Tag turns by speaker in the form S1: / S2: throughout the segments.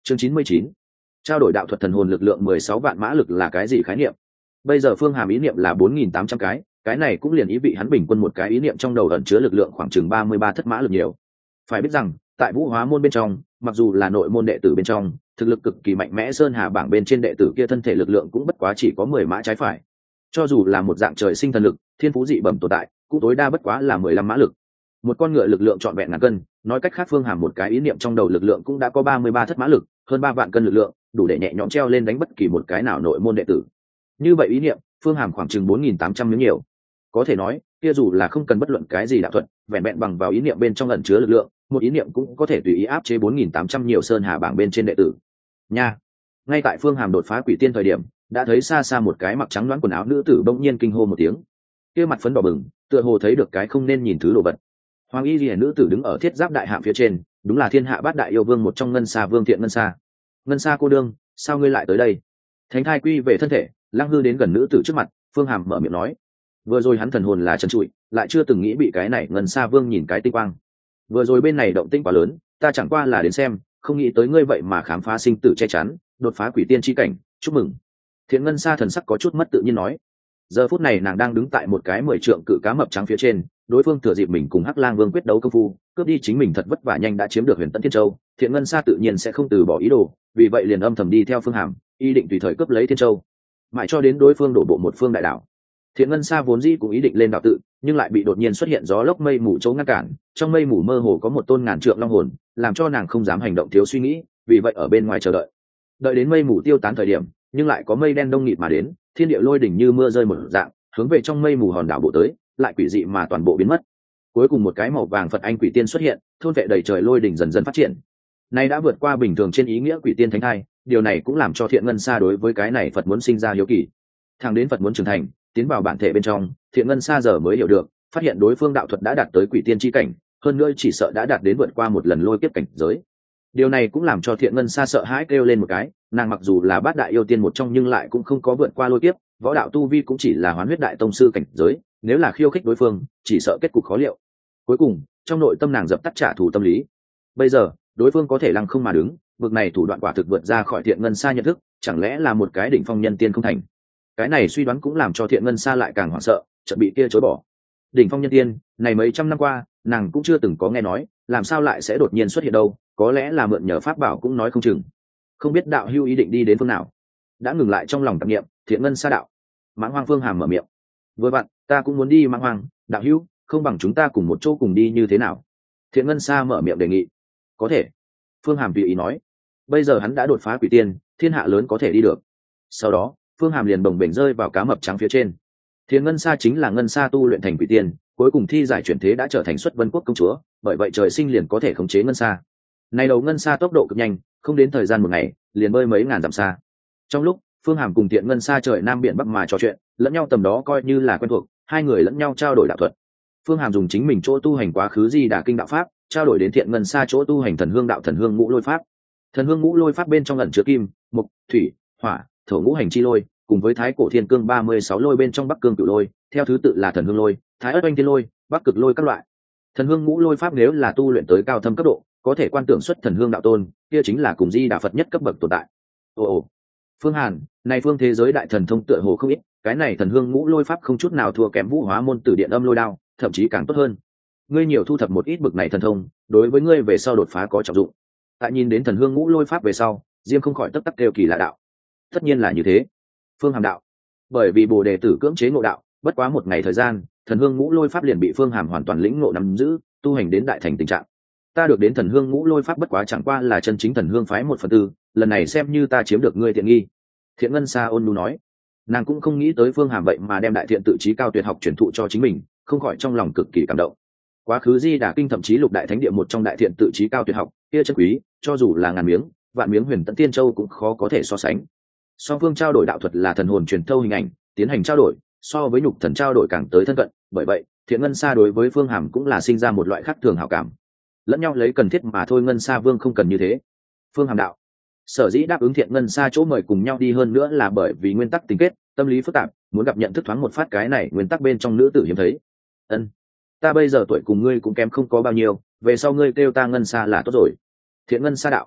S1: chương 99. Trao đổi đạo thuật thần hồn lực lượng 16 vạn mã lực là cái gì khái niệm? Bây giờ Phương Hàm ý niệm là 4.800 cái này cũng liền ý vị hắn bình quân một cái ý niệm trong đầu ẩn chứa lực lượng khoảng chừng 33 thất mã lực nhiều. Phải biết rằng tại Vũ Hóa môn bên trong, mặc dù là nội môn đệ tử bên trong, thực lực cực kỳ mạnh mẽ sơn hà bảng bên trên đệ tử kia thân thể lực lượng cũng bất quá chỉ có 10 mã trái phải. Cho dù là một dạng trời sinh thần lực, thiên phú dị bẩm tồn tại, cũng tối đa bất quá là 15 mã lực. Một con ngựa lực lượng trọn vẹn ngàn cân, nói cách khác Phương Hàm một cái ý niệm trong đầu lực lượng cũng đã có 33 thất mã lực, hơn 3 vạn cân lực lượng, đủ để nhẹ nhõm treo lên đánh bất kỳ một cái nào nội môn đệ tử. Như vậy ý niệm, Phương Hàm khoảng chừng 4.800 miếng nhiều. Có thể nói, kia dù là không cần bất luận cái gì đạo thuật, vẹn vẹn bằng vào ý niệm bên trong ẩn chứa lực lượng, một ý niệm cũng có thể tùy ý áp chế 4.800 nhiều sơn hà bảng bên trên đệ tử. Nha. Ngay tại Phương Hàm đột phá quỷ tiên thời điểm, đã thấy xa xa một cái mặc trắng loáng quần áo nữ tử bỗng nhiên kinh hô một tiếng. Kia mặt phấn đỏ bừng, tựa hồ thấy được cái không nên nhìn thứ đồ vật. Hoàng y liễu nữ tử đứng ở thiết giáp đại hạm phía trên, đúng là thiên hạ bát đại yêu vương một trong Ngân Sa Vương Thiện Ngân Sa. Ngân Sa cô đương, sao ngươi lại tới đây? Thánh thai quy về thân thể, Lăng Hư đến gần nữ tử trước mặt, Phương Hàm mở miệng nói. Vừa rồi hắn thần hồn là trần trụi, lại chưa từng nghĩ bị cái này Ngân Sa Vương nhìn cái tinh quang. Vừa rồi bên này động tĩnh quá lớn, ta chẳng qua là đến xem, không nghĩ tới ngươi vậy mà khám phá sinh tử che chắn, đột phá quỷ tiên chi cảnh, chúc mừng. Thiện Ngân Sa thần sắc có chút mất tự nhiên nói. Giờ phút này nàng đang đứng tại một cái 10 trượng cự cá mập trắng phía trên, đối phương thừa dịp mình cùng Hắc Lang Vương quyết đấu công phu, cướp đi chính mình thật vất vả nhanh đã chiếm được Huyền Tẫn Thiên Châu, Thiện Ngân Sa tự nhiên sẽ không từ bỏ ý đồ, vì vậy liền âm thầm đi theo Phương Hàm, ý định tùy thời cướp lấy Thiên Châu, mãi cho đến đối phương đổ bộ một phương đại đảo. Thiện Ngân Sa vốn dĩ cũng ý định lên đảo tự, nhưng lại bị đột nhiên xuất hiện gió lốc mây mù chỗ ngăn cản, trong mây mù mơ hồ có một tôn ngàn trượng long hồn, làm cho nàng không dám hành động thiếu suy nghĩ, vì vậy ở bên ngoài chờ đợi. Đợi đến mây mù tiêu tán thời điểm, nhưng lại có mây đen đông nghịt mà đến, thiên địa lôi đỉnh như mưa rơi một dạng, hướng về trong mây mù hòn đảo bộ tới, lại quỷ dị mà toàn bộ biến mất. Cuối cùng một cái màu vàng Phật anh quỷ tiên xuất hiện, thôn vệ đầy trời lôi đỉnh dần dần phát triển. Nay đã vượt qua bình thường trên ý nghĩa quỷ tiên thánh thai, điều này cũng làm cho Thiện Ngân Sa đối với cái này Phật muốn sinh ra hiếu kỳ. Thẳng đến Phật muốn trưởng thành, tiến vào bản thể bên trong, Thiện Ngân Sa giờ mới hiểu được, phát hiện đối phương đạo thuật đã đạt tới quỷ tiên chi cảnh, hơn nữa chỉ sợ đã đạt đến vượt qua một lần lôi kiếp cảnh giới. Điều này cũng làm cho Thiện Ngân Sa sợ hãi kêu lên một cái, nàng mặc dù là bát đại yêu tiên một trong nhưng lại cũng không có vượt qua lôi kiếp, võ đạo tu vi cũng chỉ là Hoán Huyết đại tông sư cảnh giới, nếu là khiêu khích đối phương, chỉ sợ kết cục khó liệu. Cuối cùng, trong nội tâm nàng dập tắt trả thù tâm lý. Bây giờ, đối phương có thể lăng không mà đứng, vực này thủ đoạn quả thực vượt ra khỏi Thiện Ngân Sa nhận thức, chẳng lẽ là một cái đỉnh phong nhân tiên không thành? Cái này suy đoán cũng làm cho Thiện Ngân Sa lại càng hoảng sợ, chợt bị kia chối bỏ. Đỉnh phong nhân tiên, này mấy trăm năm qua, nàng cũng chưa từng có nghe nói, làm sao lại sẽ đột nhiên xuất hiện đâu, có lẽ là mượn nhờ pháp bảo cũng nói không chừng. Không biết đạo hữu ý định đi đến phương nào? Đã ngừng lại trong lòng tạp niệm, Thiện Ngân Sa đạo. Mãng Hoang Phương Hàm mở miệng. Vừa vặn, ta cũng muốn đi Mãng Hoang, đạo hữu, không bằng chúng ta cùng một chỗ cùng đi như thế nào? Thiện Ngân Sa mở miệng đề nghị. Có thể. Phương Hàm tùy ý nói. Bây giờ hắn đã đột phá quỷ tiên, thiên hạ lớn có thể đi được. Sau đó, Phương Hàm liền bồng bềnh rơi vào cá mập trắng phía trên. Thiện Ngân Sa chính là Ngân Sa tu luyện thành quỷ tiên, cuối cùng thi giải chuyển thế đã trở thành Xuất Vân Quốc công chúa, bởi vậy trời sinh liền có thể khống chế Ngân Sa. Này đầu Ngân Sa tốc độ cực nhanh, không đến thời gian một ngày, liền bơi mấy ngàn dặm xa. Trong lúc Phương Hàm cùng Thiện Ngân Sa trời nam biển bắc mà trò chuyện, lẫn nhau tầm đó coi như là quen thuộc, hai người lẫn nhau trao đổi đạo thuật. Phương Hàm dùng chính mình chỗ tu hành quá khứ Di Đà kinh đạo pháp, trao đổi đến Thiện Ngân Sa chỗ tu hành Thần Hương đạo Thần Hương ngũ lôi pháp. Thần Hương ngũ lôi pháp bên trong ẩn chứa kim, mộc, thủy, hỏa, thổ ngũ hành chi lôi, cùng với Thái Cổ Thiên Cương 36 lôi bên trong Bắc Cương Cửu lôi, theo thứ tự là Thần Hương lôi, Thái Ất Oanh Thiên lôi, Bắc Cực lôi các loại. Thần Hương ngũ lôi pháp nếu là tu luyện tới cao thâm cấp độ, có thể quan tưởng xuất Thần Hương đạo tôn, kia chính là cùng Di Đà Phật nhất cấp bậc tồn tại. Ồ, Phương Hàn, này phương thế giới đại thần thông tựa hồ không ít, cái này Thần Hương ngũ lôi pháp không chút nào thua kém Vũ Hóa môn Tử Điện Âm lôi đao, thậm chí càng tốt hơn. Ngươi nhiều thu thập một ít bậc này thần thông, đối với ngươi về sau đột phá có trọng dụng. Tại nhìn đến Thần Hương ngũ lôi pháp về sau, Diêm không khỏi tấp tắc kêu kỳ lạ đạo. Tất nhiên là như thế. Phương Hàm đạo. Bởi vì Bồ Đề tử cưỡng chế ngộ đạo, bất quá một ngày thời gian, Thần Hương ngũ lôi pháp liền bị Phương Hàm hoàn toàn lĩnh ngộ nắm giữ, tu hành đến đại thành tình trạng. Ta được đến Thần Hương ngũ lôi pháp bất quá chẳng qua là chân chính Thần Hương phái 1/4, lần này xem như ta chiếm được ngươi tiện nghi. Thiện Ngân Sa ôn nhu nói. Nàng cũng không nghĩ tới Phương Hàm vậy mà đem đại thiện tự chí cao tuyệt học truyền thụ cho chính mình, không khỏi trong lòng cực kỳ cảm động. Quá khứ Di Đà kinh thậm chí lục đại thánh địa một trong đại thiện tự chí cao tuyệt học, kia chân quý, cho dù là ngàn miếng, vạn miếng Huyền Tẫn Tiên Châu cũng khó có thể so sánh. Song phương trao đổi đạo thuật là thần hồn truyền thâu hình ảnh, tiến hành trao đổi, so với nhục thần trao đổi càng tới thân cận, bởi vậy, Thiện Ngân Sa đối với Phương Hàm cũng là sinh ra một loại khác thường hảo cảm. Lẫn nhau lấy cần thiết mà thôi, Ngân Sa Vương không cần như thế. Phương Hàm đạo. Sở dĩ đáp ứng Thiện Ngân Sa chỗ mời cùng nhau đi hơn nữa là bởi vì nguyên tắc tình kết, tâm lý phức tạp, muốn gặp nhận thức thoáng một phát cái này nguyên tắc bên trong nữ tử hiếm thấy. Ân, ta bây giờ tuổi cùng ngươi cũng kém không có bao nhiêu, về sau ngươi kêu ta Ngân Sa là tốt rồi. Thiện Ngân Sa đạo.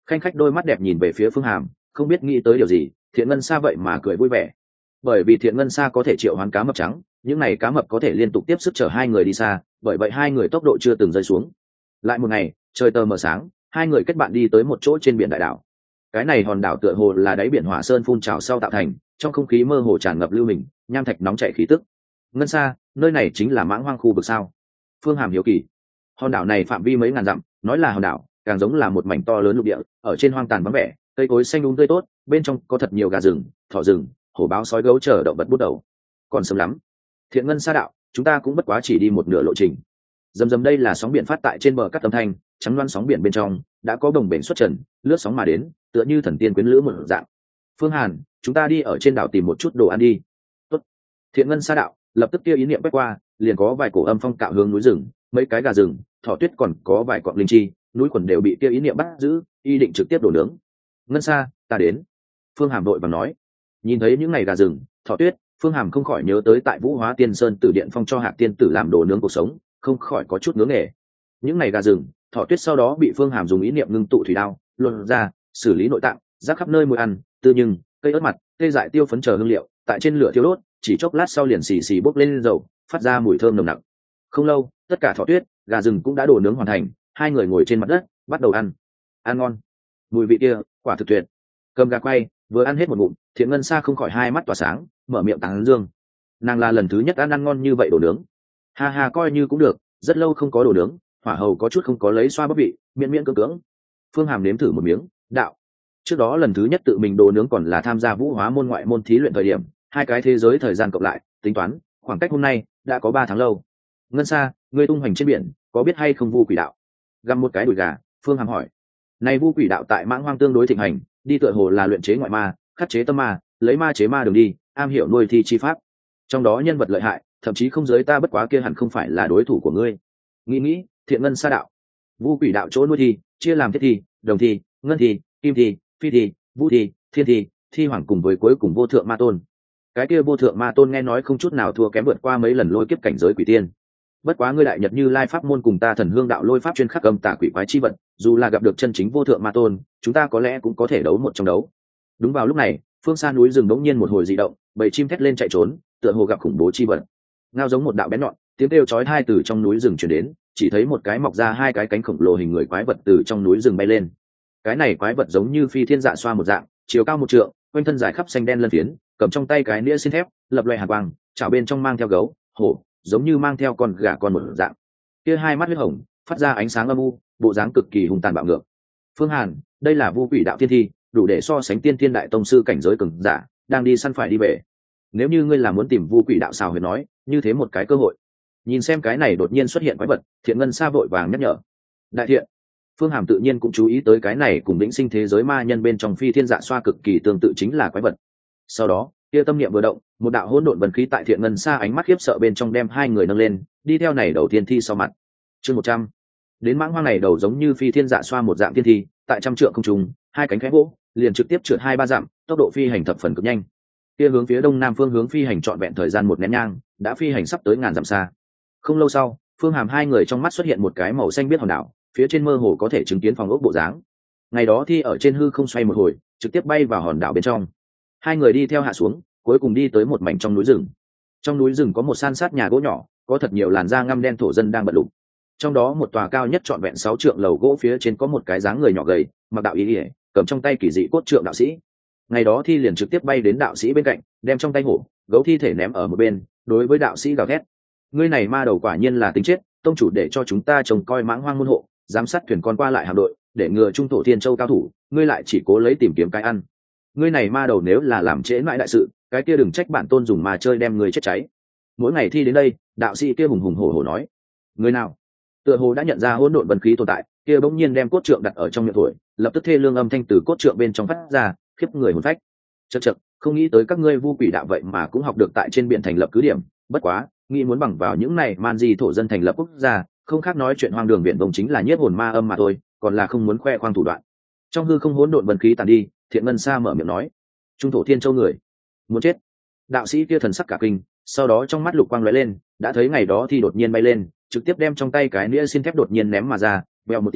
S1: Khanh khách đôi mắt đẹp nhìn về phía Phương Hàm, không biết nghĩ tới điều gì, Thiện Ngân Sa vậy mà cười vui vẻ. Bởi vì Thiện Ngân Sa có thể triệu hoán cá mập trắng, những này cá mập có thể liên tục tiếp sức chở hai người đi xa, bởi vậy hai người tốc độ chưa từng rơi xuống. Lại một ngày, trời tờ mờ sáng, hai người kết bạn đi tới một chỗ trên biển đại đảo. Cái này hòn đảo tựa hồ là đáy biển hỏa sơn phun trào sau tạo thành, trong không khí mơ hồ tràn ngập lưu hình, nham thạch nóng chảy khí tức. Ngân Sa, nơi này chính là Mãng Hoang khu vực sao? Phương Hàm hiếu kỳ. Hòn đảo này phạm vi mấy ngàn dặm, nói là hòn đảo, càng giống là một mảnh to lớn lục địa, ở trên hoang tàn vắng vẻ, cây cối xanh tươi tốt, bên trong có thật nhiều gà rừng, thỏ rừng, hổ báo, sói gấu chờ động vật bút đầu. Còn sớm lắm. Thiện Ngân Sa đạo, chúng ta cũng bất quá chỉ đi một nửa lộ trình. Dầm dầm đây là sóng biển phát tại trên bờ cát âm thanh, trắng loan sóng biển bên trong đã có bồng bềnh xuất trần, lướt sóng mà đến, tựa như thần tiên quyến lữ một dạng. Phương Hàn, chúng ta đi ở trên đảo tìm một chút đồ ăn đi. Tốt. Thiện Ngân Sa đạo, lập tức kia ý niệm quét qua, liền có vài cổ âm phong cạo hướng núi rừng, mấy cái gà rừng, thỏ tuyết còn có vài cọng linh chi, núi quần đều bị kia ý niệm bắt giữ, y định trực tiếp đổ nướng. Ngân Sa, ta đến. Phương Hàm đội và nói. Nhìn thấy những ngày gà rừng, thỏ tuyết, Phương Hàm không khỏi nhớ tới tại Vũ Hóa Tiên Sơn Tử Điện Phong cho Hạc Tiên Tử làm đồ nướng cuộc sống, không khỏi có chút ngưỡng nghề. Những ngày gà rừng, thỏ tuyết sau đó bị Phương Hàm dùng ý niệm ngưng tụ thủy đao, luồn ra, xử lý nội tạng, rác khắp nơi mùi ăn, tư nhưng, cây ớt mặt, cây dại tiêu phấn chờ hương liệu, tại trên lửa thiêu đốt, chỉ chốc lát sau liền xì xì bốc lên dầu, phát ra mùi thơm nồng nặc. Không lâu, tất cả thỏ tuyết, gà rừng cũng đã đổ nướng hoàn thành, hai người ngồi trên mặt đất, bắt đầu ăn. Ăn ngon. Mùi vị kia, quả thực tuyệt. Cầm gà quay, vừa ăn hết một ngụm, Thiện Ngân Sa không khỏi hai mắt tỏa sáng, mở miệng tán dương. Nàng là lần thứ nhất ăn ngon như vậy đồ nướng. Ha ha, coi như cũng được, rất lâu không có đồ nướng, hỏa hầu có chút không có lấy xoa bắp vị, miễn miễn cưỡng cưỡng. Phương Hàm nếm thử một miếng, đạo. Trước đó lần thứ nhất tự mình đồ nướng còn là tham gia Vũ Hóa môn ngoại môn thí luyện thời điểm, hai cái thế giới thời gian cộng lại, tính toán, khoảng cách hôm nay đã có 3 tháng lâu. Ngân Sa, ngươi tung hoành trên biển, có biết hay không Vu Quỷ đạo? Găm một cái đùi gà, Phương Hàm hỏi. Này Vu Quỷ đạo tại Mãng Hoang tương đối thịnh hành, đi tựa hồ là luyện chế ngoại ma, khắc chế tâm ma, lấy ma chế ma đường đi, am hiểu nuôi thi chi pháp. Trong đó nhân vật lợi hại, thậm chí không giới ta bất quá kia hẳn không phải là đối thủ của ngươi. Nghĩ, Thiện Ngân Sa đạo. Vu Quỷ đạo chỗ nuôi thi, chia làm thiết thi, đồng thi, ngân thi, kim thi, phi thi, vũ thi, thiên thi, thi hoàng cùng với cuối cùng vô thượng ma tôn. Cái kia vô thượng ma tôn nghe nói không chút nào thua kém vượt qua mấy lần lôi kiếp cảnh giới quỷ tiên. Bất quá ngươi đại nhật Như Lai pháp môn cùng ta Thần Hương đạo lôi pháp chuyên khắc âm tà quỷ quái chi vật, dù là gặp được chân chính vô thượng ma tôn, chúng ta có lẽ cũng có thể đấu một trong đấu. Đúng vào lúc này, phương xa núi rừng đống nhiên một hồi dị động, bầy chim thét lên chạy trốn, tựa hồ gặp khủng bố chi vật. Ngao giống một đạo bén nhọn, tiếng kêu chói tai từ trong núi rừng truyền đến, chỉ thấy một cái mọc ra hai cái cánh khổng lồ hình người quái vật từ trong núi rừng bay lên. Cái này quái vật giống như phi thiên dạ xoa một dạng, chiều cao 1 trượng, quanh thân dài khắp xanh đen lân phiến, cầm trong tay cái nĩa xin thép, lập loè hàn quang, chảo bên trong mang theo gấu, hổ, giống như mang theo con gà con một dạng. Kia hai mắt huyết hồng, phát ra ánh sáng âm u, bộ dáng cực kỳ hung tàn bạo ngược. Phương Hàn, đây là Vu Quỷ đạo thiên thi, đủ để so sánh tiên thiên đại tông sư cảnh giới cường giả, đang đi săn phải đi về. Nếu như ngươi là muốn tìm Vu Quỷ đạo xào huyệt nói, như thế một cái cơ hội. Nhìn xem cái này đột nhiên xuất hiện quái vật, Thiện Ngân Sa vội vàng nhắc nhở. Đại thiện. Phương Hàm tự nhiên cũng chú ý tới cái này cùng vĩnh sinh thế giới ma nhân bên trong phi thiên dạ xoa cực kỳ tương tự chính là quái vật. Sau đó, kia tâm niệm vừa động, một đạo hỗn độn vân khí tại Thiện Ngân Sa ánh mắt khiếp sợ bên trong đem hai người nâng lên, đi theo này đầu tiên thi sau mặt. Chương 100. Đến Mãng Hoang này đầu giống như phi thiên dạ xoa một dạng tiên thi, tại trăm trượng không trung, hai cánh khẽ vỗ, liền trực tiếp trượt 2-3 dặm, tốc độ phi hành thập phần cực nhanh. Kia hướng phía đông nam phương hướng phi hành trọn vẹn thời gian một nén nhang, đã phi hành sắp tới ngàn dặm xa. Không lâu sau, Phương Hàm hai người trong mắt xuất hiện một cái màu xanh biết hòn đảo, phía trên mơ hồ có thể chứng kiến phòng ốc bộ dáng. Ngày đó thi ở trên hư không xoay một hồi, trực tiếp bay vào hòn đảo bên trong. Hai người đi theo hạ xuống, cuối cùng đi tới một mảnh trong núi rừng. Trong núi rừng có một san sát nhà gỗ nhỏ, có thật nhiều làn da ngăm đen thổ dân đang bận lục. Trong đó một tòa cao nhất trọn vẹn 6 trượng lầu gỗ phía trên có một cái dáng người nhỏ gầy, mặc đạo y, cầm trong tay kỳ dị cốt trượng đạo sĩ. Ngày đó thi liền trực tiếp bay đến đạo sĩ bên cạnh, đem trong tay hổ, gấu thi thể ném ở một bên, đối với đạo sĩ gào thét: ngươi này ma đầu quả nhiên là tính chết, tông chủ để cho chúng ta trông coi Mãng Hoang môn hộ, giám sát thuyền con qua lại hạm đội, để ngừa trung thổ thiên châu cao thủ, ngươi lại chỉ cố lấy tìm kiếm cái ăn. Ngươi này ma đầu nếu là làm trễ mãi đại sự, cái kia đừng trách bản tôn dùng mà chơi đem ngươi chết cháy. Mỗi ngày thi đến đây, đạo sĩ kia hùng hùng hổ hổ nói: người nào? Tựa hồ đã nhận ra hỗn độn vân khí tồn tại, kia bỗng nhiên đem cốt trượng đặt ở trong miệng thổi, lập tức thê lương âm thanh từ cốt trượng bên trong phát ra, khiếp người hồn phách. Chậc chậc, không nghĩ tới các ngươi Vu Quỷ đạo vậy mà cũng học được tại trên biển thành lập cứ điểm, bất quá, nghĩ muốn bằng vào những này man di thổ dân thành lập quốc gia, không khác nói chuyện hoang đường biển vông chính là nhiếp hồn ma âm mà thôi, còn là không muốn khoe khoang thủ đoạn. Trong hư không hỗn độn vân khí tàn đi, Thiện Ngân Sa mở miệng nói: trung thổ thiên châu người muốn chết. Đạo sĩ kia thần sắc cả kinh, sau đó trong mắt lục quang lóe lên, đã thấy ngày đó thì đột nhiên bay lên, trực tiếp đem trong tay cái nĩa xin thép đột nhiên ném mà ra, vèo một tiếng,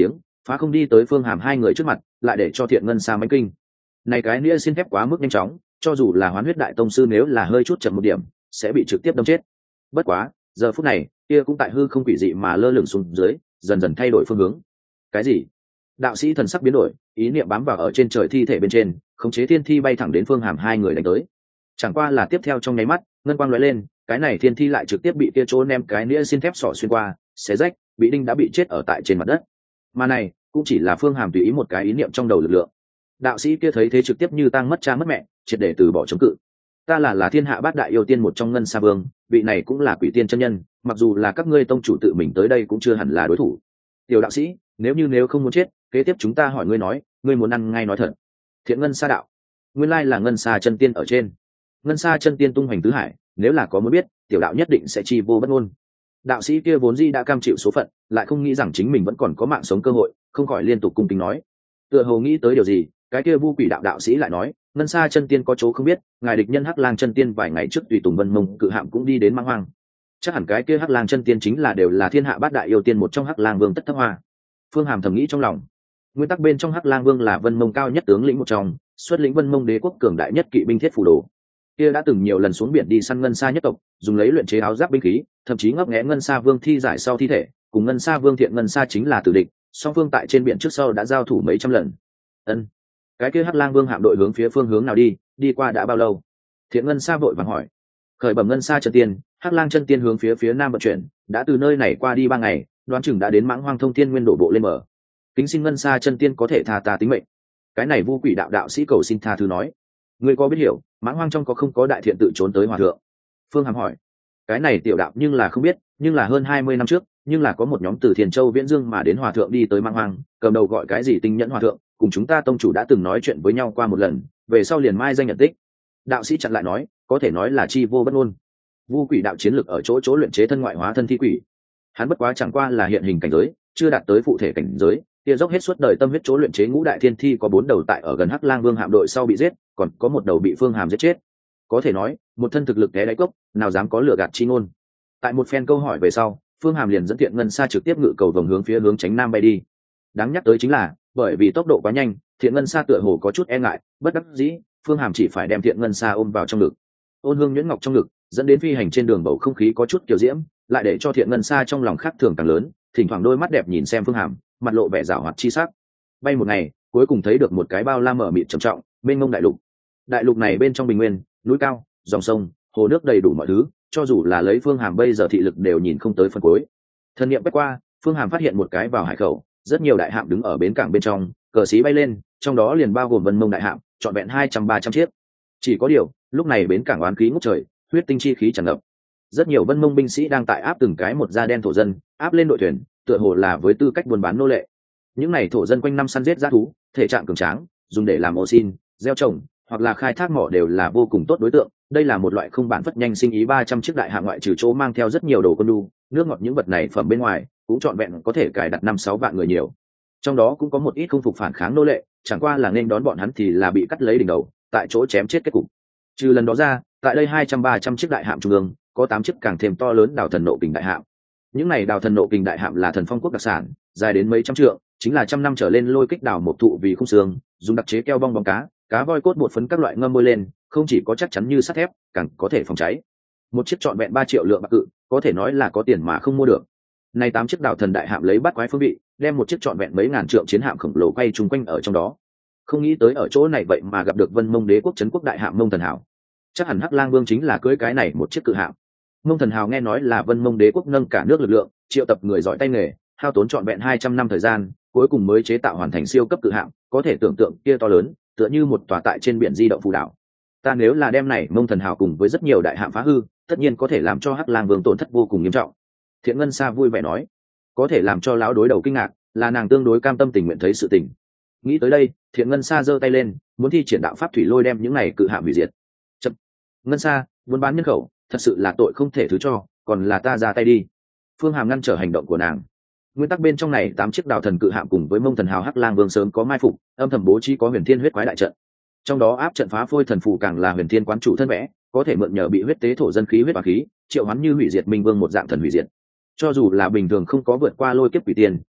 S1: phá không đi tới Phương Hàm hai người trước mặt, lại để cho Thiện Ngân Sa mãnh kinh. Này cái nĩa xin phép quá mức nhanh chóng, cho dù là Hoán Huyết Đại Tông sư nếu là hơi chút chậm một điểm, sẽ bị trực tiếp đâm chết. Bất quá, giờ phút này, kia cũng tại hư không quỷ dị mà lơ lửng xuống dưới, dần dần thay đổi phương hướng. Cái gì? Đạo sĩ thần sắc biến đổi, ý niệm bám vào ở trên trời thi thể bên trên, khống chế thiên thi bay thẳng đến Phương Hàm hai người đánh tới. Chẳng qua là tiếp theo trong nháy mắt, ngân quang lóe lên, cái này thiên thi lại trực tiếp bị kia chỗ ném cái nĩa xin thép sỏ xuyên qua, xé rách, bị đinh đã bị chết ở tại trên mặt đất. Mà này, cũng chỉ là Phương Hàm tùy ý một cái ý niệm trong đầu lực lượng. Đạo sĩ kia thấy thế trực tiếp như tang mất cha mất mẹ, triệt để từ bỏ chống cự. Ta là thiên hạ bát đại yêu tiên một trong Ngân Sa Vương, vị này cũng là quỷ tiên chân nhân, mặc dù là các ngươi tông chủ tự mình tới đây cũng chưa hẳn là đối thủ. Tiểu đạo sĩ, nếu không muốn chết, kế tiếp chúng ta hỏi ngươi nói, ngươi muốn ăn ngay nói thật. Thiện Ngân Sa đạo, nguyên lai là Ngân Sa chân tiên ở trên. Ngân Sa chân tiên tung hoành tứ hải, nếu là có muốn biết, tiểu đạo nhất định sẽ chi vô bất ngôn. Đạo sĩ kia vốn dĩ đã cam chịu số phận, lại không nghĩ rằng chính mình vẫn còn có mạng sống cơ hội, không khỏi liên tục cung kính nói. Tựa hồ nghĩ tới điều gì, cái kia Vu Quỷ đạo đạo sĩ lại nói, Ngân Sa chân tiên có chỗ không biết, ngài địch nhân Hắc Lang chân tiên vài ngày trước tùy tùng Vân Mông cự hạm cũng đi đến Mãng Hoang. Chắc hẳn cái kia Hắc Lang chân tiên chính là đều là thiên hạ bát đại yêu tiên một trong Hắc Lang Vương Tất Thấp Hoa. Phương Hàm thầm nghĩ trong lòng, nguyên tắc bên trong Hắc Lang Vương là Vân Mông cao nhất tướng lĩnh một trong, xuất lĩnh Vân Mông đế quốc cường đại nhất kỵ binh thiết phủ đồ. Kia đã từng nhiều lần xuống biển đi săn Ngân Sa nhất tộc, dùng lấy luyện chế áo giáp binh khí, thậm chí ngấp nghé Ngân Sa Vương thi giải sau thi thể, cùng Ngân Sa Vương Thiện Ngân Sa chính là tử địch, song phương tại trên biển trước sau đã giao thủ mấy trăm lần. Ân, cái kia Hắc Lang Vương hạm đội hướng phía phương hướng nào đi qua đã bao lâu? Thiện Ngân Sa vội vàng hỏi. Khởi bẩm Ngân Sa chân tiên, Hắc Lang chân tiên hướng phía nam vận chuyển, đã từ nơi này qua đi 3 ngày, đoán chừng đã đến Mãng Hoang thông thiên nguyên đổ bộ lên mở. Kính xin Ngân Sa chân tiên có thể tha ta tính mệnh. Cái này Vu Quỷ đạo đạo sĩ cầu xin tha thứ nói. Ngươi có biết hiểu, Mãng Hoang trong có không có đại thiện tự trốn tới hòa thượng? Phương Hàm hỏi. Cái này tiểu đạo nhưng là không biết, nhưng là hơn 20 năm trước, nhưng là có một nhóm từ Thiền Châu Viễn Dương mà đến hòa thượng đi tới Mãng Hoang, cầm đầu gọi cái gì Tinh Nhẫn hòa thượng, cùng chúng ta tông chủ đã từng nói chuyện với nhau qua một lần, về sau liền mai danh nhận tích. Đạo sĩ chặn lại nói, có thể nói là chi vô bất ngôn. Vu Quỷ đạo chiến lực ở chỗ luyện chế thân ngoại hóa thân thi quỷ, hắn bất quá chẳng qua là hiện hình cảnh giới, chưa đạt tới phụ thể cảnh giới, kia dốc hết suốt đời tâm huyết chỗ luyện chế ngũ đại thiên thi có 4 đầu tại ở gần Hắc Lang Vương hạm đội sau bị giết, còn có một đầu bị Phương Hàm giết chết. Có thể nói, một thân thực lực té đáy cốc, nào dám có lửa gạt chi ngôn. Tại một phen câu hỏi về sau, Phương Hàm liền dẫn Thiện Ngân Sa trực tiếp ngự cầu vòng hướng phía hướng tránh nam bay đi. Đáng nhắc tới chính là, bởi vì tốc độ quá nhanh, Thiện Ngân Sa tựa hồ có chút e ngại, bất đắc dĩ, Phương Hàm chỉ phải đem Thiện Ngân Sa ôm vào trong ngực. Ôn hương nhuyễn ngọc trong ngực, dẫn đến phi hành trên đường bầu không khí có chút kiều diễm, lại để cho Thiện Ngân Sa trong lòng khác thường càng lớn, thỉnh thoảng đôi mắt đẹp nhìn xem Phương Hàm, mặt lộ vẻ giảo hoạt chi sắc. Bay một ngày, cuối cùng thấy được một cái bao la mở mịt trầm trọng, mênh mông đại lục. Đại lục này bên trong bình nguyên, núi cao, dòng sông, hồ nước đầy đủ mọi thứ, cho dù là lấy Phương Hàm bây giờ thị lực đều nhìn không tới phần cuối. Thần niệm quét qua, Phương Hàm phát hiện một cái vào hải khẩu, rất nhiều đại hạm đứng ở bến cảng bên trong, cờ xí bay lên, trong đó liền bao gồm Vân Mông đại hạm, trọn vẹn 200-300 chiếc. Chỉ có điều, lúc này bến cảng oán khí ngút trời, huyết tinh chi khí tràn ngập. Rất nhiều Vân Mông binh sĩ đang tại áp từng cái một da đen thổ dân, áp lên đội thuyền, tựa hồ là với tư cách buôn bán nô lệ. Những này thổ dân quanh năm săn giết dã thú, thể trạng cường tráng, dùng để làm ô xin, gieo trồng hoặc là khai thác mỏ đều là vô cùng tốt đối tượng. Đây là một loại không bản phất nhanh sinh ý 300 chiếc đại hạm ngoại trừ chỗ mang theo rất nhiều đồ con đu, nước ngọt những vật này phẩm bên ngoài, cũng trọn vẹn có thể cài đặt 5-6 vạn người nhiều. Trong đó cũng có một ít không phục phản kháng nô lệ, chẳng qua là nên đón bọn hắn thì là bị cắt lấy đỉnh đầu, tại chỗ chém chết kết cục. Trừ lần đó ra, tại đây 200-300 chiếc đại hạm trung ương, có 8 chiếc càng thêm to lớn đào thần nộ kình đại hạm. Những này đào thần nộ kình đại hạm là thần phong quốc đặc sản, dài đến mấy trăm trượng, chính là trăm năm trở lên lôi kích đào một thụ vì khung xương, dùng đặc chế keo bong bóng cá voi cốt bột phấn các loại ngâm môi lên, không chỉ có chắc chắn như sắt thép, càng có thể phòng cháy. Một chiếc trọn vẹn 3 triệu lượng bạc cự, có thể nói là có tiền mà không mua được. Này 8 chiếc đào thần đại hạm lấy bắt quái phương vị, đem một chiếc trọn vẹn mấy ngàn trượng chiến hạm khổng lồ quay chung quanh ở trong đó. Không nghĩ tới ở chỗ này vậy mà gặp được Vân Mông đế quốc trấn quốc đại hạm Mông Thần Hảo. Chắc hẳn Hắc Lang Vương chính là cưới cái này một chiếc cự hạm. Mông Thần Hào nghe nói là Vân Mông đế quốc nâng cả nước lực lượng, triệu tập người giỏi tay nghề, hao tốn trọn vẹn 200 năm thời gian, cuối cùng mới chế tạo hoàn thành siêu cấp cự hạm, có thể tưởng tượng kia to lớn, tựa như một tòa tại trên biển di động phù đảo. Ta nếu là đem này Mông Thần Hào cùng với rất nhiều đại hạm phá hư, tất nhiên có thể làm cho Hắc Lang Vương tổn thất vô cùng nghiêm trọng. Thiện Ngân Sa vui vẻ nói, có thể làm cho lão đối đầu kinh ngạc, là nàng tương đối cam tâm tình nguyện thấy sự tình. Nghĩ tới đây, Thiện Ngân Sa giơ tay lên, muốn thi triển đạo pháp thủy lôi đem những này cự hạm hủy diệt. Chậm, Ngân Sa, buôn bán nhân khẩu, thật sự là tội không thể thứ cho, còn là ta ra tay đi. Phương Hàm ngăn trở hành động của nàng. Nguyên tắc bên trong này 8 chiếc đào thần cự hạm cùng với Mông Thần Hào Hắc Lang Vương sớm có mai phục, âm thầm bố trí có Huyền Thiên huyết quái đại trận. Trong đó áp trận phá phôi thần phù càng là Huyền Thiên quán chủ thân vẽ, có thể mượn nhờ bị huyết tế thổ dân khí huyết và khí, triệu hoán như hủy diệt minh vương một dạng thần hủy diệt. Cho dù là bình thường không có vượt qua lôi kiếp quỷ tiên,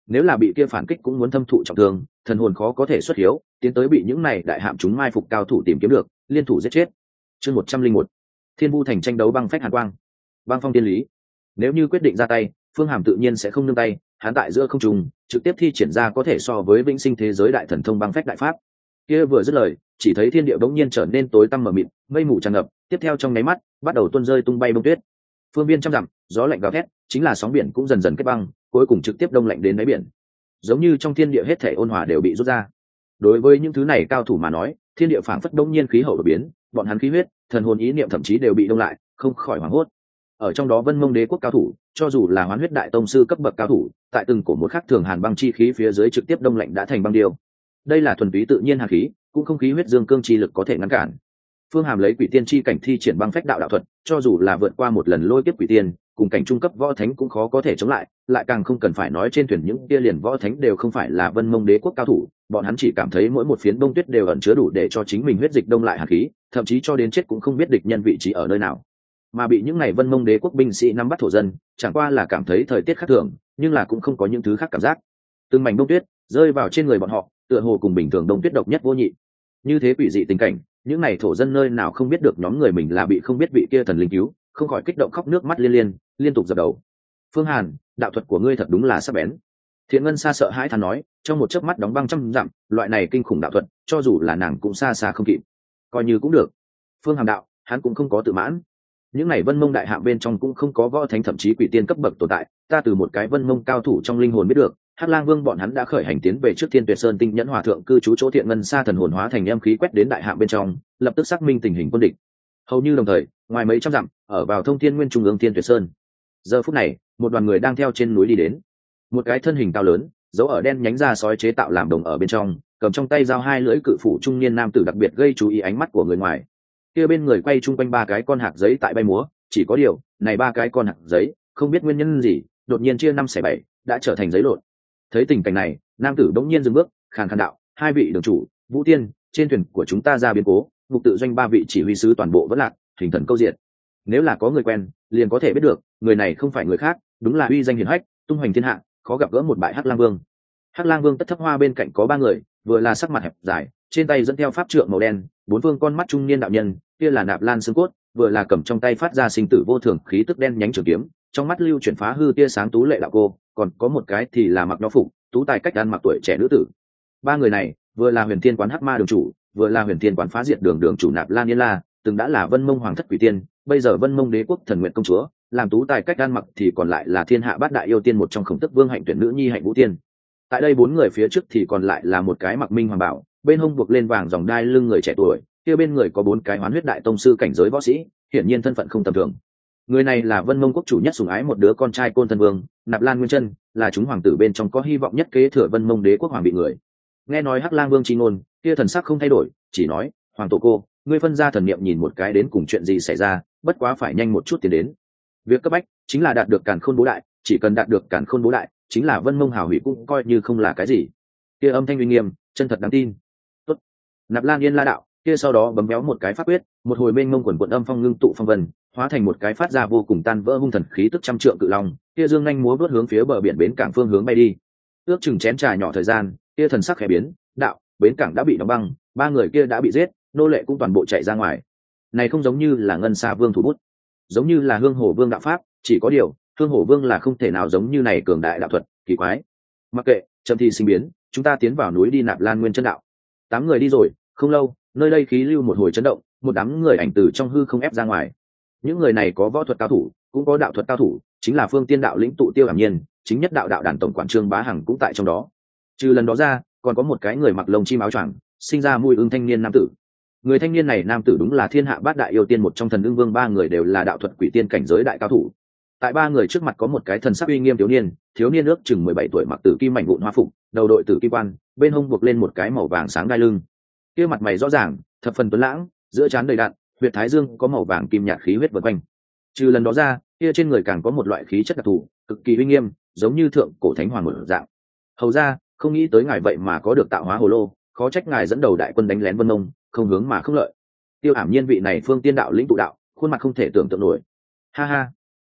S1: nếu là bị kia phản kích cũng muốn thâm thụ trọng thương, thần hồn khó có thể xuất hiếu, tiến tới bị những này đại hạm chúng mai phục cao thủ tìm kiếm được, liên thủ giết chết. Chương 101. Thiên Vu thành tranh đấu băng phách hàn quang. Băng phong tiên lý. Nếu như quyết định ra tay, Phương Hàm tự nhiên sẽ không nương tay, hắn tại giữa không trung trực tiếp thi triển ra có thể so với vĩnh sinh thế giới đại thần thông băng phách đại pháp. Kia vừa dứt lời, chỉ thấy thiên địa bỗng nhiên trở nên tối tăm mờ mịt, mây mù tràn ngập, tiếp theo trong nháy mắt, bắt đầu tuôn rơi tung bay bông tuyết. Phương viên trăm dặm, gió lạnh gào thét, chính là sóng biển cũng dần dần kết băng, cuối cùng trực tiếp đông lạnh đến đáy biển. Giống như trong thiên địa hết thể ôn hòa đều bị rút ra. Đối với những thứ này cao thủ mà nói, thiên địa phảng phất đông nhiên khí hậu đổi biến, bọn hắn khí huyết, thần hồn ý niệm thậm chí đều bị đông lại, không khỏi hoảng hốt. Ở trong đó Vân Mông Đế quốc cao thủ, cho dù là Hoán Huyết Đại tông sư cấp bậc cao thủ, tại từng cổ một khắc thường hàn băng chi khí phía dưới trực tiếp đông lạnh đã thành băng điêu. Đây là thuần túy tự nhiên hàn khí, cũng không khí huyết dương cương chi lực có thể ngăn cản. Phương Hàm lấy quỷ tiên chi cảnh thi triển băng phách đạo đạo thuật, cho dù là vượt qua một lần lôi kiếp quỷ tiên, cùng cảnh trung cấp võ thánh cũng khó có thể chống lại, lại càng không cần phải nói trên thuyền những kia liền võ thánh đều không phải là Vân Mông Đế quốc cao thủ, bọn hắn chỉ cảm thấy mỗi một phiến bông tuyết đều ẩn chứa đủ để cho chính mình huyết dịch đông lại hàn khí, thậm chí cho đến chết cũng không biết địch nhân vị trí ở nơi nào. Mà bị những này Vân Mông Đế quốc binh sĩ nắm bắt thổ dân, chẳng qua là cảm thấy thời tiết khác thường, nhưng là cũng không có những thứ khác cảm giác. Từng mảnh bông tuyết rơi vào trên người bọn họ, tựa hồ cùng bình thường đông tuyết độc nhất vô nhị. Như thế quỷ dị tình cảnh, những này thổ dân nơi nào không biết được nhóm người mình là bị không biết vị kia thần linh cứu, không khỏi kích động khóc nước mắt liên tục dập đầu. Phương Hàn, đạo thuật của ngươi thật đúng là sắc bén. Thiện Ngân xa sợ hãi thán nói, trong một chớp mắt đóng băng trăm dặm, loại này kinh khủng đạo thuật, cho dù là nàng cũng xa xa không kịp. Coi như cũng được. Phương Hàm đạo, hắn cũng không có tự mãn. Những này Vân Mông đại hạm bên trong cũng không có võ thánh thậm chí quỷ tiên cấp bậc tồn tại, ta từ một cái Vân Mông cao thủ trong linh hồn biết được, Hắc Lang Vương bọn hắn đã khởi hành tiến về trước Thiên Tuyệt Sơn Tinh Nhẫn Hòa thượng cư trú chỗ Thiện Ngân xa thần hồn hóa thành âm khí quét đến đại hạm bên trong, lập tức xác minh tình hình quân địch. Hầu như đồng thời, ngoài mấy trăm dặm, ở vào Thông Thiên Nguyên trung ương Thiên Tuyệt Sơn. Giờ phút này, một đoàn người đang theo trên núi đi đến. Một cái thân hình cao lớn, dấu ở đen nhánh ra sói chế tạo làm đồng ở bên trong, cầm trong tay dao hai lưỡi cự phủ trung niên nam tử đặc biệt gây chú ý ánh mắt của người ngoài. Kia bên người quay chung quanh ba cái con hạc giấy tại bay múa, chỉ có điều, này ba cái con hạc giấy, không biết nguyên nhân gì, đột nhiên chia năm xẻ bảy, đã trở thành giấy lộn. Thấy tình cảnh này, nam tử bỗng nhiên dừng bước, khàn khàn đạo, hai vị đường chủ, Vũ Tiên, trên thuyền của chúng ta ra biến cố, ngục tự doanh ba vị chỉ huy sứ toàn bộ vẫn lạc, hình thần câu diệt. Nếu là có người quen, liền có thể biết được, người này không phải người khác, đúng là uy danh hiển hách, tung hoành thiên hạ, khó gặp gỡ một bại Hắc Lang Vương. Hắc Lang Vương tất thấp hoa bên cạnh có ba người, vừa là sắc mặt hẹp dài, trên tay dẫn theo pháp trượng màu đen, bốn phương con mắt trung niên đạo nhân, kia là Nạp Lan xương cốt, vừa là cầm trong tay phát ra sinh tử vô thường khí tức đen nhánh trường kiếm, trong mắt lưu chuyển phá hư tia sáng tú lệ đạo cô, còn có một cái thì là mặc nho phục, tú tài cách ăn mặc tuổi trẻ nữ tử. Ba người này, vừa là Huyền Thiên quán Hắc Ma đường chủ, vừa là Huyền Thiên quán phá diệt đường đường chủ Nạp Lan Yên La, từng đã là Vân Mông hoàng thất quỷ tiên, bây giờ Vân Mông Đế quốc thần nguyện công chúa, làm tú tài cách ăn mặc thì còn lại là thiên hạ bát đại yêu tiên một trong Khổng Tức Vương hạnh tuyển nữ nhi Hạnh Vũ Tiên. Tại đây bốn người phía trước thì còn lại là một cái mặc minh hoàng bảo, bên hông buộc lên vàng dòng đai lưng người trẻ tuổi, kia bên người có bốn cái Hoán Huyết Đại tông sư cảnh giới võ sĩ, hiển nhiên thân phận không tầm thường. Người này là Vân Mông quốc chủ nhất sủng ái một đứa con trai Côn Thân Vương, Nạp Lan Nguyên Chân, là chúng hoàng tử bên trong có hy vọng nhất kế thừa Vân Mông Đế quốc hoàng bị người. Nghe nói Hắc Lang Vương chi ngôn, kia thần sắc không thay đổi, chỉ nói, "Hoàng tổ cô, ngươi phân ra thần niệm nhìn một cái đến cùng chuyện gì xảy ra, bất quá phải nhanh một chút tiến đến. Việc cấp bách chính là đạt được Càn Khôn Bố Đại, chỉ cần đạt được Càn Khôn Bố Đại, chính là Vân Mông hào hủy cũng coi như không là cái gì." Kia âm thanh uy nghiêm, chân thật đáng tin. Tốt. Nạp Lan Yên La đạo, kia sau đó bấm véo một cái pháp quyết, một hồi mênh mông quần quần âm phong ngưng tụ phong vân, hóa thành một cái phát ra vô cùng tan vỡ hung thần khí tức trăm trượng cự long, kia dương nhanh múa vớt hướng phía bờ biển bến cảng phương hướng bay đi. Ước chừng chén trà nhỏ thời gian, kia thần sắc khẽ biến, đạo, bến cảng đã bị đóng băng, ba người kia đã bị giết, nô lệ cũng toàn bộ chạy ra ngoài. Này không giống như là Ngân Sa Vương thủ bút, giống như là Hương Hổ Vương đạo pháp, chỉ có điều, Hương Hổ Vương là không thể nào giống như này cường đại đạo thuật, kỳ quái. Mặc kệ, chậm thì sinh biến, chúng ta tiến vào núi đi Nạp Lan Nguyên chân đạo. 8 người đi rồi, không lâu, nơi đây khí lưu một hồi chấn động, một đám người ảnh từ trong hư không ép ra ngoài. Những người này có võ thuật cao thủ, cũng có đạo thuật cao thủ, chính là Phương Tiên đạo lĩnh tụ Tiêu Ảm Nhiên, chính nhất đạo đạo đàn tổng quản Trương Bá Hằng cũng tại trong đó. Trừ lần đó ra, còn có một cái người mặc lông chim áo choàng, sinh ra mùi ưng thanh niên nam tử. Người thanh niên này nam tử đúng là thiên hạ bát đại yêu tiên một trong Thần Ưng Vương, ba người đều là đạo thuật quỷ tiên cảnh giới đại cao thủ. Tại ba người trước mặt có một cái thần sắc uy nghiêm thiếu niên ước chừng 17 tuổi, mặc tử kim mảnh vụn hoa phục, đầu đội tử kim quan, bên hông buộc lên một cái màu vàng sáng đai lưng. Kia mặt mày rõ ràng, thập phần tuấn lãng, giữa trán đầy đặn, huyệt thái dương có màu vàng kim nhạt khí huyết vần quanh. Trừ lần đó ra, kia trên người càng có một loại khí chất đặc thù, cực kỳ uy nghiêm, giống như thượng cổ thánh hoàng một dạng. Hầu ra, không nghĩ tới ngài vậy mà có được tạo hóa hồ lô, khó trách ngài dẫn đầu đại quân đánh lén Vân Mông, không hướng mà không lợi. Tiêu Ảm Nhiên vị này Phương Tiên đạo lĩnh tụ đạo, khuôn mặt không thể tưởng tượng nổi. Ha ha,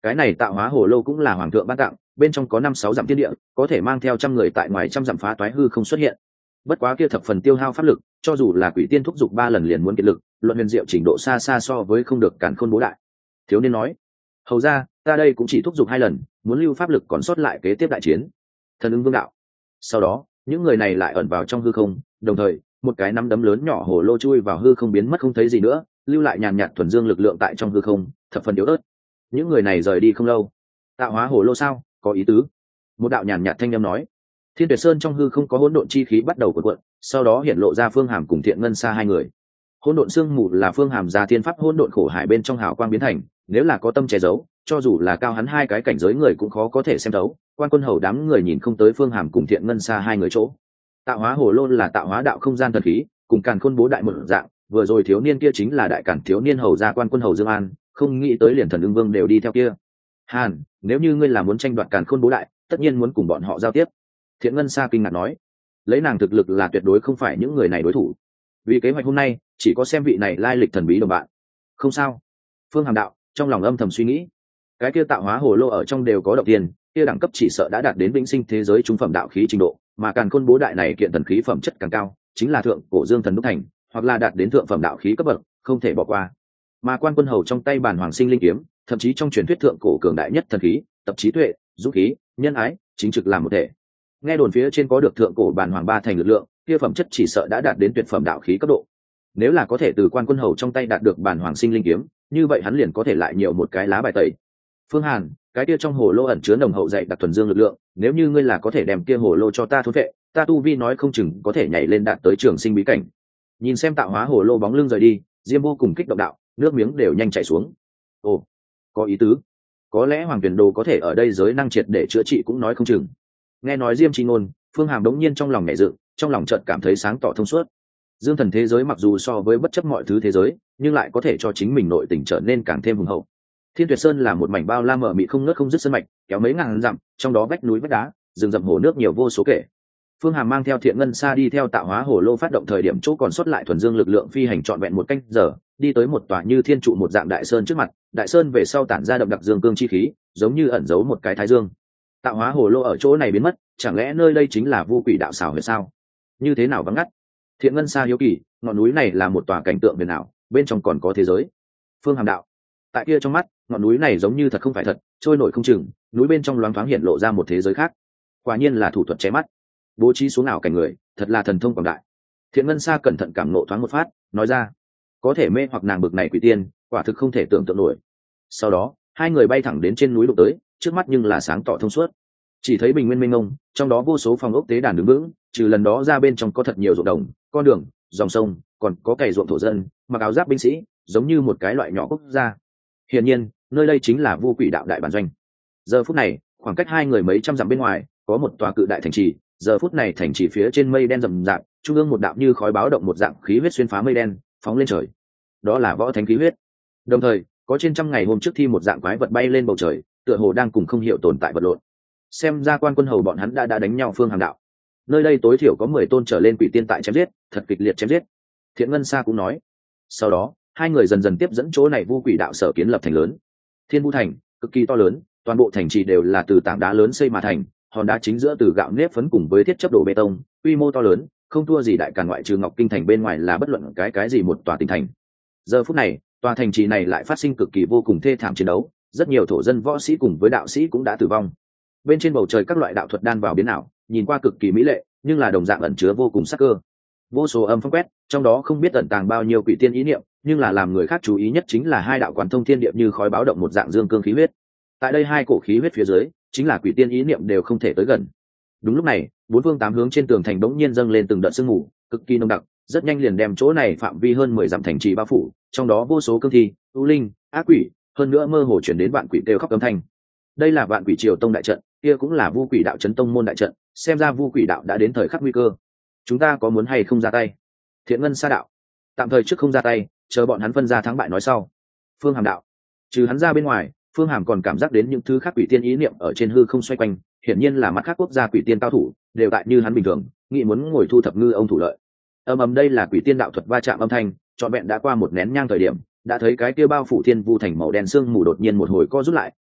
S1: Cái này tạo hóa hồ lô cũng là hoàng thượng ban tặng, bên trong có 5-6 dặm thiên địa, có thể mang theo trăm người tại ngoài trăm dặm phá toái hư không xuất hiện. Bất quá kia thập phần tiêu hao pháp lực, cho dù là quỷ tiên thúc giục 3 lần liền muốn kiệt lực, luận huyền diệu trình độ xa xa so với không được càn khôn bố đại. Thiếu niên nói, hầu ra, ta đây cũng chỉ thúc giục 2 lần, muốn lưu pháp lực còn sót lại kế tiếp đại chiến. Thần Ưng Vương đạo. Sau đó, những người này lại ẩn vào trong hư không, đồng thời, một cái nắm đấm lớn nhỏ hồ lô chui vào hư không biến mất không thấy gì nữa, lưu lại nhàn nhạt thuần dương lực lượng tại trong hư không, thập phần yếu ớt. Những người này rời đi không lâu. Tạo hóa hồ lô sao, có ý tứ. Một đạo nhàn nhạt thanh âm nói. Thiên Tuyệt Sơn trong hư không có hỗn độn chi khí bắt đầu cuộn cuộn, sau đó hiện lộ ra Phương Hàm cùng Thiện Ngân Sa 2 người. Hỗn độn xương mù là Phương Hàm ra thiên pháp hỗn độn khổ hải bên trong hào quang biến thành, nếu là có tâm che giấu, cho dù là cao hắn 2 cái cảnh giới người cũng khó có thể xem thấu. Quan Quân Hầu đám người nhìn không tới Phương Hàm cùng Thiện Ngân Sa 2 người chỗ. Tạo hóa hồ lô là tạo hóa đạo không gian thần khí, cùng càn khôn bố đại một dạng, vừa rồi thiếu niên kia chính là đại cản thiếu niên hầu gia Quan Quân Hầu Dương An, không nghĩ tới liền Thần Ưng Vương đều đi theo kia. Hàn, nếu như ngươi là muốn tranh đoạt càn khôn bố đại, tất nhiên muốn cùng bọn họ giao tiếp. Thiện Ngân Sa kinh ngạc nói, lấy nàng thực lực là tuyệt đối không phải những người này đối thủ. Vì kế hoạch hôm nay, chỉ có xem vị này lai lịch thần bí đồng bạn. Không sao. Phương Hàm đạo, trong lòng âm thầm suy nghĩ, cái kia tạo hóa hồ lô ở trong đều có động tiền, kia đẳng cấp chỉ sợ đã đạt đến vĩnh sinh thế giới trung phẩm đạo khí trình độ, mà càn khôn bố đại này kiện thần khí phẩm chất càng cao, chính là thượng cổ dương thần đúc thành, hoặc là đạt đến thượng phẩm đạo khí cấp bậc, không thể bỏ qua. Mà Quan Quân Hầu trong tay bản hoàng sinh linh kiếm, thậm chí trong truyền thuyết thượng cổ cường đại nhất thần khí, tập trí tuệ, dũng khí, nhân ái, chính trực làm một thể. Nghe đồn phía trên có được thượng cổ bản hoàng 3 thành lực lượng, kia phẩm chất chỉ sợ đã đạt đến tuyệt phẩm đạo khí cấp độ. Nếu là có thể từ Quan Quân Hầu trong tay đạt được bản hoàng sinh linh kiếm, như vậy hắn liền có thể lại nhiều một cái lá bài tẩy. Phương Hàn, cái kia trong hồ lô ẩn chứa nồng hậu dạy đặc thuần dương lực lượng, nếu như ngươi là có thể đem kia hồ lô cho ta thôn vệ, ta tu vi nói không chừng có thể nhảy lên đạt tới trường sinh bí cảnh. Nhìn xem tạo hóa hồ lô bóng lưng rời đi, Diêm vô cùng kích động đạo, nước miếng đều nhanh chảy xuống. Ồ, có ý tứ. Có lẽ Hoàng Tuyền Đồ có thể ở đây giới năng triệt để chữa trị cũng nói không chừng. Nghe nói Diêm chi ngôn, Phương Hàm đống nhiên trong lòng nhẹ dựng, trong lòng chợt cảm thấy sáng tỏ thông suốt. Dương thần thế giới mặc dù so với bất chấp mọi thứ thế giới, nhưng lại có thể cho chính mình nội tình trở nên càng thêm hùng hậu. Thiên Tuyệt Sơn là một mảnh bao la mở mịt không ngớt không dứt sơn mạch, kéo mấy ngàn dặm, trong đó vách núi vách đá, rừng rậm hồ nước nhiều vô số kể. Phương Hàm mang theo Thiện Ngân Sa đi theo tạo hóa hồ lô phát động thời điểm chỗ còn sót lại thuần dương lực lượng phi hành trọn vẹn 1 canh giờ, đi tới một tòa như thiên trụ một dạng đại sơn trước mặt, đại sơn về sau tản ra đậm đặc dương cương chi khí, giống như ẩn giấu một cái thái dương. Tạo hóa hồ lô ở chỗ này biến mất, chẳng lẽ nơi đây chính là Vu Quỷ đạo xảo huyệt sao? Như thế nào vắng ngắt? Thiện Ngân Sa hiếu kỳ, ngọn núi này là một tòa cảnh tượng huyền ảo, bên trong còn có thế giới. Phương Hàm đạo, tại kia trong mắt, ngọn núi này giống như thật không phải thật, trôi nổi không chừng, núi bên trong loáng thoáng hiện lộ ra một thế giới khác. Quả nhiên là thủ thuật che mắt, bố trí xuống ảo cảnh người, thật là thần thông quảng đại. Thiện Ngân Sa cẩn thận cảm nộ thoáng một phát, nói ra, có thể mê hoặc nàng bực này quỷ tiên, quả thực không thể tưởng tượng nổi. Sau đó, 2 người bay thẳng đến trên núi đụng tới, trước mắt nhưng là sáng tỏ thông suốt. Chỉ thấy bình nguyên mênh mông, trong đó vô số phòng ốc tế đàn đứng vững, trừ lần đó ra bên trong có thật nhiều ruộng đồng, con đường, dòng sông, còn có cày ruộng thổ dân, mặc áo giáp binh sĩ, giống như một cái loại nhỏ quốc gia. Hiển nhiên, nơi đây chính là Vu Quỷ đạo đại bản doanh. Giờ phút này, khoảng cách 2 người mấy trăm dặm bên ngoài, có một tòa cự đại thành trì, giờ phút này thành trì phía trên mây đen rậm rạp, trung ương một đạo như khói báo động một dạng khí huyết xuyên phá mây đen, phóng lên trời. Đó là võ thánh khí huyết. Đồng thời, có trên trăm ngày hôm trước thi một dạng quái vật bay lên bầu trời, tựa hồ đang cùng không hiểu tồn tại vật lộn. Xem ra Quan Quân Hầu bọn hắn đã đánh nhau Phương Hàm đạo. Nơi đây tối thiểu có 10 tôn trở lên quỷ tiên tại chém giết, thật kịch liệt chém giết. Thiện Ngân Sa cũng nói. Sau đó, 2 người dần dần tiếp dẫn chỗ này Vu Quỷ đạo sở kiến lập thành lớn. Thiên Vu thành, cực kỳ to lớn, toàn bộ thành trì đều là từ tảng đá lớn xây mà thành, hòn đá chính giữa từ gạo nếp phấn cùng với thiết chấp đổ bê tông, quy mô to lớn, không thua gì đại càn ngoại trừ Ngọc Kinh thành bên ngoài là bất luận cái gì một tòa tỉnh thành. Giờ phút này, tòa thành trì này lại phát sinh cực kỳ vô cùng thê thảm chiến đấu, rất nhiều thổ dân võ sĩ cùng với đạo sĩ cũng đã tử vong. Bên trên bầu trời các loại đạo thuật đan vào biến ảo, nhìn qua cực kỳ mỹ lệ, nhưng là đồng dạng ẩn chứa vô cùng sắc cơ. Vô số âm phong quét, trong đó không biết ẩn tàng bao nhiêu quỷ tiên ý niệm, nhưng là làm người khác chú ý nhất chính là 2 đạo quán thông thiên địa như khói báo động một dạng dương cương khí huyết. Tại đây 2 cổ khí huyết phía dưới, chính là quỷ tiên ý niệm đều không thể tới gần. Đúng lúc này, 4 phương 8 hướng trên tường thành đống nhiên dâng lên từng đợt sương mù, cực kỳ nồng đặc, rất nhanh liền đem chỗ này phạm vi hơn 10 dặm thành trì bao phủ, trong đó vô số cương thi, u linh, ác quỷ, hơn nữa mơ hồ chuyển đến vạn quỷ kêu khóc âm thanh. Đây là Vạn Quỷ Triều Tông đại trận, kia cũng là Vu Quỷ đạo trấn tông môn đại trận, xem ra Vu Quỷ đạo đã đến thời khắc nguy cơ. Chúng ta có muốn hay không ra tay? Thiện Ngân Sa đạo, tạm thời trước không ra tay, chờ bọn hắn phân ra thắng bại nói sau. Phương Hàm đạo, trừ hắn ra bên ngoài, Phương Hàm còn cảm giác đến những thứ khác quỷ tiên ý niệm ở trên hư không xoay quanh, hiển nhiên là mặt khác quốc gia quỷ tiên cao thủ, đều tại như hắn bình thường, nghĩ muốn ngồi thu thập ngư ông thủ lợi. Ầm đây là quỷ tiên đạo thuật va chạm âm thanh, trọn vẹn đã qua một nén nhang thời điểm, đã thấy cái kia bao phủ thiên vu thành màu đen sương mù đột nhiên một hồi co rút lại,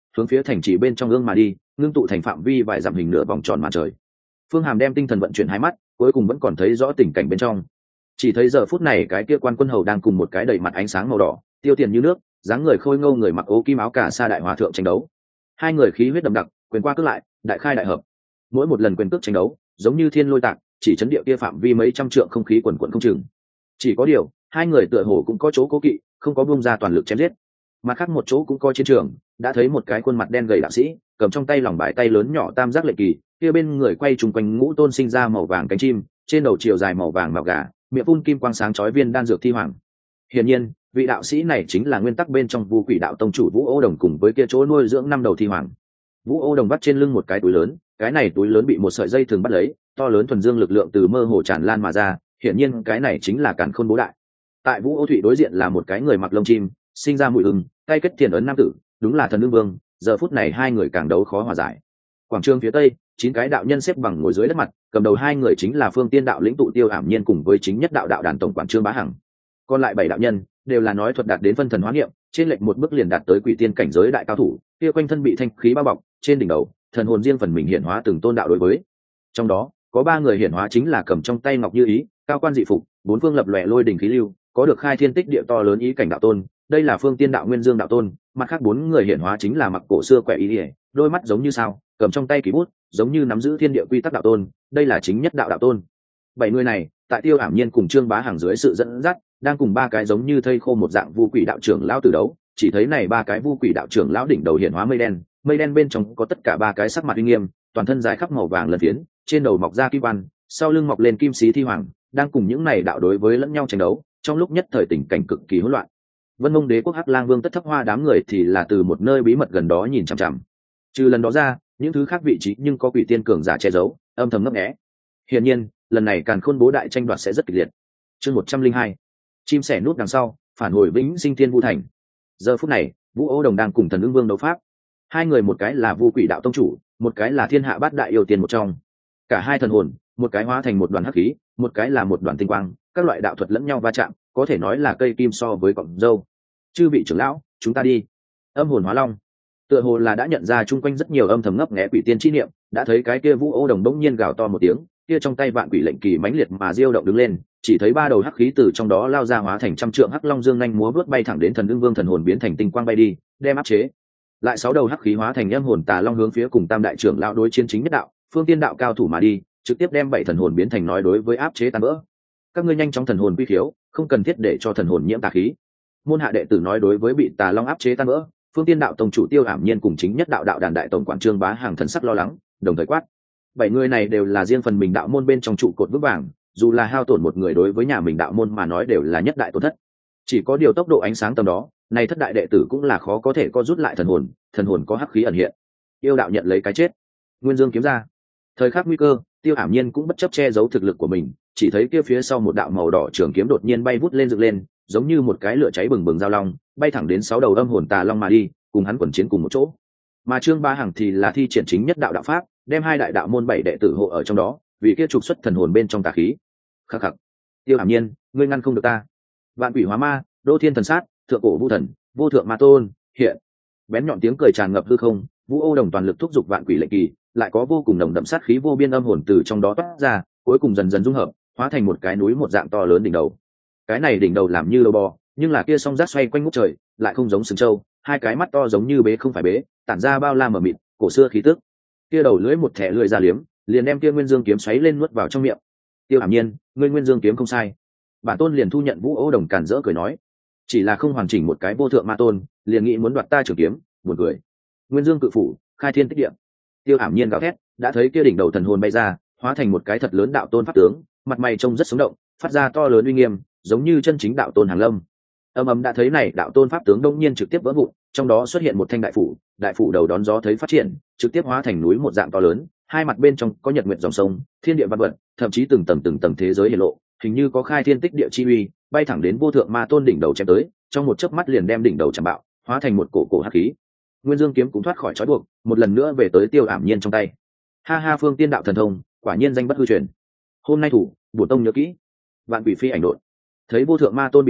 S1: hướng phía thành trì bên trong ương mà đi, ngưng tụ thành phạm vi vài dặm hình nửa vòng tròn màn trời. Phương Hàm đem tinh thần vận chuyển hai mắt, cuối cùng vẫn còn thấy rõ tình cảnh bên trong. Chỉ thấy giờ phút này cái kia quan quân hầu đang cùng một cái đầy mặt ánh sáng màu đỏ, tiêu tiền như nước, dáng người khôi ngô người mặc ố kim áo cà sa đại hòa thượng tranh đấu. Hai người khí huyết đậm đặc, quyền qua cước lại, đại khai đại hợp. Mỗi một lần quyền cước tranh đấu, giống như thiên lôi tạc, chỉ chấn địa kia phạm vi mấy trăm trượng không khí quần quần không chừng. Chỉ có điều, hai người tựa hồ cũng có chỗ cố kỵ, không có buông ra toàn lực chém giết. Mặt khác một chỗ cũng có chiến trường, đã thấy một cái khuôn mặt đen gầy đạo sĩ, cầm trong tay lòng bài tay lớn nhỏ tam giác lệnh kỳ, kia bên người quay trùng quanh ngũ tôn sinh ra màu vàng cánh chim, trên đầu chiều dài màu vàng mạo gà, miệng phun kim quang sáng chói viên đan dược thi hoàng. Hiển nhiên, vị đạo sĩ này chính là nguyên tắc bên trong Vu Quỷ đạo tông chủ Vũ Ô Đồng cùng với kia chỗ nuôi dưỡng năm đầu thi hoàng. Vũ Ô Đồng bắt trên lưng một cái túi lớn, cái này túi lớn bị một sợi dây thường bắt lấy, to lớn thuần dương lực lượng từ mơ hồ tràn lan mà ra, hiển nhiên cái này chính là Càn Khôn Bố Đại. Tại Vũ Ô Thụy đối diện là một cái người mặc lông chim, sinh ra mùi ưng, tay kết tiền ấn nam tử, đúng là Thần Ưng Vương. Giờ phút này hai người càng đấu khó hòa giải. Quảng trường phía tây, 9 cái đạo nhân xếp bằng ngồi dưới đất mặt, cầm đầu hai người chính là Phương Tiên đạo lĩnh tụ Tiêu Ảm Nhiên cùng với chính nhất đạo đạo đàn tổng quản Trương Bá Hằng. Còn lại 7 đạo nhân đều là nói thuật đạt đến phân thần hóa niệm, trên lệch một bước liền đạt tới quỷ tiên cảnh giới đại cao thủ, kia quanh thân bị thanh khí bao bọc, trên đỉnh đầu, thần hồn riêng phần mình hiển hóa từng tôn đạo đối với. Trong đó, có 3 người hiển hóa chính là cầm trong tay ngọc như ý, cao quan dị phục, bốn phương lập lòe lôi đỉnh khí lưu, có được khai thiên tích địa to lớn ý cảnh đạo tôn, đây là Phương Tiên đạo Nguyên Dương đạo tôn. Mặt khác 4 người hiển hóa chính là mặc cổ xưa quẻ ý ỉa, đôi mắt giống như sao, cầm trong tay kỷ bút, giống như nắm giữ thiên địa quy tắc đạo tôn, đây là chính nhất đạo đạo tôn. 7 người này, tại Tiêu Ảm Nhiên cùng Trương Bá Hằng dưới sự dẫn dắt, đang cùng 3 cái giống như thây khô một dạng Vu Quỷ đạo trưởng lão tử đấu. Chỉ thấy này 3 cái Vu Quỷ đạo trưởng lão đỉnh đầu hiển hóa mây đen bên trong có tất cả 3 cái sắc mặt uy nghiêm, toàn thân dài khắp màu vàng lân phiến, trên đầu mọc ra kim quan, sau lưng mọc lên kim xí thi hoàng, đang cùng những này đạo đối với lẫn nhau tranh đấu, trong lúc nhất thời tình cảnh cực kỳ hỗn loạn. Vân Mông Đế quốc Hắc Lang Vương Tất Thấp Hoa đám người thì là từ một nơi bí mật gần đó nhìn chằm chằm. Trừ lần đó ra, những thứ khác vị trí nhưng có quỷ tiên cường giả che giấu, âm thầm ngấp nghé. Hiển nhiên, lần này Càn Khôn Bố Đại tranh đoạt sẽ rất kịch liệt. Chương 102. Chim sẻ nút đằng sau, phản hồi Vĩnh Sinh Thiên Vu Thành. Giờ phút này, Vũ Ô Đồng đang cùng Thần Ưng Vương đấu pháp. Hai người một cái là Vu Quỷ đạo tông chủ, một cái là Thiên Hạ Bát Đại yêu tiên một trong. Cả hai thần hồn, một cái hóa thành một đoàn hắc khí, một cái là một đoàn tinh quang, các loại đạo thuật lẫn nhau va chạm, có thể nói là cây kim so với cọng râu. Chư vị trưởng lão, chúng ta đi. Âm hồn hóa long, tựa hồ là đã nhận ra chung quanh rất nhiều âm thầm ngấp nghé quỷ tiên chi niệm, đã thấy cái kia Vũ Ô Đồng đống nhiên gào to một tiếng, kia trong tay vạn quỷ lệnh kỳ mãnh liệt mà diêu động đứng lên, chỉ thấy 3 đầu hắc khí từ trong đó lao ra hóa thành trăm trượng hắc long dương nhanh múa vút bay thẳng đến Thần Ưng Vương thần hồn biến thành tinh quang bay đi, đem áp chế. Lại 6 đầu hắc khí hóa thành âm hồn tà long hướng phía cùng Tam đại trưởng lão đối chiến chính nhất đạo, Phương Tiên đạo cao thủ mà đi, trực tiếp đem 7 thần hồn biến thành nói đối với áp chế tan vỡ. Các ngươi nhanh chóng thần hồn quy khiếu, không cần thiết để cho thần hồn nhiễm tà khí. Môn hạ đệ tử nói đối với bị tà long áp chế tan vỡ. Phương Tiên đạo tông chủ Tiêu Ảm Nhiên cùng chính nhất đạo đạo đàn đại tổng quản Trương Bá Hằng thần sắc lo lắng, đồng thời quát: 7 người này đều là riêng phần mình đạo môn bên trong trụ cột vững vàng, dù là hao tổn một người đối với nhà mình đạo môn mà nói đều là nhất đại tổn thất. Chỉ có điều tốc độ ánh sáng tầm đó, này thất đại đệ tử cũng là khó có thể có rút lại thần hồn có hắc khí ẩn hiện. Yêu đạo nhận lấy cái chết. Nguyên Dương kiếm ra. Thời khắc nguy cơ, Tiêu Ảm Nhiên cũng bất chấp che giấu thực lực của mình, chỉ thấy kia phía sau một đạo màu đỏ trường kiếm đột nhiên bay vút lên dựng lên, giống như một cái lửa cháy bừng bừng giao long, bay thẳng đến 6 đầu âm hồn tà long mà đi, cùng hắn quần chiến cùng một chỗ. Mà Trương Bá Hằng thì là thi triển chính nhất đạo đạo pháp, đem 2 đại đạo môn 7 đệ tử hộ ở trong đó, vì kia trục xuất thần hồn bên trong tà khí. Khắc khắc. Tiêu Ảm Nhiên, ngươi ngăn không được ta. Vạn quỷ hóa ma, đô thiên thần sát, thượng cổ vu thần, vô thượng ma tôn, hiện. Bén nhọn tiếng cười tràn ngập hư không, Vũ Ô Đồng toàn lực thúc giục vạn quỷ lệnh kỳ, lại có vô cùng nồng đậm sát khí vô biên âm hồn từ trong đó toát ra, cuối cùng dần dần dung hợp, hóa thành một cái núi một dạng to lớn đỉnh đầu. Cái này đỉnh đầu làm như lô bò, nhưng là kia song giác xoay quanh ngút trời, lại không giống sừng trâu, 2 cái mắt to giống như bế không phải bế, tản ra bao la mờ mịt, cổ xưa khí tức. Kia đầu lưỡi một thẻ lưỡi ra liếm, liền đem kia Nguyên Dương kiếm xoáy lên nuốt vào trong miệng. Tiêu Ảm Nhiên, ngươi Nguyên Dương kiếm không sai. Bản tôn liền thu nhận Vũ Ô Đồng càn rỡ cười nói, chỉ là không hoàn chỉnh một cái vô thượng ma tôn, liền nghĩ muốn đoạt ta trường kiếm, buồn cười. Nguyên Dương cự phủ, khai thiên tích địa. Tiêu Ảm Nhiên gào thét, đã thấy kia đỉnh đầu thần hồn bay ra, hóa thành một cái thật lớn đạo tôn pháp tướng, mặt mày trông rất sống động, phát ra to lớn uy nghiêm, giống như chân chính đạo tôn hàng lâm. Ầm đã thấy này đạo tôn pháp tướng đông nhiên trực tiếp vỡ vụn, trong đó xuất hiện một thanh đại phủ đầu đón gió thấy phát triển, trực tiếp hóa thành núi một dạng to lớn, 2 mặt bên trong có nhật nguyệt dòng sông, thiên địa văn vật, thậm chí từng tầng thế giới hiện lộ, hình như có khai thiên tích địa chi uy, bay thẳng đến vô thượng ma tôn đỉnh đầu chém tới, trong một chớp mắt liền đem đỉnh đầu chạm bạo, hóa thành một cổ hắc khí. Nguyên Dương kiếm cũng thoát khỏi trói buộc, một lần nữa về tới Tiêu Ảm Nhiên trong tay. Ha ha, Phương Tiên đạo thần thông, quả nhiên danh bất hư truyền. Hôm nay thủ, bổn tông nhớ kỹ. Vạn quỷ phi ảnh độn. Thấy vô thượng ma tôn bị phá,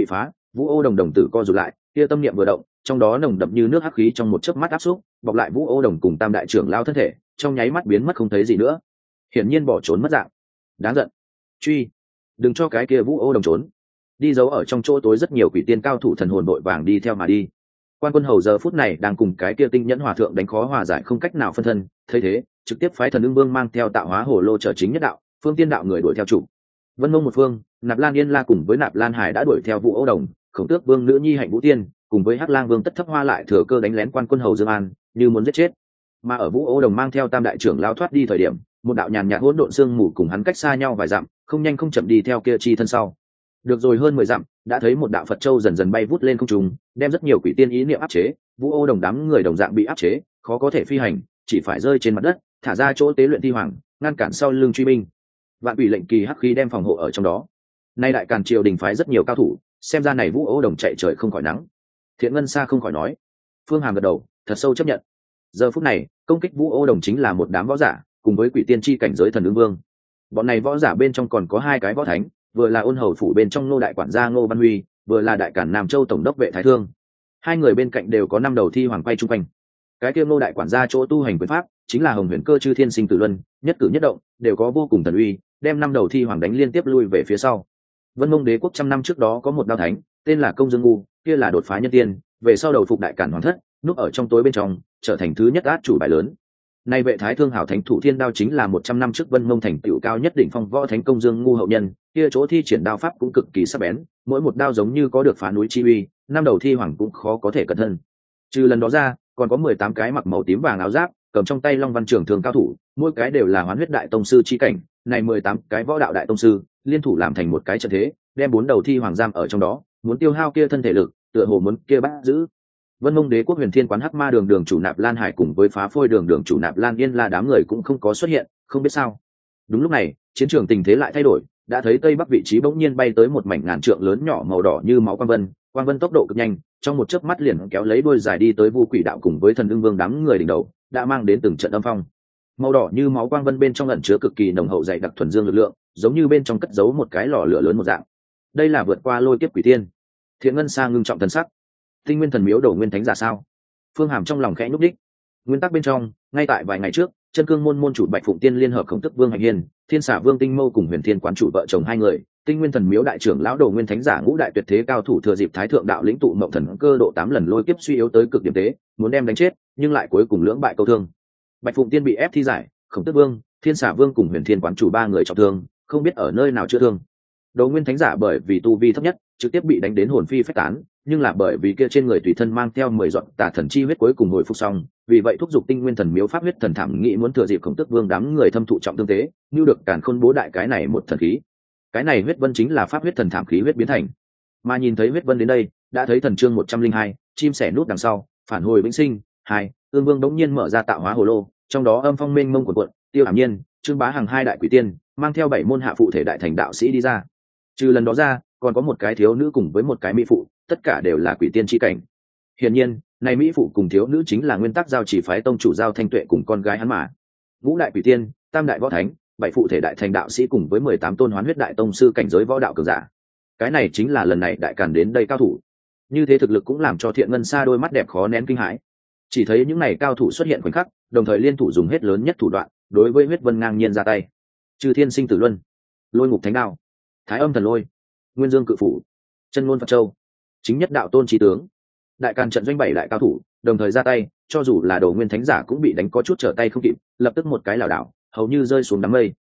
S1: Vũ Ô Đồng đồng tử co rụt lại, kia tâm niệm vừa động, trong đó nồng đậm như nước hắc khí trong một chớp mắt áp xúc, bọc lại Vũ Ô Đồng cùng Tam đại trưởng lao thân thể, trong nháy mắt biến mất không thấy gì nữa. Hiển nhiên bỏ trốn mất dạng. Đáng giận. Truy, đừng cho cái kia Vũ Ô Đồng trốn. Đi giấu ở trong chỗ tối rất nhiều quỷ tiên cao thủ thần hồn đội vàng đi theo mà đi. Quan Quân Hầu giờ phút này đang cùng cái kia tinh nhẫn hòa thượng đánh khó hòa giải không cách nào phân thân, thấy thế, trực tiếp phái Thần Ưng Vương mang theo Tạo Hóa Hồ Lô trở chính nhất đạo, Phương Tiên đạo người đuổi theo chủ. Vân Mông một phương, Nạp Lan Yên La cùng với Nạp Lan Hải đã đuổi theo Vũ Ô Đồng, Khổng Tước Vương nữ nhi Hạnh Vũ Tiên, cùng với Hắc Lang Vương Tất Thấp Hoa lại thừa cơ đánh lén Quan Quân Hầu Dương An, như muốn giết chết. Mà ở Vũ Ô Đồng mang theo Tam đại trưởng lao thoát đi thời điểm, một đạo nhàn nhạt hỗn độn sương mù cùng hắn cách xa nhau vài dặm, không nhanh không chậm đi theo kia chi thân sau. Được rồi hơn 10 dặm, đã thấy một đạo Phật châu dần dần bay vút lên không trung, đem rất nhiều quỷ tiên ý niệm áp chế, Vũ Ô Đồng đám người đồng dạng bị áp chế, khó có thể phi hành, chỉ phải rơi trên mặt đất, thả ra chỗ tế luyện thi hoàng, ngăn cản sau lưng truy binh. Vạn quỷ lệnh kỳ hắc khí đem phòng hộ ở trong đó. Nay đại càn triều đình phái rất nhiều cao thủ, xem ra này Vũ Ô Đồng chạy trời không khỏi nắng. Thiện Ngân Sa không khỏi nói. Phương Hàm gật đầu, thật sâu chấp nhận. Giờ phút này, công kích Vũ Ô Đồng chính là một đám võ giả, cùng với quỷ tiên chi cảnh giới Thần Ưng Vương. Bọn này võ giả bên trong còn có hai cái võ thánh, vừa là Ôn Hầu phủ bên trong Ngô đại quản gia Ngô Văn Huy, vừa là đại cản Nam Châu tổng đốc vệ Thái Thương. Hai người bên cạnh đều có 5 đầu thi hoàng quay chung quanh. Cái kia Ngô đại quản gia chỗ tu hành quyền pháp chính là Hồng Huyền Cơ Chư Thiên Sinh Tử Luân, nhất cử nhất động đều có vô cùng thần uy, đem 5 đầu thi hoàng đánh liên tiếp lui về phía sau. Vân Mông Đế quốc trăm năm trước đó có một đao thánh, tên là Công Dương Ngu, kia là đột phá nhân tiên, về sau đầu phục đại cản hoàng thất, núp ở trong tối bên trong, trở thành thứ nhất át chủ bài lớn. Nay vệ Thái Thương hảo thánh thủ thiên đao chính là 100 năm trước Vân Mông thành tựu cao nhất đỉnh phong võ thánh Công Dương Ngu hậu nhân, kia chỗ thi triển đao pháp cũng cực kỳ sắc bén, mỗi một đao giống như có được phá núi chi uy, 5 đầu thi hoàng cũng khó có thể cẩn thân. Trừ lần đó ra, còn có 18 cái mặc màu tím vàng áo giáp, cầm trong tay Long Văn Trường thường cao thủ, mỗi cái đều là Hoán Huyết đại tông sư chi cảnh, này 18 cái võ đạo đại tông sư, liên thủ làm thành một cái trận thế, đem 4 đầu thi hoàng giam ở trong đó, muốn tiêu hao kia thân thể lực, tựa hồ muốn kia bắt giữ. Vân Mông Đế quốc Huyền Thiên quán Hắc Ma đường đường chủ Nạp Lan Hải cùng với Phá Phôi đường đường chủ Nạp Lan Yên La đám người cũng không có xuất hiện, không biết sao. Đúng lúc này, chiến trường tình thế lại thay đổi, đã thấy tây bắc vị trí bỗng nhiên bay tới một mảnh ngàn trượng lớn nhỏ màu đỏ như máu quang vân tốc độ cực nhanh, trong một chớp mắt liền kéo lấy đuôi dài đi tới Vu Quỷ đạo cùng với Thần Ưng Vương đám người đỉnh đầu, đã mang đến từng trận âm phong. Màu đỏ như máu quang vân bên trong ẩn chứa cực kỳ nồng hậu dày đặc thuần dương lực lượng, giống như bên trong cất giấu một cái lò lửa lớn một dạng. Đây là vượt qua lôi kiếp quỷ tiên. Thiện Ngân Sa ngưng trọng thần sắc. Tinh Nguyên Thần Miếu đầu nguyên thánh giả sao? Phương Hàm trong lòng khẽ nhúc đích. Nguyên tắc bên trong, ngay tại vài ngày trước, Chân Cương môn môn chủ Bạch Phụng Tiên liên hợp Khổng Tức Vương Hạnh Hiên, Thiên Xà Vương Tinh Mâu cùng Huyền Thiên quán chủ vợ chồng hai người, Tinh Nguyên Thần Miếu đại trưởng lão đầu nguyên thánh giả ngũ đại tuyệt thế cao thủ thừa dịp Thái thượng đạo lĩnh tụ mộng thần cơ độ 8 lần lôi kiếp suy yếu tới cực điểm tế, muốn đem đánh chết, nhưng lại cuối cùng lưỡng bại câu thương. Bạch Phụng Tiên bị ép thi giải, Khổng Tức Vương, Thiên Xà Vương cùng Huyền Thiên quán chủ ba người trọng thương, không biết ở nơi nào chữa thương. Đầu nguyên thánh giả bởi vì tu vi thấp nhất, trực tiếp bị đánh đến hồn phi phách tán, nhưng là bởi vì kia trên người tùy thân mang theo 10 giọt tà thần chi huyết cuối cùng hồi phục xong, vì vậy thúc giục Tinh Nguyên Thần Miếu pháp huyết thần thảm nghĩ muốn thừa dịp Khổng Tước Vương đám người thâm thụ trọng thương tế, như được càn khôn bố đại cái này một thần khí. Cái này huyết vân chính là pháp huyết thần thảm khí huyết biến thành. Mà nhìn thấy huyết vân đến đây, đã thấy thần chương 102, chim sẻ nút đằng sau, phản hồi vĩnh sinh, 2, Ương Vương đống nhiên mở ra tạo hóa hồ lô, trong đó âm phong mênh mông cuộn cuộn, Tiêu Ảm Nhiên, Trương Bá Hằng hai đại quỷ tiên, mang theo 7 môn hạ phụ thể đại thành đạo sĩ đi ra. Trừ lần đó ra, còn có một cái thiếu nữ cùng với một cái mỹ phụ, tất cả đều là quỷ tiên chi cảnh. Hiển nhiên, này mỹ phụ cùng thiếu nữ chính là nguyên tắc giao chỉ phái tông chủ Giao Thanh Tuệ cùng con gái hắn mà. Ngũ đại quỷ tiên, tam đại võ thánh, 7 phụ thể đại thành đạo sĩ cùng với 18 tôn hoán huyết đại tông sư cảnh giới võ đạo cường giả. Cái này chính là lần này đại càn đến đây cao thủ. Như thế thực lực cũng làm cho Thiện Ngân Sa đôi mắt đẹp khó nén kinh hãi. Chỉ thấy những này cao thủ xuất hiện khoảnh khắc, đồng thời liên thủ dùng hết lớn nhất thủ đoạn, đối với huyết vân ngang nhiên ra tay. Chư Thiên Sinh Tử Luân, Lôi Ngục Thánh Đao, Thái Âm Thần Lôi, Nguyên Dương Cự Phủ, Chân Ngôn Phật Châu, chính nhất đạo tôn trí tướng. Đại càn trận doanh 7 đại cao thủ đồng thời ra tay, cho dù là Đồ Nguyên thánh giả cũng bị đánh có chút trở tay không kịp, lập tức một cái lảo đảo, hầu như rơi xuống đám mây.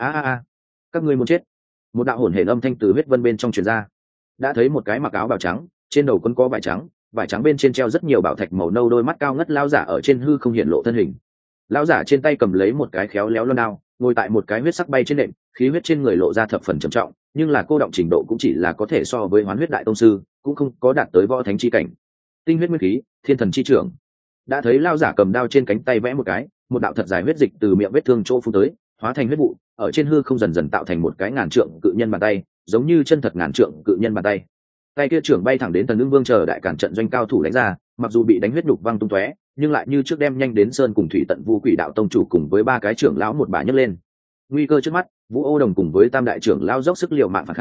S1: Các ngươi muốn chết! Một đạo hồn hển âm thanh từ huyết vân bên trong truyền ra. Đã thấy một cái mặc áo bào trắng, trên đầu quấn có vải trắng bên trên treo rất nhiều bảo thạch màu nâu, đôi mắt cao ngất lão giả ở trên hư không hiện lộ thân hình. Lão giả trên tay cầm lấy một cái khéo léo loan đao, ngồi tại một cái huyết sắc bay trên nệm, khí huyết trên người lộ ra thập phần trầm trọng, nhưng là cô động trình độ cũng chỉ là có thể so với hoán huyết đại tông sư, cũng không có đạt tới võ thánh chi cảnh. Tinh huyết nguyên khí, thiên thần chi trưởng. Đã thấy lão giả cầm đao trên cánh tay vẽ một cái, một đạo thật dài huyết dịch từ miệng vết thương chỗ phun tới, hóa thành huyết vụ, ở trên hư không dần dần tạo thành một cái ngàn trượng cự nhân bàn tay, giống như chân thật ngàn trượng cự nhân bàn tay. Tay kia trưởng bay thẳng đến Thần Ưng Vương chờ đại cản trận doanh cao thủ đánh ra, mặc dù bị đánh huyết nhục văng tung tóe, nhưng lại như trước đem nhanh đến sơn cùng thủy tận Vu Quỷ đạo tông chủ cùng với 3 cái trưởng lão một bà nhấc lên. Nguy cơ trước mắt, Vũ Ô Đồng cùng với tam đại trưởng lão dốc sức liều mạng phản kháng,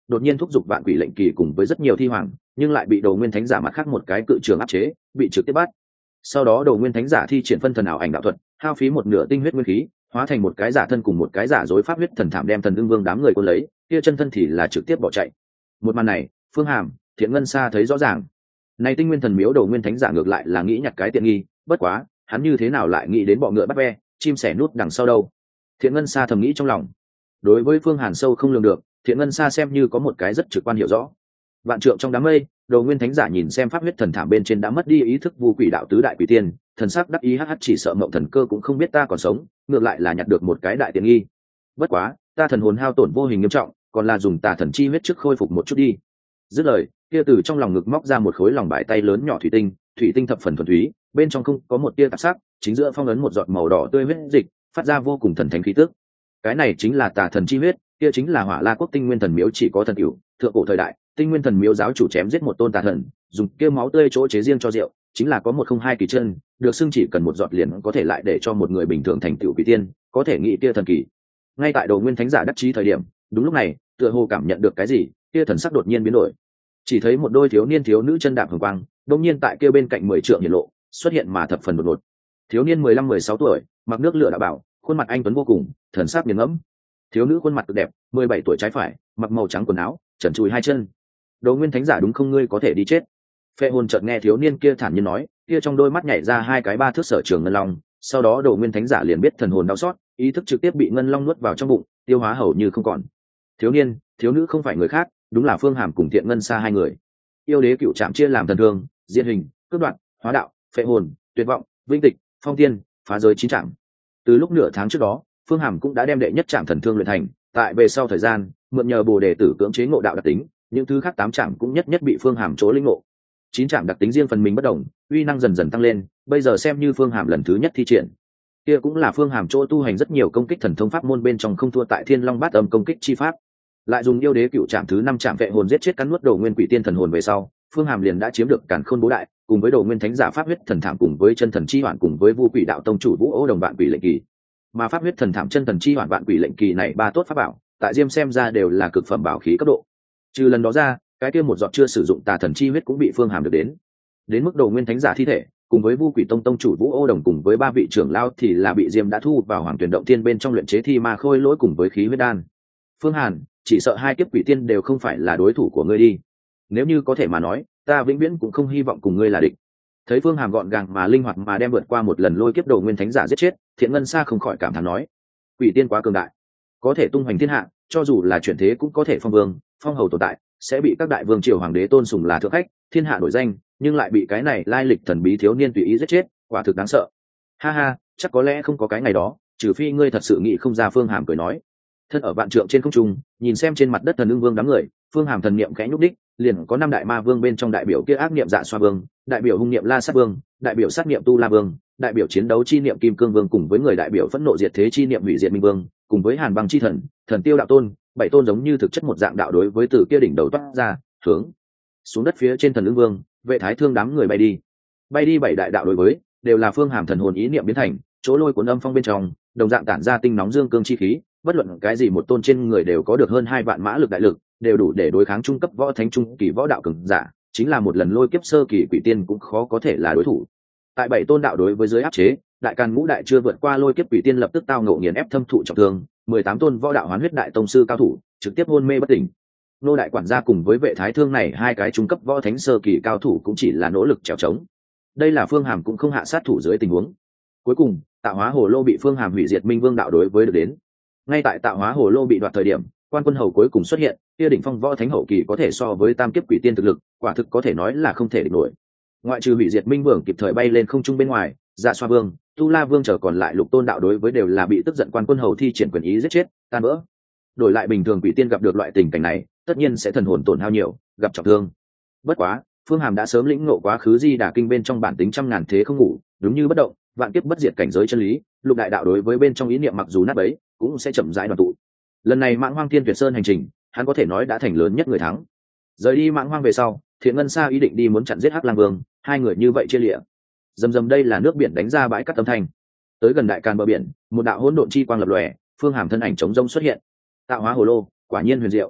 S1: đột nhiên thúc giục vạn quỷ lệnh kỳ cùng với rất nhiều thi hoàng, nhưng lại bị Đồ Nguyên Thánh giả mặt khác một cái cự trường áp chế, bị trực tiếp bắt. Sau đó Đồ Nguyên Thánh giả thi triển phân thần ảo ảnh đạo thuật, hao phí một nửa tinh huyết nguyên khí, hóa thành một cái giả thân cùng một cái giả dối pháp huyết thần thảm đem Thần Ưng Vương đám người cuốn lấy, kia chân thân thì là trực tiếp bỏ chạy. Một màn này, Phương Hàm, Thiện Ngân Sa thấy rõ ràng. Này Tinh Nguyên Thần Miếu Đồ Nguyên Thánh giả ngược lại là nghĩ nhặt cái tiện nghi, bất quá, hắn như thế nào lại nghĩ đến bọ ngựa bắt ve, chim sẻ nút đằng sau đâu. Thiện Ngân Sa thầm nghĩ trong lòng. Đối với Phương Hàn sâu không lường được, Thiện Ngân Sa xem như có một cái rất trực quan hiểu rõ. Vạn trượng trong đám mây, Đồ Nguyên Thánh giả nhìn xem pháp huyết thần thảm bên trên đã mất đi ý thức Vu Quỷ đạo tứ đại quỷ tiên, thần sắc đắc ý hắc chỉ sợ Mộng Thần Cơ cũng không biết ta còn sống, ngược lại là nhặt được một cái đại tiện nghi. Bất quá, ta thần hồn hao tổn vô hình nghiêm trọng, còn là dùng tà thần chi huyết trước khôi phục một chút đi. Dứt lời, kia từ trong lòng ngực móc ra một khối lòng bài tay lớn nhỏ thủy tinh thập phần thuần túy, bên trong không có một tia tạp sắc, chính giữa phong ấn một giọt màu đỏ tươi huyết dịch, phát ra vô cùng thần thánh khí tức. Cái này chính là tà thần chi huyết, kia chính là Hỏa La quốc Tinh Nguyên Thần Miếu chỉ có thần cửu, thượng cổ thời đại, Tinh Nguyên Thần Miếu giáo chủ chém giết một tôn tà thần, dùng kia máu tươi chỗ chế riêng cho rượu, chính là có 102 kỳ chân, được xưng chỉ cần một giọt liền có thể lại để cho một người bình thường thành tựu quỷ tiên, có thể nghĩ kia thần kỳ. Ngay tại Đồ Nguyên Thánh giả đắc chí thời điểm, đúng lúc này, tựa hồ cảm nhận được cái gì, kia thần sắc đột nhiên biến đổi. Chỉ thấy một đôi thiếu niên thiếu nữ chân đạp hồng quang, đột nhiên tại kia bên cạnh 10 trượng hiển lộ, xuất hiện mà thập phần đột ngột. Thiếu niên 15-16 tuổi, mặc nước lửa đạo bảo, khuôn mặt anh tuấn vô cùng, thần sắc nghiền ngẫm. Thiếu nữ khuôn mặt cực đẹp, 17 tuổi trái phải, mặc màu trắng quần áo, trần trụi hai chân. Đồ Nguyên Thánh giả đúng không, ngươi có thể đi chết. Phệ hồn chợt nghe thiếu niên kia thản nhiên nói, kia trong đôi mắt nhảy ra hai cái ba thước sở trường ngân long, sau đó Đồ Nguyên Thánh giả liền biết thần hồn đau xót, ý thức trực tiếp bị ngân long nuốt vào trong bụng, tiêu hóa hầu như không còn. Thiếu niên, thiếu nữ không phải người khác, đúng là Phương Hàm cùng Thiện Ngân Sa hai người. Yêu đế cựu trạm chia làm thần thương, diện hình, cướp đoạn, hóa đạo, phệ hồn, tuyệt vọng, vinh tịch, phong tiên, phá giới 9 trạm. Từ lúc nửa tháng trước đó, Phương Hàm cũng đã đem đệ nhất trạm thần thương luyện thành, tại về sau thời gian, mượn nhờ Bồ đề tử cưỡng chế ngộ đạo đặc tính, những thứ khác 8 trạm cũng nhất nhất bị Phương Hàm chỗ linh ngộ. 9 trạm đặc tính riêng phần mình bất đồng, uy năng dần dần tăng lên, bây giờ xem như Phương Hàm lần thứ nhất thi triển. Kia cũng là Phương Hàm chỗ tu hành rất nhiều công kích thần thông pháp môn bên trong không thua tại Thiên Long Bát Âm công kích chi pháp. Lại dùng yêu đế cựu trạm thứ 5 trạm vệ hồn giết chết cắn nuốt Đồ Nguyên quỷ tiên thần hồn về sau, Phương Hàm liền đã chiếm được Càn Khôn Bố Đại, cùng với Đồ Nguyên Thánh giả pháp huyết thần thảm cùng với chân thần chi hoàn cùng với Vu Quỷ đạo tông chủ Vũ Ô đồng bạn quỷ lệnh kỳ. Mà pháp huyết thần thảm chân thần chi hoàn bạn quỷ lệnh kỳ này ba tốt pháp bảo, tại Diêm xem ra đều là cực phẩm bảo khí cấp độ. Trừ lần đó ra, cái kia một giọt chưa sử dụng tà thần chi huyết cũng bị Phương Hàm được đến mức Đồ Nguyên Thánh giả thi thể, cùng với Vu Quỷ tông tông chủ Vũ Ô đồng cùng với 3 vị trưởng lao thì là bị Diêm đã thu vào Hoàng Tuyển động tiên bên trong luyện chế thi ma khôi lỗi cùng với khí huyết đan. Phương Hàn, chỉ sợ hai kiếp quỷ tiên đều không phải là đối thủ của ngươi đi. Nếu như có thể mà nói, ta vĩnh viễn cũng không hy vọng cùng ngươi là địch. Thấy Phương Hàm gọn gàng mà linh hoạt mà đem vượt qua một lần lôi kiếp Đồ Nguyên Thánh giả giết chết, Thiện Ngân Sa không khỏi cảm thán nói: quỷ tiên quá cường đại, có thể tung hoành thiên hạ, cho dù là chuyển thế cũng có thể phong vương, phong hầu tồn tại, sẽ bị các đại vương triều hoàng đế tôn sùng là thượng khách, thiên hạ nổi danh, nhưng lại bị cái này lai lịch thần bí thiếu niên tùy ý giết chết, quả thực đáng sợ. Ha ha, chắc có lẽ không có cái ngày đó, trừ phi ngươi thật sự nghĩ không ra. Phương Hàm cười nói. Thân ở vạn trượng trên không trung, nhìn xem trên mặt đất Thần Ưng Vương đám người, Phương Hàm thần niệm khẽ nhúc đích, liền có 5 đại ma vương bên trong đại biểu kia ác niệm Dạ Xoa Vương, đại biểu hung niệm La Sát Vương, đại biểu sát niệm Tu La Vương, đại biểu chiến đấu chi niệm Kim Cương Vương cùng với người đại biểu phẫn nộ diệt thế chi niệm Hủy Diệt Minh Vương, cùng với Hàn Băng chi thần, Thần Tiêu đạo tôn, 7 tôn giống như thực chất một dạng đạo đối với từ kia đỉnh đầu toát ra, hướng xuống đất phía trên Thần Ưng Vương, Vệ Thái Thương đám người bay đi 7 đại đạo đối với, đều là Phương Hàm thần hồn ý niệm biến thành, chỗ lôi cuốn âm phong bên trong, đồng dạng tản ra tinh nóng dương cương chi khí, bất luận cái gì một tôn trên người đều có được hơn 2 vạn mã lực đại lực, đều đủ để đối kháng trung cấp võ thánh trung kỳ võ đạo cường giả, chính là một lần lôi kiếp sơ kỳ quỷ tiên cũng khó có thể là đối thủ. Tại 7 tôn đạo đối với dưới áp chế, đại càn ngũ đại chưa vượt qua lôi kiếp quỷ tiên lập tức tao ngộ nghiền ép thâm thụ trọng thương, 18 tôn võ đạo hoán huyết đại tông sư cao thủ trực tiếp hôn mê bất tỉnh. Nô đại quản gia cùng với Vệ Thái Thương này hai cái trung cấp võ thánh sơ kỳ cao thủ cũng chỉ là nỗ lực trèo trống. Đây là Phương Hàm cũng không hạ sát thủ dưới tình huống. Cuối cùng, Tạo Hóa Hồ Lô bị Phương Hàm hủy diệt Minh Vương đạo đối với được đến. Ngay tại Tạo Hóa Hồ Lô bị đoạt thời điểm, Quan Quân Hầu cuối cùng xuất hiện, kia đỉnh phong võ thánh hậu kỳ có thể so với tam kiếp quỷ tiên thực lực, quả thực có thể nói là không thể địch nổi. Ngoại trừ hủy diệt Minh Vương kịp thời bay lên không trung bên ngoài, Dạ Xoa Vương, Tu La Vương trở còn lại lục tôn đạo đối với đều là bị tức giận Quan Quân Hầu thi triển quyền ý giết chết, tan vỡ. Đổi lại bình thường quỷ tiên gặp được loại tình cảnh này, tất nhiên sẽ thần hồn tổn hao nhiều, gặp trọng thương. Bất quá, Phương Hàm đã sớm lĩnh ngộ quá khứ Di Đà kinh bên trong bản tính trăm ngàn thế không ngủ, đúng như bất động, vạn kiếp bất diệt cảnh giới chân lý, lục đại đạo đối với bên trong ý niệm mặc dù nát bấy, cũng sẽ chậm rãi đoàn tụ. Lần này Mãng Hoang Thiên Tuyệt Sơn hành trình, hắn có thể nói đã thành lớn nhất người thắng. Rời đi Mãng Hoang về sau, Thiện Ngân Sa ý định đi muốn chặn giết Hắc Lang Vương, hai người như vậy chia liễu. Dầm dầm đây là nước biển đánh ra bãi cát âm thanh. Tới gần đại càn bờ biển, một đạo hỗn độn chi quang lập lòe, Phương Hàm thân ảnh chống rông xuất hiện. Tạo Hóa Hồ Lô, quả nhiên huyền diệu.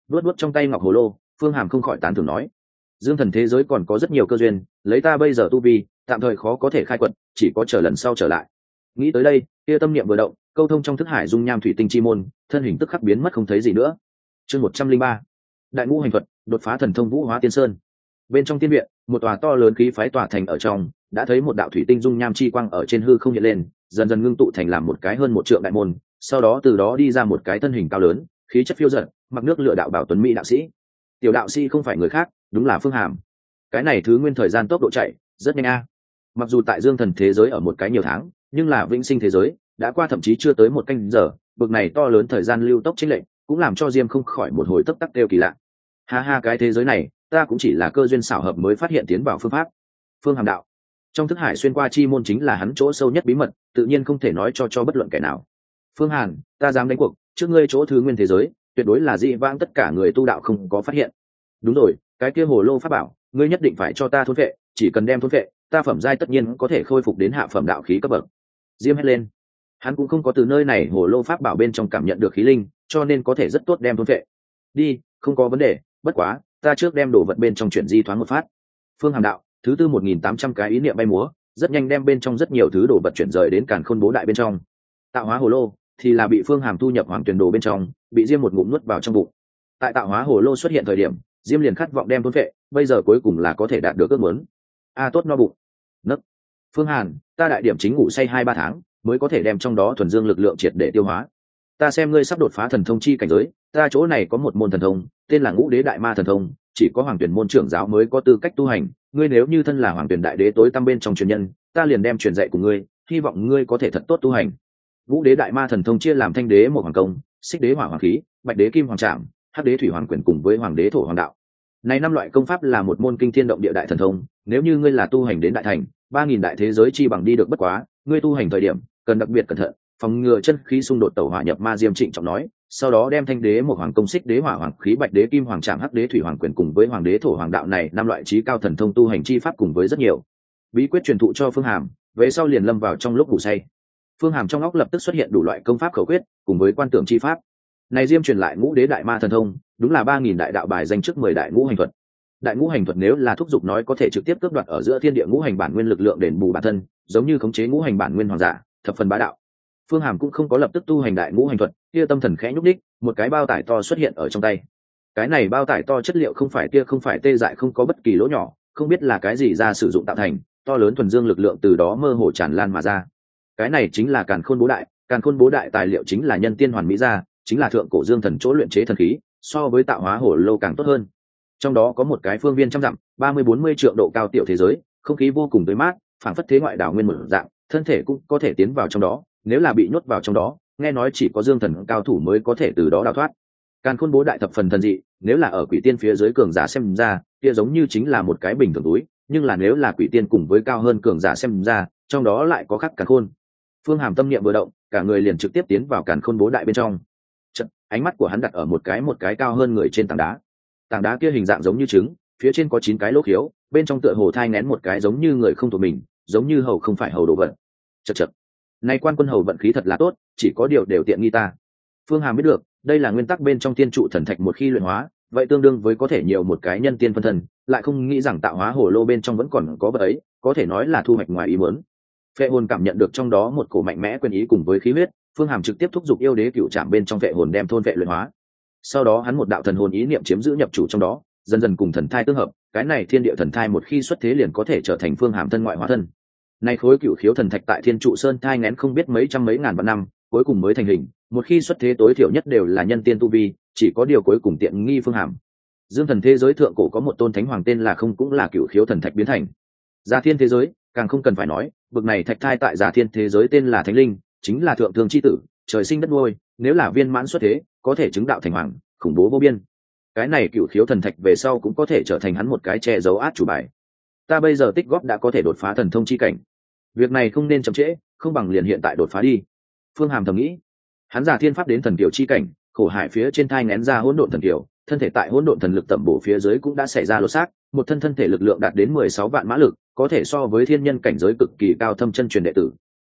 S1: luốt luốt trong tay ngọc hồ lô, Phương Hàm không khỏi tán thưởng nói: dương thần thế giới còn có rất nhiều cơ duyên, lấy ta bây giờ tu vi tạm thời khó có thể khai quật, chỉ có chờ lần sau trở lại. Nghĩ tới đây, kia tâm niệm vừa động, câu thông trong thức hải dung nham thủy tinh chi môn, thân hình tức khắc biến mất không thấy gì nữa. Chương 103, đại ngũ hành thuật, đột phá thần thông vũ hóa tiên sơn. Bên trong tiên viện, một tòa to lớn khí phái tòa thành ở trong, đã thấy một đạo thủy tinh dung nham chi quang ở trên hư không hiện lên, dần dần ngưng tụ thành làm một cái hơn một trượng đại môn, sau đó từ đó đi ra một cái thân hình cao lớn, khí chất phiêu dật, mặc nước lửa đạo bảo tuấn mỹ đạo sĩ. Tiểu đạo sĩ không phải người khác, đúng là Phương Hàm. Cái này thứ nguyên thời gian tốc độ chạy rất nhanh a. Mặc dù tại dương thần thế giới ở một cái nhiều tháng, nhưng là vĩnh sinh thế giới đã qua thậm chí chưa tới một canh giờ, bực này to lớn thời gian lưu tốc chênh lệch cũng làm cho Diêm không khỏi một hồi tấp tắc kêu kỳ lạ. Ha ha, cái thế giới này ta cũng chỉ là cơ duyên xảo hợp mới phát hiện tiến vào phương pháp. Phương Hàm đạo. Trong thức hải xuyên qua chi môn chính là hắn chỗ sâu nhất bí mật, tự nhiên không thể nói cho bất luận kẻ nào. Phương Hàn, ta dám đánh cuộc, trước ngươi chỗ thứ nguyên thế giới tuyệt đối là dị vãng tất cả người tu đạo không có phát hiện. Đúng rồi, cái kia hồ lô pháp bảo ngươi nhất định phải cho ta thôn vệ, chỉ cần đem thôn vệ, ta phẩm giai tất nhiên có thể khôi phục đến hạ phẩm đạo khí cấp bậc. Diêm hét lên. Hắn cũng không có từ nơi này hồ lô pháp bảo bên trong cảm nhận được khí linh, cho nên có thể rất tốt đem thôn vệ. Đi, không có vấn đề, bất quá ta trước đem đồ vật bên trong chuyển di thoáng một phát. Phương Hàm đạo. Thứ tư 1.800 cái ý niệm bay múa, rất nhanh đem bên trong rất nhiều thứ đồ vật chuyển rời đến càn khôn bố đại bên trong. Tạo hóa hồ lô thì là bị Phương Hàm thu nhập hoàng tuyển đồ bên trong, bị Diêm một ngụm nuốt vào trong bụng. Tại tạo hóa hồ lô xuất hiện thời điểm, Diêm liền khát vọng đem thôn vệ, bây giờ cuối cùng là có thể đạt được ước muốn. Tốt no bụng. Nấc. Phương Hàn, ta đại điểm chính ngủ say 2-3 tháng mới có thể đem trong đó thuần dương lực lượng triệt để tiêu hóa. Ta xem ngươi sắp đột phá thần thông chi cảnh giới, ta chỗ này có một môn thần thông, tên là Ngũ Đế Đại Ma thần thông, chỉ có hoàng tuyển môn trưởng giáo mới có tư cách tu hành, ngươi nếu như thân là hoàng tuyển đại đế tối tăm bên trong truyền nhân, ta liền đem truyền dạy của ngươi, hy vọng ngươi có thể thật tốt tu hành. Ngũ Đế Đại Ma thần thông chia làm Thanh Đế một hoàng công, Xích Đế hỏa hoàng khí, Bạch Đế kim hoàng trảm, Hắc Đế thủy hoàng quyền cùng với Hoàng Đế thổ hoàng đạo. Này 5 loại công pháp là một môn kinh thiên động địa đại thần thông, nếu như ngươi là tu hành đến đại thành, 3000 đại thế giới chi bằng đi được bất quá, ngươi tu hành thời điểm cần đặc biệt cẩn thận, phòng ngừa chân khí xung đột tẩu hỏa nhập ma. Diêm trịnh trọng nói, sau đó đem Thanh Đế một hoàng công, Xích Đế hỏa hoàng khí, Bạch Đế kim hoàng trảm, Hắc Đế thủy hoàng quyền cùng với Hoàng Đế thổ hoàng đạo này 5 loại chí cao thần thông tu hành chi pháp cùng với rất nhiều bí quyết truyền thụ cho Phương Hàm, về sau liền lâm vào trong lúc ngủ say. Phương Hàm trong óc lập tức xuất hiện đủ loại công pháp khẩu quyết cùng với quan tưởng chi pháp. Này Diêm truyền lại Ngũ Đế Đại Ma thần thông, đúng là 3000 đại đạo bài danh trước 10 đại ngũ hành thuật. Đại ngũ hành thuật nếu là thúc giục nói có thể trực tiếp cướp đoạt ở giữa thiên địa ngũ hành bản nguyên lực lượng đền bù bản thân, giống như khống chế ngũ hành bản nguyên hoàng giả, thập phần bá đạo. Phương Hàm cũng không có lập tức tu hành đại ngũ hành thuật, kia tâm thần khẽ nhúc đích, một cái bao tải to xuất hiện ở trong tay. Cái này bao tải to chất liệu không phải tê dại, không có bất kỳ lỗ nhỏ, không biết là cái gì ra sử dụng tạo thành, to lớn thuần dương lực lượng từ đó mơ hồ tràn lan mà ra. Cái này chính là Càn Khôn Bố Đại, Càn Khôn Bố Đại tài liệu chính là nhân tiên hoàn mỹ ra, chính là thượng cổ dương thần chỗ luyện chế thần khí, so với tạo hóa hổ lô càng tốt hơn. Trong đó có một cái phương viên trăm dặm, 30-40 trượng độ cao tiểu thế giới, không khí vô cùng tươi mát, phảng phất thế ngoại đảo nguyên một dạng, thân thể cũng có thể tiến vào trong đó, nếu là bị nhốt vào trong đó, nghe nói chỉ có dương thần cao thủ mới có thể từ đó đào thoát. Càn Khôn Bố Đại thập phần thần dị, nếu là ở quỷ tiên phía dưới cường giả xem ra, kia giống như chính là một cái bình thường túi, nhưng là nếu là quỷ tiên cùng với cao hơn cường giả xem ra, trong đó lại có khắc càn khôn. Phương Hàm tâm niệm vừa động, cả người liền trực tiếp tiến vào Càn Khôn Bố Đại bên trong. Chợt, ánh mắt của hắn đặt ở một cái cao hơn người trên tảng đá. Tảng đá kia hình dạng giống như trứng, phía trên có 9 cái lỗ khiếu, bên trong tựa hồ thai nén một cái giống như người không thuộc mình, giống như hầu không phải hầu đồ vật. Chậc. Này quan quân hầu vận khí thật là tốt, chỉ có điều đều tiện nghi ta. Phương Hàm biết được, đây là nguyên tắc bên trong tiên trụ thần thạch một khi luyện hóa, vậy tương đương với có thể nhiều một cái nhân tiên phân thân, lại không nghĩ rằng tạo hóa hồ lô bên trong vẫn còn có vật ấy, có thể nói là thu hoạch ngoài ý muốn. Phệ hồn cảm nhận được trong đó một cổ mạnh mẽ quyền ý cùng với khí huyết, Phương Hàm trực tiếp thúc giục yêu đế cựu trảm bên trong phệ hồn đem thôn phệ luyện hóa. Sau đó hắn một đạo thần hồn ý niệm chiếm giữ nhập chủ trong đó, dần dần cùng thần thai tương hợp, cái này thiên địa thần thai một khi xuất thế liền có thể trở thành Phương Hàm thân ngoại hóa thân. Này khối cựu khiếu thần thạch tại Thiên Trụ Sơn thai nghén không biết mấy trăm mấy ngàn vạn năm, cuối cùng mới thành hình, một khi xuất thế tối thiểu nhất đều là nhân tiên tu vi, chỉ có điều cuối cùng tiện nghi Phương Hàm. Dương thần thế giới thượng cổ có một tôn thánh hoàng tên là Không, cũng là cựu khiếu thần thạch biến thành. Già Thiên thế giới càng không cần phải nói, bực này thạch thai tại Già Thiên thế giới tên là Thánh Linh, chính là thượng thương chi tử, trời sinh đất nuôi, nếu là viên mãn xuất thế, có thể chứng đạo thành hoàng, khủng bố vô biên. Cái này cựu khiếu thần thạch về sau cũng có thể trở thành hắn một cái che giấu át chủ bài. Ta bây giờ tích góp đã có thể đột phá thần thông chi cảnh, việc này không nên chậm trễ, không bằng liền hiện tại đột phá đi. Phương Hàm thầm nghĩ. Hắn Già Thiên pháp đến thần kiều chi cảnh, khổ hải phía trên thai nén ra hỗn độn thần kiều, thân thể tại hỗn độn thần lực tẩm bổ phía dưới cũng đã xảy ra lột xác, một thân thể lực lượng đạt đến 16 vạn mã lực, có thể so với thiên nhân cảnh giới cực kỳ cao thâm chân truyền đệ tử.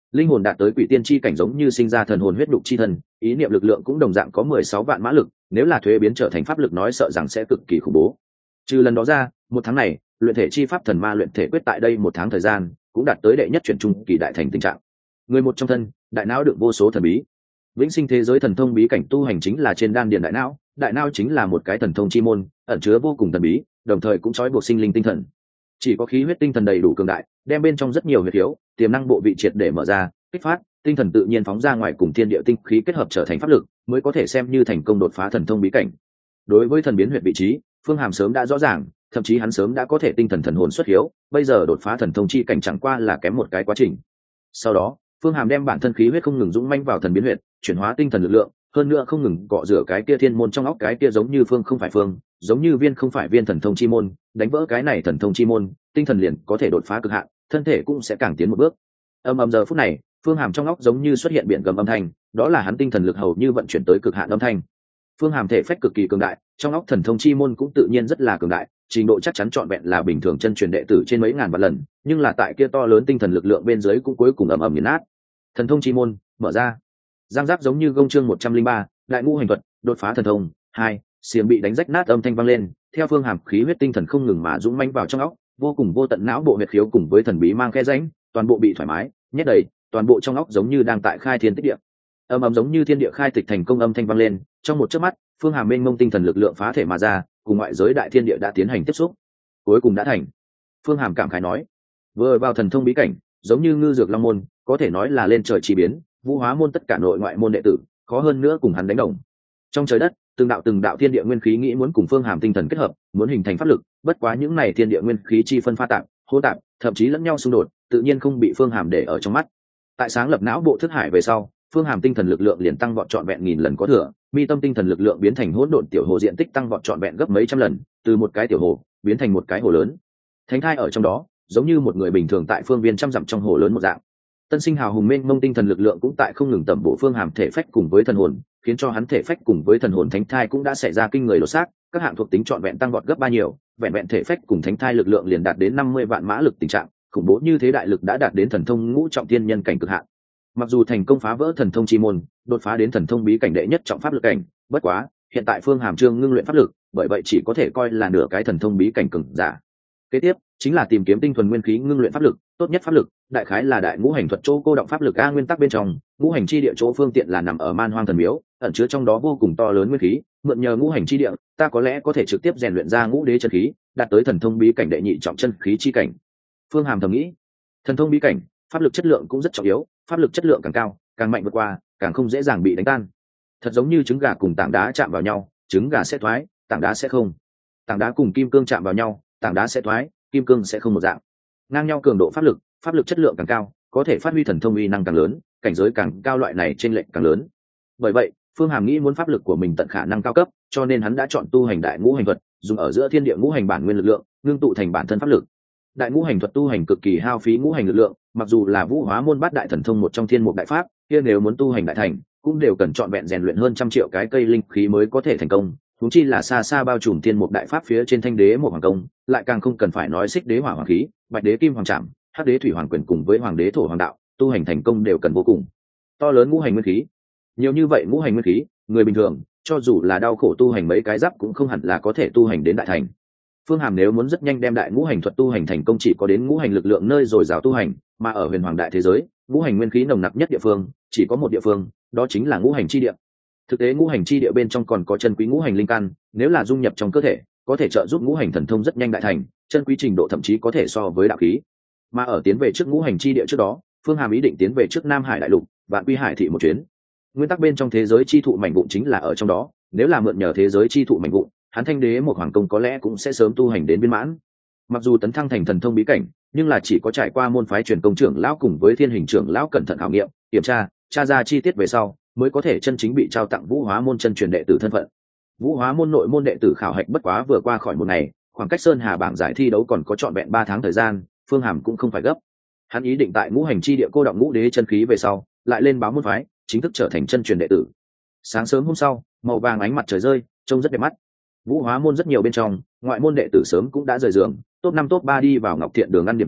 S1: Linh hồn đạt tới quỷ tiên chi cảnh giống như sinh ra thần hồn huyết đục chi thần, ý niệm lực lượng cũng đồng dạng có 16 vạn mã lực, nếu là thuế biến trở thành pháp lực nói sợ rằng sẽ cực kỳ khủng bố. Trừ lần đó ra, một tháng này, luyện thể chi pháp thần ma luyện thể quyết tại đây một tháng thời gian, cũng đạt tới đệ nhất chuyển trung kỳ đại thành tình trạng. Người một trong thân, đại não đựng vô số thần bí. Vĩnh sinh thế giới thần thông bí cảnh tu hành chính là trên đan điền đại não chính là một cái thần thông chi môn, ẩn chứa vô cùng thần bí, đồng thời cũng trói buộc sinh linh tinh thần. Chỉ có khí huyết tinh thần đầy đủ cường đại, đem bên trong rất nhiều huyết thiếu, tiềm năng bộ vị triệt để mở ra, kích phát, tinh thần tự nhiên phóng ra ngoài cùng thiên địa tinh khí kết hợp trở thành pháp lực, mới có thể xem như thành công đột phá thần thông bí cảnh. Đối với thần biến huyệt vị trí, Phương Hàm sớm đã rõ ràng, thậm chí hắn sớm đã có thể tinh thần thần hồn xuất hiếu, bây giờ đột phá thần thông chi cảnh chẳng qua là kém một cái quá trình. Sau đó, Phương Hàm đem bản thân khí huyết không ngừng dũng manh vào thần biến huyệt, chuyển hóa tinh thần lực lượng, hơn nữa không ngừng cọ rửa cái kia thiên môn trong óc cái kia giống như phương không phải phương, giống như viên không phải viên thần thông chi môn, đánh vỡ cái này thần thông chi môn, tinh thần liền có thể đột phá cực hạn, thân thể cũng sẽ càng tiến một bước. Ầm giờ phút này, Phương Hàm trong óc giống như xuất hiện biển gầm âm thanh, đó là hắn tinh thần lực hầu như vận chuyển tới cực hạn âm thanh. Phương Hàm thể phách cực kỳ cường đại, trong óc thần thông chi môn cũng tự nhiên rất là cường đại, trình độ chắc chắn trọn vẹn là bình thường chân truyền đệ tử trên mấy ngàn vạn lần, nhưng là tại kia to lớn tinh thần lực lượng bên dưới cũng cuối cùng ầm nghiền nát. Thần thông chi môn mở ra. Giang giáp giống như gông chương 103, đại ngũ hành thuật, đột phá thần thông 2, xiềng bị đánh rách nát âm thanh vang lên, theo Phương Hàm khí huyết tinh thần không ngừng mà dũng mãnh vào trong óc, vô cùng vô tận não bộ huyệt khiếu cùng với thần bí mang khe rãnh, toàn bộ bị thoải mái, nhét đầy, toàn bộ trong óc giống như đang tại khai thiên tích địa. Giống như thiên địa khai tịch thành công âm thanh vang lên, trong một chớp mắt, Phương Hàm mênh mông tinh thần lực lượng phá thể mà ra, cùng ngoại giới đại thiên địa đã tiến hành tiếp xúc. Cuối cùng đã thành. Phương Hàm cảm khái nói, vừa vào thần thông bí cảnh, giống như ngư dược long môn, có thể nói là lên trời chi biến, vũ hóa môn tất cả nội ngoại môn đệ tử, khó hơn nữa cùng hắn đánh đồng. Trong trời đất, từng đạo thiên địa nguyên khí nghĩ muốn cùng Phương Hàm tinh thần kết hợp, muốn hình thành pháp lực, bất quá những này thiên địa nguyên khí chi phân pha tạp, hỗn tạp, thậm chí lẫn nhau xung đột, tự nhiên không bị Phương Hàm để ở trong mắt. Tại sáng lập não bộ thức hải về sau, Phương Hàm tinh thần lực lượng liền tăng vọt trọn vẹn nghìn lần có thừa, mi tâm tinh thần lực lượng biến thành hỗn độn tiểu hồ diện tích tăng vọt trọn vẹn gấp mấy trăm lần, từ một cái tiểu hồ biến thành một cái hồ lớn. Thánh thai ở trong đó, giống như một người bình thường tại phương viên trăm dặm trong hồ lớn một dạng. Tân sinh hào hùng mênh mông tinh thần lực lượng cũng tại không ngừng tẩm bổ Phương Hàm thể phách cùng với thần hồn, khiến cho hắn thể phách cùng với thần hồn thánh thai cũng đã xảy ra kinh người đột xác, các hạng thuộc tính trọn vẹn tăng vọt gấp ba nhiều, vẹn thể phách cùng thánh thai lực lượng liền đạt đến 50 vạn mã lực tình trạng, khủng bố như thế đại lực đã đạt đến thần thông ngũ trọng thiên nhân cảnh cực hạn. Mặc dù thành công phá vỡ thần thông chi môn, đột phá đến thần thông bí cảnh đệ nhất trọng pháp lực cảnh, bất quá, hiện tại Phương Hàm trương ngưng luyện pháp lực, bởi vậy chỉ có thể coi là nửa cái thần thông bí cảnh cường giả. Kế tiếp, chính là tìm kiếm tinh thuần nguyên khí ngưng luyện pháp lực, tốt nhất pháp lực, đại khái là đại ngũ hành thuật chỗ cô động pháp lực a nguyên tắc bên trong, ngũ hành chi địa chỗ phương tiện là nằm ở Man Hoang thần miếu, ẩn chứa trong đó vô cùng to lớn nguyên khí, mượn nhờ ngũ hành chi địa, ta có lẽ có thể trực tiếp rèn luyện ra ngũ đế chân khí, đạt tới thần thông bí cảnh đệ nhị trọng chân khí chi cảnh. Phương Hàm thầm nghĩ, thần thông bí cảnh, pháp lực chất lượng cũng rất trọng yếu, pháp lực chất lượng càng cao, càng mạnh vượt qua, càng không dễ dàng bị đánh tan. Thật giống như trứng gà cùng tảng đá chạm vào nhau, trứng gà sẽ thoái, tảng đá sẽ không. Tảng đá cùng kim cương chạm vào nhau, tảng đá sẽ thoái, kim cương sẽ không một dạng. Ngang nhau cường độ pháp lực chất lượng càng cao, có thể phát huy thần thông uy năng càng lớn, cảnh giới càng cao, loại này chênh lệch càng lớn. Bởi vậy, Phương Hàm nghĩ muốn pháp lực của mình tận khả năng cao cấp, cho nên hắn đã chọn tu hành đại ngũ hành thuật, dùng ở giữa thiên địa ngũ hành bản nguyên lực lượng, ngưng tụ thành bản thân pháp lực. Đại ngũ hành thuật tu hành cực kỳ hao phí ngũ hành lực lượng, mặc dù là vũ hóa môn bát đại thần thông một trong thiên mục đại pháp, kia nếu muốn tu hành đại thành, cũng đều cần trọn vẹn rèn luyện hơn 100 triệu cái cây linh khí mới có thể thành công. Huống chi là xa xa bao trùm thiên mục đại pháp phía trên thanh đế một hoàng công, lại càng không cần phải nói xích đế hỏa hoàng khí, bạch đế kim hoàng trảm, hắc đế thủy hoàng quyền cùng với hoàng đế thổ hoàng đạo, tu hành thành công đều cần vô cùng to lớn ngũ hành nguyên khí. Nhiều như vậy ngũ hành nguyên khí, người bình thường cho dù là đau khổ tu hành mấy cái giáp cũng không hẳn là có thể tu hành đến đại thành. Phương Hàm nếu muốn rất nhanh đem đại ngũ hành thuật tu hành thành công, chỉ có đến ngũ hành lực lượng nơi dồi dào tu hành, mà ở huyền hoàng đại thế giới, ngũ hành nguyên khí nồng nặc nhất địa phương chỉ có một địa phương, đó chính là ngũ hành chi địa. Thực tế ngũ hành chi địa bên trong còn có chân quý ngũ hành linh căn, nếu là dung nhập trong cơ thể, có thể trợ giúp ngũ hành thần thông rất nhanh đại thành, chân quý trình độ thậm chí có thể so với đạo khí. Mà ở tiến về trước ngũ hành chi địa trước đó, Phương Hàm ý định tiến về trước Nam Hải đại lục, Vạn Quy Hải thị một chuyến. Nguyên tắc bên trong thế giới chi thụ mảnh vụn chính là ở trong đó, nếu là mượn nhờ thế giới chi thụ mảnh vụn, hắn thanh đế một hoàng công có lẽ cũng sẽ sớm tu hành đến viên mãn. Mặc dù tấn thăng thành thần thông bí cảnh, nhưng là chỉ có trải qua môn phái truyền công trưởng lão cùng với thiên hình trưởng lão cẩn thận khảo nghiệm, kiểm tra ra chi tiết về sau, mới có thể chân chính bị trao tặng vũ hóa môn chân truyền đệ tử thân phận. Vũ hóa môn nội môn đệ tử khảo hạch bất quá vừa qua khỏi một ngày, khoảng cách sơn hà bảng giải thi đấu còn có trọn vẹn 3 tháng thời gian, Phương Hàm cũng không phải gấp. Hắn ý định tại ngũ hành chi địa cô động ngũ đế chân khí về sau, lại lên báo môn phái, chính thức trở thành chân truyền đệ tử. Sáng sớm hôm sau, màu vàng ánh mặt trời rơi, trông rất đẹp mắt. Vũ hóa môn rất nhiều bên trong, ngoại môn đệ tử sớm cũng đã rời giường, top 5 top 3 đi vào Ngọc Thiện đường ăn điểm tâm,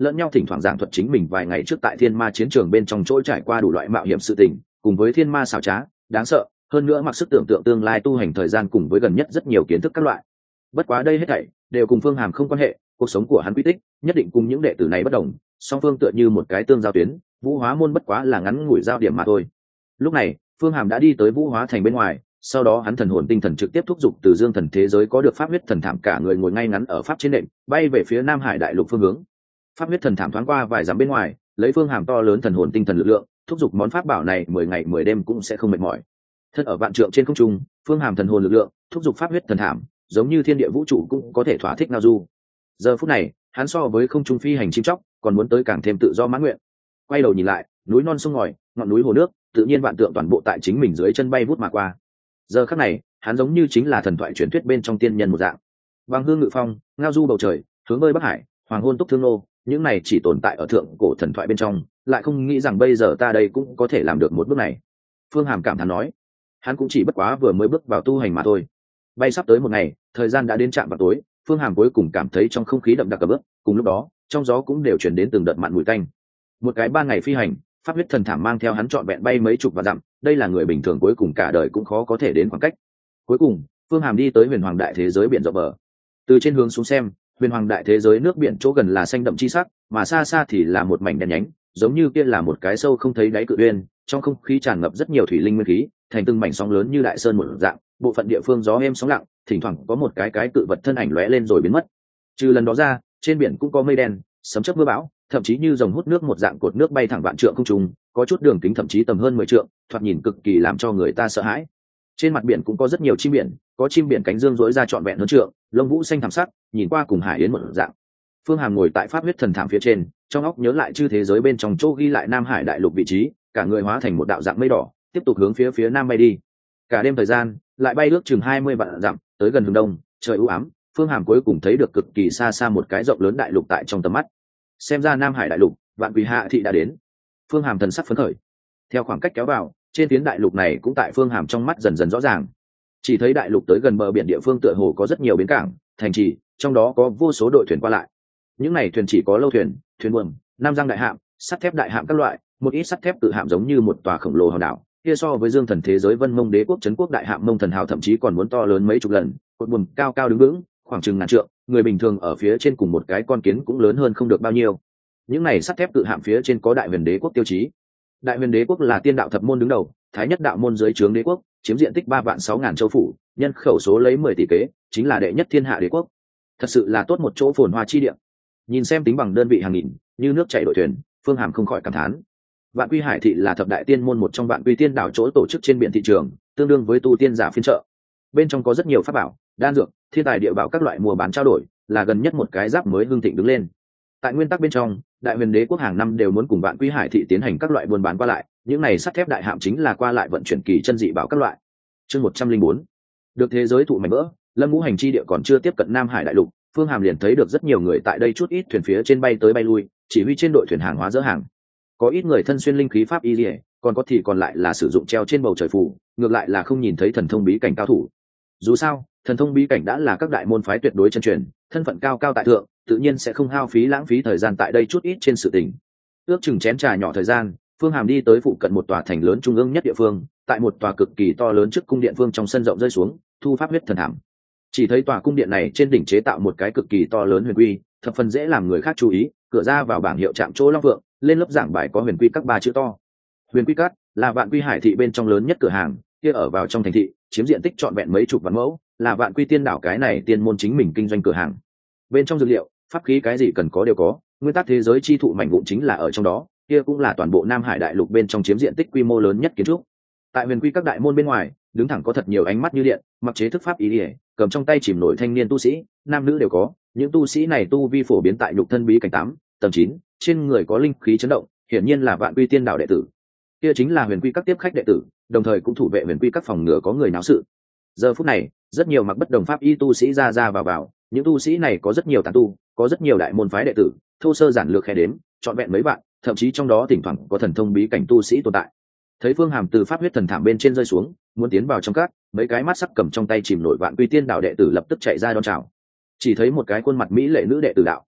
S1: lẫn nhau thỉnh thoảng giảng thuật chính mình vài ngày trước tại thiên ma chiến trường bên trong chỗ trải qua đủ loại mạo hiểm sự tình, cùng với thiên ma xảo trá đáng sợ, hơn nữa mặc sức tưởng tượng tương lai tu hành thời gian cùng với gần nhất rất nhiều kiến thức các loại. Bất quá đây hết thảy đều cùng Phương Hàm không quan hệ, cuộc sống của hắn quy tích nhất định cùng những đệ tử này bất đồng, song phương tựa như một cái tương giao tuyến, Vũ Hóa môn bất quá là ngắn ngủi giao điểm mà thôi. Lúc này Phương Hàm đã đi tới Vũ Hóa thành bên ngoài, sau đó hắn thần hồn tinh thần trực tiếp thúc giục từ dương thần thế giới có được pháp huyết thần thảm, cả người ngồi ngay ngắn ở pháp trên nệm, bay về phía Nam Hải đại lục phương hướng. Pháp huyết thần thảm thoáng qua vài dặm bên ngoài, lấy Phương Hàm to lớn thần hồn tinh thần lực lượng thúc giục món pháp bảo này 10 ngày 10 đêm cũng sẽ không mệt mỏi. Thân ở vạn trượng trên không trung, Phương Hàm thần hồn lực lượng thúc giục pháp huyết thần thảm, giống như thiên địa vũ trụ cũng có thể thỏa thích ngao du. Giờ phút này hắn so với không trung phi hành chim chóc còn muốn tới càng thêm tự do mãn nguyện. Quay đầu nhìn lại, núi non sông ngòi, ngọn núi hồ nước, tự nhiên vạn tượng toàn bộ tại chính mình dưới chân bay vút mà qua. Giờ khắc này hắn giống như chính là thần thoại truyền thuyết bên trong tiên nhân một dạng, bằng hương ngự phong, ngao du bầu trời, hướng bơi bắc hải, hoàng hôn túc thương nô, những này chỉ tồn tại ở thượng cổ thần thoại bên trong, lại không nghĩ rằng bây giờ ta đây cũng có thể làm được một bước này. Phương Hàm cảm thán nói, hắn cũng chỉ bất quá vừa mới bước vào tu hành mà thôi. Bay sắp tới một ngày, thời gian đã đến trạm vào tối, Phương Hàm cuối cùng cảm thấy trong không khí đậm đặc ẩm ướt, cùng lúc đó trong gió cũng đều chuyển đến từng đợt mặn mùi tanh. Một cái 3 ngày phi hành, pháp huyết thần thảm mang theo hắn trọn vẹn bay mấy chục vạn dặm, đây là người bình thường cuối cùng cả đời cũng khó có thể đến khoảng cách. Cuối cùng Phương Hàm đi tới huyền hoàng đại thế giới biển rộng bờ. Từ trên hướng xuống xem, huyền hoàng đại thế giới nước biển chỗ gần là xanh đậm chi sắc, mà xa xa thì là một mảnh đen nhánh, giống như kia là một cái sâu không thấy đáy cự uyên, trong không khí tràn ngập rất nhiều thủy linh nguyên khí, thành từng mảnh sóng lớn như đại sơn một dạng, bộ phận địa phương gió êm sóng lặng, thỉnh thoảng có một cái cự vật thân ảnh lóe lên rồi biến mất. Trừ lần đó ra, trên biển cũng có mây đen, sấm chớp mưa bão, thậm chí như dòng hút nước một dạng cột nước bay thẳng vạn trượng không trung, có chút đường kính thậm chí tầm hơn 10 trượng, thoạt nhìn cực kỳ làm cho người ta sợ hãi. Trên mặt biển cũng có rất nhiều chim biển, có chim biển cánh dương rỗi ra trọn vẹn hơn trượng, lông vũ xanh thẳm sắc, nhìn qua cùng hải yến một dạng. Phương Hàm ngồi tại pháp huyết thần thảm phía trên, trong óc nhớ lại chư thế giới bên trong chỗ ghi lại Nam Hải đại lục vị trí, cả người hóa thành một đạo dạng mây đỏ, tiếp tục hướng phía nam bay đi. Cả đêm thời gian, lại bay ước chừng 20 vạn dặm, tới gần hướng đông, trời u ám, Phương Hàm cuối cùng thấy được cực kỳ xa xa một cái rộng lớn đại lục tại trong tầm mắt. Xem ra Nam Hải đại lục, Vạn Quỷ Hạ thị đã đến. Phương Hàm thần sắc phấn khởi. Theo khoảng cách kéo vào, trên phiến đại lục này cũng tại Phương Hàm trong mắt dần dần rõ ràng. Chỉ thấy đại lục tới gần bờ biển địa phương tựa hồ có rất nhiều bến cảng, thành trì, trong đó có vô số đội thuyền qua lại. Những này thuyền chỉ có lâu thuyền, thuyền buồm, nam giang đại hạm, sắt thép đại hạm các loại, một ít sắt thép tự hạm giống như một tòa khổng lồ hòn đảo. Kia so với Dương Thần thế giới Vân Mông Đế quốc trấn quốc đại hạm Mông Thần Hào thậm chí còn muốn to lớn mấy chục lần, cột buồm cao cao đứng vững, khoảng chừng ngàn trượng, người bình thường ở phía trên cùng một cái con kiến cũng lớn hơn không được bao nhiêu. Những này sắt thép tự hạm phía trên có Đại Huyền Đế quốc tiêu chí. Đại Huyền Đế quốc là tiên đạo thập môn đứng đầu, thái nhất đạo môn dưới trướng đế quốc, chiếm diện tích 3.600.000 châu phủ, nhân khẩu số lấy 10 tỷ kế, chính là đệ nhất thiên hạ đế quốc. Thật sự là tốt một chỗ phồn hoa chi địa. Nhìn xem tính bằng đơn vị hàng nghìn, như nước chảy đội thuyền, Phương Hàm không khỏi cảm thán. Vạn Quy Hải thị là thập đại tiên môn một trong Vạn Quy tiên đảo chỗ tổ chức trên biển thị trường, tương đương với tu tiên giả phiên chợ. Bên trong có rất nhiều pháp bảo, đan dược, thiên tài địa bảo các loại mua bán trao đổi, là gần nhất một cái giáp mới hưng thịnh đứng lên. Tại nguyên tắc bên trong, Đại Huyền Đế quốc hàng năm đều muốn cùng Vạn Quy Hải thị tiến hành các loại buôn bán qua lại, những này sắt thép đại hạm chính là qua lại vận chuyển kỳ chân dị bảo các loại. Chương 104. Được thế giới thụ mảnh vỡ, Lâm Ngũ hành chi địa còn chưa tiếp cận Nam Hải đại lục, Phương Hàm liền thấy được rất nhiều người tại đây chút ít thuyền phía trên bay tới bay lui, chỉ huy trên đội thuyền hàng hóa dỡ hàng. Có ít người thân xuyên linh khí pháp y liễu, còn có thì còn lại là sử dụng treo trên bầu trời phù, ngược lại là không nhìn thấy thần thông bí cảnh cao thủ. Dù sao, thần thông bí cảnh đã là các đại môn phái tuyệt đối chân truyền, thân phận cao cao tại thượng, tự nhiên sẽ không hao phí lãng phí thời gian tại đây chút ít trên sự tình. Ước chừng chén trà nhỏ thời gian, Phương Hàm đi tới phụ cận một tòa thành lớn trung ương nhất địa phương, tại một tòa cực kỳ to lớn trước cung điện phương trong sân rộng rơi xuống, thu pháp huyết thần thảm. Chỉ thấy tòa cung điện này trên đỉnh chế tạo một cái cực kỳ to lớn huyền quy, thập phần dễ làm người khác chú ý, cửa ra vào bảng hiệu chạm chỗ Long Vượng, lên lớp giảng bài có huyền quy các 3 chữ to. Huyền quy các là Vạn Quy Hải thị bên trong lớn nhất cửa hàng, kia ở vào trong thành thị, chiếm diện tích trọn vẹn mấy chục vạn mẫu, là Vạn Quy tiên đảo cái này tiên môn chính mình kinh doanh cửa hàng. Bên trong dược liệu, pháp khí cái gì cần có đều có, nguyên tắc thế giới chi thụ mảnh vụn chính là ở trong đó, kia cũng là toàn bộ Nam Hải đại lục bên trong chiếm diện tích quy mô lớn nhất kiến trúc. Tại huyền quy các đại môn bên ngoài, đứng thẳng có thật nhiều ánh mắt như điện, mặc chế thức pháp ý ỉa, cầm trong tay chìm nổi thanh niên tu sĩ, nam nữ đều có. Những tu sĩ này tu vi phổ biến tại nhục thân bí cảnh 8, tầng 9, trên người có linh khí chấn động, hiển nhiên là Vạn Quy tiên đảo đệ tử. Kia chính là huyền quy các tiếp khách đệ tử, đồng thời cũng thủ vệ huyền quy các phòng ngừa có người náo sự. Giờ phút này, rất nhiều mặc bất đồng pháp y tu sĩ ra vào, những tu sĩ này có rất nhiều tán tu, có rất nhiều đại môn phái đệ tử, thô sơ giản lược khe đếm, trọn vẹn mấy bạn, thậm chí trong đó thỉnh thoảng có thần thông bí cảnh tu sĩ tồn tại. Thấy Phương Hàm từ pháp huyết thần thảm bên trên rơi xuống, muốn tiến vào trong các, mấy cái mắt sắc cầm trong tay chìm nổi Vạn Quy tiên đảo đệ tử lập tức chạy ra đón chào. Chỉ thấy một cái khuôn mặt mỹ lệ nữ đệ tử đạo,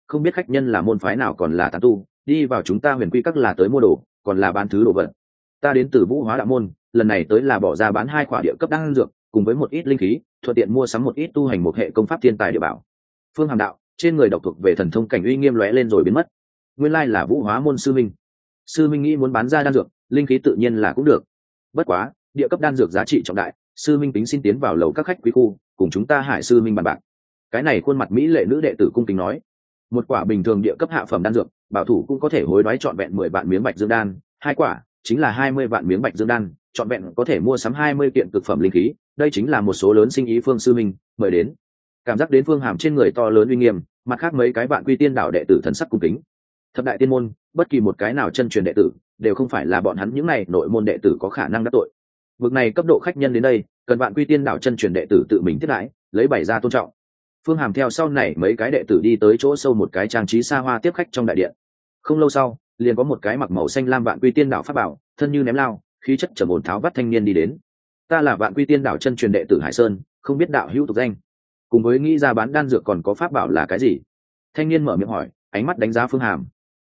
S1: không biết khách nhân là môn phái nào còn là tán tu, đi vào chúng ta Huyền Quy các là tới mua đồ còn là bán thứ đồ vật. Ta đến từ Vũ Hóa đạo môn, lần này tới là bỏ ra bán 2 khỏa địa cấp đan dược cùng với một ít linh khí, thuận tiện mua sắm một ít tu hành một hệ công pháp thiên tài địa bảo. Phương Hàm đạo, trên người độc thuộc về thần thông cảnh uy nghiêm lóe lên rồi biến mất. Nguyên lai là Vũ Hóa môn sư minh. Sư minh nghĩ muốn bán ra đan dược, linh khí tự nhiên là cũng được. Bất quá, địa cấp đan dược giá trị trọng đại, sư minh tính xin tiến vào lầu các khách quý khu, cùng chúng ta Hải sư minh bàn bạc. Cái này khuôn mặt mỹ lệ nữ đệ tử cung kính nói, một quả bình thường địa cấp hạ phẩm đan dược, bảo thủ cũng có thể hối đoái trọn vẹn 10 vạn miếng bạch dương đan, 2 quả chính là 20 vạn miếng bạch dương đan, trọn vẹn có thể mua sắm 20 kiện cực phẩm linh khí, đây chính là một số lớn sinh ý. Phương sư minh mời đến. Cảm giác đến Phương Hàm trên người to lớn uy nghiêm, mặt khác mấy cái vạn quy tiên đạo đệ tử thần sắc cung kính. Thập đại tiên môn, bất kỳ một cái nào chân truyền đệ tử, đều không phải là bọn hắn những này nội môn đệ tử có khả năng đắc tội. Vực này cấp độ khách nhân đến đây, cần vạn quy tiên đạo chân truyền đệ tử tự mình tiếp đãi, lấy bày ra tôn trọng. Phương Hàm theo sau này mấy cái đệ tử đi tới chỗ sâu một cái trang trí xa hoa tiếp khách trong đại điện. Không lâu sau, liền có một cái mặc màu xanh lam vạn quy tiên đạo pháp bảo, thân như ném lao, khí chất trầm ổn tháo vắt thanh niên đi đến. Ta là vạn quy tiên đạo chân truyền đệ tử Hải Sơn, không biết đạo hữu tục danh, cùng với nghĩ ra bán đan dược còn có pháp bảo là cái gì. Thanh niên mở miệng hỏi, ánh mắt đánh giá Phương Hàm.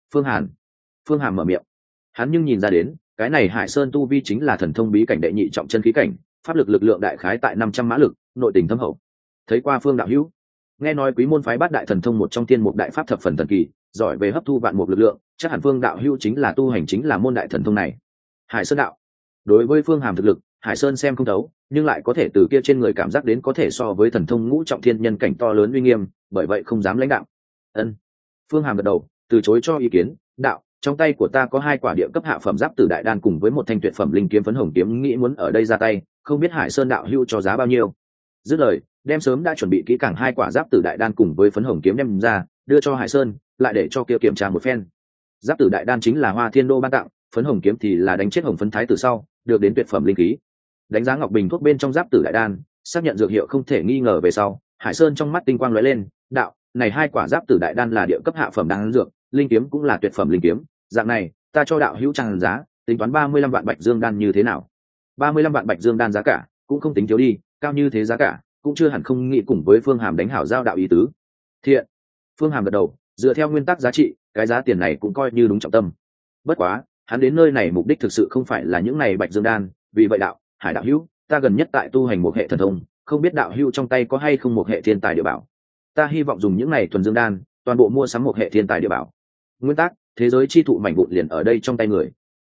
S1: Phương Hàm mở miệng, hắn nhưng nhìn ra đến, cái này Hải Sơn tu vi chính là thần thông bí cảnh đệ nhị trọng chân khí cảnh, pháp lực lực lượng đại khái tại 500 mã lực, nội tình thâm hậu. Thấy qua Phương đạo hữu, nghe nói quý môn phái bát đại thần thông một trong tiên mục đại pháp thập phần thần kỳ, giỏi về hấp thu vạn mục lực lượng, chắc hẳn Phương đạo hữu chính là tu hành chính là môn đại thần thông này. Hải Sơn đạo, đối với Phương Hàm thực lực, Hải Sơn xem không thấu, nhưng lại có thể từ kia trên người cảm giác đến có thể so với thần thông ngũ trọng thiên nhân cảnh to lớn uy nghiêm, bởi vậy không dám lãnh đạo. Ân. Phương Hàm gật đầu, từ chối cho ý kiến, đạo, trong tay của ta có 2 quả địa cấp hạ phẩm giáp tử đại đan cùng với một thanh tuyệt phẩm linh kiếm phấn hồng kiếm, nghĩ muốn ở đây ra tay, không biết Hải Sơn đạo hữu cho giá bao nhiêu. Dứt lời, đem sớm đã chuẩn bị kỹ càng 2 quả giáp tử đại đan cùng với phấn hồng kiếm đem ra, đưa cho Hải Sơn, lại để cho kia kiểm tra một phen. Giáp tử đại đan chính là Hoa Thiên Đô ban tặng, phấn hồng kiếm thì là đánh chết Hồng Phấn Thái tử sau, được đến tuyệt phẩm linh khí. Đánh giá ngọc bình thuốc bên trong giáp tử đại đan, xác nhận dược hiệu không thể nghi ngờ về sau, Hải Sơn trong mắt tinh quang lóe lên, đạo, này 2 quả giáp tử đại đan là địa cấp hạ phẩm đan dược, linh kiếm cũng là tuyệt phẩm linh kiếm, dạng này, ta cho đạo hữu trang giá, tính toán 35 vạn bạch dương đan như thế nào? 35 vạn bạch dương đan giá cả, cũng không tính thiếu đi, cao như thế giá cả, cũng chưa hẳn không nghĩ cùng với Phương Hàm đánh hảo giao đạo ý tứ. Thiện. Phương Hàm gật đầu, dựa theo nguyên tắc giá trị, cái giá tiền này cũng coi như đúng trọng tâm. Bất quá, hắn đến nơi này mục đích thực sự không phải là những này bạch dương đan, vì vậy đạo, Hải đạo hữu, ta gần nhất tại tu hành một hệ thần thông, không biết đạo hữu trong tay có hay không một hệ thiên tài địa bảo. Ta hy vọng dùng những này thuần dương đan, toàn bộ mua sắm một hệ thiên tài địa bảo. Nguyên tắc, thế giới chi thụ mảnh vụn liền ở đây trong tay người.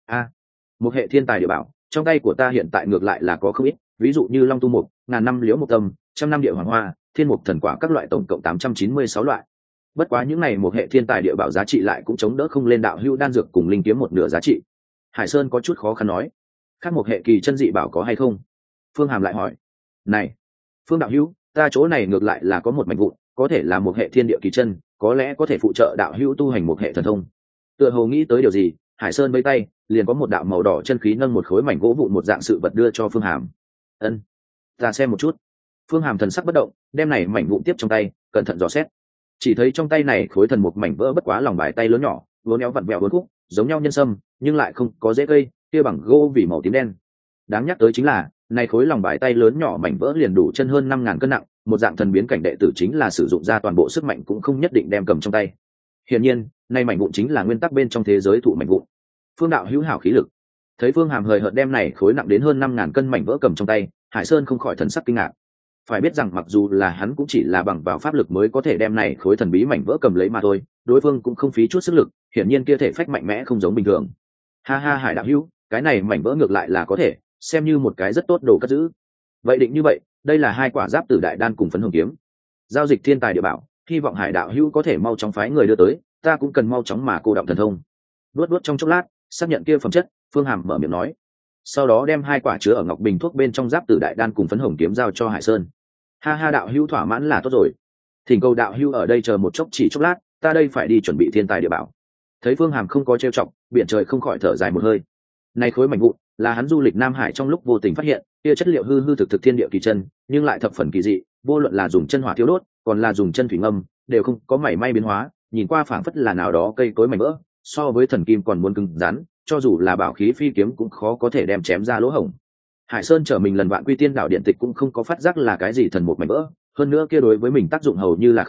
S1: Một hệ thiên tài địa bảo, trong tay của ta hiện tại ngược lại là có không ít, ví dụ như long tu mục, ngàn năm liễu mục tâm, trăm năm địa hoàng hoa, thiên mục thần quả các loại tổng cộng 896 loại. Bất quá những này một hệ thiên tài địa bảo giá trị lại cũng chống đỡ không lên đạo hữu đan dược cùng linh kiếm một nửa giá trị. Hải Sơn có chút khó khăn nói, khác một hệ kỳ chân dị bảo có hay không? Phương Hàm lại hỏi, này, Phương đạo hữu, ta chỗ này ngược lại là có một mảnh vụn, có thể là một hệ thiên địa kỳ chân, có lẽ có thể phụ trợ đạo hữu tu hành một hệ thần thông. Tựa hồ nghĩ tới điều gì, Hải Sơn vẫy tay, liền có một đạo màu đỏ chân khí nâng một khối mảnh gỗ vụn một dạng sự vật đưa cho Phương Hàm. Ân, ta xem một chút. Phương Hàm thần sắc bất động, đem này mảnh vụn tiếp trong tay, cẩn thận dò xét. Chỉ thấy trong tay này khối thần một mảnh vỡ bất quá lòng bài tay lớn nhỏ, vốn éo vặn vẹo vốn khúc, giống nhau nhân sâm, nhưng lại không có rễ cây, kia bằng gỗ vì màu tím đen. Đáng nhắc tới chính là, này khối lòng bài tay lớn nhỏ mảnh vỡ liền đủ chân hơn 5000 cân nặng, một dạng thần biến cảnh đệ tử chính là sử dụng ra toàn bộ sức mạnh cũng không nhất định đem cầm trong tay. Hiển nhiên, này mảnh vụn chính là nguyên tắc bên trong thế giới thụ mảnh vụn. Phương đạo hữu hảo khí lực. Thấy Phương Hàm hời hợt đem này khối nặng đến hơn 5000 cân mảnh vỡ cầm trong tay, Hải Sơn không khỏi thần sắc kinh ngạc. Phải biết rằng mặc dù là hắn cũng chỉ là bằng vào pháp lực mới có thể đem này khối thần bí mảnh vỡ cầm lấy mà thôi, đối phương cũng không phí chút sức lực, hiển nhiên kia thể phách mạnh mẽ không giống bình thường. Ha ha, Hải đạo hữu, cái này mảnh vỡ ngược lại là có thể xem như một cái rất tốt đồ cất giữ. Vậy định như vậy, đây là 2 quả giáp tử đại đan cùng phấn hồng kiếm. Giao dịch thiên tài địa bảo, hy vọng Hải đạo hữu có thể mau chóng phái người đưa tới, ta cũng cần mau chóng mà cô động thần thông. Luốt trong chốc lát, xác nhận kia phẩm chất, Phương Hàm mở miệng nói. Sau đó đem 2 quả chứa ở ngọc bình thuốc bên trong giáp tử đại đan cùng phấn hồng kiếm giao cho Hải Sơn. Ha ha, đạo hữu thỏa mãn là tốt rồi. Thỉnh cầu đạo hữu ở đây chờ một chốc chỉ chốc lát, ta đây phải đi chuẩn bị thiên tài địa bảo. Thấy Phương Hàm không có trêu chọc, biển trời không khỏi thở dài một hơi. Này khối mảnh vụn là hắn du lịch Nam Hải trong lúc vô tình phát hiện, kia chất liệu hư thực thiên địa kỳ chân, nhưng lại thập phần kỳ dị, vô luận là dùng chân hỏa thiêu đốt, còn là dùng chân thủy ngâm, đều không có mảy may biến hóa, nhìn qua phảng phất là nào đó cây cối mảnh vỡ, so với thần kim còn muốn cứng rắn, cho dù là bảo khí phi kiếm cũng khó có thể đem chém ra lỗ hổng. Hải Sơn trở mình lần vạn quy tiên đạo điện tịch cũng không có phát giác là cái gì thần một mảnh vỡ, hơn nữa kia đối với mình tác dụng hầu như là không,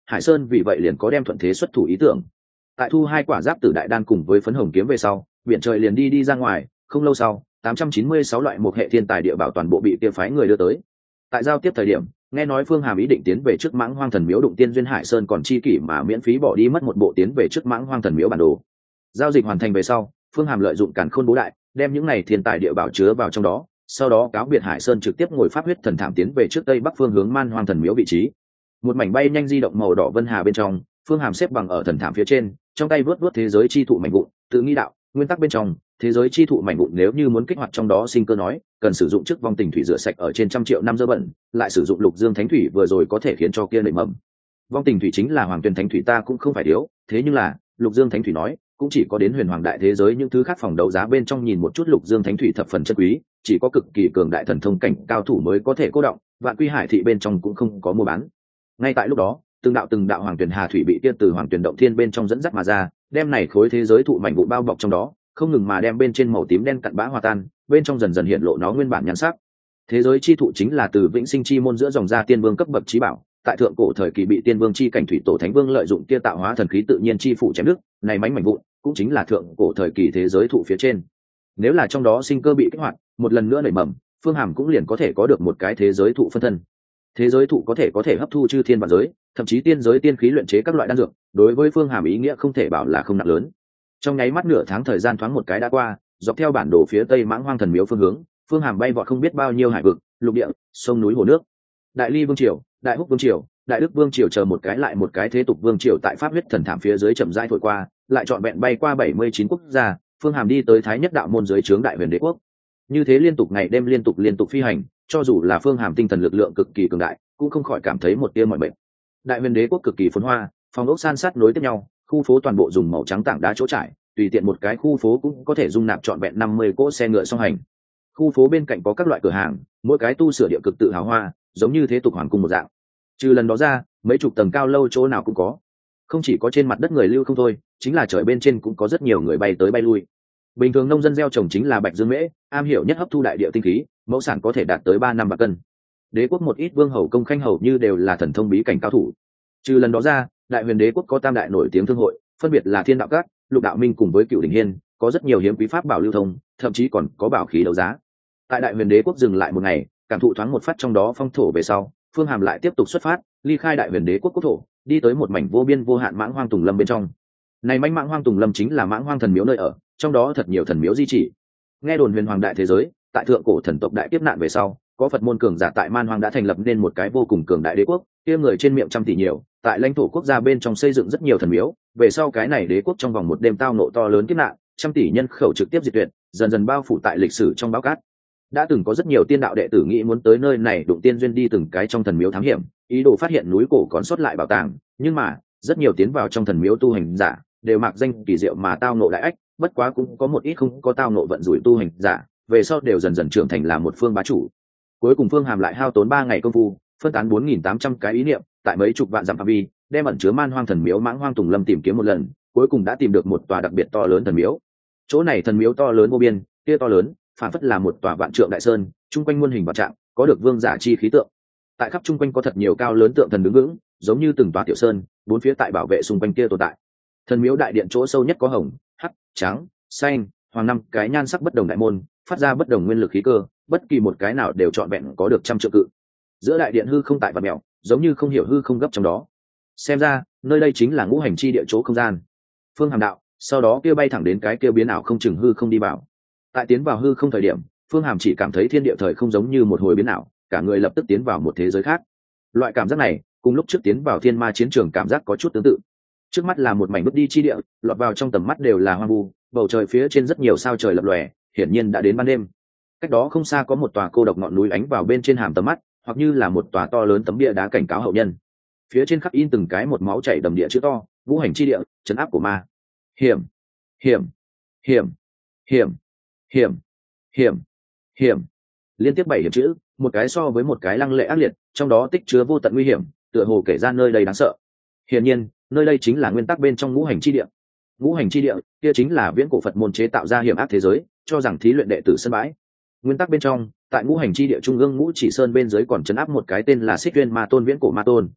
S1: Hải Sơn vì vậy liền có đem thuận thế xuất thủ ý tưởng. Tại thu 2 quả giáp tử đại đan cùng với phấn hồng kiếm về sau, biển trời liền đi ra ngoài, không lâu sau 896 loại một hệ thiên tài địa bảo toàn bộ bị kia phái người đưa tới. Tại giao tiếp thời điểm, nghe nói Phương Hàm ý định tiến về trước Mãng Hoang Thần Miếu đụng tiên duyên Hải Sơn còn chi kỷ mà miễn phí bỏ đi mất một bộ tiến về trước Mãng Hoang Thần Miếu bản đồ. Giao dịch hoàn thành về sau, Phương Hàm lợi dụng càn khôn bố đại, đem những này thiên tài địa bảo chứa vào trong đó, sau đó cáo biệt Hải Sơn trực tiếp ngồi pháp huyết thần thảm tiến về trước tây bắc phương hướng Man Hoang Thần Miếu vị trí. Một mảnh bay nhanh di động màu đỏ vân hà bên trong, Phương Hàm xếp bằng ở thần thảm phía trên, trong tay vớt thế giới chi thụ mảnh vụn, tự nghĩ đạo, nguyên tắc bên trong, thế giới chi thụ mảnh vụn nếu như muốn kích hoạt trong đó sinh cơ nói, cần sử dụng chức vong tình thủy rửa sạch ở trên 100 triệu năm dơ bẩn, lại sử dụng lục dương thánh thủy vừa rồi có thể khiến cho kia nảy mầm. Vong tình thủy chính là hoàng tuyển thánh thủy ta cũng không phải thiếu, thế nhưng là, lục dương thánh thủy nói, cũng chỉ có đến huyền hoàng đại thế giới những thứ khác phòng đấu giá bên trong nhìn một chút lục dương thánh thủy thập phần chân quý, chỉ có cực kỳ cường đại thần thông cảnh cao thủ mới có thể cô động, vạn quy hải thị bên trong cũng không có mua bán. Ngay tại lúc đó, từng đạo hoàng tuyển hà thủy bị kia từ hoàng tuyển động thiên bên trong dẫn dắt mà ra, đem này khối thế giới thụ mảnh vụ bao bọc trong đó, không ngừng mà đem bên trên màu tím đen cặn bã hòa tan, bên trong dần dần hiện lộ nó nguyên bản nhan sắc. Thế giới chi thụ chính là từ vĩnh sinh chi môn giữa dòng ra tiên vương cấp bậc chí bảo, tại thượng cổ thời kỳ bị tiên vương chi cảnh thủy tổ thánh vương lợi dụng kia tạo hóa thần khí tự nhiên chi phủ chém đức, này mảnh mảnh vụn cũng chính là thượng cổ thời kỳ thế giới thụ phía trên. Nếu là trong đó sinh cơ bị kích hoạt, một lần nữa nảy mầm, Phương Hàm cũng liền có thể có được một cái thế giới thụ phân thân. Thế giới thụ có thể hấp thu chư thiên vạn giới, thậm chí tiên giới tiên khí luyện chế các loại đan dược, đối với Phương Hàm ý nghĩa không thể bảo là không nặng lớn. Trong nháy mắt nửa tháng thời gian thoáng một cái đã qua, dọc theo bản đồ phía tây Mãng Hoang Thần Miếu phương hướng, Phương Hàm bay vọt không biết bao nhiêu hải vực, lục địa, sông núi hồ nước. Đại Ly Vương triều, Đại Húc Vương triều, Đại Đức Vương triều chờ một cái lại một cái thế tục vương triều tại pháp huyết thần thảm phía dưới chậm rãi thổi qua, lại trọn vẹn bay qua 79 quốc gia, Phương Hàm đi tới Thái Nhất đạo môn dưới trướng Đại Huyền Đế quốc. Như thế liên tục ngày đêm liên tục phi hành, cho dù là Phương Hàm tinh thần lực lượng cực kỳ cường đại, cũng không khỏi cảm thấy một tia mỏi mệt. Đại Huyền Đế quốc cực kỳ phồn hoa, phòng ốc san sát nối tiếp nhau, khu phố toàn bộ dùng màu trắng tảng đá chỗ trải, tùy tiện một cái khu phố cũng có thể dung nạp trọn vẹn 50 cỗ xe ngựa song hành. Khu phố bên cạnh có các loại cửa hàng, mỗi cái tu sửa địa cực tự hào hoa, giống như thế tục hoàng cung một dạng. Trừ lần đó ra, mấy chục tầng cao lâu chỗ nào cũng có. Không chỉ có trên mặt đất người lưu không thôi, chính là trời bên trên cũng có rất nhiều người bay tới bay lui. Bình thường nông dân gieo trồng chính là bạch dương mễ, am hiểu nhất hấp thu đại địa tinh khí, mẫu sản có thể đạt tới 3 năm bạc cân. Đế quốc một ít vương hầu công khanh hầu như đều là thần thông bí cảnh cao thủ. Trừ lần đó ra, Đại Huyền Đế quốc có tam đại nổi tiếng thương hội, phân biệt là Thiên Đạo Các, Lục Đạo Minh cùng với Cửu Đỉnh Hiên, có rất nhiều hiếm quý pháp bảo lưu thông, thậm chí còn có bảo khí đấu giá. Tại Đại Huyền Đế quốc dừng lại một ngày, cảm thụ thoáng một phát trong đó phong thổ về sau, Phương Hàm lại tiếp tục xuất phát, ly khai Đại Huyền Đế quốc quốc thổ, đi tới một mảnh vô biên vô hạn Mãng Hoang Tùng Lâm bên trong. Này mãnh Mãng Hoang Tùng Lâm chính là Mãng Hoang thần miếu nơi ở, trong đó thật nhiều thần miếu di chỉ. Nghe đồn huyền hoàng đại thế giới, tại thượng cổ thần tộc đại kiếp nạn về sau, có Phật môn cường giả tại Man Hoang đã thành lập nên một cái vô cùng cường đại đế quốc, kia người trên miệng trăm tỷ nhiều, tại lãnh thổ quốc gia bên trong xây dựng rất nhiều thần miếu, về sau cái này đế quốc trong vòng một đêm tao nộ to lớn kiếp nạn, trăm tỷ nhân khẩu trực tiếp diệt tuyệt, dần dần bao phủ tại lịch sử trong báo cát. Đã từng có rất nhiều tiên đạo đệ tử nghĩ muốn tới nơi này đụng tiên duyên đi từng cái trong thần miếu thám hiểm, ý đồ phát hiện núi cổ còn sót lại bảo tàng, nhưng mà rất nhiều tiến vào trong thần miếu tu hành giả đều mạc danh kỳ diệu mà tao nộ đại ách, bất quá cũng có một ít không có tao nộ vận rủi tu hành giả, về sau đều dần dần trưởng thành là một phương bá chủ. Cuối cùng Phương Hàm lại hao tốn 3 ngày công phu, phân tán 4.800 cái ý niệm, tại mấy chục vạn dặm phạm vi, đem ẩn chứa Man Hoang thần miếu Mãng Hoang Tùng Lâm tìm kiếm một lần, cuối cùng đã tìm được một tòa đặc biệt to lớn thần miếu. Chỗ này thần miếu to lớn vô biên, kia to lớn, phản phất là một tòa vạn trượng đại sơn, trung quanh muôn hình vạn trạng, có được vương giả chi khí tượng. Tại khắp trung quanh có thật nhiều cao lớn tượng thần đứng vững, giống như từng tòa tiểu sơn, bốn phía tại bảo vệ xung quanh kia tồn tại. Thần miếu đại điện chỗ sâu nhất có hồng, hắc, trắng, xanh, hoàng năm cái nhan sắc bất đồng đại môn, phát ra bất đồng nguyên lực khí cơ, bất kỳ một cái nào đều trọn vẹn có được trăm trượng cự. Giữa đại điện hư không tại vật mèo, giống như không hiểu hư không gấp trong đó. Xem ra, nơi đây chính là ngũ hành chi địa chỗ không gian. Phương Hàm đạo, sau đó kia bay thẳng đến cái kia biến ảo không chừng hư không đi vào. Tại tiến vào hư không thời điểm, Phương Hàm chỉ cảm thấy thiên địa thời không giống như một hồi biến ảo, cả người lập tức tiến vào một thế giới khác. Loại cảm giác này, cùng lúc trước tiến vào thiên ma chiến trường cảm giác có chút tương tự. Trước mắt là một mảnh vứt đi chi địa, lọt vào trong tầm mắt đều là hoang vu, bầu trời phía trên rất nhiều sao trời lập lòe, hiển nhiên đã đến ban đêm. Cách đó không xa có một tòa cô độc ngọn núi ánh vào bên trên hàm tầm mắt, hoặc như là một tòa to lớn tấm bia đá cảnh cáo hậu nhân. Phía trên khắc in từng cái một máu chảy đầm địa chữ to, ngũ hành chi địa, trấn áp của ma. Hiểm, hiểm, hiểm, hiểm, hiểm, hiểm, hiểm. Liên tiếp 7 hiểm chữ, một cái so với một cái lăng lệ ác liệt, trong đó tích chứa vô tận nguy hiểm, tựa hồ kể ra nơi đây đáng sợ. Hiển nhiên, nơi đây chính là nguyên tắc bên trong ngũ hành chi địa. Ngũ hành chi địa, kia chính là viễn cổ Phật môn chế tạo ra hiểm ác thế giới, cho rằng thí luyện đệ tử sân bãi. Nguyên tắc bên trong, tại ngũ hành chi địa trung ương ngũ chỉ sơn bên dưới còn trấn áp một cái tên là Xích Uyên Ma Tôn viễn cổ ma tôn.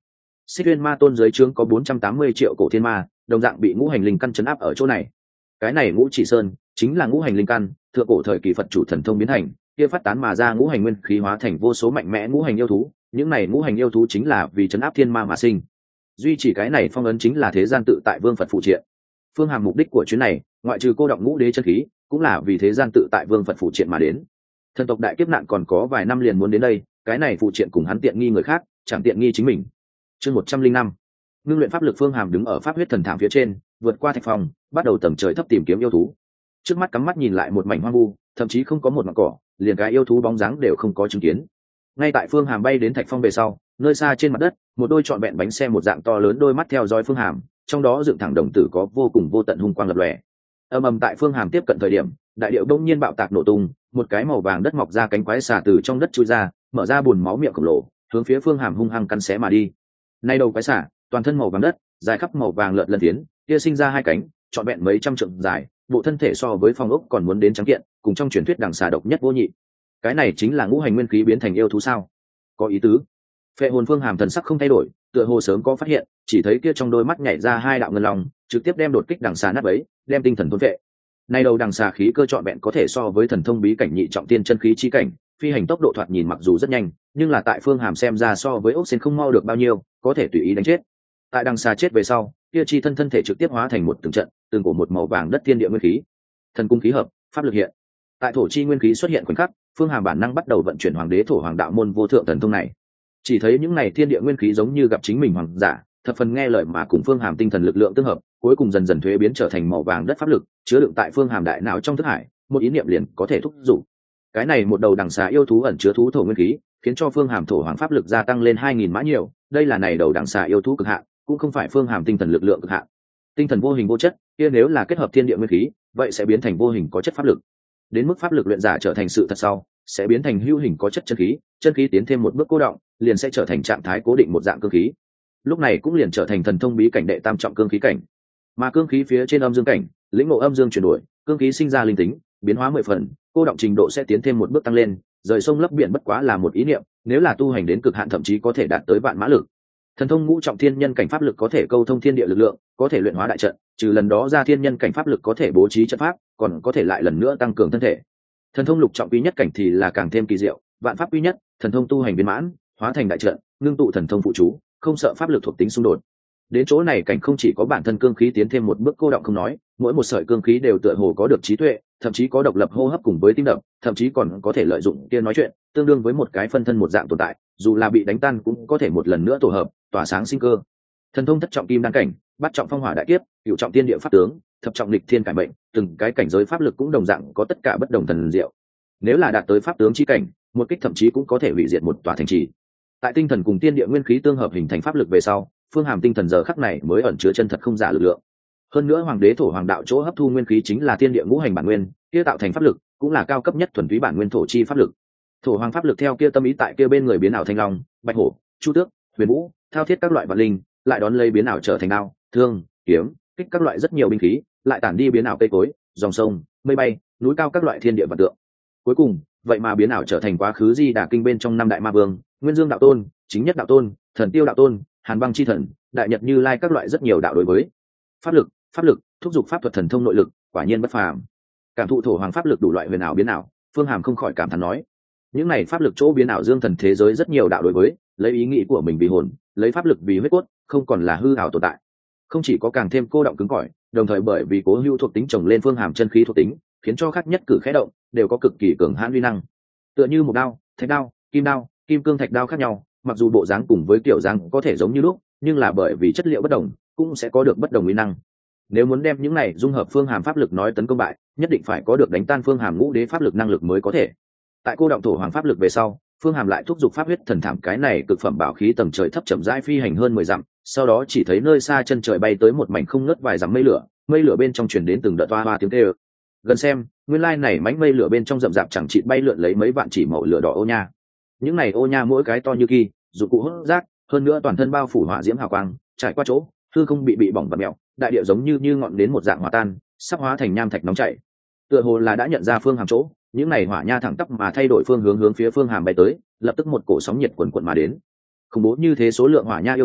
S1: Xích Uyên Ma Tôn dưới trướng có 480 triệu cổ thiên ma, đồng dạng bị ngũ hành linh căn trấn áp ở chỗ này. Cái này Ngũ Chỉ Sơn chính là ngũ hành linh căn, thượng cổ thời kỳ Phật chủ thần thông biến thành, kia phát tán mà ra ngũ hành nguyên khí hóa thành vô số mạnh mẽ ngũ hành yêu thú, những này ngũ hành yêu thú chính là vì trấn áp thiên ma mà sinh. Duy chỉ cái này phong ấn chính là thế gian tự tại vương Phật phụ triện. Phương Hàm mục đích của chuyến này, ngoại trừ cô động ngũ đế chân khí, cũng là vì thế gian tự tại vương Phật phụ triện mà đến. Thần tộc đại kiếp nạn còn có vài năm liền muốn đến đây, cái này phụ triện cùng hắn tiện nghi người khác, chẳng tiện nghi chính mình. Chương 105. Ngưng luyện pháp lực. Phương Hàm đứng ở pháp huyết thần thảm phía trên, vượt qua thạch phòng, bắt đầu tầm trời thấp tìm kiếm yêu thú. Trước mắt cắm mắt nhìn lại một mảnh hoang vu, thậm chí không có một mảng cỏ, liền cái yêu thú bóng dáng đều không có chứng kiến. Ngay tại Phương Hàm bay đến thạch phong về sau, nơi xa trên mặt đất, một đôi trọn vẹn bánh xe một dạng to lớn đôi mắt theo dõi Phương Hàm, trong đó dựng thẳng đồng tử có vô cùng vô tận hung quang lập lòe. Ầm ầm, tại Phương Hàm tiếp cận thời điểm, đại điệu đông nhiên bạo tạc nổ tung, một cái màu vàng đất mọc ra cánh quái xà từ trong đất chui ra, mở ra buồn máu miệng khổng lồ, hướng phía Phương Hàm hung hăng cắn xé mà đi. Nay đầu quái xà, toàn thân màu vàng đất, dài khắp màu vàng lợn lân tiến, kia sinh ra hai cánh, trọn vẹn mấy trăm trượng dài, bộ thân thể so với phong ốc còn muốn đến trắng kiện, cùng trong truyền thuyết đằng xà độc nhất vô nhị. Cái này chính là ngũ hành nguyên khí biến thành yêu thú sao? Có ý tứ. Phệ hồn Phương Hàm thần sắc không thay đổi, tựa hồ sớm có phát hiện, chỉ thấy kia trong đôi mắt nhảy ra hai đạo ngân long, trực tiếp đem đột kích đằng xà nát bấy, đem tinh thần thôn phệ. Nay đầu đằng xà khí cơ trọn vẹn có thể so với thần thông bí cảnh nhị trọng tiên chân khí chi cảnh, phi hành tốc độ thoạt nhìn mặc dù rất nhanh, nhưng là tại Phương Hàm xem ra so với ốc sen không mau được bao nhiêu, có thể tùy ý đánh chết. Tại đằng xà chết về sau, kia chi thân thể trực tiếp hóa thành một từng trận, từng cổ một màu vàng đất thiên địa nguyên khí. Thần cung khí hợp, pháp lực hiện. Tại thổ chi nguyên khí xuất hiện khoảnh khắc, Phương Hàm bản năng bắt đầu vận chuyển hoàng đế thổ hoàng đạo môn vô thượng thần thông này. Chỉ thấy những này thiên địa nguyên khí giống như gặp chính mình hoàng giả, thập phần nghe lời mà cùng Phương Hàm tinh thần lực lượng tương hợp, cuối cùng dần dần thuế biến trở thành màu vàng đất pháp lực, chứa đựng tại Phương Hàm đại não trong thức hải, một ý niệm liền có thể thúc giục. Cái này một đầu đằng xà yêu thú ẩn chứa thú thổ nguyên khí, khiến cho Phương Hàm thổ hoàng pháp lực gia tăng lên 2000 mã nhiều, đây là này đầu đằng xà yêu thú cực hạn, cũng không phải Phương Hàm tinh thần lực lượng cực hạn. Tinh thần vô hình vô chất, kia nếu là kết hợp thiên địa nguyên khí, vậy sẽ biến thành vô hình có chất pháp lực. Đến mức pháp lực luyện giả trở thành sự thật sau, sẽ biến thành hữu hình có chất chân khí tiến thêm một bước cố động, liền sẽ trở thành trạng thái cố định một dạng cương khí. Lúc này cũng liền trở thành thần thông bí cảnh đệ tam trọng cương khí cảnh. Mà cương khí phía trên âm dương cảnh, lĩnh ngộ âm dương chuyển đổi, cương khí sinh ra linh tính, biến hóa 10 phần, cô động trình độ sẽ tiến thêm một bước tăng lên, rời sông lấp biển bất quá là một ý niệm, nếu là tu hành đến cực hạn thậm chí có thể đạt tới vạn mã lực. Thần thông ngũ trọng thiên nhân cảnh pháp lực có thể câu thông thiên địa lực lượng, có thể luyện hóa đại trận, trừ lần đó ra thiên nhân cảnh pháp lực có thể bố trí trận pháp, còn có thể lại lần nữa tăng cường thân thể. Thần thông lục trọng quý nhất cảnh thì là càng thêm kỳ diệu, vạn pháp quý nhất, thần thông tu hành viên mãn, hóa thành đại trận, ngưng tụ thần thông phụ chú, không sợ pháp lực thuộc tính xung đột. Đến chỗ này cảnh không chỉ có bản thân cương khí tiến thêm một bước cô động không nói, mỗi một sợi cương khí đều tựa hồ có được trí tuệ, thậm chí có độc lập hô hấp cùng với tim đập, thậm chí còn có thể lợi dụng kia nói chuyện, tương đương với một cái phân thân một dạng tồn tại, dù là bị đánh tan cũng có thể một lần nữa tổ hợp, tỏa sáng sinh cơ. Thần thông thất trọng kim đan cảnh, bát trọng phong hỏa đại kiếp, cửu trọng tiên địa pháp tướng, thập trọng lịch thiên cải mệnh, từng cái cảnh giới pháp lực cũng đồng dạng có tất cả bất đồng thần diệu. Nếu là đạt tới pháp tướng chi cảnh, một kích thậm chí cũng có thể hủy diệt một tòa thành trì. Tại tinh thần cùng tiên địa nguyên khí tương hợp hình thành pháp lực về sau, Phương Hàm tinh thần giờ khắc này mới ẩn chứa chân thật không giả lực lượng. Hơn nữa hoàng đế thổ hoàng đạo chỗ hấp thu nguyên khí chính là tiên địa ngũ hành bản nguyên, kia tạo thành pháp lực cũng là cao cấp nhất thuần túy bản nguyên thổ chi pháp lực. Thổ hoàng pháp lực theo kia tâm ý tại kia bên người biến ảo thanh long, bạch hổ, chu tước, huyền vũ, thao thiết các loại vạn linh, lại đón lấy biến ảo trở thành đao, thương, kiếm, kích các loại rất nhiều binh khí, lại tản đi biến ảo cây cối, dòng sông, mây bay, núi cao các loại thiên địa vật tượng. Cuối cùng, vậy mà biến ảo trở thành quá khứ Di Đà kinh bên trong năm đại ma vương, Nguyên Dương đạo tôn, Chính Nhất đạo tôn, Thần Tiêu đạo tôn, Hàn Băng chi thần, Đại Nhật Như Lai các loại rất nhiều đạo đối với pháp lực thúc giục pháp thuật thần thông nội lực, quả nhiên bất phàm. Cảm thụ thổ hoàng pháp lực đủ loại huyền ảo biến ảo, Phương Hàm không khỏi cảm thán nói: những này pháp lực chỗ biến ảo dương thần thế giới rất nhiều đạo đối với, lấy ý nghĩ của mình vì hồn, lấy pháp lực vì huyết cốt, không còn là hư ảo tồn tại. Không chỉ có càng thêm cô động cứng cỏi, đồng thời bởi vì cố hữu thuộc tính chồng lên Phương Hàm chân khí thuộc tính, khiến cho khác nhất cử khẽ động đều có cực kỳ cường hãn uy năng. Tựa như một đao, thạch đao, kim cương thạch đao khác nhau, mặc dù bộ dáng cùng với kiểu dáng có thể giống như lúc, nhưng là bởi vì chất liệu bất đồng, cũng sẽ có được bất đồng uy năng. Nếu muốn đem những này dung hợp Phương Hàm pháp lực nói tấn công bại, nhất định phải có được đánh tan Phương Hàm ngũ đế pháp lực năng lực mới có thể. Tại cô động thổ hoàng pháp lực về sau, Phương Hàm lại thúc giục pháp huyết thần thảm cái này cực phẩm bảo khí tầng trời thấp chậm rãi phi hành hơn 10 dặm, sau đó chỉ thấy nơi xa chân trời bay tới một mảnh không ngớt vài dặm mây lửa bên trong truyền đến từng đợt toa hoa tiếng kêu. Gần xem, nguyên lai này mảnh mây lửa bên trong rậm rạp chẳng chịt bay lượn lấy mấy vạn chỉ màu lửa đỏ ô nha. Những này ô nha mỗi cái to như kỳ, dụng cụ hút rác, hơn nữa toàn thân bao phủ hỏa diễm hào quang, trải qua chỗ, hư không bị bỏng và mèo, đại địa giống như ngọn đến một dạng hòa tan, sắp hóa thành nham thạch nóng chảy. Tựa hồ là đã nhận ra Phương Hàm chỗ, những này hỏa nha thẳng tắp mà thay đổi phương hướng phía Phương Hàm bay tới, lập tức một cổ sóng nhiệt quần quần mà đến. Khủng bố như thế số lượng hỏa nha yêu thú,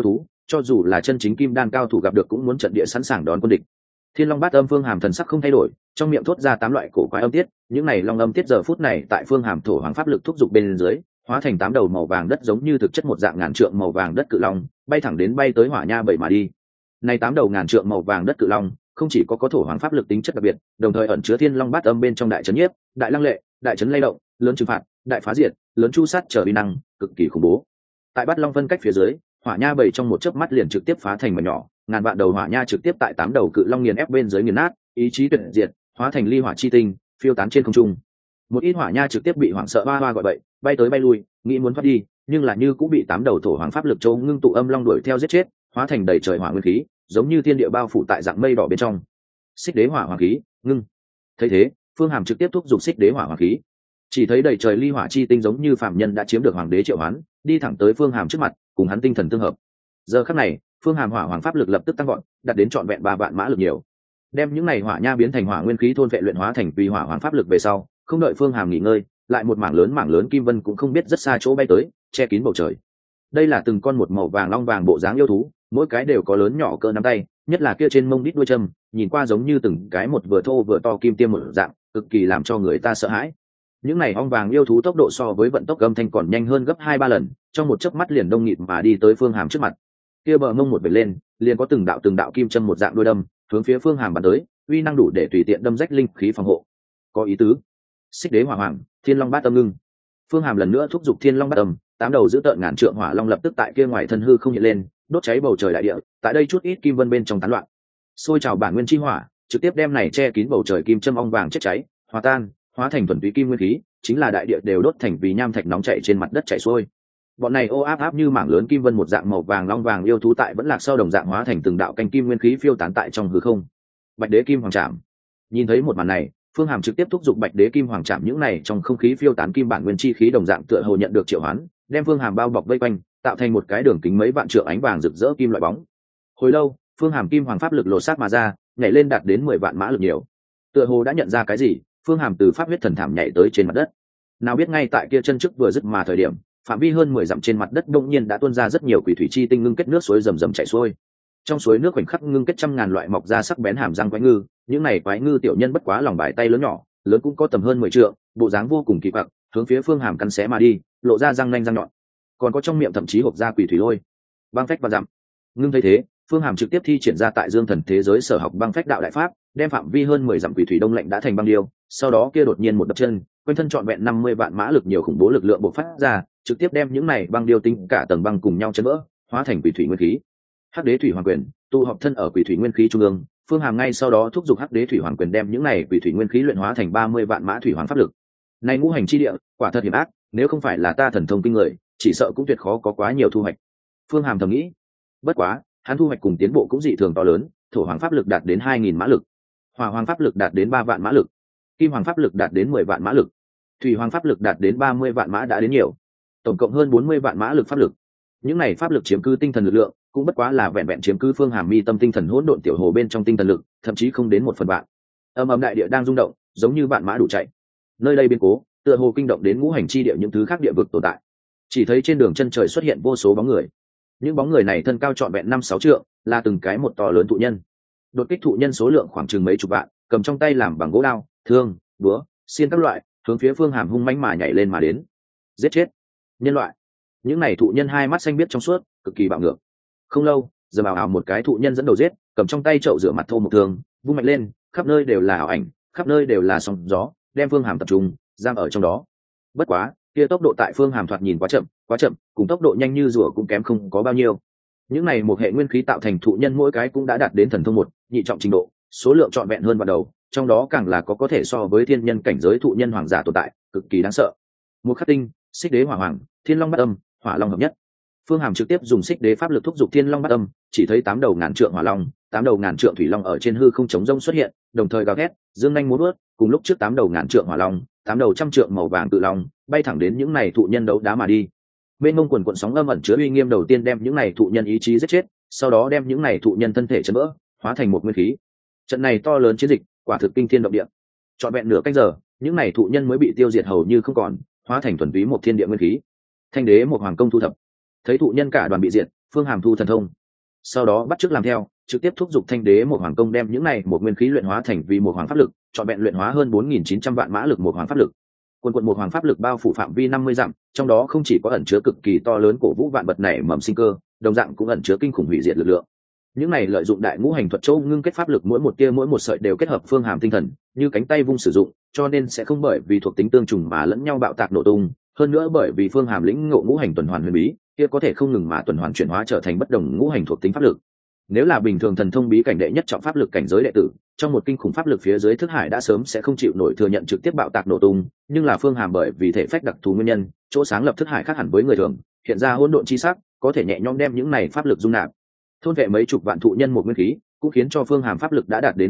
S1: cho dù là chân chính kim đan cao thủ gặp được cũng muốn trận địa sẵn sàng đón quân địch. Thiên Long Bát Âm Phương Hàm thần sắc không thay đổi, trong miệng thốt ra 8 loại cổ quái âm tiết, những này long âm tiết giờ phút này tại Phương Hàm thổ hoàng pháp lực thúc giục bên dưới, hóa thành 8 đầu màu vàng đất giống như thực chất một dạng ngàn trượng màu vàng đất cự long, bay thẳng đến bay tới Hỏa Nha bảy mà đi. Này 8 đầu ngàn trượng màu vàng đất cự long, không chỉ có thổ hoàng pháp lực tính chất đặc biệt, đồng thời ẩn chứa Thiên Long Bát Âm bên trong đại trấn nhiếp, đại lăng lệ, đại trấn lay động, lớn trừng phạt, đại phá diệt, lớn chu sát trở uy năng, cực kỳ khủng bố. Tại Bát Long phân cách phía dưới, Hỏa Nha bảy trong một chớp mắt liền trực tiếp phá thành mảnh nhỏ, ngàn vạn đầu hỏa nha trực tiếp tại 8 đầu cự long nghiền ép bên dưới nghiền nát, ý chí tuyệt diệt, hóa thành ly hỏa chi tinh, phiêu tán trên không trung. Một ít hỏa nha trực tiếp bị hoảng sợ hoa hoa gọi bậy, bay tới bay lui, nghĩ muốn thoát đi, nhưng là như cũng bị 8 đầu thổ hoàng pháp lực châu ngưng tụ âm long đuổi theo giết chết, hóa thành đầy trời hỏa nguyên khí, giống như thiên địa bao phủ tại dạng mây đỏ bên trong. Xích đế hỏa hoàng khí, ngưng. Thấy thế, Phương Hàm trực tiếp thúc giục xích đế hỏa hoàng khí. Chỉ thấy đầy trời ly hỏa chi tinh giống như phạm nhân đã chiếm được hoàng đế triệu hoán, đi thẳng tới Phương Hàm trước mặt, cùng hắn tinh thần tương hợp. Giờ khắc này, Phương Hàm hỏa hoàng pháp lực lập tức tăng vọt, đạt đến trọn vẹn 3 vạn mã lực nhiều. Đem những này hỏa nha biến thành hỏa nguyên khí thôn vệ luyện hóa thành vì hỏa hoàng pháp lực về sau, không đợi Phương Hàm nghỉ ngơi, lại một mảng lớn kim vân cũng không biết rất xa chỗ bay tới, che kín bầu trời. Đây là từng con một màu vàng long vàng bộ dáng yêu thú, mỗi cái đều có lớn nhỏ cỡ nắm tay, nhất là kia trên mông đít đuôi châm, nhìn qua giống như từng cái một vừa thô vừa to kim tiêm một dạng, cực kỳ làm cho người ta sợ hãi. Những này ong vàng yêu thú tốc độ so với vận tốc âm thanh còn nhanh hơn gấp 2-3 lần, trong một chớp mắt liền đông nghịt mà đi tới Phương Hàm trước mặt. Kia bờ mông một vệt lên, liền có từng đạo kim châm một dạng đuôi đâm, hướng phía Phương Hàm bắn tới, uy năng đủ để tùy tiện đâm rách linh khí phòng hộ. Có ý tứ. Xích đế hỏa hoàng, Thiên Long Bát Âm ngưng. Phương Hàm lần nữa thúc giục Thiên Long Bát Âm, 8 đầu giữ tợn ngàn trượng hỏa long lập tức tại kia ngoài thân hư không hiện lên, đốt cháy bầu trời đại địa, tại đây chút ít kim vân bên trong tán loạn. Xôi trào bản nguyên chi hỏa, trực tiếp đem này che kín bầu trời kim châm ong vàng chết cháy, hòa tan, hóa thành thuần túy kim nguyên khí, chính là đại địa đều đốt thành vì nham thạch nóng chảy trên mặt đất chảy xuôi. Bọn này ô áp áp như mảng lớn kim vân một dạng màu vàng long vàng yêu thú tại vẫn lạc sau đồng dạng hóa thành từng đạo canh kim nguyên khí phiêu tán tại trong hư không. Bạch đế kim hoàng trảm. Nhìn thấy một màn này, Phương Hàm trực tiếp thúc giục Bạch đế kim hoàng trảm, những này trong không khí phiêu tán kim bản nguyên chi khí đồng dạng tựa hồ nhận được triệu hoán, đem Phương Hàm bao bọc vây quanh, tạo thành một cái đường kính mấy vạn trượng ánh vàng rực rỡ kim loại bóng. Hồi lâu, Phương Hàm kim hoàng pháp lực lột xác mà ra, nhảy lên đạt đến 10 vạn mã lực nhiều. Tựa hồ đã nhận ra cái gì, Phương Hàm từ pháp huyết thần thảm nhảy tới trên mặt đất. Nào biết ngay tại kia chân trước vừa dứt mà thời điểm, phạm vi hơn 10 dặm trên mặt đất đông nhiên đã tuôn ra rất nhiều quỷ thủy chi tinh ngưng kết nước suối rầm rầm chảy xuôi. Trong suối nước khoảnh khắc ngưng kết trăm ngàn loại mọc ra sắc bén hàm răng quái ngư, những này quái ngư tiểu nhân bất quá lòng bài tay lớn nhỏ, lớn cũng có tầm hơn 10 trượng, bộ dáng vô cùng kỳ quặc, hướng phía Phương Hàm cắn xé mà đi, lộ ra răng nanh răng nhọn. Còn có trong miệng thậm chí hộc ra quỷ thủy lôi. Băng phách và dặm. Ngưng thấy thế, Phương Hàm trực tiếp thi triển ra tại Dương Thần thế giới sở học băng phách đạo đại pháp, đem phạm vi hơn 10 dặm quỷ thủy đông lạnh đã thành băng điêu, sau đó kia đột nhiên một đập chân, quanh thân trọn vẹn 50 vạn mã lực nhiều khủng bố lực lượng bộc phát ra, trực tiếp đem những này băng điêu tinh cả tầng băng cùng nhau chấn vỡ, hóa thành quỷ thủy nguyên khí. Hắc đế thủy hoàng quyền, tụ họp thân ở quỷ thủy nguyên khí trung ương, Phương Hàm ngay sau đó thúc giục Hắc đế thủy hoàng quyền đem những này quỷ thủy nguyên khí luyện hóa thành 30 vạn mã thủy hoàng pháp lực. Này ngũ hành chi địa, quả thật hiểm ác, nếu không phải là ta thần thông kinh người, chỉ sợ cũng tuyệt khó có quá nhiều thu hoạch. Phương Hàm thầm nghĩ. Bất quá, hắn thu hoạch cùng tiến bộ cũng dị thường to lớn, thổ hoàng pháp lực đạt đến 2000 mã lực, hỏa hoàng pháp lực đạt đến 3 vạn mã lực, kim hoàng pháp lực đạt đến 10 vạn mã lực, thủy hoàng pháp lực đạt đến 30 vạn mã đã đến nhiều, tổng cộng hơn 40 vạn mã lực pháp lực. Những này pháp lực chiếm cứ tinh thần lực lượng, cũng bất quá là vẹn vẹn chiếm cứ Phương Hàm mi tâm tinh thần hỗn độn tiểu hồ bên trong tinh thần lực, thậm chí không đến 1/1000. Âm ầm đại địa đang rung động, giống như vạn mã đủ chạy. Nơi đây biến cố, tựa hồ kinh động đến ngũ hành chi địa những thứ khác địa vực tồn tại. Chỉ thấy trên đường chân trời xuất hiện vô số bóng người. Những bóng người này thân cao trọn vẹn 5-6 trượng, là từng cái một to lớn thụ nhân. Đột kích thụ nhân số lượng khoảng chừng mấy chục vạn, cầm trong tay làm bằng gỗ đao, thương, búa, xiên các loại, hướng phía Phương Hàm hung mãnh mà nhảy lên mà đến. Giết chết nhân loại. Những này thụ nhân hai mắt xanh biếc trong suốt, cực kỳ bạo ngược. Không lâu, giờ ảo ảo một cái thụ nhân dẫn đầu giết, cầm trong tay chậu rửa mặt thô một thương, vung mạnh lên, khắp nơi đều là ảo ảnh, khắp nơi đều là sóng gió, đem Phương Hàm tập trung giam ở trong đó. Bất quá, kia tốc độ tại Phương Hàm thoạt nhìn quá chậm, cùng tốc độ nhanh như rùa cũng kém không có bao nhiêu. Những này một hệ nguyên khí tạo thành thụ nhân mỗi cái cũng đã đạt đến thần thông 1, nhị trọng trình độ, số lượng trọn vẹn hơn ban đầu, trong đó càng là có thể so với thiên nhân cảnh giới thụ nhân hoàng giả tồn tại, cực kỳ đáng sợ. Một khắc tinh, xích đế hỏa hoàng, Thiên Long Bát Âm, hỏa long hợp nhất. Phương Hàm trực tiếp dùng xích đế pháp lực thúc giục Thiên Long Bát Âm, chỉ thấy 8 đầu ngàn trượng hỏa long, 8 đầu ngàn trượng thủy long ở trên hư không chống rông xuất hiện, đồng thời gào thét, dương nhanh múa vuốt, cùng lúc trước 8 đầu ngàn trượng hỏa long, 8 đầu trăm trượng màu vàng cự long, bay thẳng đến những này thụ nhân đấu đá mà đi. Bên mông quần cuộn sóng âm ẩn chứa uy nghiêm đầu tiên đem những này thụ nhân ý chí giết chết, sau đó đem những này thụ nhân thân thể chấn vỡ, hóa thành một nguyên khí. Trận này to lớn chiến dịch, quả thực kinh thiên động địa. Trọn vẹn nửa canh giờ, những này thụ nhân mới bị tiêu diệt hầu như không còn, hóa thành thuần túy một thiên địa nguyên khí. Thanh đế một hoàng công thu thập. Thấy thụ nhân cả đoàn bị diệt, Phương Hàm thu thần thông. sau đó bắt chước làm theo, trực tiếp thúc giục thanh đế một hoàng công đem những này một nguyên khí luyện hóa thành vì một hoàng pháp lực, chọn vẹn luyện hóa hơn 4.900 vạn mã lực một hoàng pháp lực. Quần một hoàng pháp lực bao phủ phạm vi 50 dặm, trong đó không chỉ có ẩn chứa cực kỳ to lớn cổ vũ vạn vật nảy mầm sinh cơ, đồng dạng cũng ẩn chứa kinh khủng hủy diệt lực lượng. Những này lợi dụng đại ngũ hành thuật châu ngưng kết pháp lực, mỗi một tia mỗi một sợi đều kết hợp phương hàm tinh thần, như cánh tay vung sử dụng, cho nên sẽ không bởi vì thuộc tính tương trùng mà lẫn nhau bạo tạc nổ tung. Hơn nữa bởi vì phương hàm lĩnh ngộ ngũ hành tuần hoàn huyền bí, kia có thể không ngừng mà tuần hoàn chuyển hóa trở thành bất đồng ngũ hành thuộc tính pháp lực. Nếu là bình thường thần thông bí cảnh đệ nhất trọng pháp lực cảnh giới đệ tử, trong một kinh khủng pháp lực phía dưới thức hải đã sớm sẽ không chịu nổi thừa nhận trực tiếp bạo tạc nổ tung, nhưng là phương hàm bởi vì thể phách đặc thù nguyên nhân, chỗ sáng lập thức hải khác hẳn với người thường, hiện ra hỗn độn chi sắc, có thể nhẹ nhõm đem những này pháp lực dung nạp. Thôn vệ mấy chục vạn thụ nhân một nguyên khí, cũng khiến cho phương hàm pháp lực đã đạt đến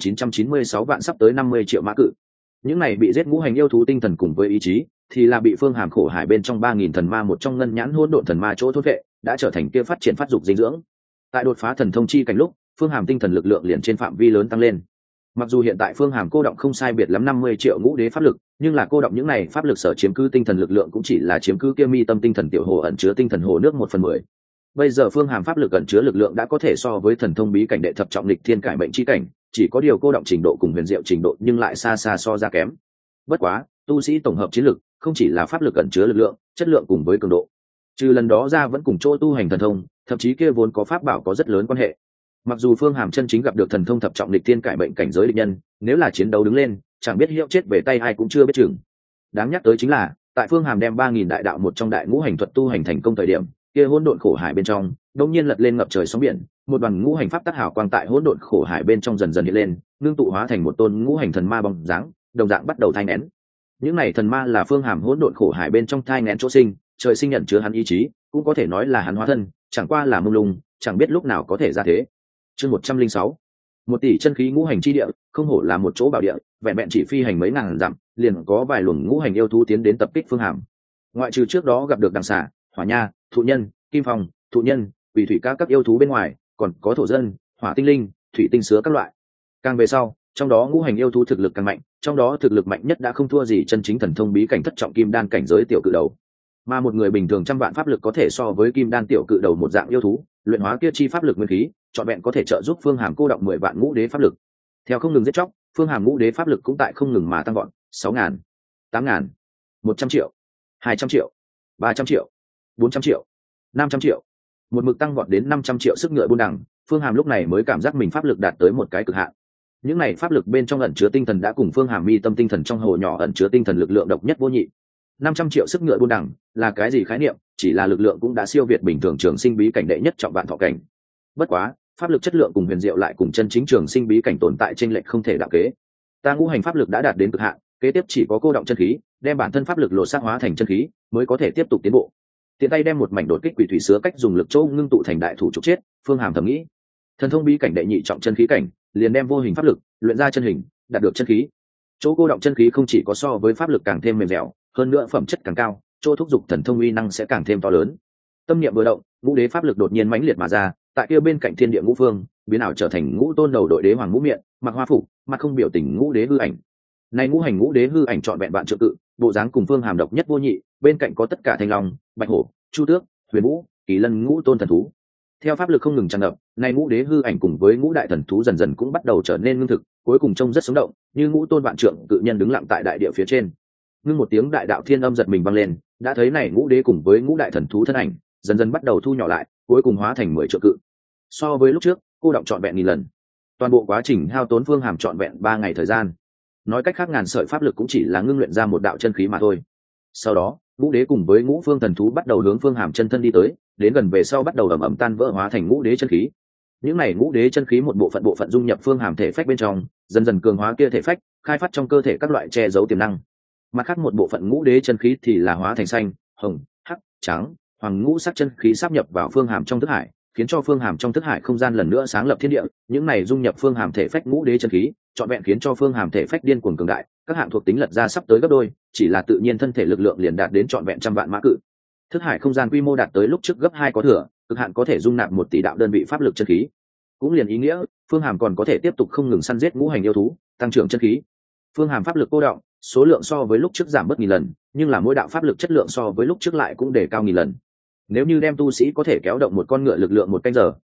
S1: 4.996 vạn, sắp tới 50 triệu mã cự. Những này bị giết ngũ hành yêu thú tinh thần cùng với ý chí, thì là bị phương hàm khổ hải bên trong 3.000 thần ma một trong ngân nhãn hỗn độn thần ma chỗ thôn vệ, đã trở thành kia phát triển phát dục dinh dưỡng. Tại đột phá thần thông chi cảnh lúc, phương hàm tinh thần lực lượng liền trên phạm vi lớn tăng lên. Mặc dù hiện tại phương hàm cô động không sai biệt lắm 50 triệu ngũ đế pháp lực, nhưng là cô động những này pháp lực sở chiếm cứ tinh thần lực lượng cũng chỉ là chiếm cứ kia mi tâm tinh thần tiểu hồ ẩn chứa tinh thần hồ nước 1/10. Bây giờ phương hàm pháp lực ẩn chứa lực lượng đã có thể so với thần thông bí cảnh đệ thập trọng lịch thiên cải mệnh chi cảnh, chỉ có điều cô động trình độ cùng huyền diệu trình độ nhưng lại xa xa so ra kém. Bất quá, tu sĩ tổng hợp chiến lực không chỉ là pháp lực ẩn chứa lực lượng, chất lượng cùng với cường độ. Trừ lần đó ra vẫn cùng chỗ tu hành thần thông, thậm chí kia vốn có pháp bảo có rất lớn quan hệ. Mặc dù phương hàm chân chính gặp được thần thông thập trọng lịch thiên cải mệnh cảnh giới địch nhân, nếu là chiến đấu đứng lên, chẳng biết hiệu chết về tay ai cũng chưa biết chừng. Đáng nhắc tới chính là, tại phương hàm đem 3.000 đại đạo một trong đại ngũ hành thuật tu hành thành công thời điểm, kia hỗn độn khổ hải bên trong đột nhiên lật lên ngập trời sóng biển, một đoàn ngũ hành pháp tác hào quang tại hỗn độn khổ hải bên trong dần dần hiện lên, ngưng tụ hóa thành một tôn ngũ hành thần ma bóng dáng, đồng dạng bắt đầu thai nghén. Những này thần ma là phương hàm hỗn độn khổ hải bên trong thai nghén chỗ sinh, trời sinh nhận chứa hắn ý chí, cũng có thể nói là hắn hóa thân, chẳng qua là mông lung, chẳng biết lúc nào có thể ra thế. Chương 106. 1 tỷ chân khí ngũ hành chi địa, không hổ là một chỗ bảo địa, vẹn vẹn chỉ phi hành mấy ngàn dặm, liền có vài luồng ngũ hành yêu thú tiến đến tập kích phương hàm. Ngoại trừ trước đó gặp được đằng xà, hỏa nha, thụ nhân, kim phong, thụ nhân, quỷ thủy các yêu thú bên ngoài, còn có thổ dân, hỏa tinh linh, thủy tinh sứa các loại. Càng về sau, trong đó ngũ hành yêu thú thực lực càng mạnh, trong đó thực lực mạnh nhất đã không thua gì chân chính thần thông bí cảnh thất trọng kim đan cảnh giới tiểu cự đầu. Mà một người bình thường trăm vạn pháp lực có thể so với kim đan tiểu cự đầu một dạng yêu thú, luyện hóa kia chi pháp lực nguyên khí, chọn vẹn có thể trợ giúp phương hàm cô động 10 vạn ngũ đế pháp lực. Theo không ngừng giết chóc, phương hàm ngũ đế pháp lực cũng tại không ngừng mà tăng vọt, 6.000, 8.000, 100 triệu, 200 triệu, 300 triệu, 400 triệu, 500 triệu, một mực tăng vọt đến 500 triệu sức ngựa buôn đẳng. Phương hàm lúc này mới cảm giác mình pháp lực đạt tới một cái cực hạn. Những này pháp lực bên trong ẩn chứa tinh thần đã cùng phương hàm mi tâm tinh thần trong hồ nhỏ ẩn chứa tinh thần lực lượng độc nhất vô nhị. 500 triệu sức ngựa buôn đẳng là cái gì khái niệm? Chỉ là lực lượng cũng đã siêu việt bình thường trường sinh bí cảnh đệ nhất trọng vạn thọ cảnh. Bất quá, pháp lực chất lượng cùng huyền diệu lại cùng chân chính trường sinh bí cảnh tồn tại chênh lệch không thể đạo kế. Ta ngũ hành pháp lực đã đạt đến cực hạn, kế tiếp chỉ có cô động chân khí, đem bản thân pháp lực lột xác hóa thành chân khí, mới có thể tiếp tục tiến bộ. Tiện tay đem một mảnh đột kích quỷ thủy sứa cách dùng lực châu ngưng tụ thành đại thủ trục chết, phương hàm thầm nghĩ. Thần thông bí cảnh đệ nhị trọng chân khí cảnh, liền đem vô hình pháp lực luyện ra chân hình, đạt được chân khí. Chỗ cô động chân khí không chỉ có so với pháp lực càng thêm mềm dẻo, hơn nữa phẩm chất càng cao, chỗ thúc giục thần thông uy năng sẽ càng thêm to lớn. Tâm niệm vừa động, ngũ đế pháp lực đột nhiên mãnh liệt mà ra, tại kia bên cạnh thiên địa ngũ phương, biến ảo trở thành ngũ tôn đầu đội đế hoàng ngũ miệng, mặc hoa phục, mặt không biểu tình ngũ đế hư ảnh. Này ngũ hành ngũ đế hư ảnh trọn vẹn vạn trượng cự, bộ dáng cùng phương hàm độc nhất vô nhị, bên cạnh có tất cả thanh long, bạch hổ, chu tước, huyền vũ, kỳ lân ngũ tôn thần thú. Theo pháp lực không ngừng tràn ngập, này ngũ đế hư ảnh cùng với ngũ đại thần thú dần dần cũng bắt đầu trở nên ngưng thực, cuối cùng trông rất sống động, như ngũ tôn vạn trượng cự nhân đứng lặng tại đại địa phía trên. Ngưng một tiếng đại đạo thiên âm giật mình vang lên, đã thấy này ngũ đế cùng với ngũ đại thần thú thân ảnh dần dần bắt đầu thu nhỏ lại, cuối cùng hóa thành 10 trượng cự. So với lúc trước, cô động trọn vẹn nghìn lần. Toàn bộ quá trình hao tốn phương hàm trọn vẹn 3 ngày thời gian. Nói cách khác, ngàn sợi pháp lực cũng chỉ là ngưng luyện ra một đạo chân khí mà thôi. Sau đó, ngũ đế cùng với ngũ phương thần thú bắt đầu hướng phương hàm chân thân đi tới, đến gần về sau bắt đầu ầm ầm tan vỡ hóa thành ngũ đế chân khí. Những này ngũ đế chân khí một bộ phận dung nhập phương hàm thể phách bên trong, dần dần cường hóa kia thể phách, khai phát trong cơ thể các loại che giấu tiềm năng. Mặt khác một bộ phận ngũ đế chân khí thì là hóa thành xanh, hồng, hắc, trắng, hoàng ngũ sắc chân khí sáp nhập vào phương hàm trong thức hải, khiến cho phương hàm trong thức hải không gian lần nữa sáng lập thiên địa. Những này dung nhập phương hàm thể phách ngũ đế chân khí, trọn vẹn khiến cho phương hàm thể phách điên cuồng cường đại, các hạng thuộc tính lật ra sắp tới gấp đôi, chỉ là tự nhiên thân thể lực lượng liền đạt đến trọn vẹn trăm vạn mã cự. Thức hải không gian quy mô đạt tới lúc trước gấp 2 có thừa, cực hạn có thể dung nạp 1 tỷ đạo đơn vị pháp lực chân khí. Cũng liền ý nghĩa, phương hàm còn có thể tiếp tục không ngừng săn giết ngũ hành yêu thú, tăng trưởng chân khí. Phương hàm pháp lực cô động, số lượng so với lúc trước giảm bớt 1000 lần, nhưng là mỗi đạo pháp lực chất lượng so với lúc trước lại cũng đề cao 1000 lần. Nếu như đem tu sĩ có thể kéo động một con ngựa lực lượng 1 canh giờ,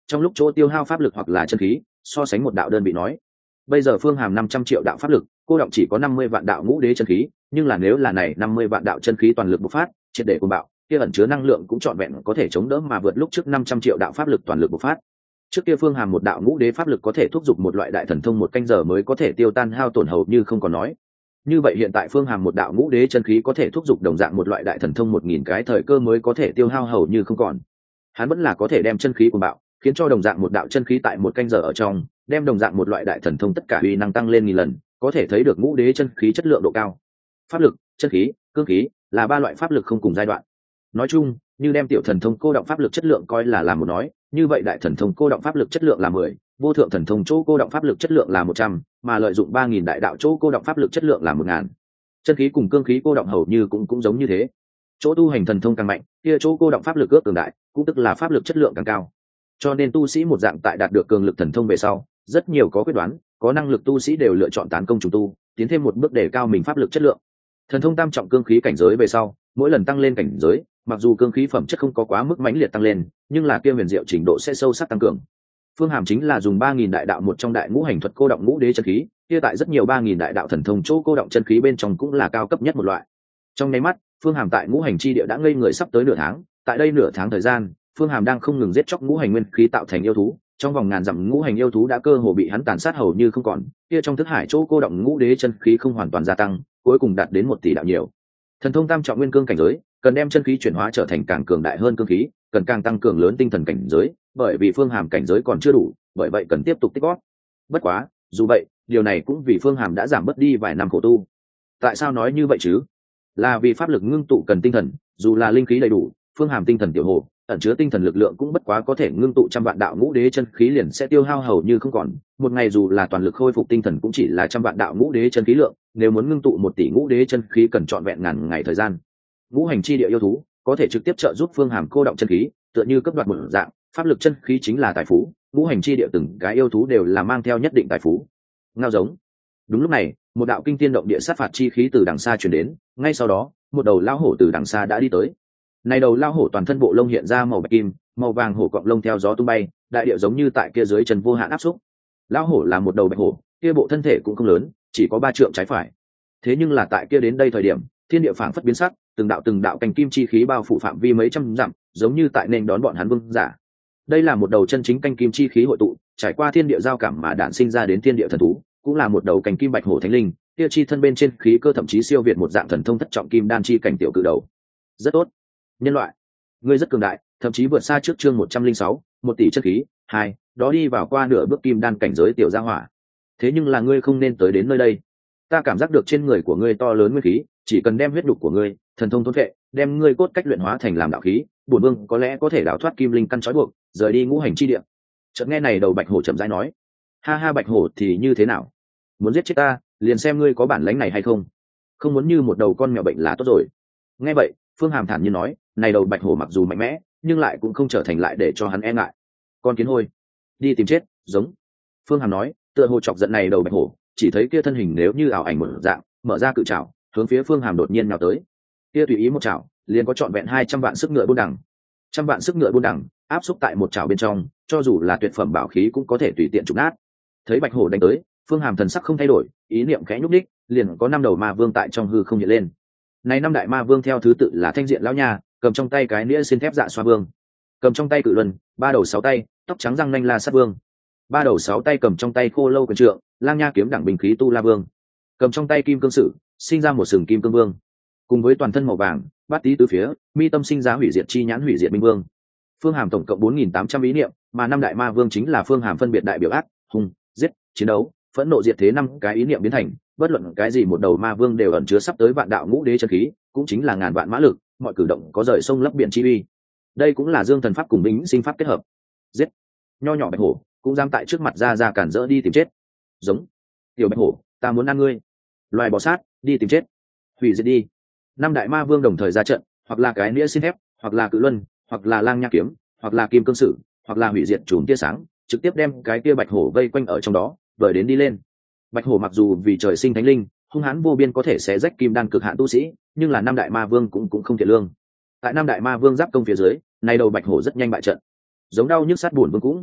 S1: trong lúc chỗ tiêu hao pháp lực hoặc là chân khí so sánh một đạo đơn vị nói. Bây giờ Phương Hàm 500 triệu đạo pháp lực, cô động chỉ có 50 vạn đạo ngũ đế chân khí, nhưng là nếu là này 50 vạn đạo chân khí toàn lực bộc phát, triệt để cuồng bạo, kia ẩn chứa năng lượng cũng trọn vẹn có thể chống đỡ mà vượt lúc trước 500 triệu đạo pháp lực toàn lực bộc phát. Trước kia Phương Hàm một đạo ngũ đế pháp lực có thể thúc giục một loại đại thần thông 1 canh giờ mới có thể tiêu tan hao tổn hầu như không còn nói. Như vậy hiện tại Phương Hàm một đạo ngũ đế chân khí có thể thúc giục đồng dạng một loại đại thần thông 1000 cái thời cơ mới có thể tiêu hao hầu như không còn. Hắn vẫn là có thể đem chân khí cuồng bạo, khiến cho đồng dạng một đạo chân khí tại 1 canh giờ ở trong, đem đồng dạng một loại đại thần thông tất cả uy năng tăng lên 1000 lần, có thể thấy được ngũ đế chân khí chất lượng độ cao. Pháp lực, chân khí, cương khí là 3 loại pháp lực không cùng giai đoạn. Nói chung, như đem tiểu thần thông cô động pháp lực chất lượng coi là làm một nói, như vậy đại thần thông cô động pháp lực chất lượng là 10, vô thượng thần thông chỗ cô động pháp lực chất lượng là 100, mà lợi dụng 3000 đại đạo chỗ cô động pháp lực chất lượng là 1000. Chân khí cùng cương khí cô động hầu như cũng giống như thế. Chỗ tu hành thần thông càng mạnh, kia chỗ cô động pháp lực ước cường đại, cũng tức là pháp lực chất lượng càng cao. Cho nên tu sĩ một dạng tại đạt được cường lực thần thông về sau, rất nhiều có quyết đoán, có năng lực tu sĩ đều lựa chọn tán công trùng tu, tiến thêm một bước để cao mình pháp lực chất lượng. Thần thông tam trọng cương khí cảnh giới về sau, mỗi lần tăng lên cảnh giới, mặc dù cương khí phẩm chất không có quá mức mãnh liệt tăng lên, nhưng là kia huyền diệu trình độ sẽ sâu sắc tăng cường. Phương Hàm chính là dùng 3000 đại đạo một trong đại ngũ hành thuật cô động ngũ đế chân khí, kia tại rất nhiều 3000 đại đạo thần thông chỗ cô động chân khí bên trong cũng là cao cấp nhất một loại. Trong nháy mắt, Phương Hàm tại ngũ hành chi địa đã ngây người sắp tới nửa tháng, tại đây nửa tháng thời gian, Phương Hàm đang không ngừng giết chóc ngũ hành nguyên khí tạo thành yêu thú, trong vòng ngàn dặm ngũ hành yêu thú đã cơ hồ bị hắn tàn sát hầu như không còn, kia trong thức hải chỗ cô động ngũ đế chân khí không hoàn toàn gia tăng, cuối cùng đạt đến 1 tỷ đạo nhiều. Thần thông tam trọng nguyên cương cảnh giới, cần đem chân khí chuyển hóa trở thành càng cường đại hơn cương khí, cần càng tăng cường lớn tinh thần cảnh giới, bởi vì Phương Hàm cảnh giới còn chưa đủ, bởi vậy cần tiếp tục tích góp. Bất quá, dù vậy, điều này cũng vì Phương Hàm đã giảm bớt đi vài năm khổ tu. Tại sao nói như vậy chứ? Là vì pháp lực ngưng tụ cần tinh thần, dù là linh khí đầy đủ, Phương Hàm tinh thần tiểu hồ, ẩn chứa tinh thần lực lượng cũng bất quá có thể ngưng tụ 100 vạn đạo ngũ đế chân khí liền sẽ tiêu hao hầu như không còn. Một ngày dù là toàn lực khôi phục tinh thần cũng chỉ là 100 vạn đạo ngũ đế chân khí lượng, nếu muốn ngưng tụ 1 tỷ ngũ đế chân khí cần trọn vẹn ngàn ngày thời gian. Ngũ hành chi địa yêu thú có thể trực tiếp trợ giúp Phương Hàm cô động chân khí, tựa như cấp đoạt một dạng, pháp lực chân khí chính là tài phú, ngũ hành chi địa từng cái yêu thú đều là mang theo nhất định tài phú. Ngao giống. Đúng lúc này, một đạo kinh tiên động địa sát phạt chi khí từ đằng xa truyền đến, ngay sau đó, một đầu lao hổ từ đằng xa đã đi tới. Này đầu lao hổ toàn thân bộ lông hiện ra màu bạch kim, màu vàng hổ cọng lông theo gió tung bay, đại địa giống như tại kia dưới chân vô hạn áp xúc. Lao hổ là một đầu bạch hổ, kia bộ thân thể cũng không lớn, chỉ có 3 trượng trái phải. Thế nhưng là tại kia đến đây thời điểm, thiên địa phảng phất biến sắc, từng đạo cành kim chi khí bao phủ phạm vi mấy trăm dặm, giống như tại nên đón bọn hắn vương giả. Đây là một đầu chân chính canh kim chi khí hội tụ, trải qua thiên địa giao cảm mà đản sinh ra đến thiên địa thần thú, cũng là một đầu cành kim bạch hổ thánh linh, kia chi thân bên trên khí cơ thậm chí siêu việt một dạng thần thông thất trọng kim đan chi cảnh tiểu cự đầu. Rất tốt. Nhân loại, ngươi rất cường đại, thậm chí vượt xa trước chương 106, 1 tỷ chân khí, 2, đó đi vào qua nửa bước kim đan cảnh giới tiểu gia hỏa. Thế nhưng là ngươi không nên tới đến nơi đây. Ta cảm giác được trên người của ngươi to lớn nguyên khí, chỉ cần đem huyết đục của ngươi, thần thông thôn vệ, đem ngươi cốt cách luyện hóa thành làm đạo khí, bổn vương có lẽ có thể đào thoát kim linh căn trói buộc, rời đi ngũ hành chi địa. Chợt nghe này đầu bạch hổ chậm rãi nói, ha ha, bạch hổ thì như thế nào? Muốn giết chết ta, liền xem ngươi có bản lĩnh này hay không. Không muốn như một đầu con mèo bệnh là tốt rồi. Nghe vậy, Phương Hàm thản nhiên nói, này đầu bạch hổ mặc dù mạnh mẽ, nhưng lại cũng không trở thành lại để cho hắn e ngại. Con kiến hôi, đi tìm chết, giống. Phương Hàm nói, tựa hồ chọc giận này đầu bạch hổ, chỉ thấy kia thân hình nếu như ảo ảnh một dạng, mở ra cự trảo, hướng phía Phương Hàm đột nhiên nhào tới. Kia tùy ý một trảo, liền có trọn vẹn 200 vạn sức ngựa buôn đằng. 100 vạn sức ngựa buôn đằng, áp xúc tại một trảo bên trong, cho dù là tuyệt phẩm bảo khí cũng có thể tùy tiện trục nát. Thấy bạch hổ đánh tới, Phương Hàm thần sắc không thay đổi, ý niệm khẽ nhúc đích, liền có 5 đầu ma vương tại trong hư không hiện lên. Này 5 đại ma vương theo thứ tự là Thanh Diện lão nha, cầm trong tay cái nĩa xin thép dạ xoa vương, cầm trong tay cự luân, 3 đầu 6 tay, tóc trắng răng nanh la sát vương, 3 đầu 6 tay cầm trong tay khô lâu quyền trượng, lang nha kiếm đẳng bình khí tu la vương, cầm trong tay kim cương sử, sinh ra một sừng kim cương vương, cùng với toàn thân màu vàng, bát tí tứ phía, mi tâm sinh ra hủy diệt chi nhãn hủy diệt minh vương. Phương Hàm tổng cộng 4800 ý niệm, mà 5 đại ma vương chính là Phương Hàm phân biệt đại biểu ác, hung, giết, chiến đấu, phẫn nộ diệt thế 5 cái ý niệm biến thành, bất luận cái gì một đầu ma vương đều ẩn chứa sắp tới vạn đạo ngũ đế chân khí, cũng chính là ngàn vạn mã lực, mọi cử động có rời sông lấp biển chi uy. Đây cũng là Dương Thần pháp cùng Bính Sinh pháp kết hợp. Giết. Nho nhỏ bạch hổ, cũng dám tại trước mặt ra cản rỡ đi tìm chết. Giống. Tiểu bạch hổ, ta muốn ăn ngươi. Loài bò sát, đi tìm chết. Hủy diệt đi. 5 đại ma vương đồng thời ra trận, hoặc là cái nĩa xin thép, hoặc là cự luân, hoặc là lang nha kiếm, hoặc là kim cương sử, hoặc là hủy diệt chùm tia sáng, trực tiếp đem cái kia bạch hổ vây quanh ở trong đó, vời đến đi lên. Bạch hổ mặc dù vì trời sinh thánh linh, hung hãn vô biên có thể xé rách kim đan cực hạn tu sĩ, nhưng là 5 đại ma vương cũng không thiện lương. Tại 5 đại ma vương giáp công phía dưới, này đầu bạch hổ rất nhanh bại trận. Giống đau nhức sát buồn vương cũng,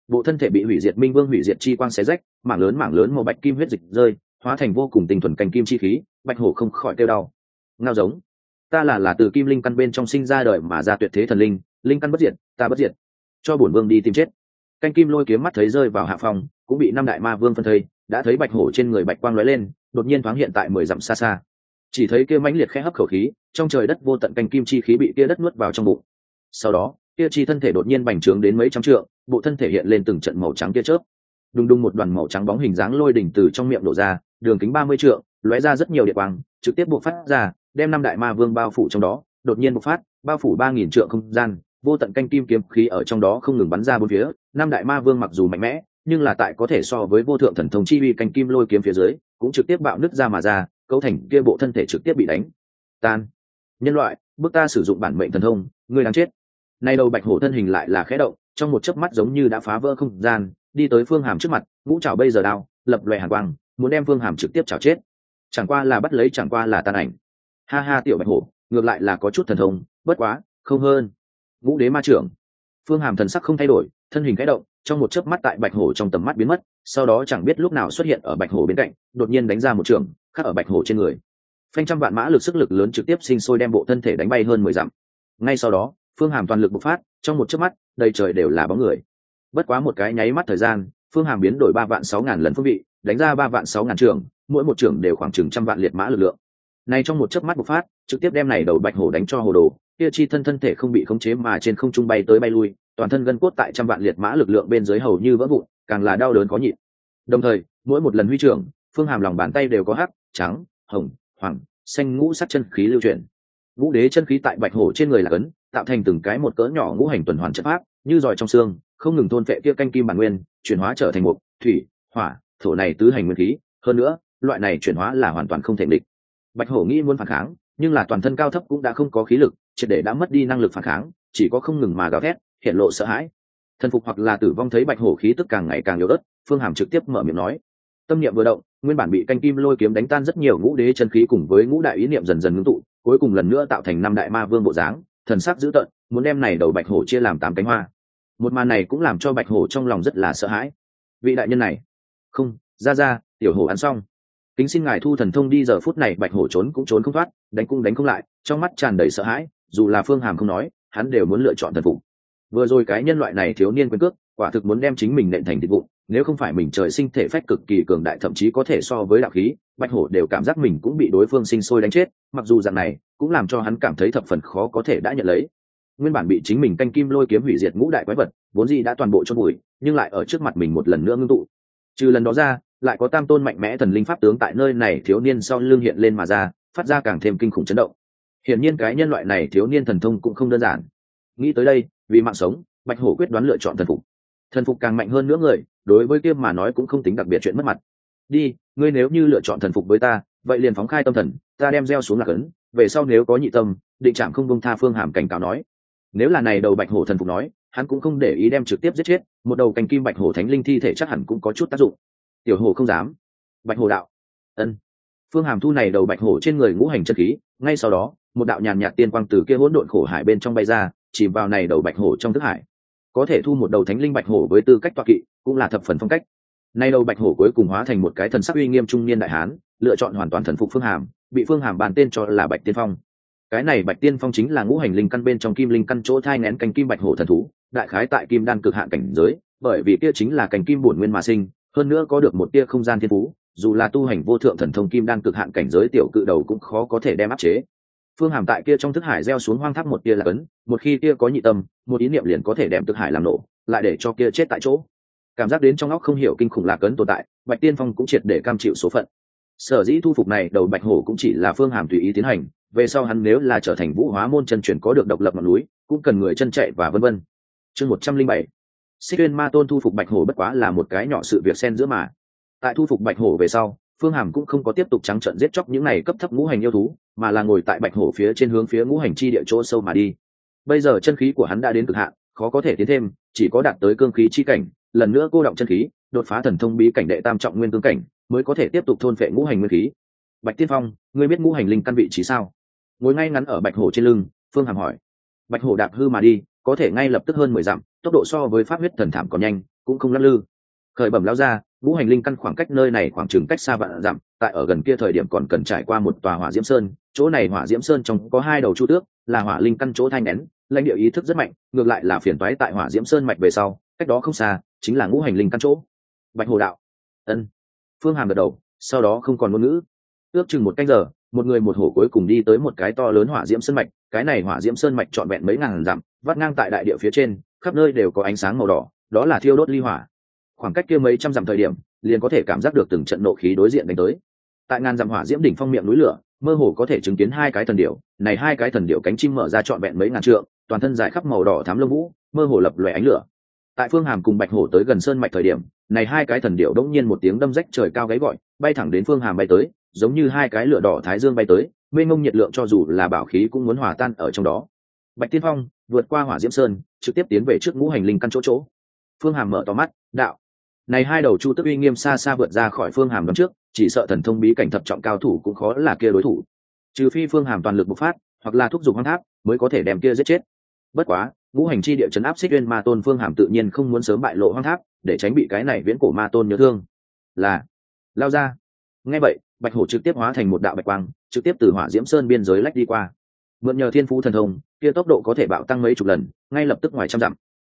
S1: bộ thân thể bị hủy diệt minh vương hủy diệt chi quang xé rách, mảng lớn màu bạch kim huyết dịch rơi, hóa thành vô cùng tinh thuần canh kim chi khí. Bạch hổ không khỏi kêu đau, ngao giống. Ta là từ kim linh căn bên trong sinh ra đời mà ra tuyệt thế thần linh, linh căn bất diệt, ta bất diệt, cho bổn vương đi tìm chết. Canh kim lôi kiếm mắt thấy rơi vào hạ phòng, cũng bị năm đại ma vương phân thây. Đã thấy bạch hổ trên người bạch quang lóe lên, đột nhiên thoáng hiện tại 10 dặm xa xa. Chỉ thấy kia mãnh liệt khẽ hấp khẩu khí, trong trời đất vô tận canh kim chi khí bị kia đất nuốt vào trong bụng. Sau đó kia chi thân thể đột nhiên bành trướng đến mấy trăm trượng, bộ thân thể hiện lên từng trận màu trắng kia chớp. Đùng đùng một đoàn màu trắng bóng hình dáng lôi đỉnh từ trong miệng đổ ra, đường kính 30 trượng, lóe ra rất nhiều điện quang, trực tiếp bộc phát ra, đem năm đại ma vương bao phủ trong đó. Đột nhiên bộc phát, bao phủ 3000 trượng không gian, vô tận canh kim kiếm khí ở trong đó không ngừng bắn ra bốn phía. Năm đại ma vương mặc dù mạnh mẽ, nhưng là tại có thể so với vô thượng thần thông chi uy canh kim lôi kiếm phía dưới, cũng trực tiếp bạo nứt ra mà ra, cấu thành kia bộ thân thể trực tiếp bị đánh tan. Nhân loại, bước ta sử dụng bản mệnh thần thông, ngươi đáng chết. Nay đầu bạch hổ thân hình lại là khẽ động, trong một chớp mắt giống như đã phá vỡ không gian, đi tới Phương Hàm trước mặt, ngũ trảo bây giờ đao, lập loè hàn quang, muốn đem Phương Hàm trực tiếp chảo chết. Chẳng qua là bắt lấy, chẳng qua là tàn ảnh. Ha ha, tiểu bạch hổ, ngược lại là có chút thần thông, bất quá, không hơn. Ngũ đế ma trưởng. Phương Hàm thần sắc không thay đổi, thân hình khẽ động, trong một chớp mắt tại bạch hổ trong tầm mắt biến mất, sau đó chẳng biết lúc nào xuất hiện ở bạch hổ bên cạnh, đột nhiên đánh ra một trường, khắc ở bạch hổ trên người. Phanh trăm vạn mã lực sức lực lớn trực tiếp sinh sôi đem bộ thân thể đánh bay hơn 10 dặm. Ngay sau đó, Phương Hàm toàn lực bộc phát, trong một chớp mắt, đầy trời đều là bóng người. Bất quá một cái nháy mắt thời gian, Phương Hàm biến đổi 3.600.000 lần phương vị, đánh ra 3.600.000 trường, mỗi một trường đều khoảng chừng trăm vạn liệt mã lực lượng. Này trong một chớp mắt bộc phát, trực tiếp đem này đầu bạch hổ đánh cho hồ đồ, kia chi thân thể không bị khống chế mà trên không trung bay tới bay lui, toàn thân gân cốt tại trăm vạn liệt mã lực lượng bên dưới hầu như vỡ vụn, càng là đau đớn khó nhịn. Đồng thời, mỗi một lần huy trưởng, Phương Hàm lòng bàn tay đều có hắc, trắng, hồng, hoàng, xanh ngũ sắc chân khí lưu chuyển. Ngũ đế chân khí tại bạch hổ trên người là cấn, tạo thành từng cái một cỡ nhỏ ngũ hành tuần hoàn trận pháp, như giỏi trong xương, không ngừng thôn phệ kia canh kim bản nguyên, chuyển hóa trở thành mộc, thủy, hỏa, thổ này tứ hành nguyên khí. Hơn nữa, loại này chuyển hóa là hoàn toàn không thể địch. Bạch hổ nghĩ muốn phản kháng, nhưng là toàn thân cao thấp cũng đã không có khí lực, triệt để đã mất đi năng lực phản kháng, chỉ có không ngừng mà gào thét, hiện lộ sợ hãi. Thần phục hoặc là tử vong thấy bạch hổ khí tức càng ngày càng yếu ớt, Phương Hàm trực tiếp mở miệng nói. Tâm niệm vừa động, nguyên bản bị canh kim lôi kiếm đánh tan rất nhiều ngũ đế chân khí cùng với ngũ đại ý niệm dần dần ngưng tụ, cuối cùng lần nữa tạo thành năm đại ma vương bộ dáng, thần sắc dữ tợn, muốn đem này đầu bạch hổ chia làm 8 cánh hoa. Một màn này cũng làm cho bạch hổ trong lòng rất là sợ hãi. Vị đại nhân này, không, ra, tiểu hổ ăn xong. Kính xin ngài thu thần thông đi. Giờ phút này bạch hổ trốn cũng trốn không thoát, đánh cũng đánh không lại, trong mắt tràn đầy sợ hãi, dù là Phương Hàm không nói, hắn đều muốn lựa chọn thần phục. Vừa rồi cái nhân loại này thiếu niên quyền cước, quả thực muốn đem chính mình nện thành thịt vụn, nếu không phải mình trời sinh thể phách cực kỳ cường đại, thậm chí có thể so với đạo khí, bạch hổ đều cảm giác mình cũng bị đối phương sinh sôi đánh chết, mặc dù dạng này cũng làm cho hắn cảm thấy thập phần khó có thể đã nhận lấy. Nguyên bản bị chính mình canh kim lôi kiếm hủy diệt ngũ đại quái vật, vốn gì đã toàn bộ chôn vùi, nhưng lại ở trước mặt mình một lần nữa ngưng tụ. Trừ lần đó ra, lại có tam tôn mạnh mẽ thần linh pháp tướng tại nơi này thiếu niên sau lưng hiện lên mà ra, phát ra càng thêm kinh khủng chấn động. Hiển nhiên cái nhân loại này thiếu niên thần thông cũng không đơn giản. Nghĩ tới đây, vì mạng sống, bạch hổ quyết đoán lựa chọn thần phục. Thần phục càng mạnh hơn nữa người, đối với kia mà nói cũng không tính đặc biệt chuyện mất mặt. Đi, ngươi nếu như lựa chọn thần phục với ta, vậy liền phóng khai tâm thần, ta đem gieo xuống lạc ấn, về sau nếu có nhị tâm, định trảm không buông tha. Phương Hàm cảnh cáo nói. Nếu là này đầu bạch hổ thần phục nói, hắn cũng không để ý đem trực tiếp giết chết, một đầu cành kim bạch hổ thánh linh thi thể chắc hẳn cũng có chút tác dụng. Tiểu hổ không dám. Bạch hổ đạo. Ân. Phương Hàm thu này đầu bạch hổ trên người ngũ hành chân khí, ngay sau đó, một đạo nhàn nhạt tiên quang từ kia hỗn độn khổ hải bên trong bay ra, chìm vào này đầu bạch hổ trong thức hải. Có thể thu một đầu thánh linh bạch hổ với tư cách tọa kỵ, cũng là thập phần phong cách. Nay đầu bạch hổ cuối cùng hóa thành một cái thần sắc uy nghiêm trung niên đại hán, lựa chọn hoàn toàn thần phục Phương Hàm, bị Phương Hàm bàn tên cho là Bạch Tiên Phong. Cái này Bạch Tiên Phong chính là ngũ hành linh căn bên trong kim linh căn chỗ thai nghén cành kim bạch hổ thần thú, đại khái tại kim đan cực hạn cảnh giới, bởi vì kia chính là cành kim bổn nguyên mà sinh, hơn nữa có được một tia không gian thiên phú, dù là tu hành vô thượng thần thông kim đan cực hạn cảnh giới tiểu cự đầu cũng khó có thể đem áp chế. Phương Hàm tại kia trong thức hải gieo xuống hoang tháp một tia là ấn, một khi kia có nhị tâm, một ý niệm liền có thể đem thức hải làm nổ, lại để cho kia chết tại chỗ. Cảm giác đến trong óc không hiểu kinh khủng lạc ấn tồn tại, Bạch Tiên Phong cũng triệt để cam chịu số phận. Sở dĩ thu phục này đầu bạch hổ cũng chỉ là Phương Hàm tùy ý tiến hành, về sau hắn nếu là trở thành Vũ Hóa môn chân truyền có được độc lập ngọn núi, cũng cần người chân chạy và vân vân. Chương 107. Xích Uyên Ma Tôn thu phục bạch hổ bất quá là một cái nhỏ sự việc xen giữa mà. Tại thu phục bạch hổ về sau, Phương Hàm cũng không có tiếp tục trắng trợn giết chóc những này cấp thấp ngũ hành yêu thú, mà là ngồi tại bạch hổ phía trên hướng phía ngũ hành chi địa chỗ sâu mà đi. Bây giờ chân khí của hắn đã đến cực hạn, khó có thể tiến thêm, chỉ có đạt tới cương khí chi cảnh, lần nữa cô động chân khí, đột phá thần thông bí cảnh đệ tam trọng nguyên cương cảnh, mới có thể tiếp tục thôn phệ ngũ hành nguyên khí. Bạch Tiên Phong, ngươi biết ngũ hành linh căn vị trí sao? Ngồi ngay ngắn ở bạch hổ trên lưng, Phương Hàm hỏi. Bạch hổ đạp hư mà đi, có thể ngay lập tức hơn 10 dặm, tốc độ so với pháp huyết thần thảm còn nhanh, cũng không lắc lư. Khởi bẩm lao ra, ngũ hành linh căn khoảng cách nơi này khoảng chừng cách xa vạn dặm, tại ở gần kia thời điểm còn cần trải qua một tòa hỏa diễm sơn, chỗ này hỏa diễm sơn trong có hai đầu chu tước, là hỏa linh căn chỗ thai nén, lãnh địa ý thức rất mạnh, ngược lại là phiền toái tại hỏa diễm sơn mạch về sau, cách đó không xa chính là ngũ hành linh căn chỗ. Bạch Hồ đạo. Ân. Phương Hàm gật đầu, sau đó không còn ngôn ngữ. Ước chừng một canh giờ, một người một hổ cuối cùng đi tới một cái to lớn hỏa diễm sơn mạch, cái này hỏa diễm sơn mạch trọn vẹn mấy ngàn dặm, vắt ngang tại đại địa phía trên, khắp nơi đều có ánh sáng màu đỏ, đó là thiêu đốt ly hỏa. Khoảng cách kia mấy trăm dặm thời điểm, liền có thể cảm giác được từng trận nộ khí đối diện đánh tới. Tại ngàn dặm hỏa diễm đỉnh phong miệng núi lửa, mơ hồ có thể chứng kiến hai cái thần điểu, này hai cái thần điểu cánh chim mở ra trọn vẹn mấy ngàn trượng, toàn thân dài khắp màu đỏ thắm lông vũ, mơ hồ lập lòe ánh lửa. Tại Phương Hàm cùng Bạch Hổ tới gần sơn mạch thời điểm, này hai cái thần điểu đống nhiên một tiếng đâm rách trời cao gáy gọi, bay thẳng đến Phương Hàm bay tới, giống như hai cái lửa đỏ thái dương bay tới, mênh mông nhiệt lượng cho dù là bảo khí cũng muốn hòa tan ở trong đó. Bạch Tiên Phong vượt qua hỏa diễm sơn, trực tiếp tiến về trước ngũ hành linh căn chỗ chỗ. Phương Hàm mở to mắt, đạo: này hai đầu chu tức uy nghiêm xa xa vượt ra khỏi Phương Hàm đón trước, chỉ sợ thần thông bí cảnh thập trọng cao thủ cũng khó là kia đối thủ. Trừ phi Phương Hàm toàn lực bộc phát, hoặc là thúc giục hoang tháp, mới có thể đem kia giết chết. Bất quá, ngũ hành chi địa chấn áp Xích Uyên Ma Tôn, Phương Hàm tự nhiên không muốn sớm bại lộ hoang tháp, để tránh bị cái này viễn cổ ma tôn nhớ thương. Là lao ra. Nghe vậy, Bạch Hổ trực tiếp hóa thành một đạo bạch quang, trực tiếp từ hỏa diễm sơn biên giới lách đi qua. Mượn nhờ thiên phú thần thông, kia tốc độ có thể bạo tăng mấy chục lần, ngay lập tức ngoài trăm dặm.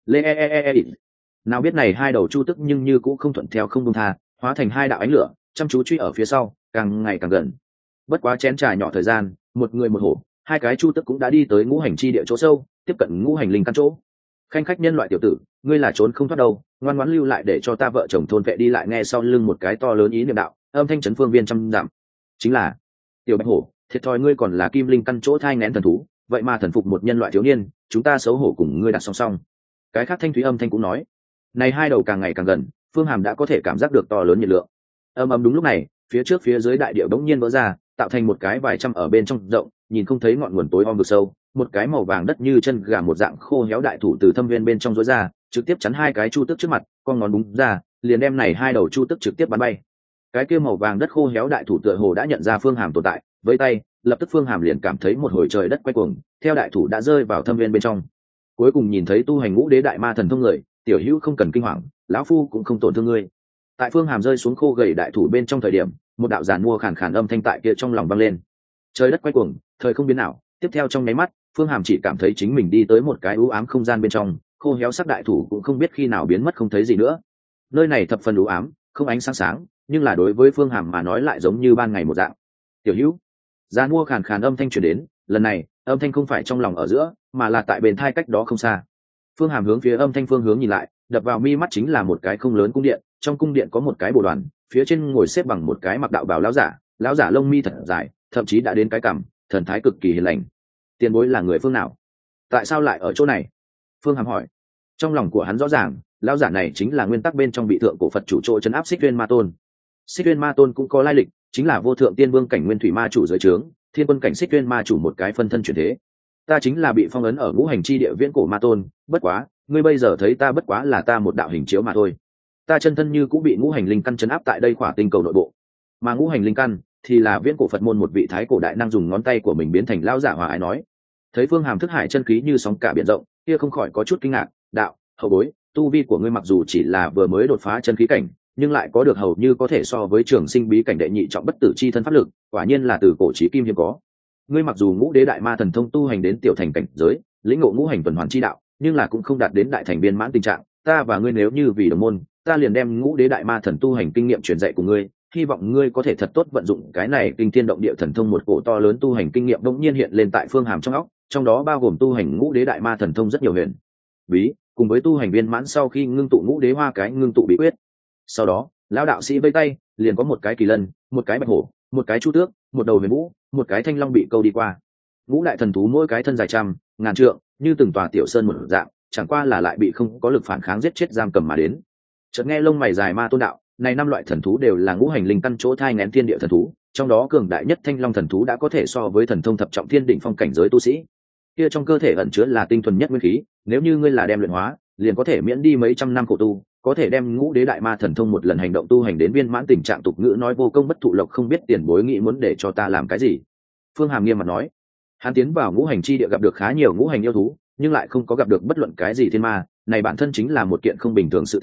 S1: Nào biết này hai đầu chu tức nhưng như cũng không thuận theo không buông tha, hóa thành hai đạo ánh lửa, chăm chú truy ở phía sau, càng ngày càng gần. Bất quá chén trà nhỏ thời gian, một người một hổ, hai cái chu tức cũng đã đi tới ngũ hành chi địa chỗ sâu, tiếp cận ngũ hành linh căn chỗ. Khanh khách nhân loại tiểu tử, ngươi là trốn không thoát đâu, ngoan ngoãn lưu lại để cho ta vợ chồng thôn vệ đi lại. Nghe sau lưng một cái to lớn ý niệm đạo, âm thanh chấn phương viên trăm dặm. Chính là tiểu Bạch Hổ, thiệt thòi ngươi còn là kim linh căn chỗ thai nghén thần thú, vậy mà thần phục một nhân loại thiếu niên, chúng ta xấu hổ cùng ngươi đặt song song. Cái khác thanh thúy âm thanh cũng nói. Này hai đầu càng ngày càng gần, Phương Hàm đã có thể cảm giác được to lớn nhiệt lượng. Đúng lúc này, phía trước phía dưới đại địa bỗng nhiên vỡ ra, tạo thành một cái vài trăm ở bên trong rộng, nhìn không thấy ngọn nguồn tối om vực sâu, một cái màu vàng đất như chân gà một dạng khô héo đại thủ từ thâm viên bên trong rối ra, trực tiếp chắn hai cái chu tức trước mặt, con ngón búng ra, liền đem này hai đầu chu tức trực tiếp bắn bay. Cái kia màu vàng đất khô héo đại thủ tựa hồ đã nhận ra Phương Hàm tồn tại, với tay, lập tức Phương Hàm liền cảm thấy một hồi trời đất quay cuồng, theo đại thủ đã rơi vào thâm viên bên trong. Cuối cùng nhìn thấy tu hành ngũ đế đại ma thần thông người, tiểu hữu không cần kinh hoàng, lão phu cũng không tổn thương ngươi. Tại Phương Hàm rơi xuống khô gầy đại thủ bên trong thời điểm, một đạo giàn mua khàn khàn âm thanh tại kia trong lòng vang lên. Trời đất quay cuồng, thời không biến nào, tiếp theo trong nháy mắt, Phương Hàm chỉ cảm thấy chính mình đi tới một cái u ám không gian bên trong, khô héo sắc đại thủ cũng không biết khi nào biến mất không thấy gì nữa. Nơi này thập phần u ám, không ánh sáng sáng, nhưng là đối với Phương Hàm mà nói lại giống như ban ngày một dạng. Tiểu hữu, giàn mua khàn khàn âm thanh truyền đến, lần này, âm thanh không phải trong lòng ở giữa, mà là tại bên thai cách đó không xa. Phương Hàm hướng phía âm thanh phương hướng nhìn lại, đập vào mi mắt chính là một cái không lớn cung điện, trong cung điện có một cái bồ đoàn, phía trên ngồi xếp bằng một cái mặc đạo bào lão giả lông mi thật dài, thậm chí đã đến cái cằm, thần thái cực kỳ hiền lành. Tiền bối là người phương nào? Tại sao lại ở chỗ này? Phương Hàm hỏi. Trong lòng của hắn rõ ràng, lão giả này chính là nguyên tắc bên trong bị thượng cổ Phật chủ trô trấn áp Xích Uyên Ma Tôn. Xích Uyên Ma Tôn cũng có lai lịch, chính là vô thượng tiên vương cảnh nguyên thủy ma chủ dưới trướng, thiên quân cảnh Xích Uyên ma chủ một cái phân thân chuyển thế. Ta chính là bị phong ấn ở ngũ hành chi địa viễn cổ ma tôn, bất quá, ngươi bây giờ thấy ta bất quá là ta một đạo hình chiếu mà thôi. Ta chân thân như cũng bị ngũ hành linh căn chấn áp tại đây khỏa tinh cầu nội bộ, mà ngũ hành linh căn thì là viễn cổ Phật môn một vị thái cổ đại năng dùng ngón tay của mình biến thành lão giả hòa ái nói. Thấy Phương Hàm thức hải chân khí như sóng cả biển rộng, kia không khỏi có chút kinh ngạc, đạo, hậu bối, tu vi của ngươi mặc dù chỉ là vừa mới đột phá chân khí cảnh, nhưng lại có được hầu như có thể so với trường sinh bí cảnh đệ nhị trọng bất tử chi thân pháp lực, quả nhiên là từ cổ chí kim hiếm có. Ngươi mặc dù ngũ đế đại ma thần thông tu hành đến tiểu thành cảnh giới, lĩnh ngộ ngũ hành tuần hoàn chi đạo, nhưng là cũng không đạt đến đại thành viên mãn tình trạng. Ta và ngươi nếu như vì đồng môn, ta liền đem ngũ đế đại ma thần tu hành kinh nghiệm truyền dạy của ngươi, hy vọng ngươi có thể thật tốt vận dụng cái này kinh thiên động địa thần thông. Một cổ to lớn tu hành kinh nghiệm đống nhiên hiện lên tại Phương Hàm trong óc, trong đó bao gồm tu hành ngũ đế đại ma thần thông rất nhiều huyền bí, cùng với tu hành viên mãn sau khi ngưng tụ ngũ đế hoa cái ngưng tụ bí quyết. Sau đó, lão đạo sĩ vây tay, liền có một cái kỳ lân, một cái bạch hổ, một cái chu tước, một đầu huyền vũ, một cái thanh long bị câu đi qua. Ngũ đại thần thú mỗi cái thân dài trăm ngàn trượng, như từng tòa tiểu sơn một dạng, chẳng qua là lại bị không có lực phản kháng giết chết giam cầm mà đến. Chợt nghe lông mày dài ma tôn đạo, này năm loại thần thú đều là ngũ hành linh căn chỗ thai nghén thiên địa thần thú, trong đó cường đại nhất thanh long thần thú đã có thể so với thần thông thập trọng thiên đỉnh phong cảnh giới tu sĩ. Kia trong cơ thể ẩn chứa là tinh thuần nhất nguyên khí, nếu như ngươi là đem luyện hóa, liền có thể miễn đi mấy trăm năm khổ tu, có thể đem ngũ đế đại ma thần thông một lần hành động tu hành đến viên mãn tình trạng. Tục ngữ nói vô công bất thụ lộc, không biết tiền bối nghĩ muốn để cho ta làm cái gì? Phương Hàm nghiêm mặt nói. Hắn tiến vào ngũ hành chi địa gặp được khá nhiều ngũ hành yêu thú, nhưng lại không có gặp được bất luận cái gì thiên ma, này bản thân chính là một kiện không bình thường sự tình.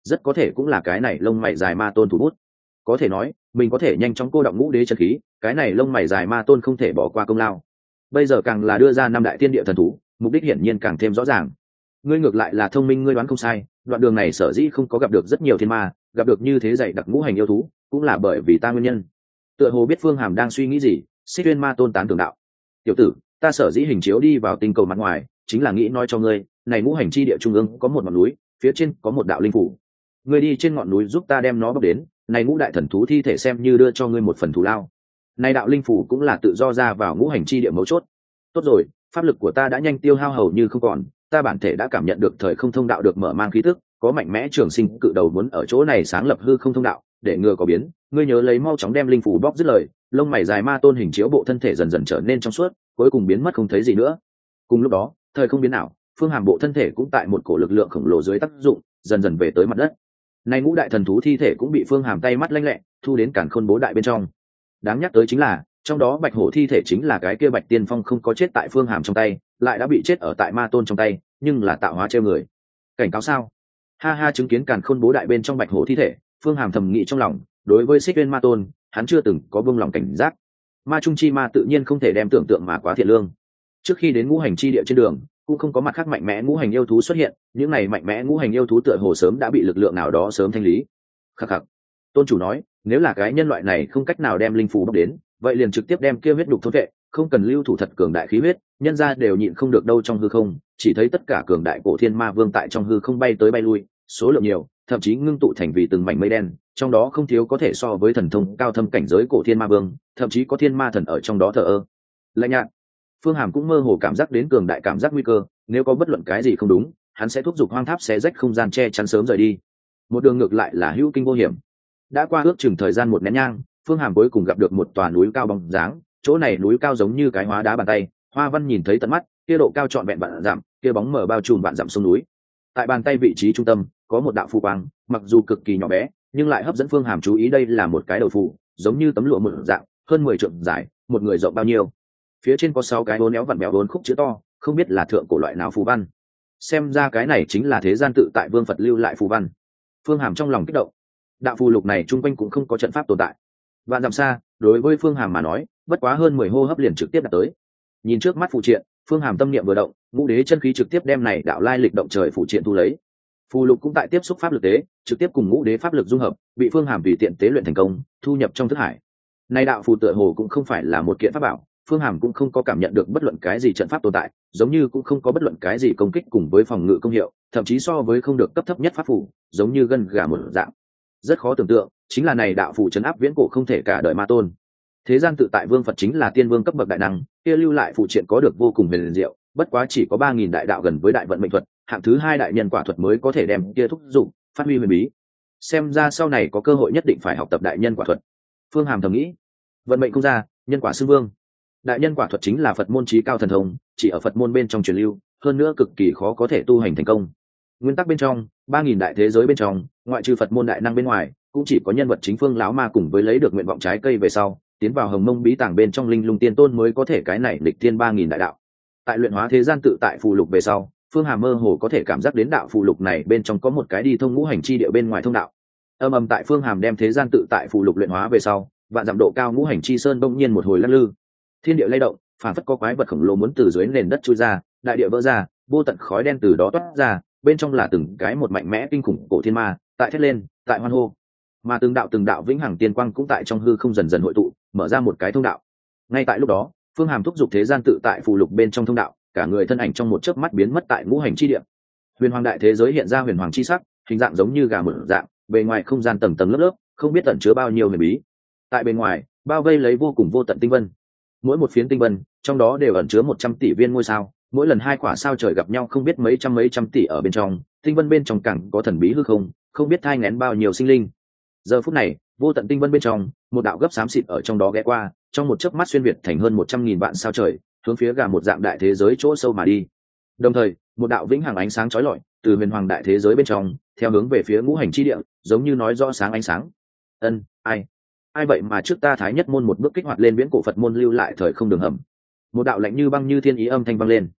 S1: rất có thể cũng là cái này lông mày dài ma tôn thủ bút. Có thể nói mình có thể nhanh chóng cô động ngũ đế chân khí, cái này lông mày dài ma tôn không thể bỏ qua công lao. Bây giờ càng là đưa ra năm đại thiên địa thần thú, mục đích hiển nhiên càng thêm rõ ràng. Ngươi ngược lại là thông minh, ngươi đoán không sai, đoạn đường này sở dĩ không có gặp được rất nhiều thiên ma, gặp được như thế dày đặc ngũ hành yêu thú, cũng là bởi vì ta nguyên nhân. Tựa hồ biết Phương Hàm đang suy nghĩ gì, Xích Uyên Ma tôn tán tưởng đạo: tiểu tử, ta sở dĩ hình chiếu đi vào tinh cầu mặt ngoài, chính là nghĩ nói cho ngươi, này ngũ hành chi địa trung ương có một ngọn núi, phía trên có một đạo linh phủ. Ngươi đi trên ngọn núi giúp ta đem nó bóc đến, này ngũ đại thần thú thi thể xem như đưa cho ngươi một phần thù lao. Này đạo linh phủ cũng là tự do ra vào ngũ hành chi địa mấu chốt. Tốt rồi, pháp lực của ta đã nhanh tiêu hao hầu như không còn, ta bản thể đã cảm nhận được thời không thông đạo được mở mang khí tức, có mạnh mẽ trường sinh cự đầu muốn ở chỗ này sáng lập hư không thông đạo, để ngừa có biến, ngươi nhớ lấy mau chóng đem linh phủ bóc dứt lời. Lông mày dài ma tôn hình chiếu bộ thân thể dần dần trở nên trong suốt, cuối cùng biến mất không thấy gì nữa. Cùng lúc đó, thời không biến ảo, Phương Hàm bộ thân thể cũng tại một cổ lực lượng khổng lồ dưới tác dụng, dần dần về tới mặt đất. Nay ngũ đại thần thú thi thể cũng bị Phương Hàm tay mắt lanh lẹ thu đến Càn Khôn Bố Đại bên trong. Đáng nhắc tới chính là, trong đó bạch hổ thi thể chính là cái kia Bạch Tiên Phong không có chết tại Phương Hàm trong tay, lại đã bị chết ở tại Ma Tôn trong tay, nhưng là tạo hóa treo người. Cảnh cáo sao? Ha ha, chứng kiến Càn Khôn Bố Đại bên trong bạch hổ thi thể, Phương Hàm thầm nghĩ trong lòng, đối với Xích Uyên Ma Tôn, hắn chưa từng có buông lòng cảnh giác. Ma trung chi ma tự nhiên không thể đem tưởng tượng mà quá thiện lương. Trước khi đến ngũ hành chi địa trên đường, cũng không có mặt khác mạnh mẽ ngũ hành yêu thú xuất hiện, những này mạnh mẽ ngũ hành yêu thú tựa hồ sớm đã bị lực lượng nào đó sớm thanh lý. Khắc khắc. Tôn chủ nói, nếu là cái nhân loại này không cách nào đem linh phù bóc đến, vậy liền trực tiếp đem kia huyết đục thôn vệ, không cần lưu thủ thật cường đại khí huyết, nhân ra đều nhịn không được đâu trong hư không, chỉ thấy tất cả cường đại cổ thiên ma vương tại trong hư không bay tới bay lui, số lượng nhiều, thậm chí ngưng tụ thành vì từng mảnh mây đen, trong đó không thiếu có thể so với thần thông cao thâm cảnh giới cổ thiên ma vương, thậm chí có thiên ma thần ở trong đó thờ ơ. Lạnh nhạt. Phương Hàm cũng mơ hồ cảm giác đến cường đại cảm giác nguy cơ, nếu có bất luận cái gì không đúng, hắn sẽ thúc giục hoang tháp xé rách không gian che chắn sớm rời đi. Một đường ngược lại là hữu kinh vô hiểm. Đã qua ước chừng thời gian một nén nhang, Phương Hàm cuối cùng gặp được một tòa núi cao bóng dáng, chỗ này núi cao giống như cái hóa đá bàn tay, hoa văn nhìn thấy tận mắt, kia độ cao trọn vẹn vạn dặm, kia bóng mờ bao trùm vạn dặm sông núi. Tại bàn tay vị trí trung tâm, có một đạo phù quang, mặc dù cực kỳ nhỏ bé, nhưng lại hấp dẫn Phương Hàm chú ý, đây là một cái đầu phù, giống như tấm lụa một dạng, hơn 10 trượng dài, một người rộng bao nhiêu. Phía trên có 6 cái uốn éo vặn bèo uốn khúc chữ to, không biết là thượng cổ loại nào phù văn. Xem ra cái này chính là thế gian tự tại vương Phật lưu lại phù văn. Phương Hàm trong lòng kích động. Đạo phù lục này trung quanh cũng không có trận pháp tồn tại. Vạn dặm xa, đối với Phương Hàm mà nói, bất quá hơn 10 hô hấp liền trực tiếp đạt tới. Nhìn trước mắt phù triện, Phương Hàm tâm niệm vừa động, ngũ đế chân khí trực tiếp đem này đạo lai lịch động trời phù triện thu lấy. Phù lục cũng tại tiếp xúc pháp lực tế, trực tiếp cùng ngũ đế pháp lực dung hợp, bị Phương Hàm tùy tiện tế luyện thành công, thu nhập trong thức hải. Này đạo phù tựa hồ cũng không phải là một kiện pháp bảo, Phương Hàm cũng không có cảm nhận được bất luận cái gì trận pháp tồn tại, giống như cũng không có bất luận cái gì công kích cùng với phòng ngự công hiệu, thậm chí so với không được cấp thấp nhất pháp phù, giống như gân gà một dạng. Rất khó tưởng tượng, chính là này đạo phù trấn áp viễn cổ không thể cả đời ma tôn. Thế gian tự tại vương Phật chính là tiên vương cấp bậc đại năng, kia lưu lại phù triện có được vô cùng huyền diệu, bất quá chỉ có 3000 đại đạo gần với đại vận mệnh thuật, hạng thứ 2 đại nhân quả thuật mới có thể đem kia thúc dụng, phát huy huyền bí. Xem ra sau này có cơ hội nhất định phải học tập đại nhân quả thuật. Phương Hàm thầm nghĩ, vận mệnh không ra, nhân quả xưng vương. Đại nhân quả thuật chính là Phật môn chí cao thần thông, chỉ ở Phật môn bên trong truyền lưu, hơn nữa cực kỳ khó có thể tu hành thành công. Nguyên tắc bên trong, 3000 đại thế giới bên trong, ngoại trừ Phật môn đại năng bên ngoài, cũng chỉ có nhân vật chính phương lão ma cùng với lấy được nguyện vọng trái cây về sau, tiến vào Hồng Mông bí tàng bên trong linh lung tiên tôn mới có thể cái này lịch tiên 3000 đại đạo. Tại luyện hóa thế gian tự tại phù lục về sau, Phương Hàm mơ hồ có thể cảm giác đến đạo phù lục này bên trong có một cái đi thông ngũ hành chi địa bên ngoài thông đạo. Âm tại Phương Hàm đem thế gian tự tại phù lục luyện hóa về sau, vạn dặm độ cao ngũ hành chi sơn bỗng nhiên một hồi lắc lư. Thiên địa lay động, phản phất có quái vật khổng lồ muốn từ dưới nền đất chui ra, đại địa vỡ ra, vô tận khói đen từ đó toát ra, bên trong là từng cái một mạnh mẽ kinh khủng cổ thiên ma, tại thét lên, tại hoan hô. Mà từng đạo vĩnh hằng tiên quang cũng tại trong hư không dần dần hội tụ, mở ra một cái thông đạo. Ngay tại lúc đó, Phương Hàm thúc giục thế gian tự tại phù lục bên trong thông đạo, cả người thân ảnh trong một chớp mắt biến mất tại ngũ hành chi địa. Huyền hoàng đại thế giới hiện ra huyền hoàng chi sắc, hình dạng giống như gà mở dạng, bề ngoài không gian tầng tầng lớp lớp, không biết ẩn chứa bao nhiêu huyền bí. Tại bên ngoài, bao vây lấy vô cùng vô tận tinh vân. Mỗi một phiến tinh vân, trong đó đều ẩn chứa 100 tỷ viên ngôi sao, mỗi lần 2 quả sao trời gặp nhau không biết mấy trăm tỷ ở bên trong, tinh vân bên trong càng có thần bí hư không biết thai nghén bao nhiêu sinh linh. Giờ phút này, vô tận tinh vân bên trong, một đạo gấp xám xịt ở trong đó ghé qua, trong một chớp mắt xuyên việt thành hơn 100.000 vạn sao trời, hướng phía gà một dạng đại thế giới chỗ sâu mà đi. Đồng thời, một đạo vĩnh hằng ánh sáng chói lọi từ huyền hoàng đại thế giới bên trong, theo hướng về phía ngũ hành chi địa, giống như nói rõ sáng ánh sáng. Ai vậy mà trước ta Thái Nhất môn một bước kích hoạt lên viễn cổ Phật môn lưu lại thời không đường hầm. Một đạo lạnh như băng như thiên ý âm thanh vang lên.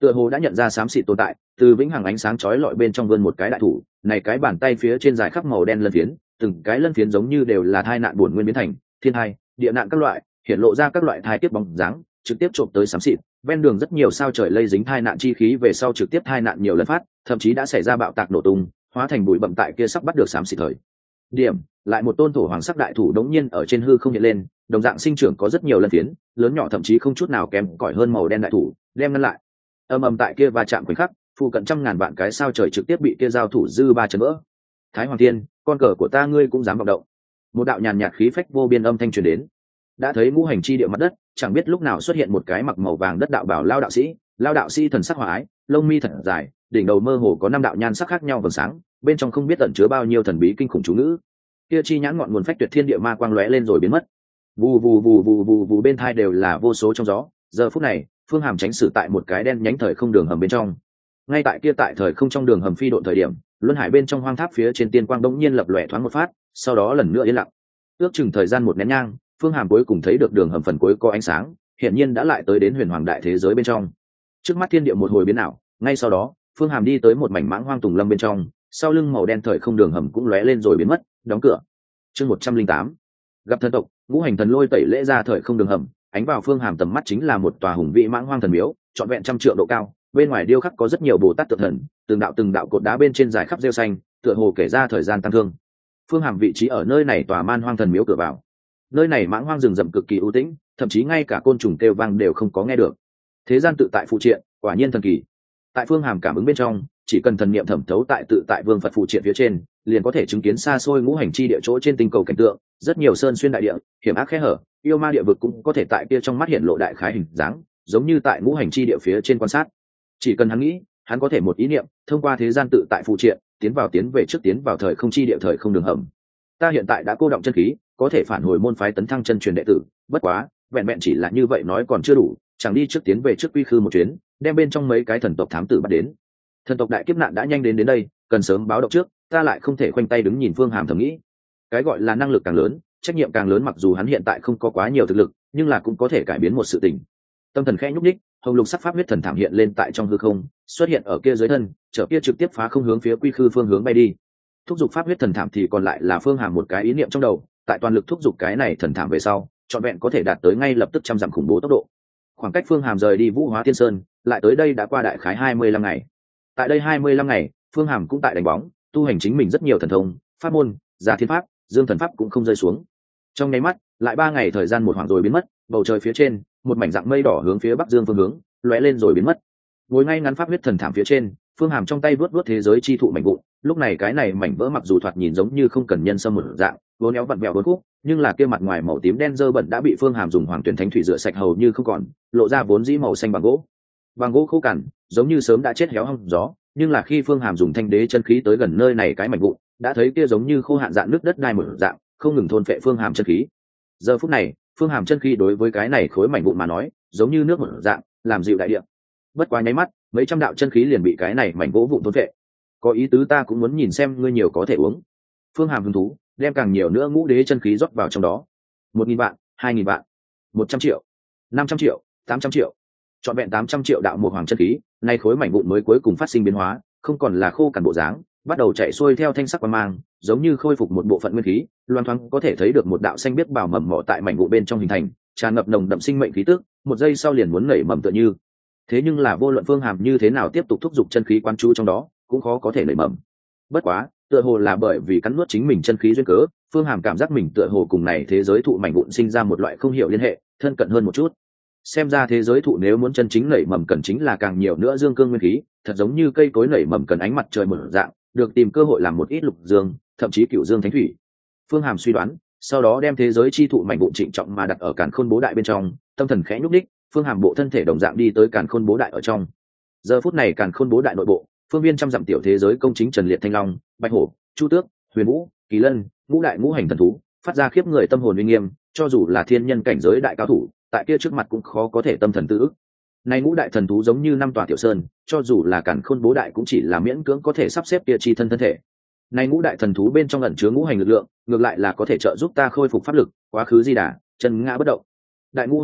S1: tựa hồ đã nhận ra xám xịt tồn tại, từ vĩnh hằng ánh sáng chói lọi bên trong vươn một cái đại thủ, này cái bàn tay phía trên dài khắp màu đen lân phiến, từng cái lân phiến giống như đều là thai nạn buồn nguyên biến thành, thiên hai, địa nạn các loại, hiện lộ ra các loại thai tiếp bóng dáng, trực tiếp trộm tới xám xịt. Ven đường rất nhiều sao trời lây dính thai nạn chi khí về sau trực tiếp thai nạn nhiều lần phát, thậm chí đã xảy ra bạo tạc nổ tung, hóa thành bụi bặm tại kia sắp bắt được xám xịt thời điểm. Lại một tôn thổ hoàng sắc đại thủ đống nhiên ở trên hư không hiện lên, đồng dạng sinh trưởng có rất nhiều lân phiến, lớn nhỏ thậm chí không chút nào kém cỏi hơn màu đen đại thủ, đem ngăn lại. Ầm ầm tại kia va chạm khoảnh khắc, phụ cận trăm ngàn vạn cái sao trời trực tiếp bị kia giao thủ dư ba chấn vỡ. Thái Hoàng Thiên, con cờ của ta ngươi cũng dám vọng động. Một đạo nhàn nhạt khí phách vô biên âm thanh truyền đến. Đã thấy ngũ hành chi địa mặt đất, chẳng biết lúc nào xuất hiện một cái mặc màu vàng đất đạo bảo lao đạo sĩ thần sắc hòa ái, lông mi thật dài, đỉnh đầu mơ hồ có năm đạo nhan sắc khác nhau vầng sáng, bên trong không biết ẩn chứa bao nhiêu thần bí kinh khủng chú ngữ. Kia chi nhãn ngọn nguồn phách tuyệt thiên địa ma quang lóe lên rồi biến mất. Vù vù vù vù vù vù bên tai đều là vô số trong gió. Giờ phút này, Phương Hàm tránh xử tại một cái đen nhánh thời không đường hầm bên trong. Ngay tại kia tại thời không trong đường hầm phi độn thời điểm, luân hải bên trong hoang tháp phía trên tiên quang đống nhiên lập lòe thoáng một phát, sau đó lần nữa yên lặng. Ước chừng thời gian một nén nhang, Phương Hàm cuối cùng thấy được đường hầm phần cuối có ánh sáng, hiển nhiên đã lại tới đến huyền hoàng đại thế giới bên trong. Trước mắt thiên địa một hồi biến ảo, ngay sau đó, Phương Hàm đi tới một mảnh mãng hoang tùng lâm bên trong, sau lưng màu đen thời không đường hầm cũng lóe lên rồi biến mất, đóng cửa. Chương 108. Gặp thần tộc, ngũ hành thần lôi tẩy lễ ra thời không đường hầm, ánh vào Phương Hàm tầm mắt chính là một tòa hùng vĩ mãng hoang thần miếu, trọn vẹn 100 trượng độ cao, bên ngoài điêu khắc có rất nhiều bồ tát tượng thần, từng đạo cột đá bên trên dài khắp rêu xanh, tựa hồ kể ra thời gian tăng thương. Phương Hàm vị trí ở nơi này tòa man hoang thần miếu cửa vào. Nơi này mãng hoang rừng rậm cực kỳ ưu tĩnh, thậm chí ngay cả côn trùng kêu vang đều không có nghe được. Thế gian tự tại phụ triện, quả nhiên thần kỳ. Tại Phương Hàm cảm ứng bên trong, chỉ cần thần niệm thẩm thấu tại tự tại vương Phật phụ triện phía trên, liền có thể chứng kiến xa xôi ngũ hành chi địa chỗ trên tinh cầu cảnh tượng, rất nhiều sơn xuyên đại địa, hiểm ác khe hở, yêu ma địa vực cũng có thể tại kia trong mắt hiện lộ đại khái hình dáng, giống như tại ngũ hành chi địa phía trên quan sát. Chỉ cần hắn nghĩ, hắn có thể một ý niệm, thông qua thế gian tự tại phụ triện, tiến vào thời không chi địa thời không đường hầm. Ta hiện tại đã cô động chân khí, có thể phản hồi môn phái tấn thăng chân truyền đệ tử, bất quá, vẹn vẹn chỉ là như vậy nói còn chưa đủ, chẳng đi trước tiến về trước quy khư một chuyến, đem bên trong mấy cái thần tộc thám tử bắt đến. Thần tộc đại kiếp nạn đã nhanh đến đây, cần sớm báo động trước, ta lại không thể khoanh tay đứng nhìn. Phương Hàm thầm nghĩ. Cái gọi là năng lực càng lớn, trách nhiệm càng lớn, mặc dù hắn hiện tại không có quá nhiều thực lực, nhưng là cũng có thể cải biến một sự tình. Tâm thần khẽ nhúc nhích, hồng lục sắc pháp huyết thần thảm hiện lên tại trong hư không, xuất hiện ở kia dưới thân, chở kia trực tiếp phá không hướng phía quy khư phương hướng bay đi. Thúc giục pháp huyết thần thảm thì còn lại là Phương Hàm một cái ý niệm trong đầu, tại toàn lực thúc giục cái này thần thảm về sau, trọn vẹn có thể đạt tới ngay lập tức 100 dặm khủng bố tốc độ. Khoảng cách Phương Hàm rời đi Vũ Hóa Thiên Sơn, lại tới đây đã qua đại khái 25 ngày. Tại đây 25 ngày, Phương Hàm cũng tại đánh bóng, tu hành chính mình rất nhiều thần thông, pháp môn, Giả Thiên Pháp, Dương Thần Pháp cũng không rơi xuống. Trong nháy mắt, lại 3 ngày thời gian một khoảng rồi biến mất, bầu trời phía trên, một mảnh dạng mây đỏ hướng phía Bắc Dương phương hướng, lóe lên rồi biến mất. Ngồi ngay ngắn pháp huyết thần thảm phía trên, Phương Hàm trong tay vuốt thế giới chi thụ mảnh vụn, lúc này cái này mảnh vỡ mặc dù thoạt nhìn giống như không cần nhân sâm một dạng, vốn éo vặn vẹo vốn khúc, nhưng là kia mặt ngoài màu tím đen dơ bẩn đã bị Phương Hàm dùng hoàng tuyển thánh thủy rửa sạch hầu như không còn, lộ ra vốn dĩ màu xanh bằng gỗ. Bằng gỗ khô cằn, giống như sớm đã chết héo hong gió, nhưng là khi Phương Hàm dùng thanh đế chân khí tới gần nơi này cái mảnh vụn, đã thấy kia giống như khô hạn dạng nước đất đai một dạng, không ngừng thôn phệ Phương Hàm chân khí. Giờ phút này, Phương Hàm chân khí đối với cái này khối mảnh vụn mà nói, giống như nước một dạng, làm dịu đại địa. Bất quá nháy mắt, mấy trăm đạo chân khí liền bị cái này mảnh gỗ vụn thôn phệ. Có ý tứ, ta cũng muốn nhìn xem ngươi nhiều có thể uống. Phương Hàm hứng thú, đem càng nhiều nữa ngũ đế chân khí rót vào trong đó. 1.000 vạn, 2.000 vạn, 100 triệu, 500 triệu, 800 triệu, trọn vẹn 800 triệu đạo một hoàng chân khí, nay khối mảnh vụn mới cuối cùng phát sinh biến hóa, không còn là khô cằn bộ dáng, bắt đầu chạy xuôi theo thanh sắc quang mang, giống như khôi phục một bộ phận nguyên khí, loan thoáng có thể thấy được một đạo xanh biếc bào mầm mỏ tại mảnh vụn bên trong hình thành, tràn ngập nồng đậm sinh mệnh khí tức, một giây sau liền muốn nảy mầm tựa như. Thế nhưng là vô luận Phương Hàm như thế nào tiếp tục thúc giục chân khí quan chú trong đó, cũng khó có thể nảy mầm. Bất quá, tựa hồ là bởi vì cắn nuốt chính mình chân khí duyên cớ, Phương Hàm cảm giác mình tựa hồ cùng này thế giới thụ mảnh vụn sinh ra một loại không hiểu liên hệ, thân cận hơn một chút. Xem ra thế giới thụ nếu muốn chân chính nảy mầm cần chính là càng nhiều nữa dương cương nguyên khí, thật giống như cây cối nảy mầm cần ánh mặt trời mở dạng, được tìm cơ hội làm một ít lục dương, thậm chí cửu dương thánh thủy. Phương Hàm suy đoán, sau đó đem thế giới chi thụ mảnh vụn trịnh trọng mà đặt ở càn khôn bố đại bên trong, tâm thần khẽ nhúc đích, Phương Hàm bộ thân thể đồng dạng đi tới càn khôn bố đại ở trong. Giờ phút này càn khôn bố đại nội bộ, phương viên 100 dặm tiểu thế giới công chính trần liệt thanh long, bạch hổ, chu tước, huyền vũ, kỳ lân, ngũ đại ngũ hành thần thú, phát ra khiếp người tâm hồn uy nghiêm, cho dù là thiên nhân cảnh giới đại cao thủ, tại kia trước mặt cũng khó có thể tâm thần tự ức. Này ngũ đại thần thú giống như 5 tòa tiểu sơn, cho dù là càn khôn bố đại cũng chỉ là miễn cưỡng có thể sắp xếp kia chi thân thể. Này ngũ đại thần thú bên trong ẩn chứa ngũ hành lực lượng, ngược lại là có thể trợ giúp ta khôi phục pháp lực, quá khứ di đà, chân ngã bất động. Đại ngũ hành thuật,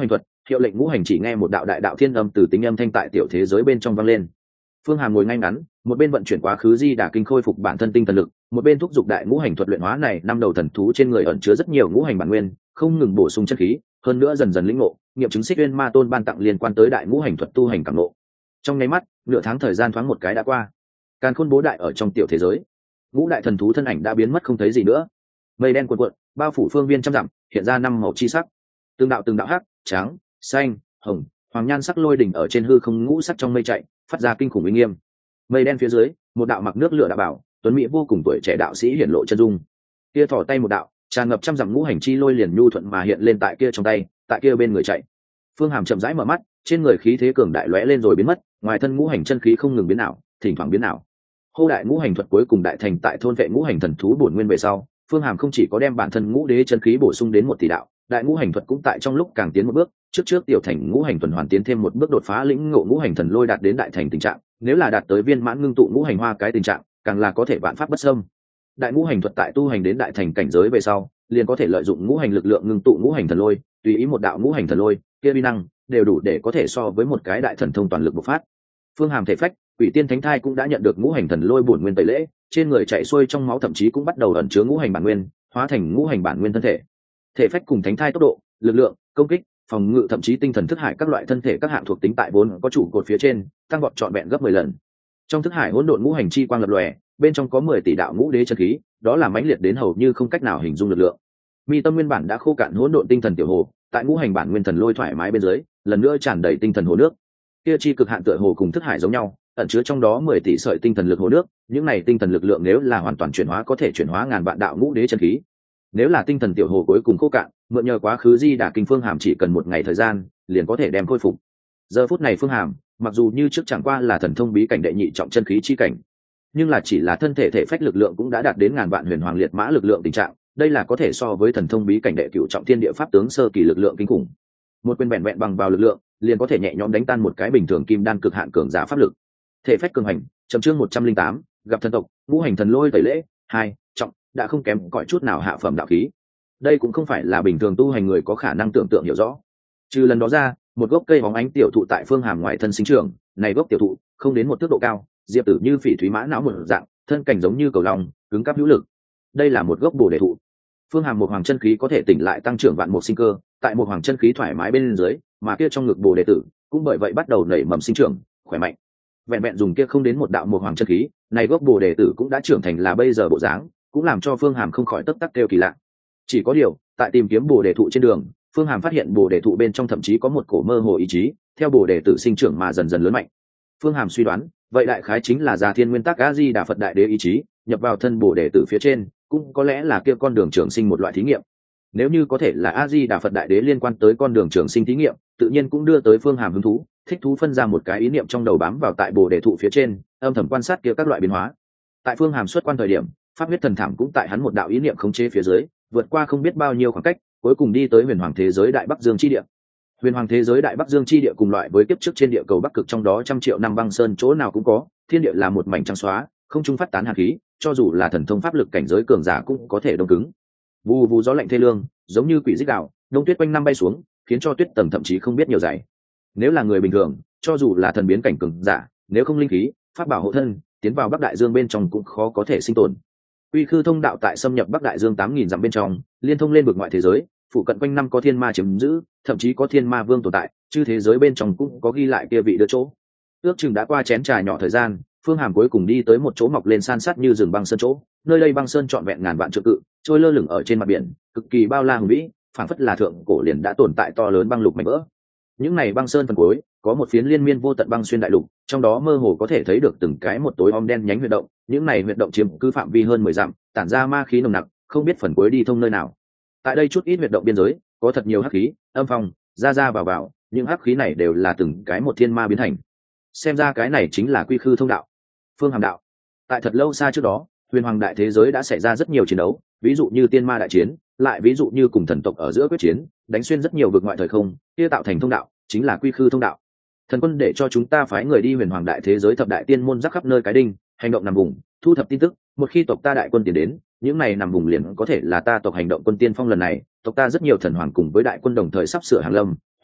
S1: hiệu lệnh ngũ hành chỉ nghe một đạo đại đạo thiên âm từ tính âm thanh tại tiểu thế giới bên trong vang lên. Phương Hàm ngồi ngay ngắn, một bên vận chuyển quá khứ di đà kinh khôi phục bản thân tinh thần lực, một bên thúc giục đại ngũ hành thuật luyện hóa này năm đầu thần thú trên người ẩn chứa rất nhiều ngũ hành bản nguyên, không ngừng bổ sung chân khí, hơn nữa dần dần lĩnh ngộ, nghiệm chứng Xích Uyên Ma Tôn ban tặng liên quan tới đại ngũ hành thuật tu hành cảm ngộ. Trong nháy mắt, nửa tháng thời gian thoáng một cái đã qua. Càn Khôn bố đại ở trong tiểu thế giới, ngũ đại thần thú thân ảnh đã biến mất không thấy gì nữa. Mây đen cuộn cuộn, bao phủ phương viên trăm dặm, hiện ra năm màu chi sắc. Từng đạo hắc, trắng, xanh, hồng, hoàng nhan sắc lôi đỉnh ở trên hư không ngũ sắc trong mây chạy, phát ra kinh khủng uy nghiêm. Mây đen phía dưới, một đạo mặc nước lửa đạo bảo, tuấn mỹ vô cùng tuổi trẻ đạo sĩ hiển lộ chân dung. Kia thò tay một đạo, tràn ngập trăm dặm ngũ hành chi lôi liền nhu thuận mà hiện lên tại kia trong tay, tại kia bên người chạy. Phương Hàm chậm rãi mở mắt, trên người khí thế cường đại lóe lên rồi biến mất, ngoài thân ngũ hành chân khí không ngừng biến ảo, thỉnh thoảng biến ảo. Hô đại ngũ hành thuật cuối cùng đại thành tại thôn vệ ngũ hành thần thú bổn nguyên về sau, Phương Hàm không chỉ có đem bản thân ngũ đế chân khí bổ sung đến 1 tỷ đạo, đại ngũ hành thuật cũng tại trong lúc càng tiến một bước, trước tiểu thành ngũ hành tuần hoàn tiến thêm một bước đột phá lĩnh ngộ ngũ hành thần lôi đạt đến đại thành tình trạng, nếu là đạt tới viên mãn ngưng tụ ngũ hành hoa cái tình trạng, càng là có thể vạn pháp bất xâm. Đại ngũ hành thuật tại tu hành đến đại thành cảnh giới về sau, liền có thể lợi dụng ngũ hành lực lượng ngưng tụ ngũ hành thần lôi, tùy ý một đạo ngũ hành thần lôi, kia uy năng đều đủ để có thể so với một cái đại thần thông toàn lực bộc phát. Phương Hàm thể phách, Quỷ Tiên Thánh Thai cũng đã nhận được ngũ hành thần lôi bổn nguyên tẩy lễ, trên người chạy xuôi trong máu thậm chí cũng bắt đầu ẩn chứa ngũ hành bản nguyên, hóa thành ngũ hành bản nguyên thân thể. Thể phách cùng thánh thai tốc độ, lực lượng, công kích, phòng ngự thậm chí tinh thần thức hải các loại thân thể các hạng thuộc tính tại vốn có trụ cột phía trên, tăng vọt trọn vẹn gấp 10 lần. Trong thức hải hỗn độn ngũ hành chi quang lập lòe, bên trong có 10 tỷ đạo ngũ đế chân khí, đó là mãnh liệt đến hầu như không cách nào hình dung lực lượng. Mi tâm nguyên bản đã khô cạn hỗn độn tinh thần tiểu hồ, tại ngũ hành bản nguyên thần lôi thoải mái bên dưới, lần nữa tràn đầy tinh thần hồ nước. Kia chi cực hạn tựa hồ cùng thức hải giống nhau, ẩn chứa trong đó 10 tỷ sợi tinh thần lực hồ nước, những này tinh thần lực lượng nếu là hoàn toàn chuyển hóa có thể chuyển hóa ngàn vạn đạo ngũ đế chân khí. Nếu là tinh thần tiểu hồ cuối cùng khô cạn, mượn nhờ quá khứ di đả kinh Phương Hàm chỉ cần 1 ngày thời gian, liền có thể đem khôi phục. Giờ phút này Phương Hàm, mặc dù như trước chẳng qua là thần thông bí cảnh đệ nhị trọng chân khí chi cảnh, nhưng là chỉ là thân thể thể phách lực lượng cũng đã đạt đến ngàn vạn huyền hoàng liệt mã lực lượng tình trạng, đây là có thể so với thần thông bí cảnh đệ cửu trọng thiên địa pháp tướng sơ kỳ lực lượng kinh khủng. Một quyền bèn vẹn bằng vào lực lượng, liền có thể nhẹ nhõm đánh tan một cái bình thường kim đan cực hạn cường giả pháp lực. Thể phách cường hành, trầm chương 108, gặp thần tộc, ngũ hành thần lôi tẩy lễ, 2 trọng, đã không kém cỏi chút nào hạ phẩm đạo khí. Đây cũng không phải là bình thường tu hành người có khả năng tưởng tượng hiểu rõ. Trừ lần đó ra, một gốc cây bóng ánh tiểu thụ tại Phương Hàm ngoài thân sinh trưởng, này gốc tiểu thụ không đến 1 thước độ cao, diệp tử như phỉ thúy mã não một dạng, thân cảnh giống như cầu long, cứng cáp hữu lực. Đây là một gốc bồ đề thụ. Phương Hàm một hoàng chân khí có thể tỉnh lại tăng trưởng vạn mục sinh cơ, tại một hoàng chân khí thoải mái bên dưới, mà kia trong ngực bồ đề tử cũng bởi vậy bắt đầu nảy mầm sinh trưởng, khỏe mạnh. Vẹn vẹn dùng kia không đến 1 đạo một hoàng chân khí, này gốc bồ đề tử cũng đã trưởng thành là bây giờ bộ dáng, cũng làm cho Phương Hàm không khỏi tấp tắc kêu kỳ lạ. Chỉ có điều, tại tìm kiếm bồ đề thụ trên đường, Phương Hàm phát hiện bồ đề thụ bên trong thậm chí có một cổ mơ hồ ý chí, theo bồ đề tử sinh trưởng mà dần dần lớn mạnh. Phương Hàm suy đoán, vậy đại khái chính là Già Thiên Nguyên Tắc A Di Đà Phật Đại Đế ý chí, nhập vào thân bồ đề tử phía trên, cũng có lẽ là kia con đường trường sinh một loại thí nghiệm. Nếu như có thể là A Di Đà Phật Đại Đế liên quan tới con đường trường sinh thí nghiệm, tự nhiên cũng đưa tới Phương Hàm hứng thú, thích thú phân ra một cái ý niệm trong đầu bám vào tại bồ đề thụ phía trên, âm thầm quan sát kia các loại biến hóa. Tại Phương Hàm xuất quan thời điểm, pháp huyết thần thảm cũng tại hắn một đạo ý niệm khống chế phía dưới, vượt qua không biết bao nhiêu khoảng cách, cuối cùng đi tới huyền hoàng thế giới Đại Bắc Dương chi địa. Huyền hoàng thế giới Đại Bắc Dương chi địa cùng loại với kiếp trước trên địa cầu Bắc Cực trong đó trăm triệu năm băng sơn chỗ nào cũng có, thiên địa là một mảnh trắng xóa, không trung phát tán hàn khí, cho dù là thần thông pháp lực cảnh giới cường giả cũng có thể đông cứng. Vù vù gió lạnh thê lương, giống như quỷ rít gào, đông tuyết quanh năm bay xuống, khiến cho tuyết tầng thậm chí không biết nhiều dày. Nếu là người bình thường, cho dù là thần biến cảnh cường giả, nếu không linh khí, pháp bảo hộ thân, tiến vào Bắc Đại Dương bên trong cũng khó có thể sinh tồn. Quy Khư thông đạo tại xâm nhập Bắc Đại Dương 8000 dặm bên trong, liên thông lên vực ngoại thế giới, phụ cận quanh năm có thiên ma chiếm giữ, thậm chí có thiên ma vương tồn tại, chứ thế giới bên trong cũng có ghi lại kia vị đưa chỗ. Ước chừng đã qua chén trà nhỏ thời gian, Phương Hàm cuối cùng đi tới một chỗ mọc lên san sát như rừng băng sơn chỗ, nơi đây băng sơn trọn vẹn ngàn vạn trượng cự, trôi lơ lửng ở trên mặt biển, cực kỳ bao la hùng vĩ, phảng phất là thượng cổ liền đã tồn tại to lớn băng lục mảnh vỡ. Những này băng sơn phần cuối, có một phiến liên miên vô tận băng xuyên đại lục, trong đó mơ hồ có thể thấy được từng cái một tối om đen nhánh huyệt động, những này huyệt động chiếm cứ phạm vi hơn 10 dặm, tản ra ma khí nồng nặc, không biết phần cuối đi thông nơi nào. Tại đây chút ít huyệt động biên giới, có thật nhiều hắc khí, âm phong, ra vào, những hắc khí này đều là từng cái một thiên ma biến thành. Xem ra cái này chính là Quy Khư thông đạo. Phương Hàm đạo. Tại thật lâu xa trước đó, huyền hoàng đại thế giới đã xảy ra rất nhiều chiến đấu, ví dụ như tiên ma đại chiến, lại ví dụ như cùng thần tộc ở giữa quyết chiến, đánh xuyên rất nhiều vực ngoại thời không, kia tạo thành thông đạo, chính là Quy Khư thông đạo. Thần quân để cho chúng ta phái người đi huyền hoàng đại thế giới thập đại tiên môn rắc khắp nơi cái đinh, hành động nằm vùng, thu thập tin tức, một khi tộc ta đại quân tiến đến, những này nằm vùng liền có thể là ta tộc hành động quân tiên phong lần này, tộc ta rất nhiều thần hoàng cùng với đại quân đồng thời sắp sửa hàng lâm,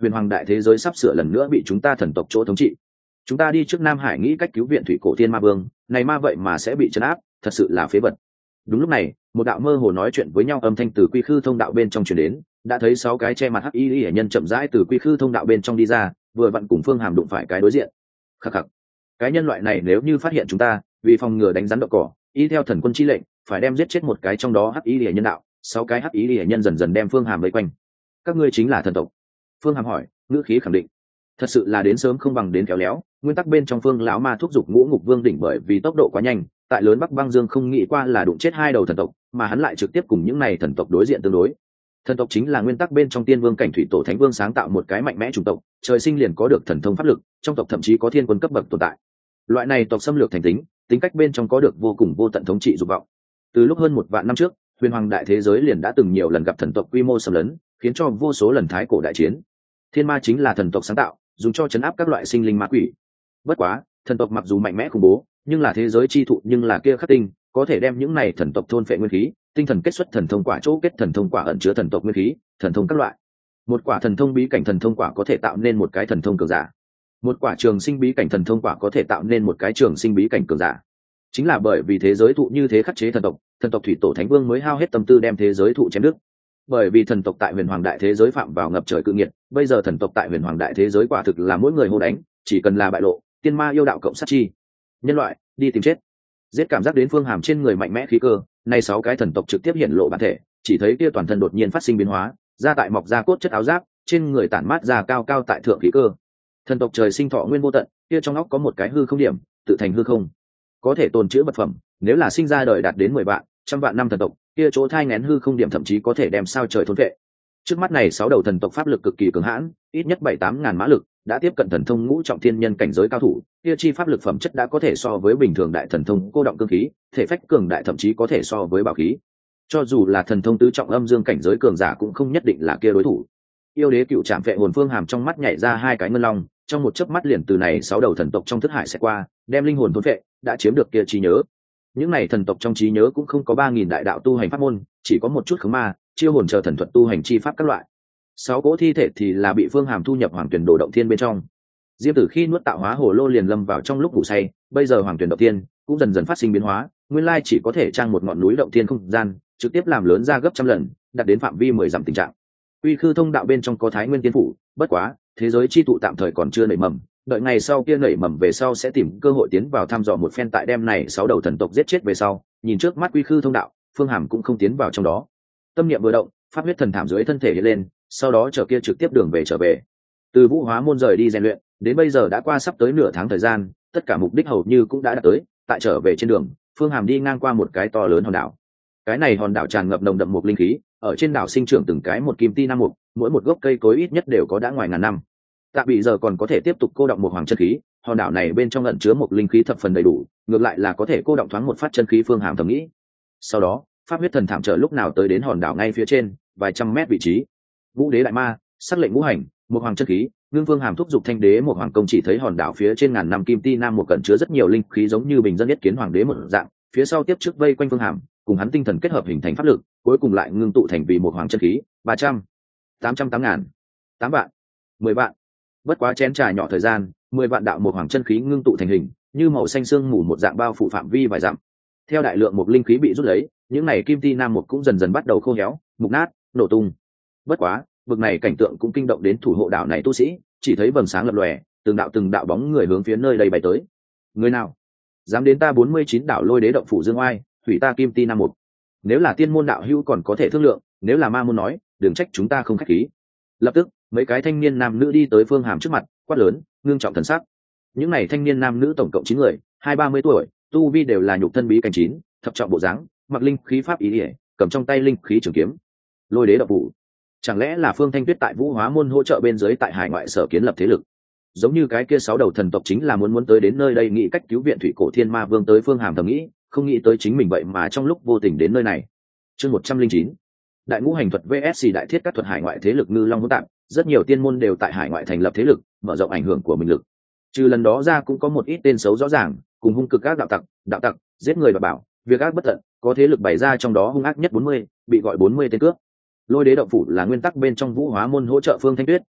S1: huyền hoàng đại thế giới sắp sửa lần nữa bị chúng ta thần tộc chỗ thống trị. Chúng ta đi trước Nam Hải nghĩ cách cứu viện thủy cổ thiên ma vương, này ma vậy mà sẽ bị trấn áp, thật sự là phế vật. Đúng lúc này, một đạo mơ hồ nói chuyện với nhau âm thanh từ quy khư thông đạo bên trong truyền đến, đã thấy 6 cái che mặt hắc y hệ nhân chậm rãi từ quy khư thông đạo bên trong đi ra, vừa vặn cùng Phương Hàm đụng phải cái đối diện. Khắc khắc, cái nhân loại này nếu như phát hiện chúng ta, vì phòng ngừa đánh rắn đậu cỏ, y theo thần quân chi lệnh, phải đem giết chết một cái trong đó hắc y hệ nhân đạo. 6 cái hắc y hệ nhân dần dần đem Phương Hàm vây quanh. Các ngươi chính là thần tộc? Phương Hàm hỏi, ngữ khí khẳng định. Thật sự là đến sớm không bằng đến khéo léo, nguyên tắc bên trong Phương lão ma thúc giục Ngũ Ngục Vương đỉnh bởi vì tốc độ quá nhanh, tại lớn Bắc Băng Dương không nghĩ qua là đụng chết 2 đầu thần tộc, mà hắn lại trực tiếp cùng những này thần tộc đối diện tương đối. Thần tộc chính là nguyên tắc bên trong tiên vương cảnh thủy tổ thánh vương sáng tạo một cái mạnh mẽ chủng tộc, trời sinh liền có được thần thông pháp lực, trong tộc thậm chí có thiên quân cấp bậc tồn tại. Loại này tộc xâm lược thành tính, tính cách bên trong có được vô cùng vô tận thống trị dục vọng. Từ lúc hơn 1 vạn năm trước, huyền hoàng đại thế giới liền đã từng nhiều lần gặp thần tộc quy mô xâm lấn, khiến cho vô số lần thái cổ đại chiến. Thiên ma chính là thần tộc sáng tạo, dùng cho chấn áp các loại sinh linh ma quỷ. Bất quá, thần tộc mặc dù mạnh mẽ khủng bố, nhưng là thế giới chi thụ nhưng là kia khắc tinh, có thể đem những này thần tộc thôn phệ nguyên khí, tinh thần kết xuất thần thông quả chỗ kết thần thông quả ẩn chứa thần tộc nguyên khí, thần thông các loại. Một quả thần thông bí cảnh thần thông quả có thể tạo nên một cái thần thông cường giả. Một quả trường sinh bí cảnh thần thông quả có thể tạo nên một cái trường sinh bí cảnh cường giả. Chính là bởi vì thế giới thụ như thế khắc chế thần tộc thủy tổ thánh vương mới hao hết tâm tư đem thế giới thụ chém đứt. Bởi vì thần tộc tại huyền hoàng đại thế giới phạm vào ngập trời cự nghiệt, bây giờ thần tộc tại huyền hoàng đại thế giới quả thực là mỗi người hô đánh, chỉ cần là bại lộ, tiên ma yêu đạo cộng sát chi. Nhân loại, đi tìm chết. Giết cảm giác đến Phương Hàm trên người mạnh mẽ khí cơ, nay 6 cái thần tộc trực tiếp hiện lộ bản thể, chỉ thấy kia toàn thân đột nhiên phát sinh biến hóa, ra tại mọc ra cốt chất áo giáp, trên người tản mát ra cao cao tại thượng khí cơ. Thần tộc trời sinh thọ nguyên vô tận, kia trong óc có một cái hư không điểm, tự thành hư không, có thể tồn trữ vật phẩm, nếu là sinh ra đời đạt đến 10 vạn, 100 vạn năm thần tộc, kia chỗ thai nghén hư không điểm thậm chí có thể đem sao trời thôn vệ. Trước mắt này 6 đầu thần tộc pháp lực cực kỳ cường hãn, ít nhất 7-8 ngàn mã lực, đã tiếp cận thần thông ngũ trọng thiên nhân cảnh giới cao thủ, kia chi pháp lực phẩm chất đã có thể so với bình thường đại thần thông cô động cương khí, thể phách cường đại thậm chí có thể so với bảo khí. Cho dù là thần thông tứ trọng âm dương cảnh giới cường giả cũng không nhất định là kia đối thủ. Yêu đế cựu trảm vệ hồn Phương Hàm trong mắt nhảy ra 2 cái ngân long, trong một chớp mắt liền từ này 6 đầu thần tộc trong thức hải sẽ qua, đem linh hồn thôn vệ, đã chiếm được kia trí nhớ. Những này thần tộc trong trí nhớ cũng không có 3000 đại đạo tu hành pháp môn, chỉ có một chút khống ma, chiêu hồn chờ thần thuật tu hành chi pháp các loại. 6 cỗ thi thể thì là bị Phương Hàm thu nhập Hoàng Tuyển Đồ động thiên bên trong. Diêm Tử khi nuốt tạo hóa hồ lô liền lâm vào trong lúc ngủ say, bây giờ Hoàng Tuyển động thiên cũng dần dần phát sinh biến hóa, nguyên lai chỉ có thể trang một ngọn núi động thiên không gian, trực tiếp làm lớn ra gấp trăm lần, đạt đến phạm vi 10 dặm tình trạng. Uy khư thông đạo bên trong có Thái Nguyên Tiên phủ, bất quá, thế giới chi tụ tạm thời còn chưa nảy mầm, đợi ngày sau kia nảy mầm về sau sẽ tìm cơ hội tiến vào thăm dò một phen tại đêm này 6 đầu thần tộc giết chết về sau, nhìn trước mắt Uy khư thông đạo, Phương Hàm cũng không tiến vào trong đó. Tâm niệm vừa động, pháp huyết thần thảm dưới thân thể hiện lên, sau đó trở kia trực tiếp đường về trở về. Từ Vũ Hóa môn rời đi rèn luyện, đến bây giờ đã qua sắp tới nửa tháng thời gian, tất cả mục đích hầu như cũng đã đạt tới. Tại trở về trên đường, Phương Hàm đi ngang qua một cái to lớn hòn đảo. Cái này hòn đảo tràn ngập nồng đậm mục linh khí, ở trên đảo sinh trưởng từng cái một kim ti nam mục, mỗi một gốc cây cối ít nhất đều có đã ngoài ngàn năm. Tạ bị giờ còn có thể tiếp tục cô động một hoàng chân khí, hòn đảo này bên trong ẩn chứa một linh khí thập phần đầy đủ, ngược lại là có thể cô động thoáng một phát chân khí. Phương Hàm thầm nghĩ. Sau đó, pháp huyết thần thảm trợ lúc nào tới đến hòn đảo ngay phía trên, vài trăm mét vị trí. Vũ đế đại ma, sắc lệnh ngũ hành, một hoàng chân khí, ngưng Phương Hàm thúc giục thanh đế một hoàng công chỉ thấy hòn đảo phía trên ngàn năm kim ti nam một cẩn chứa rất nhiều linh khí giống như bình dân nhất kiến hoàng đế một dạng, phía sau tiếp trước vây quanh Phương Hàm, cùng hắn tinh thần kết hợp hình thành pháp lực, cuối cùng lại ngưng tụ thành vì một hoàng chân khí, 300, 808 ngàn, 8 vạn, 10 vạn. Bất quá chén trà nhỏ thời gian, 10 vạn đạo một hoàng chân khí ngưng tụ thành hình, như màu xanh sương mù một dạng bao phủ phạm vi vài dặm. Theo đại lượng một linh khí bị rút lấy, những này kim ti nam một cũng dần dần bắt đầu khô héo, mục nát, nổ tung. Bất quá, vực này cảnh tượng cũng kinh động đến thủ hộ đảo này tu sĩ, chỉ thấy vầng sáng lập lòe, từng đạo bóng người hướng phía nơi đây bay tới. Người nào dám đến ta 49 đảo Lôi Đế động phủ dương oai, hủy ta kim ti nam một? Nếu là tiên môn đạo hữu còn có thể thương lượng, nếu là ma môn nói, đừng trách chúng ta không khách khí. Lập tức, mấy cái thanh niên nam nữ đi tới Phương Hàm trước mặt, quát lớn, ngưng trọng thần sắc. Những này thanh niên nam nữ tổng cộng 9 người, 20-30 tuổi, tu vi đều là nhục thân bí cảnh 9, thập trọng bộ dáng, mặc linh khí pháp ý ỉa, cầm trong tay linh khí trường kiếm. Lôi Đế động phủ, chẳng lẽ là Phương Thanh Tuyết tại Vũ Hóa môn hỗ trợ bên dưới tại hải ngoại sở kiến lập thế lực? Giống như cái kia 6 đầu thần tộc chính là muốn tới đến nơi đây nghĩ cách cứu viện thủy cổ thiên ma vương tới. Phương Hàm thầm nghĩ, không nghĩ tới chính mình vậy mà trong lúc vô tình đến nơi này. Chương 109, đại ngũ hành thuật vs đại thiết các thuật hải ngoại thế lực ngư long hỗn tạp, rất nhiều tiên môn đều tại hải ngoại thành lập thế lực, mở rộng ảnh hưởng của mình lực. Trừ lần đó ra cũng có một ít tên xấu rõ ràng, cùng hung cực các đạo tặc, giết người và bảo, việc ác bất tận, có thế lực bày ra trong đó hung ác nhất 40, bị gọi 40 tên cướp. Lôi Đế động phủ là nguyên tắc bên trong Vũ Hóa môn hỗ trợ Phương Thanh Tuyết,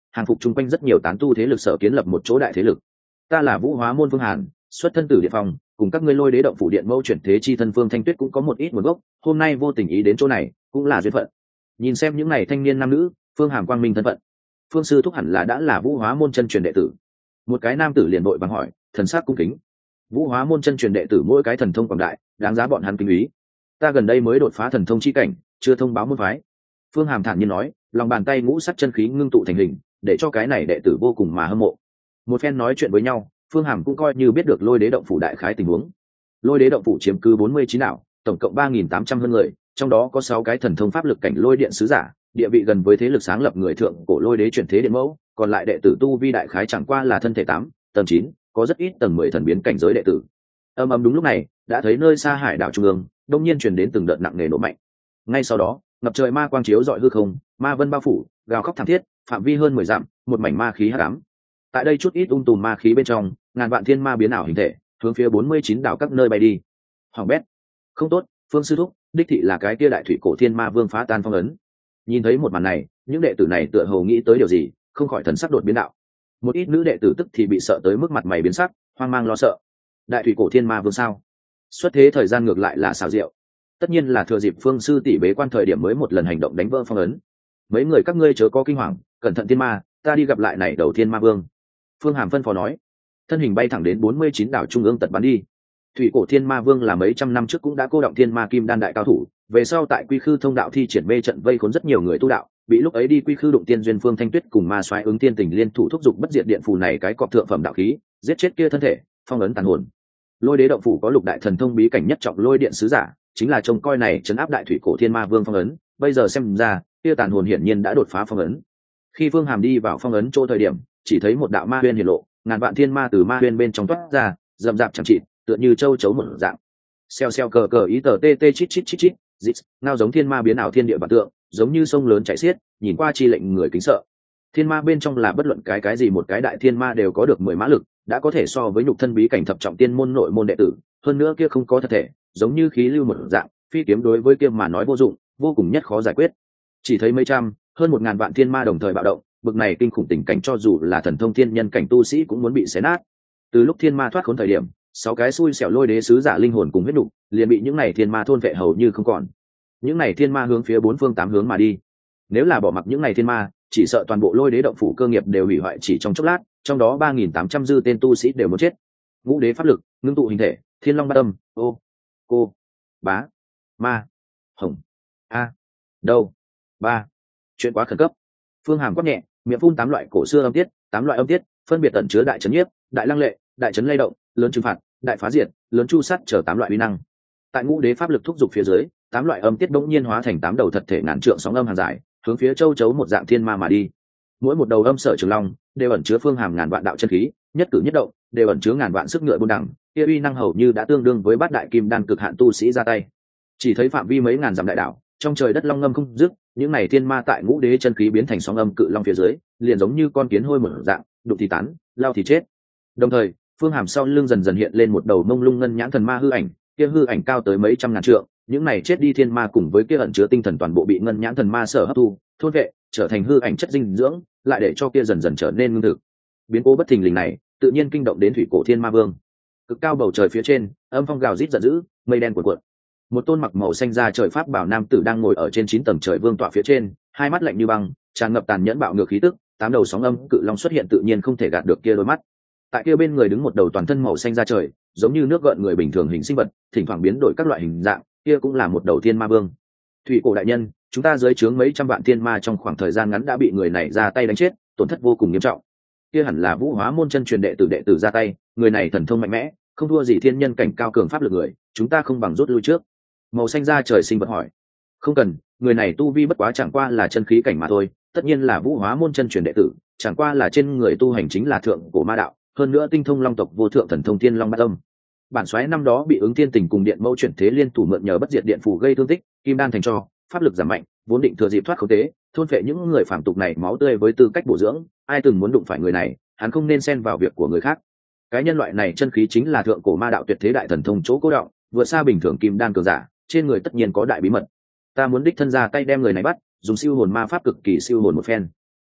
S1: hàng phục chung quanh rất nhiều tán tu thế lực sở kiến lập một chỗ đại thế lực. Ta là Vũ Hóa môn Phương Hàn, xuất thân từ Điện Phòng, cùng các ngươi Lôi Đế động phủ điện mẫu chuyển thế chi thân Phương Thanh Tuyết cũng có một ít nguồn gốc, hôm nay vô tình ý đến chỗ này cũng là duyên phận. Nhìn xem những này thanh niên nam nữ, Phương Hàm quang minh thân phận, Phương sư thúc hẳn là đã là Vũ Hóa môn chân truyền đệ tử. Một cái nam tử liền đội vàng hỏi, thần sắc cung kính. Vũ Hóa môn chân truyền đệ tử mỗi cái thần thông quảng đại, đáng giá bọn hắn kính ý. Ta gần đây mới đột phá thần thông chi cảnh, chưa thông báo môn phái. Phương Hàm thản nhiên nói, lòng bàn tay ngũ sắc chân khí ngưng tụ thành hình, để cho cái này đệ tử vô cùng mà hâm mộ. Một phen nói chuyện với nhau, Phương Hàm cũng coi như biết được Lôi Đế động phủ đại khái tình huống. Lôi Đế động phủ chiếm cứ 49 đảo, tổng cộng 3.800 hơn người, trong đó có 6 cái thần thông pháp lực cảnh lôi điện sứ giả, địa vị gần với thế lực sáng lập người thượng cổ Lôi Đế chuyển thế điện mẫu, còn lại đệ tử tu vi đại khái chẳng qua là thân thể 8, tầng 9, có rất ít tầng 10 thần biến cảnh giới đệ tử. Đúng lúc này, đã thấy nơi xa hải đảo trung ương, đột nhiên truyền đến từng đợt nặng nề nổ mạnh. Ngay sau đó, ngập trời ma quang chiếu rọi hư không, ma vân bao phủ, gào khóc thảm thiết, phạm vi hơn 10 dặm, một mảnh ma khí hắc ám. Tại đây chút ít tùm ma khí bên trong, ngàn vạn thiên ma biến ảo hình thể, hướng phía 49 đảo các nơi bay đi. Hoàng bét, không tốt, Phương sư thúc, đích thị là cái kia đại thủy cổ thiên ma vương phá tan phong ấn. Nhìn thấy một màn này, những đệ tử này tựa hồ nghĩ tới điều gì, không khỏi thần sắc đột biến đạo. Một ít nữ đệ tử tức thì bị sợ tới mức mặt mày biến sắc, hoang mang lo sợ. Đại thủy cổ thiên ma vương sao? Xuất thế thời gian ngược lại là xảo diệu. Tất nhiên là thừa dịp Phương sư tỷ bế quan thời điểm mới một lần hành động đánh vỡ phong ấn. Mấy người các ngươi chớ có kinh hoàng, cẩn thận thiên ma, ta đi gặp lại này đầu thiên ma vương. Phương Hàm phân phó nói, thân hình bay thẳng đến 49 đảo trung ương tật bắn đi. Thủy cổ thiên ma vương là mấy trăm năm trước cũng đã cô động thiên ma kim đan đại cao thủ, về sau tại quy khư thông đạo thi triển mê trận vây khốn rất nhiều người tu đạo, bị lúc ấy đi quy khư đụng tiên duyên Phương Thanh Tuyết cùng ma soái ứng tiên tình liên thủ thúc giục bất diệt điện phù này cái cọp thượng phẩm đạo khí, giết chết kia thân thể, phong ấn tàn hồn. Lôi Đế động phủ có lục đại thần thông bí cảnh nhất trọng lôi điện sứ giả, chính là trông coi này trấn áp đại thủy cổ thiên ma vương phong ấn, bây giờ xem ra, kia tàn hồn hiển nhiên đã đột phá phong ấn. Khi Phương Hàm đi vào phong ấn chỗ thời điểm, chỉ thấy một đạo ma huyên hiển lộ, ngàn vạn thiên ma từ ma huyên bên trong toát ra, rậm rạp chẳng chịt, tựa như châu chấu một dạng. Xeo xeo cờ cờ ý tờ tê tê chít chít chít chít, dít, ngao giống thiên ma biến ảo thiên địa vạn tượng, giống như sông lớn chảy xiết, nhìn qua chi lệnh người kính sợ. Thiên ma bên trong là bất luận cái gì một cái đại thiên ma đều có được 10 mã lực, đã có thể so với nhục thân bí cảnh thập trọng tiên môn nội môn đệ tử, hơn nữa kia không có thật thể, giống như khí lưu một dạng, phi kiếm đối với kia mà nói vô dụng, vô cùng nhất khó giải quyết. Chỉ thấy mấy trăm, hơn 1000 vạn thiên ma đồng thời bạo động, bực này kinh khủng tình cảnh cho dù là thần thông thiên nhân cảnh tu sĩ cũng muốn bị xé nát. Từ lúc thiên ma thoát khốn thời điểm, 6 cái xui xẻo lôi đế sứ giả linh hồn cùng huyết nục, liền bị những này thiên ma thôn vệ hầu như không còn. Những này thiên ma hướng phía 4 phương 8 hướng mà đi. Nếu là bỏ mặc những này thiên ma, chỉ sợ toàn bộ lôi đế động phủ cơ nghiệp đều hủy hoại chỉ trong chốc lát, trong đó 3800 dư tên tu sĩ đều muốn chết. Ngũ đế pháp lực, ngưng tụ hình thể, thiên long bát âm, ô, cô, bá, ma, hồng, a, đâu, ba. Chuyện quá khẩn cấp. Phương Hàm quát nhẹ, miệng phun 8 loại cổ xưa âm tiết, 8 loại âm tiết, phân biệt tẩn chứa đại chấn nhiếp, đại lăng lệ, đại chấn lay động, lớn trừng phạt, đại phá diệt, lớn chu sắt trở 8 loại uy năng. Tại ngũ đế pháp lực thúc giục phía dưới, 8 loại âm tiết bỗng nhiên hóa thành 8 đầu thật thể ngàn trượng sóng âm hàng dài, hướng phía châu chấu một dạng thiên ma mà đi. Mỗi một đầu âm sở trường long đều ẩn chứa Phương Hàm ngàn vạn đạo chân khí, nhất cử nhất động đều ẩn chứa ngàn vạn sức ngựa buôn đẳng, kia uy năng hầu như đã tương đương với bát đại kim đan cực hạn tu sĩ ra tay. Chỉ thấy phạm vi mấy ngàn dặm đại đảo, trong trời đất long ngâm không dứt, những này thiên ma tại ngũ đế chân khí biến thành sóng âm cự long phía dưới, liền giống như con kiến hôi một dạng, đụng thì tán, lao thì chết. Đồng thời, Phương Hàm sau lưng dần dần hiện lên một đầu mông lung ngân nhãn thần ma hư ảnh, kia hư ảnh cao tới mấy trăm ngàn trượng, những này chết đi thiên ma cùng với kia ẩn chứa tinh thần toàn bộ bị ngân nhãn thần ma sở hấp thu, thôn vệ, trở thành hư ảnh chất dinh dưỡng, lại để cho kia dần dần trở nên ngưng thực. Biến cố bất thình lình này, tự nhiên kinh động đến thủy cổ thiên ma vương. Cực cao bầu trời phía trên, âm phong gào rít giận dữ, mây đen cuộn cuộn. Một tôn mặc màu xanh da trời pháp bảo nam tử đang ngồi ở trên 9 tầng trời vương tọa phía trên, hai mắt lạnh như băng, tràn ngập tàn nhẫn bạo ngược khí tức, 8 đầu sóng âm cự long xuất hiện tự nhiên không thể gạt được kia đôi mắt. Tại kia bên người đứng một đầu toàn thân màu xanh da trời, giống như nước gợn người bình thường hình sinh vật, thỉnh thoảng biến đổi các loại hình dạng, kia cũng là một đầu thiên ma vương. Thủy cổ đại nhân, chúng ta dưới trướng mấy trăm vạn thiên ma trong khoảng thời gian ngắn đã bị người này ra tay đánh chết, tổn thất vô cùng nghiêm trọng. Kia hẳn là Vũ Hóa môn chân truyền đệ tử ra tay, người này thần thông mạnh mẽ, không thua gì thiên nhân cảnh cao cường pháp lực người, chúng ta không bằng rút lui trước. Màu xanh da trời sinh vật hỏi. Không cần, người này tu vi bất quá chẳng qua là chân khí cảnh mà thôi, tất nhiên là Vũ Hóa môn chân truyền đệ tử, chẳng qua là trên người tu hành chính là thượng cổ ma đạo, hơn nữa tinh thông long tộc vô thượng thần thông thiên long bát âm. Bản soái năm đó bị ứng thiên tình cùng điện mẫu chuyển thế liên thủ mượn nhờ bất diệt điện phù gây thương tích, kim đan thành cho, pháp lực giảm mạnh, vốn định thừa dịp thoát khống tế, thôn phệ những người phàm tục này máu tươi với tư cách bổ dưỡng, ai từng muốn đụng phải người này, hắn không nên xen vào việc của người khác. Cái nhân loại này chân khí chính là thượng cổ ma đạo tuyệt thế đại thần thông chỗ cố động, vượt xa bình thường kim đan cường giả, trên người tất nhiên có đại bí mật. Ta muốn đích thân ra tay đem người này bắt, dùng siêu hồn ma pháp cực kỳ siêu hồn một phen.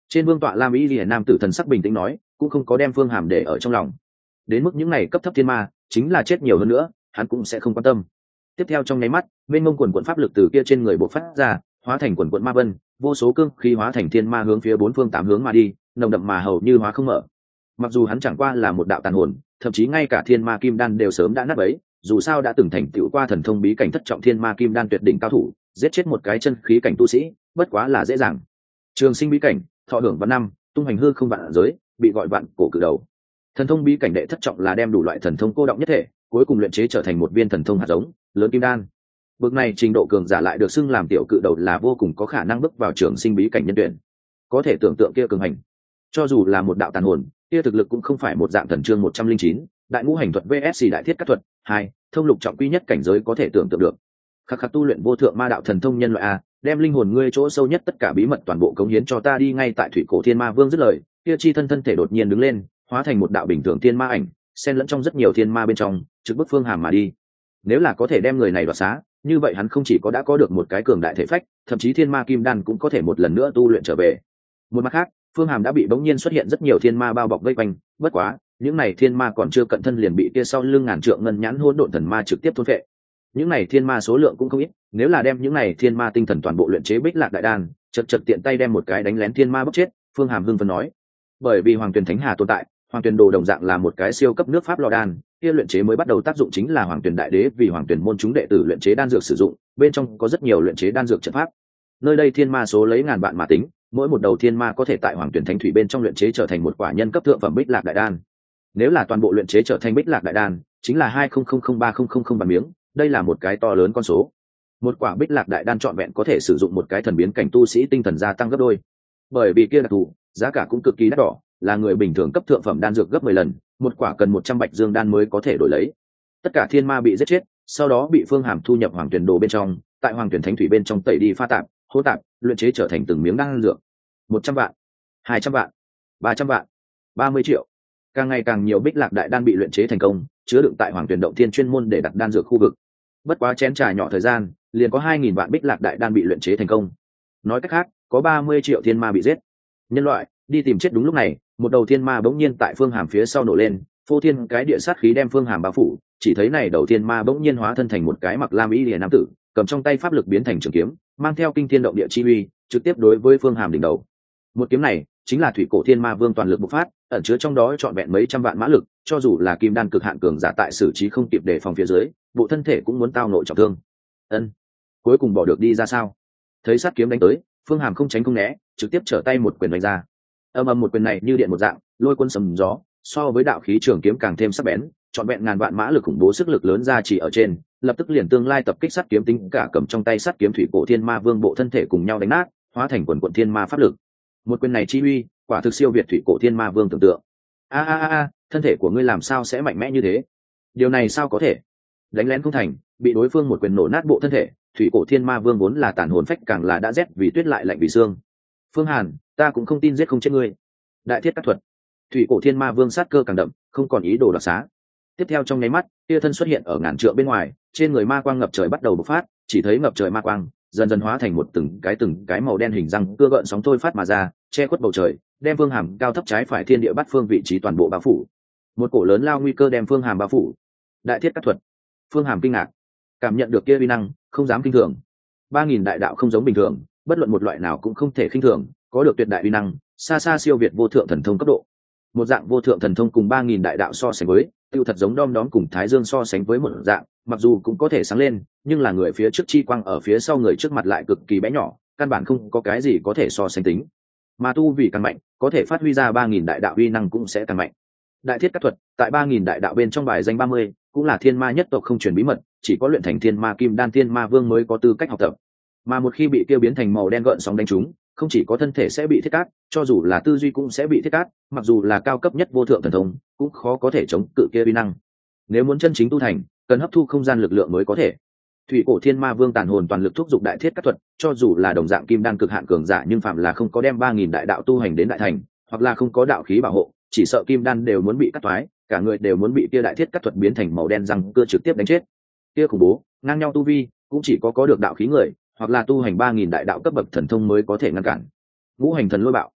S1: Trên vương tọa lam y lìa nam tử thần sắc bình tĩnh nói, cũng không có đem phương hàm để ở trong lòng. Đến mức những này cấp thấp thiên ma chính là chết nhiều hơn nữa hắn cũng sẽ không quan tâm. Tiếp theo trong nháy mắt bên ngông quần quận pháp lực từ kia trên người bộc phát ra, hóa thành quần quận ma vân, vô số cương khí hóa thành thiên ma hướng phía bốn phương tám hướng mà đi, nồng đậm mà hầu như hóa không mở. Mặc dù hắn chẳng qua là một đạo tàn hồn, thậm chí ngay cả thiên ma kim đan đều sớm đã nát bấy, dù sao đã từng thành tựu qua thần thông bí cảnh thất trọng thiên ma kim đan tuyệt đỉnh cao thủ, giết chết một cái chân khí cảnh tu sĩ bất quá là dễ dàng. Trường sinh bí cảnh, thọ hưởng vạn năm, tung hành hư không vạn giới, bị gọi vạn cổ cự đầu. Thần thông bí cảnh đệ thất trọng là đem đủ loại thần thông cô động nhất thể, cuối cùng luyện chế trở thành một viên thần thông hạt giống lớn kim đan. Bực này trình độ cường giả lại được xưng làm tiểu cự đầu là vô cùng có khả năng bước vào trường sinh bí cảnh nhân tuyển. Có thể tưởng tượng kia cường hành, cho dù là một đạo tàn hồn, kia thực lực cũng không phải một dạng thần chương 109, đại ngũ hành thuật vs đại thiết các thuật 2, thông lục trọng quy nhất cảnh giới có thể tưởng tượng được. Khắc khắc tu luyện vô thượng ma đạo thần thông nhân loại a, đem linh hồn ngươi chỗ sâu nhất tất cả bí mật toàn bộ cống hiến cho ta đi. Ngay tại thủy cổ thiên ma vương dứt lời, kia chi thân thể đột nhiên đứng lên, hóa thành một đạo bình thường thiên ma ảnh, xen lẫn trong rất nhiều thiên ma bên trong, trực bức phương hàm mà đi. Nếu là có thể đem người này đoạt xá, như vậy hắn không chỉ đã có được một cái cường đại thể phách, thậm chí thiên ma kim đan cũng có thể một lần nữa tu luyện trở về. Một mặt khác, phương hàm đã bị bỗng nhiên xuất hiện rất nhiều thiên ma bao bọc vây quanh, bất quá những này thiên ma còn chưa cận thân liền bị kia sau lưng ngàn trượng ngân nhãn hỗn độn thần ma trực tiếp thôn phệ. Những này thiên ma số lượng cũng không ít, nếu là đem những này thiên ma tinh thần toàn bộ luyện chế bích lạc đại đan, chật chật tiện tay đem một cái đánh lén thiên ma bóc chết. Phương hàm hưng phấn nói, bởi vì hoàng tuyền thánh hà tồn tại, hoàng tuyền đồ đồng dạng là một cái siêu cấp nước pháp lò đan, kia luyện chế mới bắt đầu tác dụng chính là hoàng tuyền đại đế vì hoàng tuyền môn chúng đệ tử luyện chế đan dược sử dụng, bên trong có rất nhiều luyện chế đan dược trận pháp. Nơi đây thiên ma số lấy ngàn vạn mà tính, mỗi một đầu thiên ma có thể tại hoàng tuyển thánh thủy bên trong luyện chế trở thành một quả nhân cấp thượng phẩm bích lạc đại đan. Nếu là toàn bộ luyện chế trở thành bích lạc đại đan, chính là 20000300 vạn miếng, đây là một cái to lớn con số. Một quả bích lạc đại đan trọn vẹn có thể sử dụng một cái thần biến cảnh tu sĩ tinh thần gia tăng gấp đôi. Bởi vì kia đặc thù, giá cả cũng cực kỳ đắt đỏ, là người bình thường cấp thượng phẩm đan dược gấp 10 lần, một quả cần 100 bạch dương đan mới có thể đổi lấy. Tất cả thiên ma bị giết chết, sau đó bị phương hàm thu nhập hoàng tuyển đồ bên trong, tại hoàng tuyển thánh thủy bên trong tẩy đi pha tạp, hỗn tạp, luyện chế trở thành từng miếng đan dược. 100 vạn, 200 vạn, 300 vạn, 30 triệu. Càng ngày càng nhiều bích lạc đại đan bị luyện chế thành công, chứa đựng tại hoàng tuyển động thiên chuyên môn để đặt đan dược khu vực. Bất quá chén trà nhỏ thời gian, liền có 2000 vạn bích lạc đại đan bị luyện chế thành công. Nói cách khác, có 30 triệu thiên ma bị giết. Nhân loại đi tìm chết. Đúng lúc này, một đầu thiên ma bỗng nhiên tại phương hàm phía sau nổ lên, phô thiên cái địa sát khí đem phương hàm bao phủ. Chỉ thấy này đầu thiên ma bỗng nhiên hóa thân thành một cái mặc lam y lìa nam tử, cầm trong tay pháp lực biến thành trường kiếm, mang theo kinh thiên động địa chi uy, trực tiếp đối với phương hàm đỉnh đầu. Một kiếm này chính là thủy cổ thiên ma vương toàn lực bộc phát, ẩn chứa trong đó trọn vẹn mấy trăm vạn mã lực, cho dù là kim đan cực hạn cường giả tại xử trí không kịp đề phòng phía dưới, bộ thân thể cũng muốn tao nội trọng thương. Ân, cuối cùng bỏ được đi ra sao? Thấy sát kiếm đánh tới, phương hàm không tránh không né, trực tiếp trở tay một quyền đánh ra. Âm âm một quyền này như điện một dạng, lôi cuốn sấm gió, so với đạo khí trường kiếm càng thêm sắc bén, trọn vẹn ngàn vạn mã lực khủng bố sức lực lớn ra chỉ ở trên, lập tức liền tương lai tập kích sát kiếm tính cả cầm trong tay sát kiếm thủy cổ thiên ma vương bộ thân thể cùng nhau đánh nát, hóa thành quần quần thiên ma pháp lực. Một quyền này chi uy, quả thực siêu việt thủy cổ thiên ma vương tưởng tượng. A, thân thể của ngươi làm sao sẽ mạnh mẽ như thế? Điều này sao có thể? Đánh lén không thành, bị đối phương một quyền nổ nát bộ thân thể, thủy cổ thiên ma vương vốn là tàn hồn phách càng là đã rét vì tuyết lại lạnh vì xương. Phương Hàn, ta cũng không tin giết không chết ngươi. Đại thiết các thuật. Thủy cổ thiên ma vương sát cơ càng đậm, không còn ý đồ đoạt xá. Tiếp theo trong nháy mắt, tia thân xuất hiện ở ngàn trượng bên ngoài, trên người ma quang ngập trời bắt đầu bộc phát, chỉ thấy ngập trời ma quang dần dần hóa thành một từng cái màu đen hình răng cưa gợn sóng thôi phát mà ra, che khuất bầu trời, đem phương hàm cao thấp trái phải thiên địa bắt phương vị trí toàn bộ bao phủ. Một cổ lớn lao nguy cơ đem phương hàm bao phủ. Đại thiết các thuật. Phương hàm kinh ngạc, cảm nhận được kia uy năng, không dám kinh thường. 3000 đại đạo không giống bình thường, bất luận một loại nào cũng không thể khinh thường, có được tuyệt đại uy năng, xa xa siêu việt vô thượng thần thông cấp độ. Một dạng vô thượng thần thông cùng 3000 đại đạo so sánh với, tiêu thật giống đom đóm cùng thái dương so sánh với một dạng, mặc dù cũng có thể sáng lên, nhưng là người phía trước chi quang ở phía sau người trước mặt lại cực kỳ bé nhỏ, căn bản không có cái gì có thể so sánh tính. Mà tu vì càng mạnh, có thể phát huy ra 3000 đại đạo uy năng cũng sẽ càng mạnh. Đại thiết các thuật, tại 3000 đại đạo bên trong bài danh 30, cũng là thiên ma nhất tộc không truyền bí mật, chỉ có luyện thành thiên ma kim đan thiên ma vương mới có tư cách học tập. Mà một khi bị tiêu biến thành màu đen gợn sóng đánh trúng, không chỉ có thân thể sẽ bị thiết cát, cho dù là tư duy cũng sẽ bị thiết cát, mặc dù là cao cấp nhất vô thượng thần thông, cũng khó có thể chống cự kia uy năng. Nếu muốn chân chính tu thành, cần hấp thu không gian lực lượng mới có thể. Thủy cổ thiên ma vương tàn hồn toàn lực thúc giục đại thiết các thuật, cho dù là đồng dạng kim đan cực hạn cường giả, nhưng phạm là không có đem 3000 đại đạo tu hành đến đại thành, hoặc là không có đạo khí bảo hộ, chỉ sợ kim đan đều muốn bị cắt toái, cả người đều muốn bị kia đại thiết các thuật biến thành màu đen răng cưa trực tiếp đánh chết. Kia khủng bố, ngang nhau tu vi, cũng chỉ có được đạo khí người, hoặc là tu hành 3000 đại đạo cấp bậc thần thông mới có thể ngăn cản. Ngũ hành thần lôi bạo.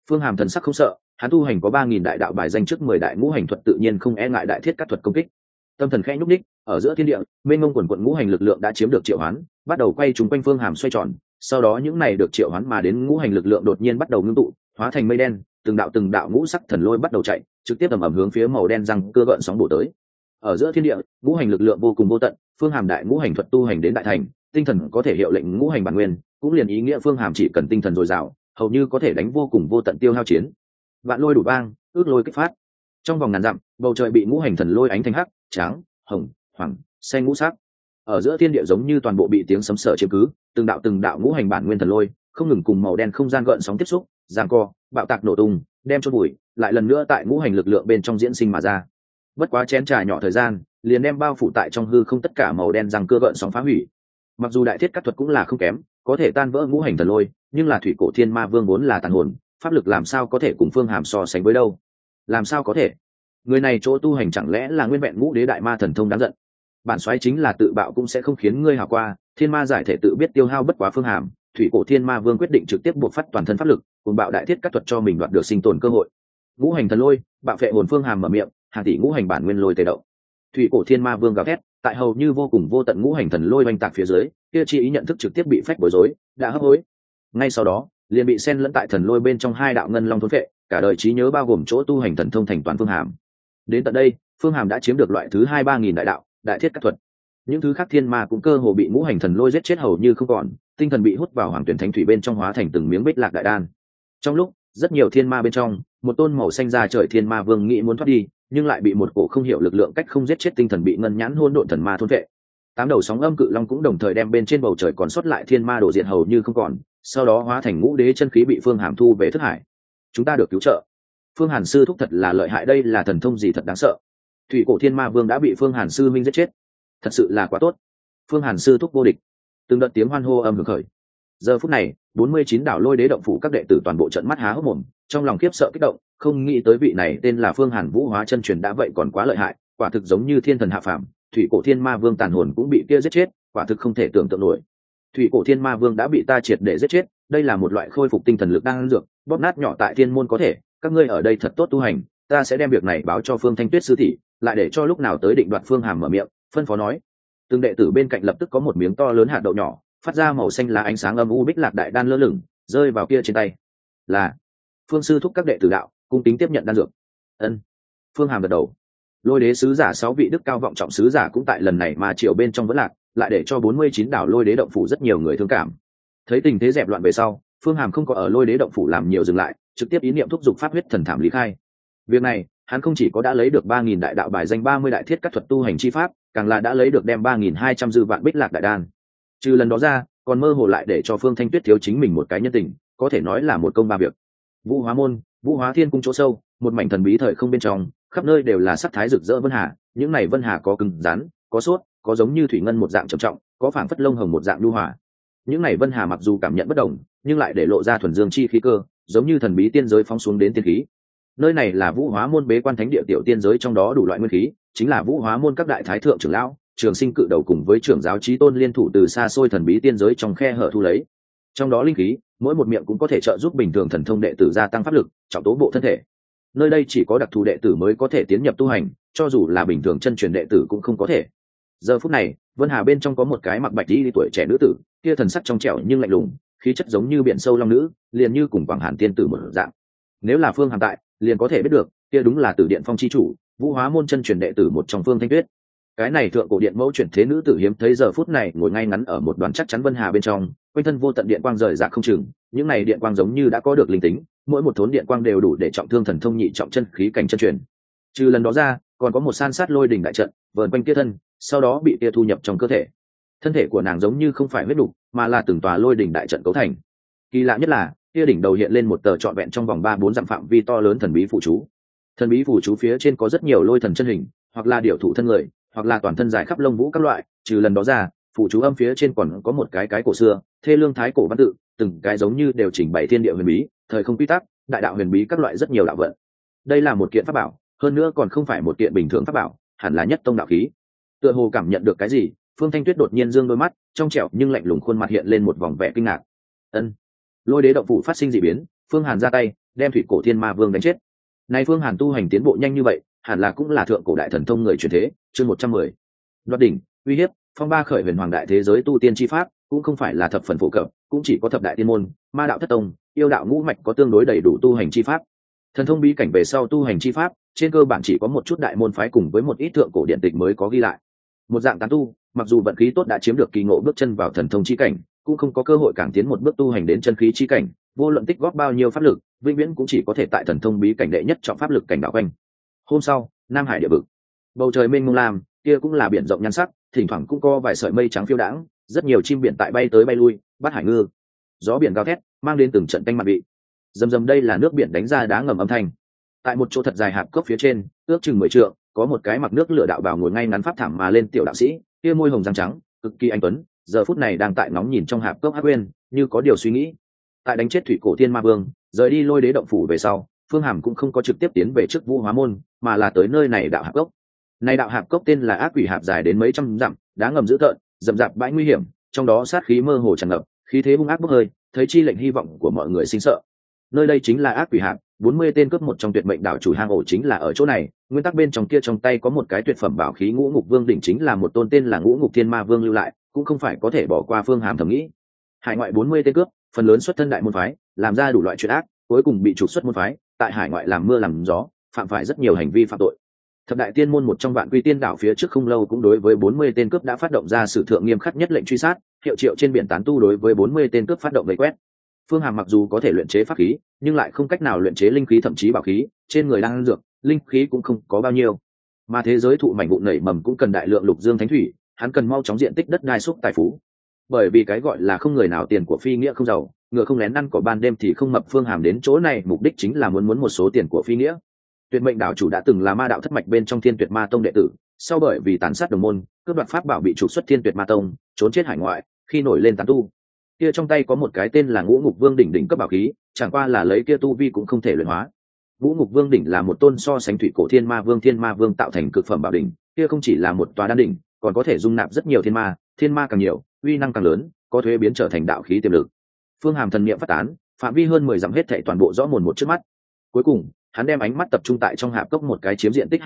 S1: Phương Hàm thần sắc không sợ, hắn tu hành có 3000 đại đạo bài danh trước 10 đại ngũ hành thuật, tự nhiên không e ngại đại thiết các thuật công kích. Tâm thần khẽ nhúc nhích, ở giữa thiên địa, mênh mông quần quần ngũ hành lực lượng đã chiếm được triệu hoán, bắt đầu quay trúng quanh Phương Hàm xoay tròn. Sau đó những này được triệu hoán mà đến ngũ hành lực lượng đột nhiên bắt đầu ngưng tụ, hóa thành mây đen, từng đạo ngũ sắc thần lôi bắt đầu chạy, trực tiếp ầm ầm hướng phía màu đen răng cưa gợn sóng bổ tới. Ở giữa thiên địa, ngũ hành lực lượng vô cùng vô tận, Phương Hàm đại ngũ hành thuật tu hành đến đại thành, tinh thần có thể hiệu lệnh ngũ hành bản nguyên, cũng liền ý nghĩa Phương Hàm chỉ cần tinh thần dồi dào, hầu như có thể đánh vô cùng vô tận tiêu hao chiến. Vạn lôi đủ vang, ước lôi kích phát. Trong vòng ngàn dặm, bầu trời bị ngũ hành thần lôi ánh thành hắc, trắng, hồng, hoàng, xanh ngũ sắc. Ở giữa thiên địa giống như toàn bộ bị tiếng sấm sờ chiếm cứ, từng đạo ngũ hành bản nguyên thần lôi không ngừng cùng màu đen không gian gợn sóng tiếp xúc, giằng co, bạo tạc nổ tung, đem chôn bụi, lại lần nữa tại ngũ hành lực lượng bên trong diễn sinh mà ra. Bất quá chén trà nhỏ thời gian, liền đem bao phủ tại trong hư không tất cả màu đen răng cưa gợn sóng phá hủy. Mặc dù đại thiết cắt thuật cũng là không kém, có thể tan vỡ ngũ hành thần lôi, nhưng là thủy cổ thiên ma vương vốn là tàn hồn, pháp lực làm sao có thể cùng Phương Hàm so sánh với đâu? Làm sao có thể? Người này chỗ tu hành chẳng lẽ là nguyên vẹn ngũ đế đại ma thần thông đáng giận? Bản soái chính là tự bạo cũng sẽ không khiến ngươi hảo qua, thiên ma giải thể tự biết tiêu hao bất quá Phương Hàm, thủy cổ thiên ma vương quyết định trực tiếp buộc phát toàn thân pháp lực, cùng bạo đại thiết cắt thuật cho mình đoạt được sinh tồn cơ hội. Ngũ hành thần lôi, bạo phệ hồn Phương Hàm mở miệng, hàng tỷ ngũ hành bản nguyên lôi tề động. Thủy cổ thiên ma vương gào thét, tại hầu như vô cùng vô tận ngũ hành thần lôi oanh tạc phía dưới, kia chi ý nhận thức trực tiếp bị phách bối rối, đã hấp hối. Ngay sau đó, liền bị xen lẫn tại thần lôi bên trong hai đạo ngân long thôn phệ, cả đời trí nhớ bao gồm chỗ tu hành thần thông thành toàn Phương Hàm. Đến tận đây, Phương Hàm đã chiếm được loại thứ 2-3000 đại đạo, đại thiết các thuật. Những thứ khác thiên ma cũng cơ hồ bị ngũ hành thần lôi giết chết hầu như không còn, tinh thần bị hút vào hoàng tuyển thánh thủy bên trong hóa thành từng miếng bích lạc đại đan. Trong lúc rất nhiều thiên ma bên trong, một tôn màu xanh da trời thiên ma vương nghĩ muốn thoát đi, nhưng lại bị một cổ không hiểu lực lượng cách không giết chết tinh thần bị ngân nhãn hôn độn thần ma thôn vệ. Tám đầu sóng âm cự long cũng đồng thời đem bên trên bầu trời còn sót lại thiên ma đổ diện hầu như không còn, sau đó hóa thành ngũ đế chân khí bị Phương Hàm thu về thức hải. Chúng ta được cứu trợ. Phương Hàn sư thúc thật là lợi hại, đây là thần thông gì thật đáng sợ. Thủy cổ thiên ma vương đã bị Phương Hàn sư minh giết chết, thật sự là quá tốt. Phương Hàn sư thúc vô địch. Từng đợt tiếng hoan hô âm hưởng khởi. Giờ phút này 49 đảo lôi đế động phủ các đệ tử toàn bộ trận mắt há hốc mồm, trong lòng khiếp sợ kích động, không nghĩ tới vị này tên là Phương Hàn Vũ hóa chân truyền đã vậy còn quá lợi hại, quả thực giống như thiên thần hạ phàm. Thủy cổ thiên ma vương tàn hồn cũng bị kia giết chết, quả thực không thể tưởng tượng nổi. Thủy cổ thiên ma vương đã bị ta triệt để giết chết, đây là một loại khôi phục tinh thần lực đang dược, bóp nát nhỏ tại thiên môn có thể, các ngươi ở đây thật tốt tu hành, ta sẽ đem việc này báo cho Phương Thanh Tuyết sư tỷ, lại để cho lúc nào tới định đoạt. Phương Hàm mở miệng phân phó nói. Từng đệ tử bên cạnh lập tức có một miếng to lớn hạt đậu nhỏ phát ra màu xanh lá ánh sáng âm u bích lạc đại đan lơ lửng rơi vào kia trên tay. Là Phương sư thúc các đệ tử đạo cung kính tiếp nhận đan dược. Ân. Phương Hàm gật đầu. Lôi đế sứ giả 6 vị đức cao vọng trọng sứ giả cũng tại lần này mà triều bên trong vẫn lạc, lại để cho 49 đảo lôi đế động phủ rất nhiều người thương cảm. Thấy tình thế dẹp loạn về sau, Phương Hàm không có ở lôi đế động phủ làm nhiều dừng lại, trực tiếp ý niệm thúc giục pháp huyết thần thảm lý khai. Việc này, hắn không chỉ có đã lấy được 3000 đại đạo bài danh 30 đại thiết các thuật tu hành chi pháp, càng là đã lấy được đem 3200 dư vạn bích lạc đại đan. Trừ lần đó ra, còn mơ hồ lại để cho Phương Thanh Tuyết thiếu chính mình một cái nhân tình, có thể nói là một công ba việc. Vũ Hóa môn, Vũ Hóa Thiên cung chỗ sâu, một mảnh thần bí thời không bên trong, khắp nơi đều là sắc thái rực rỡ vân hà, những này vân hà có cứng rắn, có suốt, có giống như thủy ngân một dạng trầm trọng, có phảng phất lông hồng một dạng nhu hòa. Những này vân hà mặc dù cảm nhận bất đồng, nhưng lại để lộ ra thuần dương chi khí cơ, giống như thần bí tiên giới phóng xuống đến tiên khí. Nơi này là Vũ Hóa môn bế quan thánh địa tiểu tiên giới, trong đó đủ loại nguyên khí, chính là Vũ Hóa môn các đại thái thượng trưởng lão, trường sinh cự đầu cùng với trưởng giáo chí tôn liên thủ từ xa xôi thần bí tiên giới trong khe hở thu lấy. Trong đó linh khí, mỗi một miệng cũng có thể trợ giúp bình thường thần thông đệ tử gia tăng pháp lực, trọng tố bộ thân thể. Nơi đây chỉ có đặc thù đệ tử mới có thể tiến nhập tu hành, cho dù là bình thường chân truyền đệ tử cũng không có thể. Giờ phút này, vân hà bên trong có một cái mặc bạch y tuổi trẻ nữ tử, kia thần sắc trong trẻo nhưng lạnh lùng, khí chất giống như biển sâu long nữ, liền như cùng Quảng Hàn tiên tử một dạng. Nếu là Phương Hàm tại, liền có thể biết được, kia đúng là Tử Điện Phong chi chủ, Vũ Hóa môn chân truyền đệ tử một trong Phương Thanh Tuyết. Cái này thượng cổ điện mẫu chuyển thế nữ tử hiếm thấy giờ phút này ngồi ngay ngắn ở một đoàn chắc chắn vân hà bên trong, quanh thân vô tận điện quang rời rạc không chừng, những này điện quang giống như đã có được linh tính, mỗi một thốn điện quang đều đủ để trọng thương thần thông nhị trọng chân khí cảnh chân truyền. Trừ lần đó ra, còn có một san sát lôi đỉnh đại trận vờn quanh kia thân, sau đó bị kia thu nhập trong cơ thể. Thân thể của nàng giống như không phải huyết đục, mà là từng tòa lôi đỉnh đại trận cấu thành. Kỳ lạ nhất là, kia đỉnh đầu hiện lên một tờ trọn vẹn trong vòng 3-4 dặm phạm vi to lớn thần bí phù chú. Thần bí phù chú phía trên có rất nhiều lôi thần chân hình, hoặc là điểu thủ thân người, hoặc là toàn thân dài khắp lông vũ các loại. Trừ lần đó ra, phù chú âm phía trên còn có một cái cổ xưa, thê lương thái cổ văn tự, từng cái giống như đều chỉnh bày thiên địa huyền bí, thời không quy tắc, đại đạo huyền bí các loại rất nhiều đạo vận. Đây là một kiện pháp bảo, hơn nữa còn không phải một kiện bình thường pháp bảo, hẳn là nhất tông đạo khí. Tựa hồ cảm nhận được cái gì, Phương Thanh Tuyết đột nhiên dương đôi mắt, trong trẻo nhưng lạnh lùng khuôn mặt hiện lên một vòng vẻ kinh ngạc. Ân. Lôi đế động phủ phát sinh dị biến, Phương Hàn ra tay, đem thủy cổ thiên ma vương đánh chết. Này Phương Hàn tu hành tiến bộ nhanh như vậy, hẳn là cũng là thượng cổ đại thần thông người truyền thế. Chương 110. Đoạt đỉnh, uy hiếp, phong ba khởi huyền hoàng đại thế giới tu tiên chi pháp, cũng không phải là thập phần phổ cập, cũng chỉ có thập đại tiên môn, ma đạo thất tông, yêu đạo ngũ mạch có tương đối đầy đủ tu hành chi pháp. Thần thông bí cảnh về sau tu hành chi pháp, trên cơ bản chỉ có một chút đại môn phái cùng với một ít thượng cổ điện tịch mới có ghi lại. Một dạng tán tu, mặc dù vận khí tốt đã chiếm được kỳ ngộ bước chân vào thần thông chi cảnh, cũng không có cơ hội càng tiến một bước tu hành đến chân khí chi cảnh, vô luận tích góp bao nhiêu pháp lực, vĩnh viễn cũng chỉ có thể tại thần thông bí cảnh đệ nhất trọng pháp lực cảnh đạo quanh. Hôm sau, Nam Hải địa vực, bầu trời mênh mông lam, kia cũng là biển rộng nhan sắc, thỉnh thoảng cũng có vài sợi mây trắng phiêu đãng, rất nhiều chim biển tại bay tới bay lui, bắt hải ngư. Gió biển gào thét, mang đến từng trận tanh mặt vị. Dầm dầm đây là nước biển đánh ra đá ngầm âm thanh. Tại một chỗ thật dài hạp cốc phía trên, ước chừng 10 trượng, có một cái mặc nước lửa đạo bào ngồi ngay ngắn pháp thảm mà lên tiểu đạo sĩ, kia môi hồng răng trắng, cực kỳ anh tuấn, giờ phút này đang tại ngóng nhìn trong hạp cốc hắc uyên, như có điều suy nghĩ. Tại đánh chết thủy cổ thiên ma vương, rời đi lôi đế động phủ về sau, Phương Hàm cũng không có trực tiếp tiến về trước Vũ Hóa môn, mà là tới nơi này đạo hạp cốc. Này đạo hạp cốc tên là ác quỷ hạp, dài đến mấy trăm dặm, đá ngầm dữ tợn, rậm rạp bãi nguy hiểm, trong đó sát khí mơ hồ tràn ngập, khí thế hung ác bốc hơi, thấy chi lệnh hy vọng của mọi người sinh sợ. Nơi đây chính là ác quỷ hạp, 40 tên cướp một trong tuyệt mệnh đạo chủ hang ổ chính là ở chỗ này. Nguyên tắc bên trong kia trong tay có một cái tuyệt phẩm bảo khí Ngũ Ngục Vương đỉnh, chính là một tôn tên là Ngũ Ngục Thiên Ma Vương lưu lại, cũng không phải có thể bỏ qua. Phương Hàm thầm nghĩ, hải ngoại 40 tên cướp, phần lớn xuất thân đại môn phái, làm ra đủ loại chuyện ác, cuối cùng bị trục xuất môn phái, tại hải ngoại làm mưa làm gió, phạm phải rất nhiều hành vi phạm tội. Thập đại tiên môn một trong Vạn Quy Tiên đảo phía trước không lâu cũng đối với 40 tên cướp đã phát động ra sử thượng nghiêm khắc nhất lệnh truy sát, hiệu triệu trên biển tán tu đối với 40 tên cướp phát động vây quét. Phương Hàm mặc dù có thể luyện chế pháp khí, nhưng lại không cách nào luyện chế linh khí, thậm chí bảo khí, trên người đang dược, linh khí cũng không có bao nhiêu. Mà thế giới thụ mảnh vụn nảy mầm cũng cần đại lượng lục dương thánh thủy, hắn cần mau chóng diện tích đất đai xúc tài phú. Bởi vì cái gọi là không người nào tiền của phi nghĩa không giàu, ngựa không lén ăn cỏ ban đêm thì không mập. Phương Hàm đến chỗ này mục đích chính là muốn một số tiền của phi nghĩa. Tuyệt mệnh đảo chủ đã từng là ma đạo thất mạch bên trong Thiên Tuyệt Ma Tông đệ tử, sau bởi vì tàn sát đồng môn, cướp đoạt pháp bảo bị trục xuất Thiên Tuyệt Ma Tông, trốn chết hải ngoại. Khi nổi lên tán tu, kia trong tay có một cái tên là Ngũ Ngục Vương đỉnh, đỉnh cấp bảo khí, chẳng qua là lấy kia tu vi cũng không thể luyện hóa. Ngũ Ngục Vương đỉnh là một tôn so sánh thủy cổ Thiên Ma Vương tạo thành cực phẩm bảo đỉnh, kia không chỉ là một tòa đan đỉnh, còn có thể dung nạp rất nhiều thiên ma càng nhiều, uy năng càng lớn, có thuế biến trở thành đạo khí tiềm lực. Phương Hàm thần niệm phát tán, phạm vi hơn 10 dặm hết thảy toàn bộ rõ mồn một trước mắt. Cuối cùng, hắn đem ánh mắt tập trung tại trong hạp cốc một cái chiếm diện tích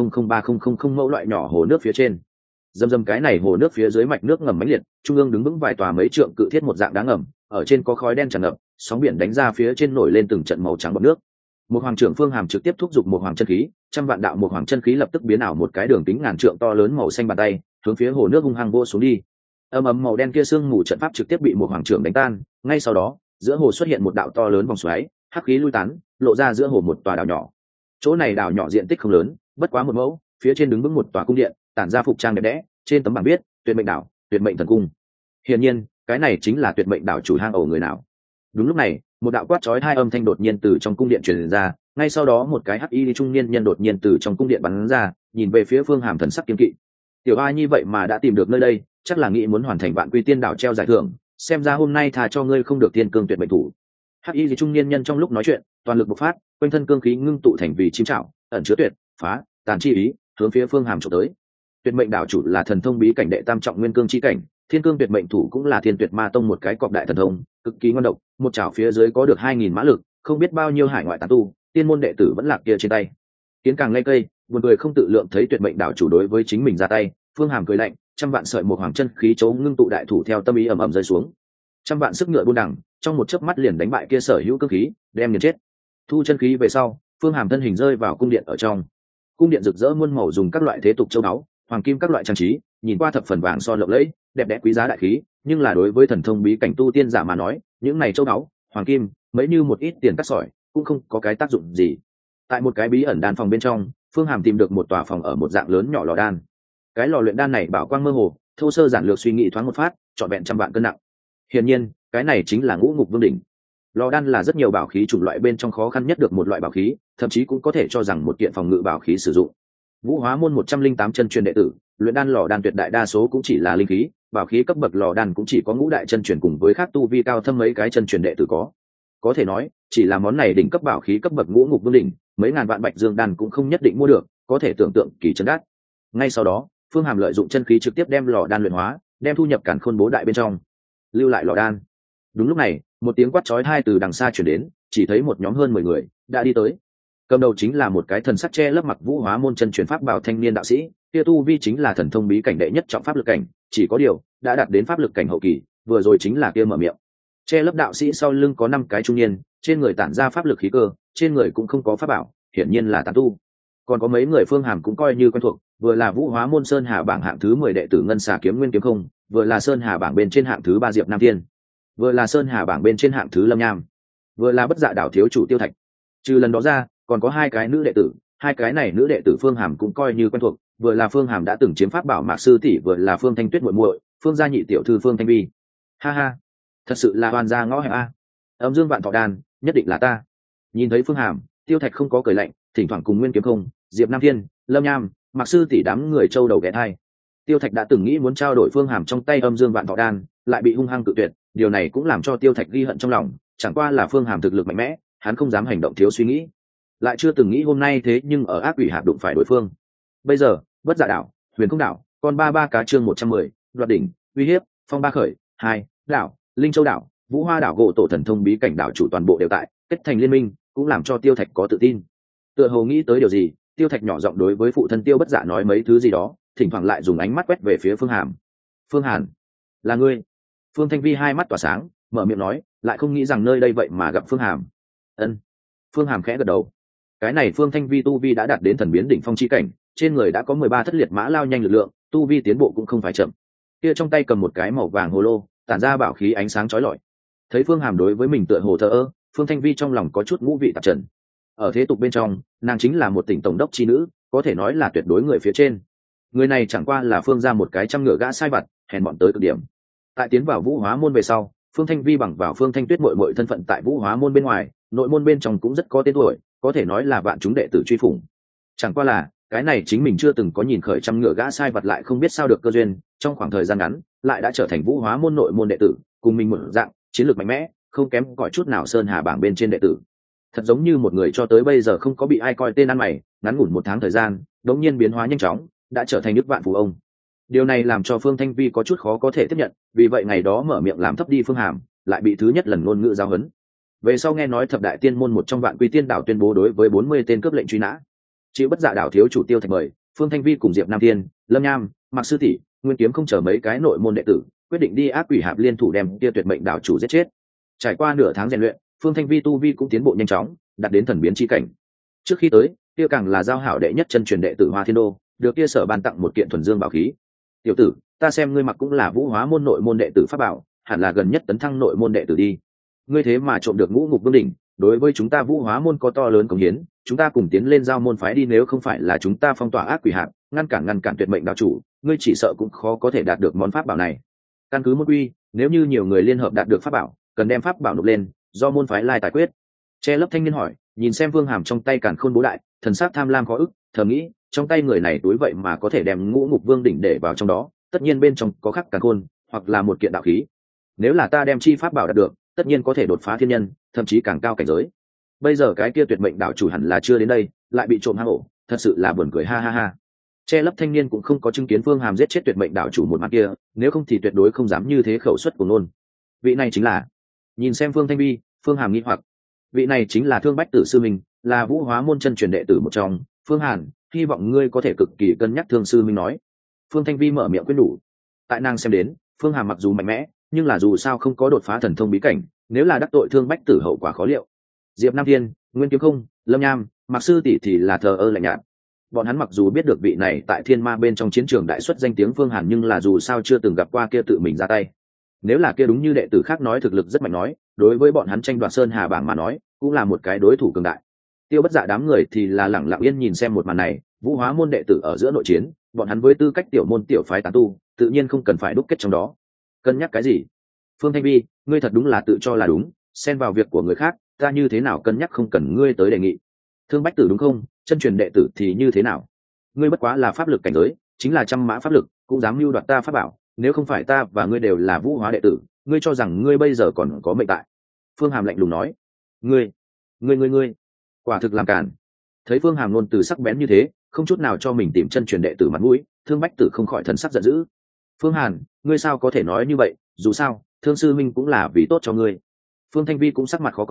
S1: 2000300 mẫu loại nhỏ hồ nước phía trên. Dầm dầm cái này hồ nước phía dưới mạch nước ngầm mãnh liệt, trung ương đứng vững vài tòa mấy trượng cự thiết một dạng đá ngầm, ở trên có khói đen tràn ngập, sóng biển đánh ra phía trên nổi lên từng trận màu trắng bọt nước. Một hoàng trưởng Phương Hàm trực tiếp thúc giục một hoàng chân khí, trăm vạn đạo một hoàng chân khí lập tức biến ảo một cái đường kính ngàn trượng to lớn màu xanh bàn tay, hướng phía hồ nước hung hăng vô xuống đi. Ầm ầm màu đen kia sương mù trận pháp trực tiếp bị một hoàng trưởng đánh tan, ngay sau đó, giữa hồ xuất hiện một đạo to lớn vòng xoáy, hắc khí lui tán, lộ ra giữa hồ một tòa đảo nhỏ. Chỗ này đảo nhỏ diện tích không lớn, bất quá 1 mẫu, phía trên đứng vững một tòa cung điện, tản ra phục trang đẹp đẽ, trên tấm bảng viết Tuyệt mệnh đảo, Tuyệt mệnh thần cung. Hiển nhiên, cái này chính là Tuyệt mệnh đảo chủ hang ổ người nào. Đúng lúc này, một đạo quát chói hai âm thanh đột nhiên từ trong cung điện truyền ra, ngay sau đó một cái hắc y trung niên nhân đột nhiên từ trong cung điện bắn ra, nhìn về phía Phương Hàm thần sắc kiên kỵ. Tiểu A Nhi vậy mà đã tìm được nơi đây, chắc là nghĩ muốn hoàn thành Vạn Quy Tiên đảo treo giải thưởng, xem ra hôm nay thà cho ngươi không được tiên cương tuyệt mệnh thủ. Hắc y trung niên nhân trong lúc nói chuyện, toàn lực bộc phát, quanh thân cương khí ngưng tụ thành vì chim trảo, ẩn chứa tuyệt, phá, tàn chi ý, hướng phía Phương Hàm chụp tới. Tuyệt mệnh đảo chủ là thần thông bí cảnh đệ tam trọng nguyên cương chi cảnh, thiên cương tuyệt mệnh thủ cũng là Thiên Tuyệt Ma Tông một cái cọp đại thần thông, cực kỳ ngoan độc, một chảo phía dưới có được 2000 mã lực, không biết bao nhiêu hải ngoại tán tu, tiên môn đệ tử vẫn lạc kia trên tay. Kiến càng lây cây, buồn cười không tự lượng thấy Tuyệt mệnh đảo chủ đối với chính mình ra tay, Phương Hàm cười lạnh, trăm vạn sợi một hoàng chân khí chấu ngưng tụ đại thủ theo tâm ý ầm ầm rơi xuống. Trăm vạn sức ngựa buôn đẳng, trong một chớp mắt liền đánh bại kia sở hữu cương khí, đem nghiền chết. Thu chân khí về sau, Phương Hàm thân hình rơi vào cung điện ở trong. Cung điện rực rỡ muôn màu, dùng các loại thế tục châu báu, hoàng kim các loại trang trí, nhìn qua thập phần vàng son lộng lẫy, đẹp đẽ quý giá đại khí, nhưng là đối với thần thông bí cảnh tu tiên giả mà nói, những này châu báu, hoàng kim, mấy như một ít tiền cắt sỏi, cũng không có cái tác dụng gì. Tại một cái bí ẩn đan phòng bên trong, Phương Hàm tìm được một tòa phòng ở một dạng lớn nhỏ lò đan. Cái lò luyện đan này bảo quang mơ hồ, thô sơ giản lược suy nghĩ thoáng một phát, trọn vẹn trăm vạn cân nặng. Hiển nhiên, cái này chính là Ngũ Ngục Vương đỉnh. Lò đan là rất nhiều bảo khí chủng loại bên trong khó khăn nhất được một loại bảo khí, thậm chí cũng có thể cho rằng một kiện phòng ngự bảo khí sử dụng. Vũ Hóa môn 108 chân truyền đệ tử, luyện đan lò đan tuyệt đại đa số cũng chỉ là linh khí, bảo khí cấp bậc lò đan cũng chỉ có ngũ đại chân truyền cùng với khác tu vi cao thâm mấy cái chân truyền đệ tử có. Có thể nói, chỉ là món này đỉnh cấp bảo khí cấp bậc Ngũ Ngục Vương đỉnh, mấy ngàn vạn bạch dương đan cũng không nhất định mua được, có thể tưởng tượng kỳ chân đắt. Ngay sau đó, Phương Hàm lợi dụng chân khí trực tiếp đem lò đan luyện hóa, đem thu nhập càn khôn bố đại bên trong, lưu lại lò đan. Đúng lúc này, một tiếng quát chói tai từ đằng xa truyền đến, chỉ thấy một nhóm hơn 10 người đã đi tới. Cầm đầu chính là một cái thần sắc che lấp mặc vũ hóa môn chân truyền pháp bảo thanh niên đạo sĩ, kia tu vi chính là thần thông bí cảnh đệ nhất trọng pháp lực cảnh, chỉ có điều đã đạt đến pháp lực cảnh hậu kỳ, vừa rồi chính là kia mở miệng. Che lấp đạo sĩ sau lưng có 5 cái trung niên, trên người tản ra pháp lực khí cơ, trên người cũng không có pháp bảo, hiển nhiên là tán tu. Còn có mấy người Phương Hàm cũng coi như quen thuộc, vừa là vũ hóa môn sơn hà bảng hạng thứ 10 đệ tử ngân xà kiếm nguyên kiếm không, vừa là sơn hà bảng bên trên hạng thứ 3 diệp nam thiên, vừa là sơn hà bảng bên trên hạng thứ lâm nham, vừa là bất dạ đảo thiếu chủ tiêu thạch. Trừ lần đó ra còn có 2 cái nữ đệ tử, 2 cái này nữ đệ tử Phương Hàm cũng coi như quen thuộc, vừa là Phương Hàm đã từng chiếm pháp bảo Mạc sư tỷ, vừa là Phương Thanh Tuyết muội muội, Phương gia nhị tiểu thư Phương Thanh Vi. Ha ha, thật sự là hoàn gia ngõ hẹp a. Âm dương vạn thọ đan, nhất định là ta. Nhìn thấy Phương Hàm, Tiêu Thạch không có cười lạnh, thỉnh thoảng cùng Nguyên Kiếm Không, Diệp Nam Thiên, Lâm Nham, Mạc sư tỷ đám người châu đầu ghé thai. Tiêu Thạch đã từng nghĩ muốn trao đổi Phương Hàm trong tay âm dương vạn thọ đan, lại bị hung hăng cự tuyệt, điều này cũng làm cho Tiêu Thạch ghi hận trong lòng, chẳng qua là Phương Hàm thực lực mạnh mẽ, hắn không dám hành động thiếu suy nghĩ, lại chưa từng nghĩ hôm nay thế nhưng ở ác quỷ hạp đụng phải đối phương. Bây giờ bất dạ đảo, huyền không đảo, còn ba cá chương 110, đoạt đỉnh, uy hiếp, phong ba khởi, 2 đảo, linh châu đảo, vũ hoa đảo gỗ tổ thần thông bí cảnh đảo chủ toàn bộ đều tại, kết thành liên minh, cũng làm cho Tiêu Thạch có tự tin. Tựa hồ nghĩ tới điều gì, Tiêu Thạch nhỏ giọng đối với phụ thân Tiêu bất dạ nói mấy thứ gì đó, thỉnh thoảng lại dùng ánh mắt quét về phía Phương Hàm. Phương Hàn, là ngươi? Phương Thanh Vi hai mắt tỏa sáng, mở miệng nói, lại không nghĩ rằng nơi đây vậy mà gặp Phương Hàm. Ân. Phương Hàm khẽ gật đầu. Cái này Phương Thanh Vi tu vi đã đạt đến thần biến đỉnh phong chi cảnh, trên người đã có 13 thất liệt mã lao nhanh lực lượng, tu vi tiến bộ cũng không phải chậm. Kia trong tay cầm một cái màu vàng hồ lô, tản ra bảo khí ánh sáng chói lọi. Thấy Phương Hàm đối với mình tựa hồ thờ ơ, Phương Thanh Vi trong lòng có chút ngũ vị tạp trần. Ở thế tục bên trong, nàng chính là một tỉnh tổng đốc chi nữ, có thể nói là tuyệt đối người phía trên. Người này chẳng qua là Phương ra một cái trăm ngựa gã sai vặt, hèn bọn tới cực điểm. Tại tiến vào Vũ Hóa môn về sau, Phương Thanh Vi bằng vào Phương Thanh Tuyết muội muội thân phận tại Vũ Hóa môn bên ngoài, nội môn bên trong cũng rất có tên tuổi, có thể nói là vạn chúng đệ tử truy phủng. Chẳng qua là cái này chính mình chưa từng có nhìn khởi trăm ngựa gã sai vật, lại không biết sao được cơ duyên, trong khoảng thời gian ngắn lại đã trở thành Vũ Hóa môn nội môn đệ tử, cùng mình một dạng, chiến lược mạnh mẽ, không kém cỏi chút nào sơn hà bảng bên trên đệ tử. Thật giống như một người cho tới bây giờ không có bị ai coi tên ăn mày, ngắn ngủn 1 tháng thời gian, đột nhiên biến hóa nhanh chóng, đã trở thành nước vạn phú ông. Điều này làm cho Phương Thanh Vi có chút khó có thể tiếp nhận, vì vậy ngày đó mở miệng làm thấp đi Phương Hàm, lại bị thứ nhất lần ngôn ngữ giáo huấn. Về sau nghe nói thập đại tiên môn một trong vạn quy tiên đảo tuyên bố đối với 40 tên cướp lệnh truy nã. Chịu bất dạ đảo thiếu chủ Tiêu Thạch mời, Phương Thanh Vi cùng Diệp Nam Tiên, Lâm Nham, Mạc sư tỷ, Nguyên Kiếm không chờ mấy cái nội môn đệ tử, quyết định đi ác quỷ hạp liên thủ đem kia tuyệt mệnh đảo chủ giết chết. Trải qua nửa tháng rèn luyện, Phương Thanh Vi tu vi cũng tiến bộ nhanh chóng, đạt đến thần biến chi cảnh. Trước khi tới, kia càng là giao hảo đệ nhất chân truyền đệ tử Hoa Thiên Đô, được kia sở ban tặng một kiện thuần dương bảo khí. Tiểu tử, ta xem ngươi mặc cũng là Vũ Hóa môn nội môn đệ tử pháp bảo, hẳn là gần nhất tấn thăng nội môn đệ tử đi. Ngươi thế mà trộm được Ngũ Ngục Vương đỉnh, đối với chúng ta Vũ Hóa môn có to lớn cống hiến, chúng ta cùng tiến lên giao môn phái đi, nếu không phải là chúng ta phong tỏa ác quỷ hạp, ngăn cản tuyệt mệnh đạo chủ, ngươi chỉ sợ cũng khó có thể đạt được món pháp bảo này. Căn cứ môn quy, nếu như nhiều người liên hợp đạt được pháp bảo, cần đem pháp bảo nộp lên, do môn phái lai tài quyết. Che lấp thanh niên hỏi, nhìn xem Vương Hàm trong tay càn khôn bố đại, thần sắc tham lam khó ức, thầm nghĩ, trong tay người này túi vậy mà có thể đem Ngũ Ngục Vương đỉnh để vào trong đó, tất nhiên bên trong có khắc càn khôn, hoặc là một kiện đạo khí. Nếu là ta đem chi pháp bảo đạt được, tất nhiên có thể đột phá thiên nhân, thậm chí càng cao cảnh giới. Bây giờ cái kia tuyệt mệnh đạo chủ hẳn là chưa đến đây, lại bị trộm hang ổ, thật sự là buồn cười, ha ha ha. Che lấp thanh niên cũng không có chứng kiến Phương Hàm giết chết tuyệt mệnh đạo chủ một mặt kia, nếu không thì tuyệt đối không dám như thế khẩu suất của nôn. Vị này chính là, nhìn xem Phương Thanh Vi, Phương Hàm nghi hoặc, vị này chính là Thương Bách Tử sư minh, là Vũ Hóa môn chân truyền đệ tử một trong. Phương Hàn, hy vọng ngươi có thể cực kỳ cân nhắc, Thương sư minh nói. Phương Thanh Vi mở miệng khuyên nhủ. Tại nàng xem đến, Phương Hàm mặc dù mạnh mẽ, nhưng là dù sao không có đột phá thần thông bí cảnh, nếu là đắc tội Thương Bách Tử hậu quả khó liệu. Diệp Nam Thiên, Nguyên Kiếm không, Lâm Nham, Mạc sư tỷ thì là thờ ơ lạnh nhạt. Bọn hắn mặc dù biết được vị này tại Thiên Ma bên trong chiến trường đại xuất danh tiếng Phương Hàn, nhưng là dù sao chưa từng gặp qua kia tự mình ra tay. Nếu là kia đúng như đệ tử khác nói thực lực rất mạnh nói, đối với bọn hắn tranh đoạt sơn hà bảng mà nói, cũng là một cái đối thủ cường đại. Tiêu bất dạ đám người thì là lẳng lặng yên nhìn xem một màn này, Vũ Hóa môn đệ tử ở giữa nội chiến, bọn hắn với tư cách tiểu môn tiểu phái tán tu, tự nhiên không cần phải đúc kết trong đó. Cân nhắc cái gì? Phương Thanh Vi, ngươi thật đúng là tự cho là đúng, xen vào việc của người khác, ta như thế nào cân nhắc không cần ngươi tới đề nghị. Thương Bách Tử đúng không? Chân truyền đệ tử thì như thế nào? Ngươi bất quá là pháp lực cảnh giới, chính là trăm mã pháp lực, cũng dám mưu đoạt ta pháp bảo, nếu không phải ta và ngươi đều là Vũ Hóa đệ tử, ngươi cho rằng ngươi bây giờ còn có mệnh tại? Phương Hàm lạnh lùng nói. Ngươi, quả thực làm cản. Thấy Phương Hàm luôn từ sắc bén như thế, không chút nào cho mình tìm chân truyền đệ tử mặt mũi, Thương Bách Tử không khỏi thần sắc giận dữ. Phương Hàn, ngươi sao có thể nói như vậy, dù sao Thương sư minh cũng là vì tốt cho ngươi. Phương Thanh Vi cũng sắc mặt khó coi,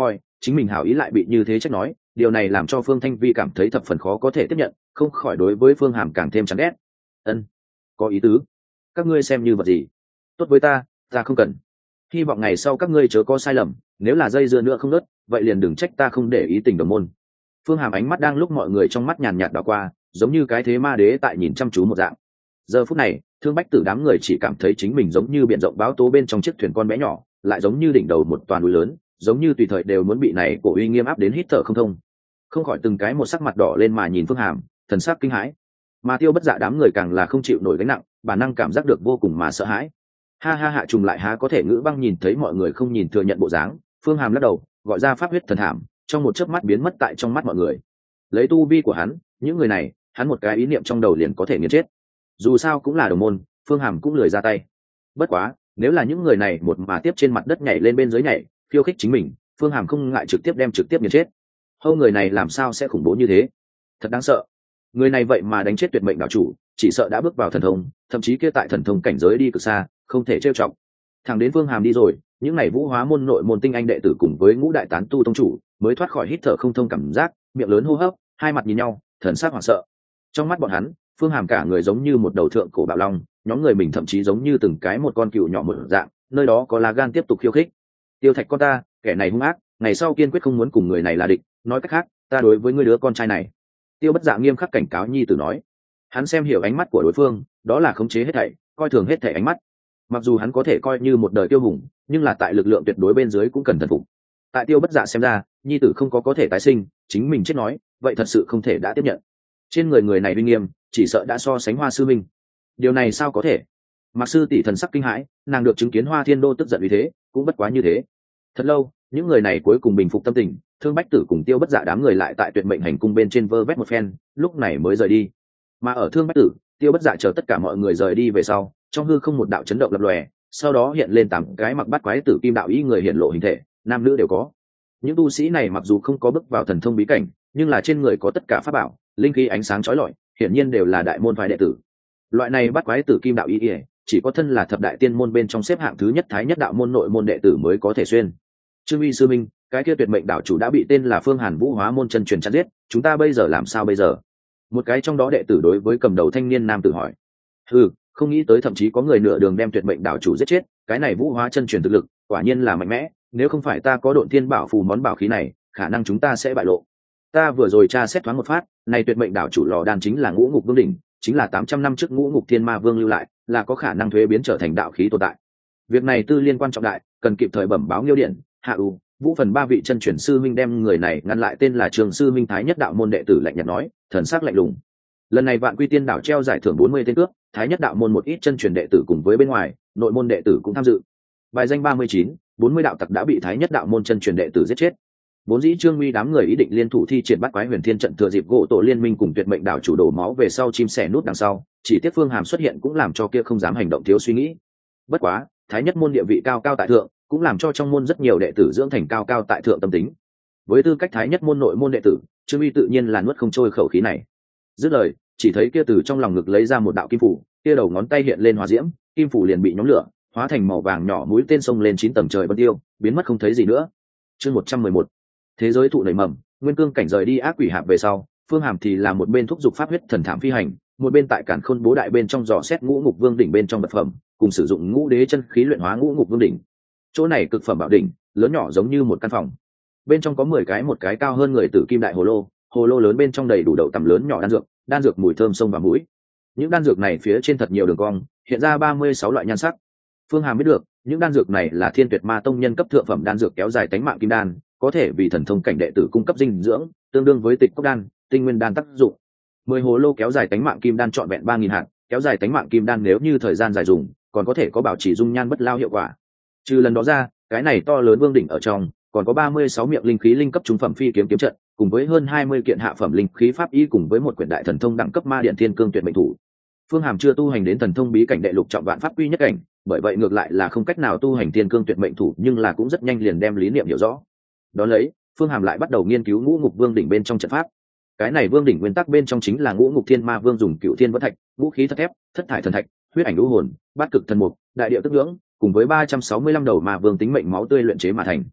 S1: chính mình hảo ý lại bị như thế trách nói, điều này làm cho Phương Thanh Vi cảm thấy thập phần khó có thể tiếp nhận, không khỏi đối với Phương Hàm càng thêm chán ghét. Ân, có ý tứ, các ngươi xem như vật gì? Tốt với ta không cần. Hy vọng ngày sau các ngươi chớ có sai lầm, nếu là dây dưa nữa không nớt, vậy liền đừng trách ta không để ý tình đồng môn. Phương Hàm ánh mắt đang lúc mọi người trong mắt nhàn nhạt đảo qua, giống như cái thế ma đế tại nhìn chăm chú một dạng. Giờ phút này, Thương Bách Tử đám người chỉ cảm thấy chính mình giống như biển rộng báo tố bên trong chiếc thuyền con bé nhỏ, lại giống như đỉnh đầu một toàn núi lớn, giống như tùy thời đều muốn bị này cổ uy nghiêm áp đến hít thở không thông. Không khỏi từng cái một sắc mặt đỏ lên mà nhìn Phương Hàm, thần sắc kinh hãi. Mà Tiêu Bất Dạ đám người càng là không chịu nổi gánh nặng, bản năng cảm giác được vô cùng mà sợ hãi. Ha ha, Hạ Trùng lại há có thể Ngữ Băng nhìn thấy mọi người không nhìn thừa nhận bộ dáng, Phương Hàm lắc đầu, gọi ra pháp huyết thần thảm, trong một chớp mắt biến mất tại trong mắt mọi người. Lấy tu vi của hắn, những người này, hắn một cái ý niệm trong đầu liền có thể nghiền chết. Dù sao cũng là đồng môn, Phương Hàm cũng lười ra tay. Bất quá, nếu là những người này một mà tiếp trên mặt đất nhảy lên bên dưới nhảy, khiêu khích chính mình, Phương Hàm không ngại trực tiếp nghiền chết. Hâu người này làm sao sẽ khủng bố như thế? Thật đáng sợ. Người này vậy mà đánh chết tuyệt mệnh đạo chủ, chỉ sợ đã bước vào thần thông, thậm chí kia tại thần thông cảnh giới đi cực xa, không thể trêu chọc. Thẳng đến Phương Hàm đi rồi, những này Vũ Hóa môn nội môn tinh anh đệ tử cùng với ngũ đại tán tu tông chủ mới thoát khỏi hít thở không thông cảm giác, miệng lớn hô hấp, hai mặt nhìn nhau, thần sắc hoảng sợ. Trong mắt bọn hắn, Phương Hàm cả người giống như một đầu thượng cổ bạo long, nhóm người mình thậm chí giống như từng cái một con cừu nhỏ một dạng, nơi đó có lá gan tiếp tục khiêu khích. Tiêu Thạch con ta, kẻ này hung ác, ngày sau kiên quyết không muốn cùng người này là địch, nói cách khác, ta đối với ngươi đứa con trai này. Tiêu Bất Dạ nghiêm khắc cảnh cáo nhi tử nói. Hắn xem hiểu ánh mắt của đối phương, đó là khống chế hết thảy, coi thường hết thảy ánh mắt. Mặc dù hắn có thể coi như một đời tiêu hùng, nhưng là tại lực lượng tuyệt đối bên dưới cũng cần thần phục. Tại Tiêu Bất Dạ xem ra, nhi tử không có thể tái sinh, chính mình chết nói, vậy thật sự không thể đã tiếp nhận. Trên người này uy nghiêm, chỉ sợ đã so sánh Hoa sư minh. Điều này sao có thể? Mạc sư tỷ thần sắc kinh hãi, nàng được chứng kiến Hoa Thiên Đô tức giận vì thế, cũng bất quá như thế. Thật lâu, những người này cuối cùng bình phục tâm tình, Thương Bách Tử cùng Tiêu Bất Dạ đám người lại tại Tuyệt Mệnh hành cung bên trên vơ vét một phen, lúc này mới rời đi. Mà ở Thương Bách Tử, Tiêu Bất Dạ chờ tất cả mọi người rời đi về sau, trong hư không một đạo chấn động lập lòe, sau đó hiện lên 8 cái mặc bát quái tử kim đạo ý người hiện lộ hình thể, nam nữ đều có. Những tu sĩ này mặc dù không có bước vào thần thông bí cảnh, nhưng là trên người có tất cả pháp bảo, linh khí ánh sáng chói lọi, hiển nhiên đều là đại môn phái đệ tử. Loại này bát quái tử kim đạo ý, chỉ có thân là thập đại tiên môn bên trong xếp hạng thứ nhất thái nhất đạo môn nội môn đệ tử mới có thể xuyên. Trương Uy sư minh, cái kia Tuyệt Mệnh đạo chủ đã bị tên là Phương Hàn Vũ Hóa môn chân truyền chặn giết, chúng ta bây giờ làm sao bây giờ? Một cái trong đó đệ tử đối với cầm đầu thanh niên nam tử hỏi. Không nghĩ tới thậm chí có người nửa đường đem Tuyệt Mệnh đạo chủ giết chết, cái này Vũ Hóa chân truyền thực lực, quả nhiên là mạnh mẽ, nếu không phải ta có Độn Thiên Bảo phù món bảo khí này, khả năng chúng ta sẽ bại lộ. Ta vừa rồi tra xét thoáng một phát, này Tuyệt Mệnh đạo chủ lò đan chính là Ngũ Ngục Vương đỉnh, chính là 800 năm trước Ngũ Ngục Thiên Ma Vương lưu lại, là có khả năng thuế biến trở thành đạo khí tồn tại. Việc này tư liên quan trọng đại, cần kịp thời bẩm báo Nghiêu điện, Hạ U, Vũ Phần ba vị chân truyền sư minh đem người này ngăn lại. Tên là Trường sư minh thái nhất đạo môn đệ tử lạnh nhạt nói, thần sắc lạnh lùng. Lần này Vạn Quy Tiên đảo treo giải thưởng 40 tên cướp, thái nhất đạo môn một ít chân truyền đệ tử cùng với bên ngoài nội môn đệ tử cũng tham dự. Bài danh 39, 40 đạo tặc đã bị thái nhất đạo môn chân truyền đệ tử giết chết. Vốn dĩ Trương Uy đám người ý định liên thủ thi triển bắt quái huyền thiên trận thừa dịp gỗ tổ liên minh cùng Tuyệt Mệnh đảo chủ đổ máu về sau chim sẻ nút đằng sau, chỉ tiếc Phương Hàm xuất hiện cũng làm cho kia không dám hành động thiếu suy nghĩ. Bất quá, thái nhất môn địa vị cao cao tại thượng, cũng làm cho trong môn rất nhiều đệ tử dưỡng thành cao cao tại thượng tâm tính. Với tư cách thái nhất môn nội môn đệ tử, Trương Uy tự nhiên là nuốt không trôi khẩu khí này. Dứt lời, chỉ thấy kia từ trong lòng ngực lấy ra một đạo kim phủ, kia đầu ngón tay hiện lên hỏa diễm, kim phủ liền bị nhóm lửa, hóa thành màu vàng nhỏ mũi tên xông lên 9 tầng trời vân tiêu, biến mất không thấy gì nữa. Chương 111. Thế giới thụ nảy mầm, nguyên cương cảnh rời đi ác quỷ hạp về sau, Phương Hàm thì là một bên thúc giục pháp huyết thần thảm phi hành, một bên tại Càn Khôn Bố Đại bên trong dò xét Ngũ Ngục Vương đỉnh bên trong vật phẩm, cùng sử dụng Ngũ Đế chân khí luyện hóa Ngũ Ngục Vương đỉnh. Chỗ này cực phẩm bảo đỉnh, lớn nhỏ giống như một căn phòng. Bên trong có 10 cái một cái cao hơn người tử kim đại hồ lô lớn bên trong đầy đủ đậu tầm lớn nhỏ đan dược mùi thơm sông vào mũi. Những đan dược này phía trên thật nhiều đường cong, hiện ra 36 loại nhan sắc. Phương Hàm biết được, những đan dược này là Thiên Tuyệt Ma tông nhân cấp thượng phẩm đan dược kéo dài tánh mạng kim đan, có thể vì thần thông cảnh đệ tử cung cấp dinh dưỡng, tương đương với Tịch Cốc đan, Tinh Nguyên đan tác dụng. 10 hồ lô kéo dài tánh mạng kim đan trọn vẹn 3000 hạt, kéo dài tánh mạng kim đan nếu như thời gian dài dùng, còn có thể có bảo trì dung nhan bất lao hiệu quả. Trừ lần đó ra, cái này to lớn vương đỉnh ở trong, còn có 36 miệng linh khí linh cấp trung phẩm phi kiếm kiếm trận, cùng với hơn 20 kiện hạ phẩm linh khí pháp y cùng với một quyển đại thần thông đẳng cấp Ma Điện Thiên Cương Tuyệt Mệnh Thủ. Phương Hàm chưa tu hành đến thần thông bí cảnh đệ lục trọng vạn pháp quy nhất cảnh, bởi vậy ngược lại là không cách nào tu hành Thiên Cương Tuyệt Mệnh Thủ, nhưng là cũng rất nhanh liền đem lý niệm hiểu rõ. Đó lấy, Phương Hàm lại bắt đầu nghiên cứu Ngũ Ngục Vương đỉnh bên trong trận pháp. Cái này vương đỉnh nguyên tắc bên trong chính là Ngũ Ngục Thiên Ma Vương dùng Cựu Thiên Vỡ Thạch, Ngũ Khí Thất Thép, Thất Thải Thần Thạch, Huyết Ảnh Lũ Hồn, Bát Cực Thần Mục, Đại Điệu Tức Ngưỡng, cùng với 365 đầu ma vương tính mệnh máu tươi luyện chế mà thành.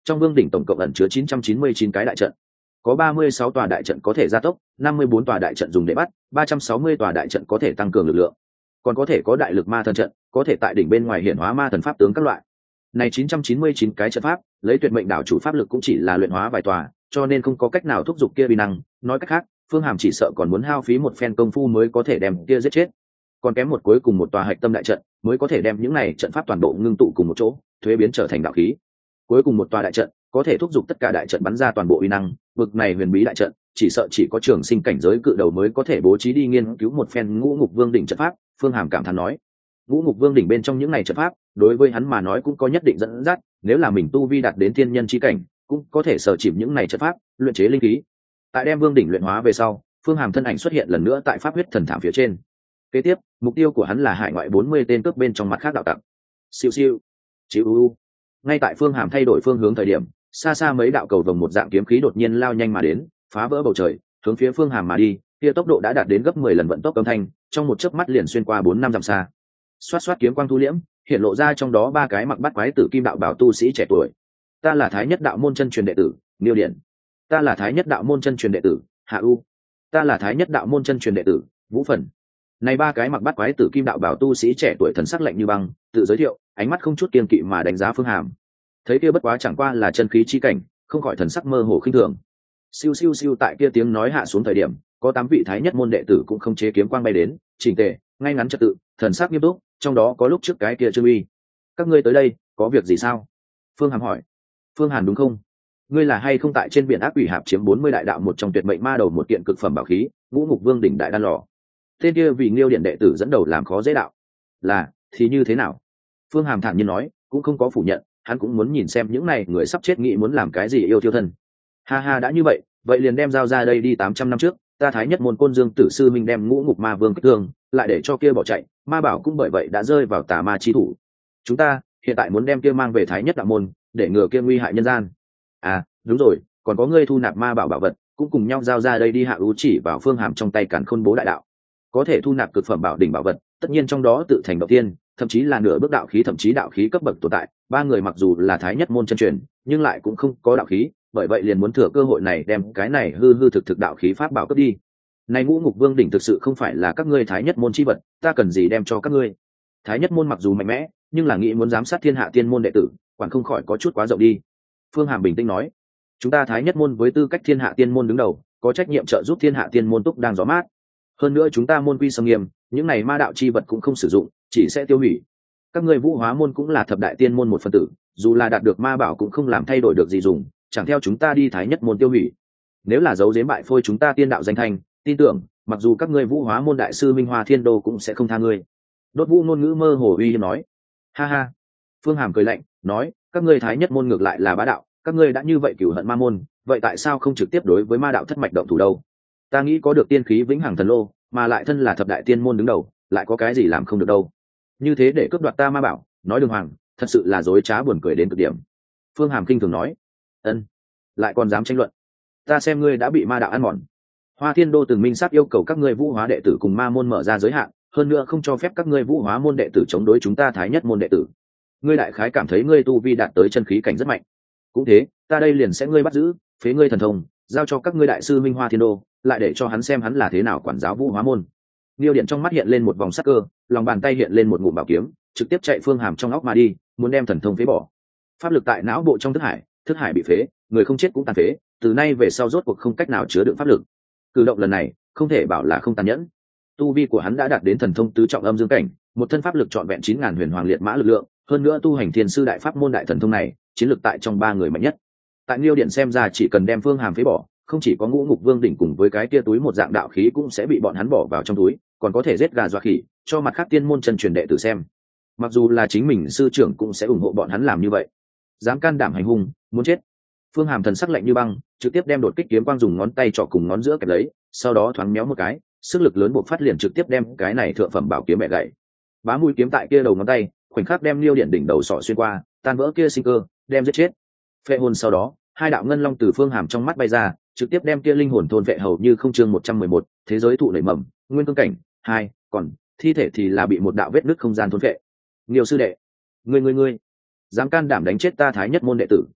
S1: trong vương đỉnh tổng cộng ẩn chứa 999 cái đại trận, có 36 tòa đại trận có thể gia tốc, 54 tòa đại trận dùng để bắt, 360 tòa đại trận có thể tăng cường lực lượng, còn có thể có đại lực ma thần trận, có thể tại đỉnh bên ngoài hiển hóa ma thần pháp tướng các loại. Này 999 cái trận pháp, lấy tuyệt mệnh đảo chủ pháp lực cũng chỉ là luyện hóa vài tòa, cho nên không có cách nào thúc giục kia uy năng, nói cách khác, Phương Hàm chỉ sợ còn muốn hao phí một phen công phu mới có thể đem kia giết chết. Còn kém một cuối cùng một tòa hạch tâm đại trận, mới có thể đem những này trận pháp toàn bộ ngưng tụ cùng một chỗ, thuế biến trở thành đạo khí. Cuối cùng một tòa đại trận, có thể thúc giục tất cả đại trận bắn ra toàn bộ uy năng, vực này huyền bí đại trận, chỉ sợ chỉ có trường sinh cảnh giới cự đầu mới có thể bố trí đi nghiên cứu một phen Ngũ Ngục Vương đỉnh trận pháp. Phương Hàm cảm thán nói, Ngũ Ngục Vương đỉnh bên trong những này trận pháp, đối với hắn mà nói cũng có nhất định dẫn dắt, nếu là mình tu vi đạt đến thiên nhân chi cảnh, cũng có thể sở chìm những này trận pháp, luyện chế linh khí. Tại đem Vương đỉnh luyện hóa về sau, Phương Hàm thân ảnh xuất hiện lần nữa tại pháp huyết thần thảm phía trên. Kế tiếp, mục tiêu của hắn là hải ngoại 40 tên cướp bên trong mặt khác đạo tặc. Siêu siêu, chiu. Ngay tại Phương Hàm thay đổi phương hướng thời điểm, xa xa mấy đạo cầu vồng một dạng kiếm khí đột nhiên lao nhanh mà đến, phá vỡ bầu trời, hướng phía Phương Hàm mà đi, kia tốc độ đã đạt đến gấp 10 lần vận tốc âm thanh, trong một chớp mắt liền xuyên qua 4-5 dặm xa. Xoát xoát kiếm quang thu liễm, hiện lộ ra trong đó ba cái mặc bát quái tử kim đạo bảo tu sĩ trẻ tuổi. Ta là Thái Nhất đạo môn chân truyền đệ tử, Niêu Điện. Ta là Thái Nhất đạo môn chân truyền đệ tử, Hạ U. Ta là Thái Nhất đạo môn chân truyền đệ tử, Vũ Phần. Này ba cái mặc bát quái tử kim đạo bảo tu sĩ trẻ tuổi thần sắc lạnh như băng, tự giới thiệu, ánh mắt không chút kiêng kỵ mà đánh giá Phương Hàm. Thấy kia bất quá chẳng qua là chân khí chi cảnh, không khỏi thần sắc mơ hồ khinh thường. Siêu siêu siêu, tại kia tiếng nói hạ xuống thời điểm, có 8 vị Thái Nhất môn đệ tử cũng không chế kiếm quang bay đến, chỉnh tề, ngay ngắn trật tự, thần sắc nghiêm túc, trong đó có lúc trước cái kia Trương Uy. Các ngươi tới đây, có việc gì sao? Phương Hàm hỏi. Phương Hàn đúng không? Ngươi là hay không tại trên biển ác quỷ hạp chiếm 40 đại đạo một trong tuyệt mệnh ma đầu một kiện cực phẩm bảo khí, Ngũ Ngục Vương đỉnh đại đan lò. Tên kia vì Nghiêu Điện đệ tử dẫn đầu làm khó dễ đạo. Là, thì như thế nào? Phương Hàm thản nhiên nói, cũng không có phủ nhận, hắn cũng muốn nhìn xem những này người sắp chết nghĩ muốn làm cái gì yêu thiêu thân. Ha ha, đã như vậy, vậy liền đem giao ra đây đi. 800 năm trước, ta Thái Nhất môn Côn Dương tử sư minh đem Ngũ Ngục Ma Vương kích thương, lại để cho kia bỏ chạy, ma bảo cũng bởi vậy đã rơi vào tà ma chi thủ. Chúng ta hiện tại muốn đem kia mang về Thái Nhất đạo môn, để ngừa kia nguy hại nhân gian. À, đúng rồi, còn có ngươi thu nạp ma bảo bảo vật, cũng cùng nhau giao ra đây đi. Hạ Ú chỉ vào Phương Hàm trong tay Càn Khôn Bố đại đạo. Có thể thu nạp cực phẩm bảo đỉnh bảo vật, tất nhiên trong đó tự thành đầu tiên, thậm chí là nửa bước đạo khí, thậm chí đạo khí cấp bậc tồn tại. Ba người mặc dù là Thái Nhất môn chân truyền, nhưng lại cũng không có đạo khí, bởi vậy liền muốn thừa cơ hội này đem cái này hư hư thực thực đạo khí pháp bảo cướp đi. Này Ngũ Ngục Vương đỉnh thực sự không phải là các ngươi Thái Nhất môn chi vật, ta cần gì đem cho các ngươi. Thái Nhất môn mặc dù mạnh mẽ, nhưng là nghĩ muốn giám sát thiên hạ tiên môn đệ tử, quản không khỏi có chút quá rộng đi. Phương Hàm bình tĩnh nói, chúng ta Thái Nhất môn với tư cách thiên hạ tiên môn đứng đầu, có trách nhiệm trợ giúp thiên hạ tiên môn túc đang gió mát. Hơn nữa chúng ta môn quy sâm nghiêm, những này ma đạo chi vật cũng không sử dụng, chỉ sẽ tiêu hủy. Các ngươi Vũ Hóa môn cũng là thập đại tiên môn một phần tử, dù là đạt được ma bảo cũng không làm thay đổi được gì dùng, chẳng theo chúng ta đi Thái Nhất môn tiêu hủy. Nếu là giấu giếm bại phôi chúng ta tiên đạo danh thanh, tin tưởng, mặc dù các ngươi Vũ Hóa môn đại sư Minh Hoa Thiên Đô cũng sẽ không tha ngươi. Đốt Vũ ngôn ngữ mơ hồ uy hiếp nói. Ha ha. Phương Hàm cười lạnh, nói, các ngươi Thái Nhất môn ngược lại là bá đạo, các ngươi đã như vậy cửu hận ma môn, vậy tại sao không trực tiếp đối với ma đạo thất mạch động thủ đâu? Ta nghĩ có được tiên khí vĩnh hằng thần lô, mà lại thân là thập đại tiên môn đứng đầu, lại có cái gì làm không được đâu? Như thế để cướp đoạt ta ma bảo, nói đường hoàng, thật sự là dối trá buồn cười đến cực điểm. Phương Hàm kinh thường nói, ân, lại còn dám tranh luận? Ta xem ngươi đã bị ma đạo ăn mòn. Hoa Thiên Đô từng minh xác yêu cầu các ngươi Vũ Hóa đệ tử cùng ma môn mở ra giới hạn, hơn nữa không cho phép các ngươi Vũ Hóa môn đệ tử chống đối chúng ta Thái Nhất môn đệ tử. Ngươi đại khái cảm thấy ngươi tu vi đạt tới chân khí cảnh rất mạnh. Cũng thế, ta đây liền sẽ ngươi bắt giữ, phế ngươi thần thông, giao cho các ngươi đại sư Minh Hoa Thiên Đô, lại để cho hắn xem hắn là thế nào quản giáo Vũ Hóa môn. Niêu Điện trong mắt hiện lên một vòng sắc cơ, lòng bàn tay hiện lên một ngụm bảo kiếm, trực tiếp chạy Phương Hàm trong óc mà đi, muốn đem thần thông phế bỏ. Pháp lực tại não bộ trong thức hải bị phế, người không chết cũng tàn phế, từ nay về sau rốt cuộc không cách nào chứa đựng pháp lực. Cử động lần này, không thể bảo là không tàn nhẫn. Tu vi của hắn đã đạt đến thần thông tứ trọng âm dương cảnh, một thân pháp lực trọn vẹn 9000 huyền hoàng liệt mã lực lượng, hơn nữa tu hành thiên sư đại pháp môn đại thần thông này, chiến lực tại trong ba người mạnh nhất. Tại Niêu Điện xem ra chỉ cần đem Phương Hàm phế bỏ, không chỉ có Ngũ Ngục Vương đỉnh cùng với cái kia túi một dạng đạo khí cũng sẽ bị bọn hắn bỏ vào trong túi, còn có thể giết gà dọa khỉ, cho mặt khác tiên môn chân truyền đệ tử xem. Mặc dù là chính mình sư trưởng cũng sẽ ủng hộ bọn hắn làm như vậy. Dám can đảm hành hung, muốn chết. Phương Hàm thần sắc lạnh như băng, trực tiếp đem đột kích kiếm quang dùng ngón tay trỏ cùng ngón giữa kẹp lấy, sau đó thoáng méo một cái, sức lực lớn bộc phát liền trực tiếp đem cái này thượng phẩm bảo kiếm bẻ gãy. Bá mũi kiếm tại kia đầu ngón tay, khoảnh khắc đem Niêu Điện đỉnh đầu sọ xuyên qua, tan vỡ kia sinh cơ, đem giết chết. Phệ hồn sau đó, hai đạo ngân long từ Phương Hàm trong mắt bay ra, trực tiếp đem kia linh hồn thôn vệ hầu như không chương 111, thế giới thụ nảy mầm, nguyên cương cảnh 2, còn thi thể thì là bị một đạo vết nứt không gian thôn vệ. Nhiều sư đệ, ngươi dám can đảm đánh chết ta Thái Nhất môn đệ tử,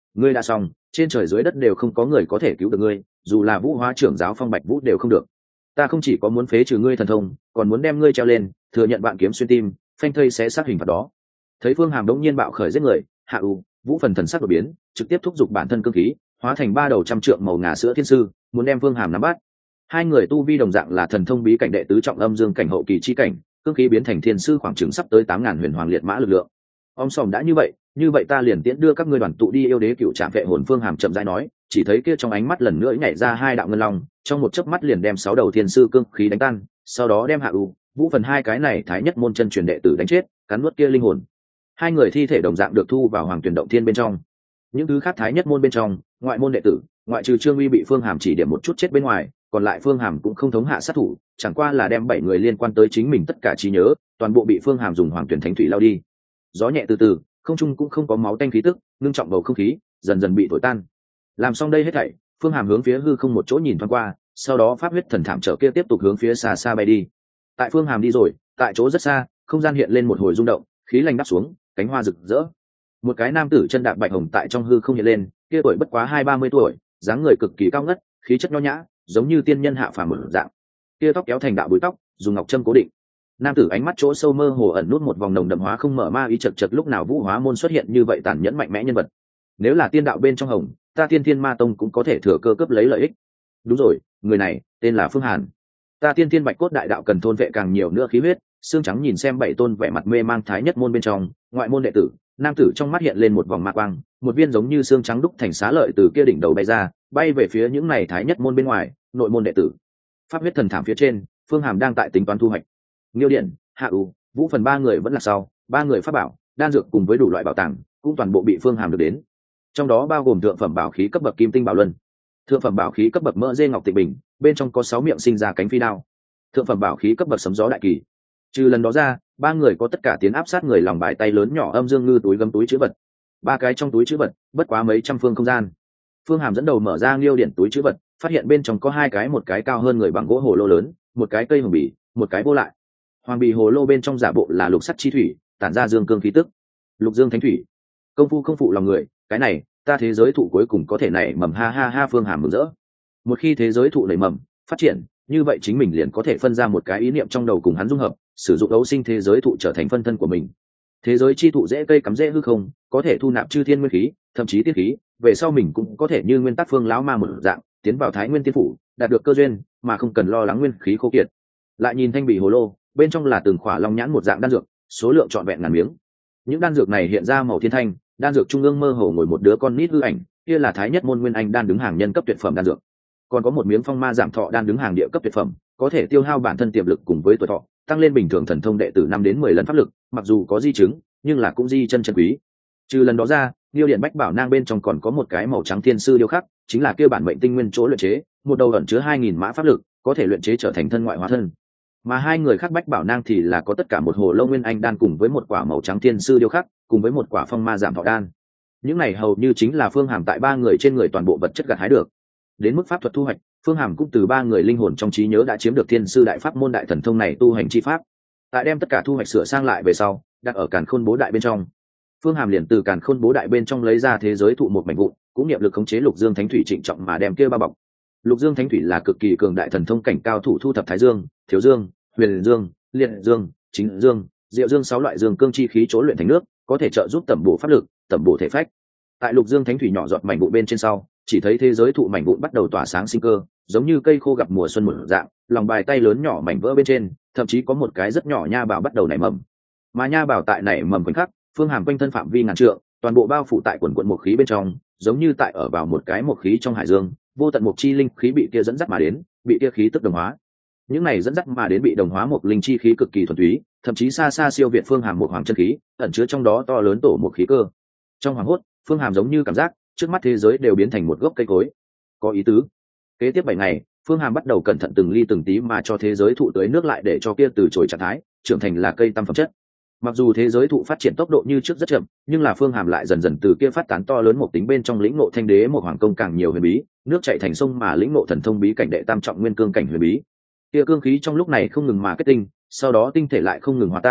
S1: ngươi đã xong, trên trời dưới đất đều không có người có thể cứu được ngươi, dù là Vũ Hóa trưởng giáo Phong Bạch Vũ đều không được. Ta không chỉ có muốn phế trừ ngươi thần thông, còn muốn đem ngươi treo lên, thừa nhận bạn kiếm xuyên tim, phanh thây sẽ sát hình phạt đó. Thấy Phương Hàm đống nhiên bạo khởi giết người, Hạ U, Vũ phần thần sắc đột biến, trực tiếp thúc giục bản thân cương khí, hóa thành ba đầu trăm trượng màu ngà sữa thiên sư, muốn đem Phương Hàm nắm bắt. Hai người tu vi đồng dạng là thần thông bí cảnh đệ tứ trọng âm dương cảnh hậu kỳ chi cảnh, cương khí biến thành thiên sư khoảng chừng sắp tới 8.000 huyền hoàng liệt mã lực lượng. Om sòm đã như vậy ta liền tiễn đưa các ngươi đoàn tụ đi yêu đế cựu trạm vệ hồn. Phương Hàm chậm rãi nói, chỉ thấy kia trong ánh mắt lần nữa nhảy ra hai đạo ngân long, trong một chớp mắt liền đem 6 đầu thiên sư cương khí đánh tan, sau đó đem Hạ U, Vũ phần hai cái này thái nhất môn chân truyền đệ tử đánh chết, cắn nuốt kia linh hồn. Hai người thi thể đồng dạng được thu vào Hoàng Tuyển động thiên bên trong. Những thứ khác thái nhất môn bên trong, ngoại môn đệ tử, ngoại trừ Trương Uy bị Phương Hàm chỉ điểm một chút chết bên ngoài, còn lại Phương Hàm cũng không thống hạ sát thủ, chẳng qua là đem 7 người liên quan tới chính mình tất cả trí nhớ, toàn bộ bị Phương Hàm dùng Hoàng Tuyển thánh thủy lao đi. Gió nhẹ từ từ, không trung cũng không có máu tanh khí tức, ngưng trọng bầu không khí dần dần bị thổi tan. Làm xong đây hết thảy, Phương Hàm hướng phía hư không một chỗ nhìn thoáng qua, sau đó pháp huyết thần thảm trở kia tiếp tục hướng phía xa xa bay đi. Tại Phương Hàm đi rồi, tại chỗ rất xa, không gian hiện lên một hồi rung động, khí lạnh đắp xuống, cánh hoa rực rỡ. Một cái nam tử chân đạp bạch hồng tại trong hư không hiện lên, kia tuổi bất quá 20-30 tuổi, dáng người cực kỳ cao ngất, khí chất nho nhã, giống như tiên nhân hạ phàm một dạng. Kia tóc kéo thành đạo búi tóc, dùng ngọc châm cố định. Nam tử ánh mắt chỗ sâu mơ hồ ẩn nút một vòng nồng đậm hóa không mở ma ý, chật chật lúc nào Vũ Hóa môn xuất hiện như vậy tàn nhẫn mạnh mẽ nhân vật. Nếu là tiên đạo bên trong hồng, ta Tiên Thiên Ma Tông cũng có thể thừa cơ cướp lấy lợi ích. Đúng rồi, người này tên là Phương Hàn. Ta Tiên Thiên Bạch Cốt đại đạo cần thôn vệ càng nhiều nữa khí huyết. Xương trắng nhìn xem 7 tôn vẻ mặt mê mang thái nhất môn bên trong, ngoại môn đệ tử, nam tử trong mắt hiện lên một vòng ma quang, một viên giống như xương trắng đúc thành xá lợi từ kia đỉnh đầu bay ra, bay về phía những này thái nhất môn bên ngoài, nội môn đệ tử. Pháp huyết thần thảm phía trên, Phương Hàm đang tại tính toán thu hoạch. Nghiêu Điện, Hạ U, Vũ phần 3 người vẫn là sau, 3 người pháp bảo, đan dược cùng với đủ loại bảo tàng, cũng toàn bộ bị Phương Hàm được đến. Trong đó bao gồm thượng phẩm bảo khí cấp bậc kim tinh bảo luân, thượng phẩm bảo khí cấp bậc mỡ dê ngọc tịnh bình, bên trong có 6 miệng sinh ra cánh phi đao, thượng phẩm bảo khí cấp bậc sấm gió đại kỳ. Trừ lần đó ra, 3 người có tất cả tiến áp sát người lòng bài tay lớn nhỏ âm dương ngư túi gấm túi chữ vật. 3 cái trong túi chữ vật, bất quá mấy trăm phương không gian. Phương Hàm dẫn đầu mở ra Nghiêu Điện túi chữ vật, phát hiện bên trong có 2 cái, một cái cao hơn người bằng gỗ hồ lô lớn, một cái cây hồng bì, một cái vô lại. Hoàng bì hồ lô bên trong giả bộ là lục sắt chi thủy, tản ra dương cương khí tức. Lục dương thánh thủy, công phu không phụ lòng người, cái này, ta thế giới thụ cuối cùng có thể nảy mầm, ha ha ha. Phương Hàm mừng rỡ. Một khi thế giới thụ nảy mầm, phát triển, như vậy chính mình liền có thể phân ra một cái ý niệm trong đầu cùng hắn dung hợp, sử dụng đấu sinh thế giới thụ trở thành phân thân của mình. Thế giới chi thụ dễ cây cắm dễ hư không, có thể thu nạp chư thiên nguyên khí, thậm chí tiết khí, về sau mình cũng có thể như nguyên tắc Phương lão ma một dạng, tiến vào Thái Nguyên tiên phủ, đạt được cơ duyên, mà không cần lo lắng nguyên khí khô kiệt. Lại nhìn thanh bì hồ lô, bên trong là từng khỏa long nhãn một dạng đan dược, số lượng trọn vẹn ngàn miếng. Những đan dược này hiện ra màu thiên thanh, đan dược trung ương mơ hồ ngồi một đứa con nít hư ảnh, kia là Thái Nhất môn Nguyên Anh đan đứng hàng nhân cấp tuyệt phẩm đan dược. Còn có một miếng phong ma giảm thọ đan đứng hàng địa cấp tuyệt phẩm, có thể tiêu hao bản thân tiềm lực cùng với tuổi thọ, tăng lên bình thường thần thông đệ tử 5 đến 10 lần pháp lực, mặc dù có di chứng, nhưng là cũng di chân quý. Trừ lần đó ra, Điêu Điện Bách Bảo Nang bên trong còn có một cái màu trắng thiên sư điêu khắc, chính là kia bản mệnh tinh nguyên chỗ luyện chế, một đầu ẩn chứa 2000 mã pháp lực, có thể luyện chế trở thành thân ngoại hóa thân. Mà 2 người khác Bách Bảo Nang thì là có tất cả một hồ lô Nguyên Anh đan cùng với một quả màu trắng thiên sư điêu khắc, cùng với một quả phong ma giảm thọ đan. Những này hầu như chính là Phương Hàm tại 3 người trên người toàn bộ vật chất gặt hái được. Đến mức pháp thuật thu hoạch, Phương Hàm cũng từ 3 người linh hồn trong trí nhớ đã chiếm được thiên sư đại pháp môn đại thần thông này tu hành chi pháp. Tại đem tất cả thu hoạch sửa sang lại về sau, đặt ở Càn Khôn Bố Đại bên trong. Phương Hàm liền từ Càn Khôn Bố Đại bên trong lấy ra thế giới thụ một mảnh vụn, cũng niệm lực khống chế Lục Dương Thánh Thủy trịnh trọng mà đem kia bao bọc. Lục Dương Thánh Thủy là cực kỳ cường đại thần thông cảnh cao thủ thu thập Thái Dương, Thiếu Dương, Huyền Dương, Liệt Dương, Chính Dương, Diệu Dương 6 loại dương cương chi khí chỗ luyện thành nước, có thể trợ giúp tẩm bổ pháp lực, tẩm bổ thể phách. Tại Lục Dương Thánh Thủy nhỏ giọt mảnh vụn bên trên sau, chỉ thấy thế giới thụ mảnh vụn bắt đầu tỏa sáng sinh cơ, giống như cây khô gặp mùa xuân một dạng, lòng bài tay lớn nhỏ mảnh vỡ bên trên, thậm chí có một cái rất nhỏ nha bào bắt đầu nảy mầm. Mà nha bào tại nảy mầm khoảnh khắc, Phương Hàm quanh thân phạm vi ngàn trượng, toàn bộ bao phủ tại quần quần một khí bên trong, giống như tại ở vào một cái một khí trong hải dương, vô tận một chi linh khí bị kia dẫn dắt mà đến, bị kia khí tức đồng hóa. Những này dẫn dắt mà đến bị đồng hóa một linh chi khí cực kỳ thuần túy, thậm chí xa xa siêu việt Phương Hàm một hoàng chân khí, ẩn chứa trong đó to lớn tổ một khí cơ. Trong hoàng hốt, Phương Hàm giống như cảm giác trước mắt thế giới đều biến thành một gốc cây cối. Có ý tứ. Kế tiếp 7 ngày, Phương Hàm bắt đầu cẩn thận từng ly từng tí mà cho thế giới thụ tưới nước lại để cho kia từ chồi trạng thái trưởng thành là cây tam phẩm chất. Mặc dù thế giới thụ phát triển tốc độ như trước rất chậm, nhưng là Phương Hàm lại dần dần từ kia phát tán to lớn một tính bên trong lĩnh ngộ thanh đế một hoàng công càng nhiều huyền bí, nước chảy thành sông mà lĩnh ngộ thần thông bí cảnh đệ tam trọng nguyên cương cảnh huyền bí. Kia cương khí trong lúc này không ngừng mà kết tinh, sau đó tinh thể lại không ngừng hòa tan,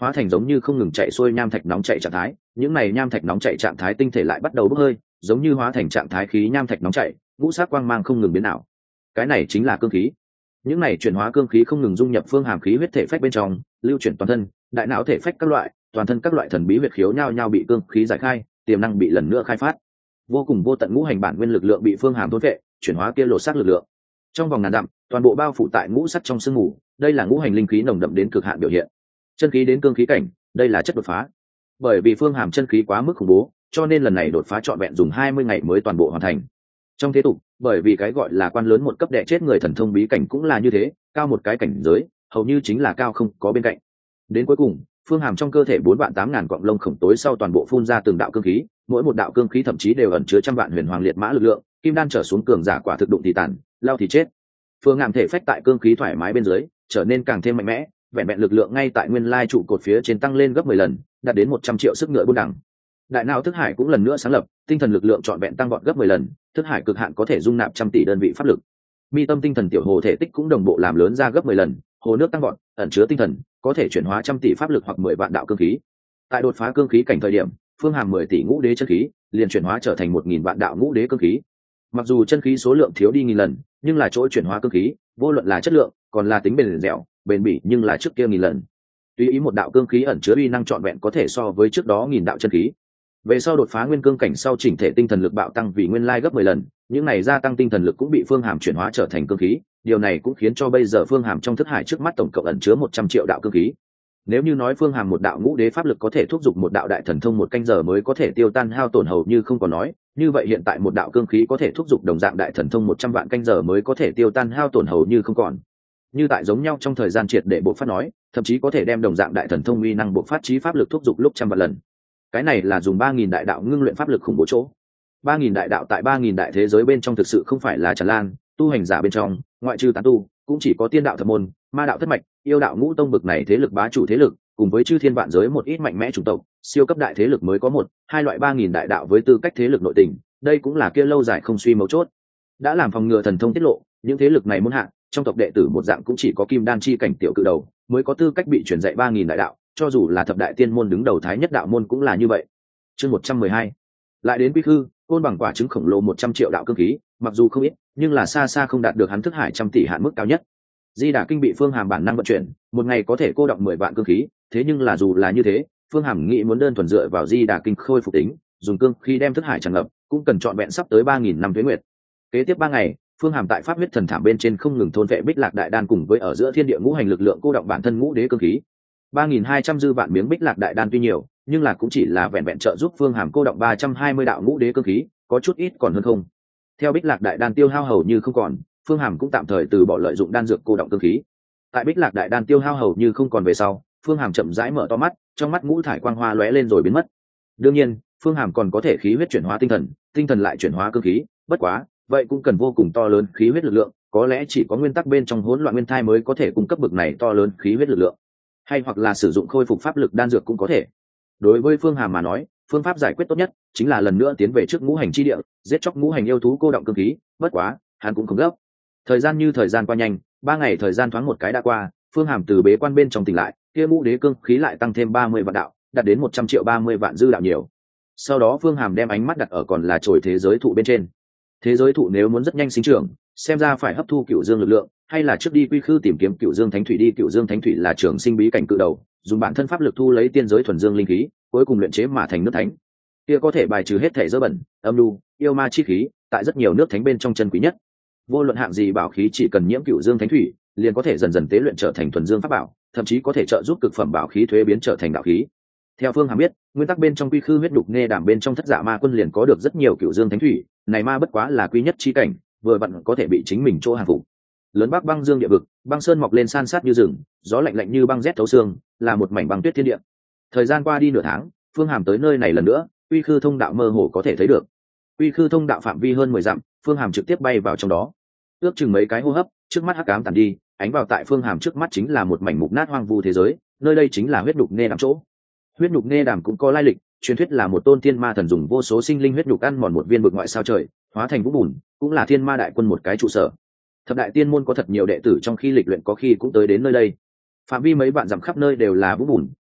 S1: hóa thành giống như không ngừng chạy xuôi nham thạch nóng chạy trạng thái. Những này nham thạch nóng chạy trạng thái tinh thể lại bắt đầu bốc hơi, giống như hóa thành trạng thái khí nham thạch nóng chạy, ngũ sắc quang mang không ngừng biến ảo. Cái này chính là cương khí. Những này chuyển hóa cương khí không ngừng dung nhập phương hàm khí huyết thể phách bên trong, lưu chuyển toàn thân, đại não thể phách các loại, toàn thân các loại thần bí huyệt khiếu nhao nhao bị cương khí giải khai, tiềm năng bị lần nữa khai phát. Vô cùng vô tận ngũ hành bản nguyên lực lượng bị phương hàm thôn vệ, chuyển hóa kia lột xác lực lượng. Trong vòng ngàn dặm, toàn bộ bao phủ tại ngũ sắc trong sương mù, đây là ngũ hành linh khí nồng đậm đến cực hạn biểu hiện. Chân khí đến cương khí cảnh, đây là chất đột phá. Bởi vì phương hàm chân khí quá mức khủng bố, cho nên lần này đột phá trọn vẹn dùng 20 ngày mới toàn bộ hoàn thành. Trong thế tục, bởi vì cái gọi là quan lớn một cấp đè chết người thần thông bí cảnh cũng là như thế, cao một cái cảnh giới, hầu như chính là cao không có bên cạnh. Đến cuối cùng, phương hàm trong cơ thể 4.800.000 cọng lông khổng tối sau toàn bộ phun ra từng đạo cương khí, mỗi một đạo cương khí thậm chí đều ẩn chứa trăm vạn huyền hoàng liệt mã lực lượng, kim đan trở xuống cường giả quả thực đụng thì tàn, lao thì chết. Phương hàm thể phách tại cương khí thoải mái bên dưới, trở nên càng thêm mạnh mẽ, vẹn vẹn lực lượng ngay tại nguyên lai trụ cột phía trên tăng lên gấp 10 lần, đạt đến 100 triệu sức ngựa buôn đẳng. Đại não thức hải cũng lần nữa sáng lập, tinh thần lực lượng trọn vẹn tăng vọt gấp 10 lần, thức hải cực hạn có thể dung nạp trăm tỷ đơn vị pháp lực. Mi tâm tinh thần tiểu hồ thể tích cũng đồng bộ làm lớn ra gấp 10 lần, hồ nước tăng vọt, ẩn chứa tinh thần, có thể chuyển hóa trăm tỷ pháp lực hoặc 10 vạn đạo cương khí. Tại đột phá cương khí cảnh thời điểm, phương hàm 10 tỷ ngũ đế chân khí, liền chuyển hóa trở thành 1000 vạn đạo ngũ đế cương khí. Mặc dù chân khí số lượng thiếu đi nghìn lần, nhưng là chỗ chuyển hóa cương khí, vô luận là chất lượng, còn là tính bền dẻo, bền bỉ nhưng là trước kia nghìn lần. Tùy ý một đạo cương khí ẩn chứa uy năng trọn vẹn có thể so với trước đó nghìn đạo chân khí. Về sau đột phá nguyên cương cảnh sau chỉnh thể tinh thần lực bạo tăng vì nguyên lai gấp 10 lần, những này gia tăng tinh thần lực cũng bị phương hàm chuyển hóa trở thành cương khí, điều này cũng khiến cho bây giờ phương hàm trong thức hải trước mắt tổng cộng ẩn chứa 100 triệu đạo cương khí. Nếu như nói phương hàm một đạo ngũ đế pháp lực có thể thúc giục một đạo đại thần thông 1 canh giờ mới có thể tiêu tan hao tổn hầu như không còn nói, như vậy hiện tại một đạo cương khí có thể thúc giục đồng dạng đại thần thông 100 vạn canh giờ mới có thể tiêu tan hao tổn hầu như không còn. Như tại giống nhau trong thời gian triệt để bộ phát nói, thậm chí có thể đem đồng dạng đại thần thông uy năng bộ phát trí pháp lực thúc giục lúc trăm vạn lần. Cái này là dùng 3000 đại đạo ngưng luyện pháp lực khủng bố chỗ. 3000 đại đạo tại 3000 đại thế giới bên trong thực sự không phải là tràn lan, tu hành giả bên trong, ngoại trừ tán tu, cũng chỉ có tiên đạo thập môn, ma đạo thất mạch, yêu đạo ngũ tông bực này thế lực bá chủ thế lực, cùng với chư thiên vạn giới một ít mạnh mẽ chủng tộc, siêu cấp đại thế lực mới có một, hai loại 3000 đại đạo với tư cách thế lực nội tình, đây cũng là kia lâu dài không suy mấu chốt. Đã làm phòng ngừa thần thông tiết lộ, những thế lực này muốn hạ, trong tộc đệ tử một dạng cũng chỉ có kim đan chi cảnh tiểu cự đầu, mới có tư cách bị truyền dạy 3000 đại đạo, cho dù là thập đại tiên môn đứng đầu thái nhất đạo môn cũng là như vậy. Chương 112. Lại đến quy khư, côn bằng quả trứng khổng lồ 100 triệu đạo cương khí, mặc dù không ít, nhưng là xa xa không đạt được hắn thức hải trăm tỷ hạn mức cao nhất. Di Đà kinh bị phương hàm bản năng vận chuyển, một ngày có thể cô động 10 vạn cương khí, thế nhưng là dù là như thế, phương hàm nghĩ muốn đơn thuần dựa vào Di Đà kinh khôi phục tính, dùng cương khí đem thức hải tràn ngập, cũng cần trọn vẹn sắp tới 3000 năm tuế nguyệt. Kế tiếp 3 ngày, phương hàm tại pháp huyết thần thảm bên trên không ngừng thôn vệ bích lạc đại đan cùng với ở giữa thiên địa ngũ hành lực lượng cô động bản thân ngũ đế cương khí. 3200 dư vạn miếng bích lạc đại đan tuy nhiều, nhưng là cũng chỉ là vẹn vẹn trợ giúp phương hàm cô động 320 đạo ngũ đế cương khí, có chút ít còn hơn không. Theo bích lạc đại đan tiêu hao hầu như không còn, phương hàm cũng tạm thời từ bỏ lợi dụng đan dược cô động cương khí. Tại bích lạc đại đan tiêu hao hầu như không còn về sau, phương hàm chậm rãi mở to mắt, trong mắt ngũ thải quang hoa lóe lên rồi biến mất. Đương nhiên, phương hàm còn có thể khí huyết chuyển hóa tinh thần, tinh thần lại chuyển hóa cương khí, bất quá vậy cũng cần vô cùng to lớn khí huyết lực lượng, có lẽ chỉ có nguyên tắc bên trong hỗn loạn nguyên thai mới có thể cung cấp bực này to lớn khí huyết lực lượng, hay hoặc là sử dụng khôi phục pháp lực đan dược cũng có thể. Đối với phương hàm mà nói, phương pháp giải quyết tốt nhất chính là lần nữa tiến về trước ngũ hành chi địa, giết chóc ngũ hành yêu thú cô động cương khí, bất quá hắn cũng không gấp. Thời gian như thời gian qua nhanh, 3 ngày thời gian thoáng một cái đã qua, phương hàm từ bế quan bên trong tỉnh lại, kia ngũ đế cương khí lại tăng thêm 30 vạn đạo, đạt đến 100 triệu 30 vạn dư đạo nhiều. Sau đó phương hàm đem ánh mắt đặt ở còn là chồi thế giới thụ bên trên. Thế giới thụ nếu muốn rất nhanh sinh trưởng, xem ra phải hấp thu cửu dương lực lượng, hay là trước đi quy khư tìm kiếm cửu dương thánh thủy đi. Cửu dương thánh thủy là trường sinh bí cảnh cự đầu, dùng bản thân pháp lực thu lấy tiên giới thuần dương linh khí, cuối cùng luyện chế mà thành nước thánh. Kia có thể bài trừ hết thể dơ bẩn, âm lưu, yêu ma chi khí, tại rất nhiều nước thánh bên trong chân quý nhất. Vô luận hạng gì bảo khí chỉ cần nhiễm cửu dương thánh thủy, liền có thể dần dần tế luyện trở thành thuần dương pháp bảo, thậm chí có thể trợ giúp cực phẩm bảo khí thuế biến trở thành đạo khí. Theo phương hàm biết, nguyên tắc bên trong quy khư huyết đục nghe đảm bên trong thất dạ ma quân liền có được rất nhiều cửu dương thánh thủy, này ma bất quá là quý nhất chi cảnh, vừa vặn có thể bị chính mình chỗ hàng phục. Lớn bắc băng dương địa vực, băng sơn mọc lên san sát như rừng, gió lạnh lạnh như băng rét thấu xương, là một mảnh băng tuyết thiên địa. Thời gian qua đi nửa tháng, phương hàm tới nơi này lần nữa, quy khư thông đạo mơ hồ có thể thấy được. Quy khư thông đạo phạm vi hơn 10 dặm, phương hàm trực tiếp bay vào trong đó. Ước chừng mấy cái hô hấp, trước mắt hắc ám tàn đi, ánh vào tại phương hàm trước mắt chính là một mảnh mục nát hoang vu thế giới, nơi đây chính là huyết đục nghe đàm chỗ. Huyết nhục nghe đàm cũng có lai lịch, truyền thuyết là một tôn thiên ma thần dùng vô số sinh linh huyết nhục ăn mòn một viên vực ngoại sao trời, hóa thành vũ bùn, cũng là thiên ma đại quân một cái trụ sở. Thập đại tiên môn có thật nhiều đệ tử trong khi lịch luyện có khi cũng tới đến nơi đây. Phạm vi mấy bạn dặm khắp nơi đều là vũ bùn,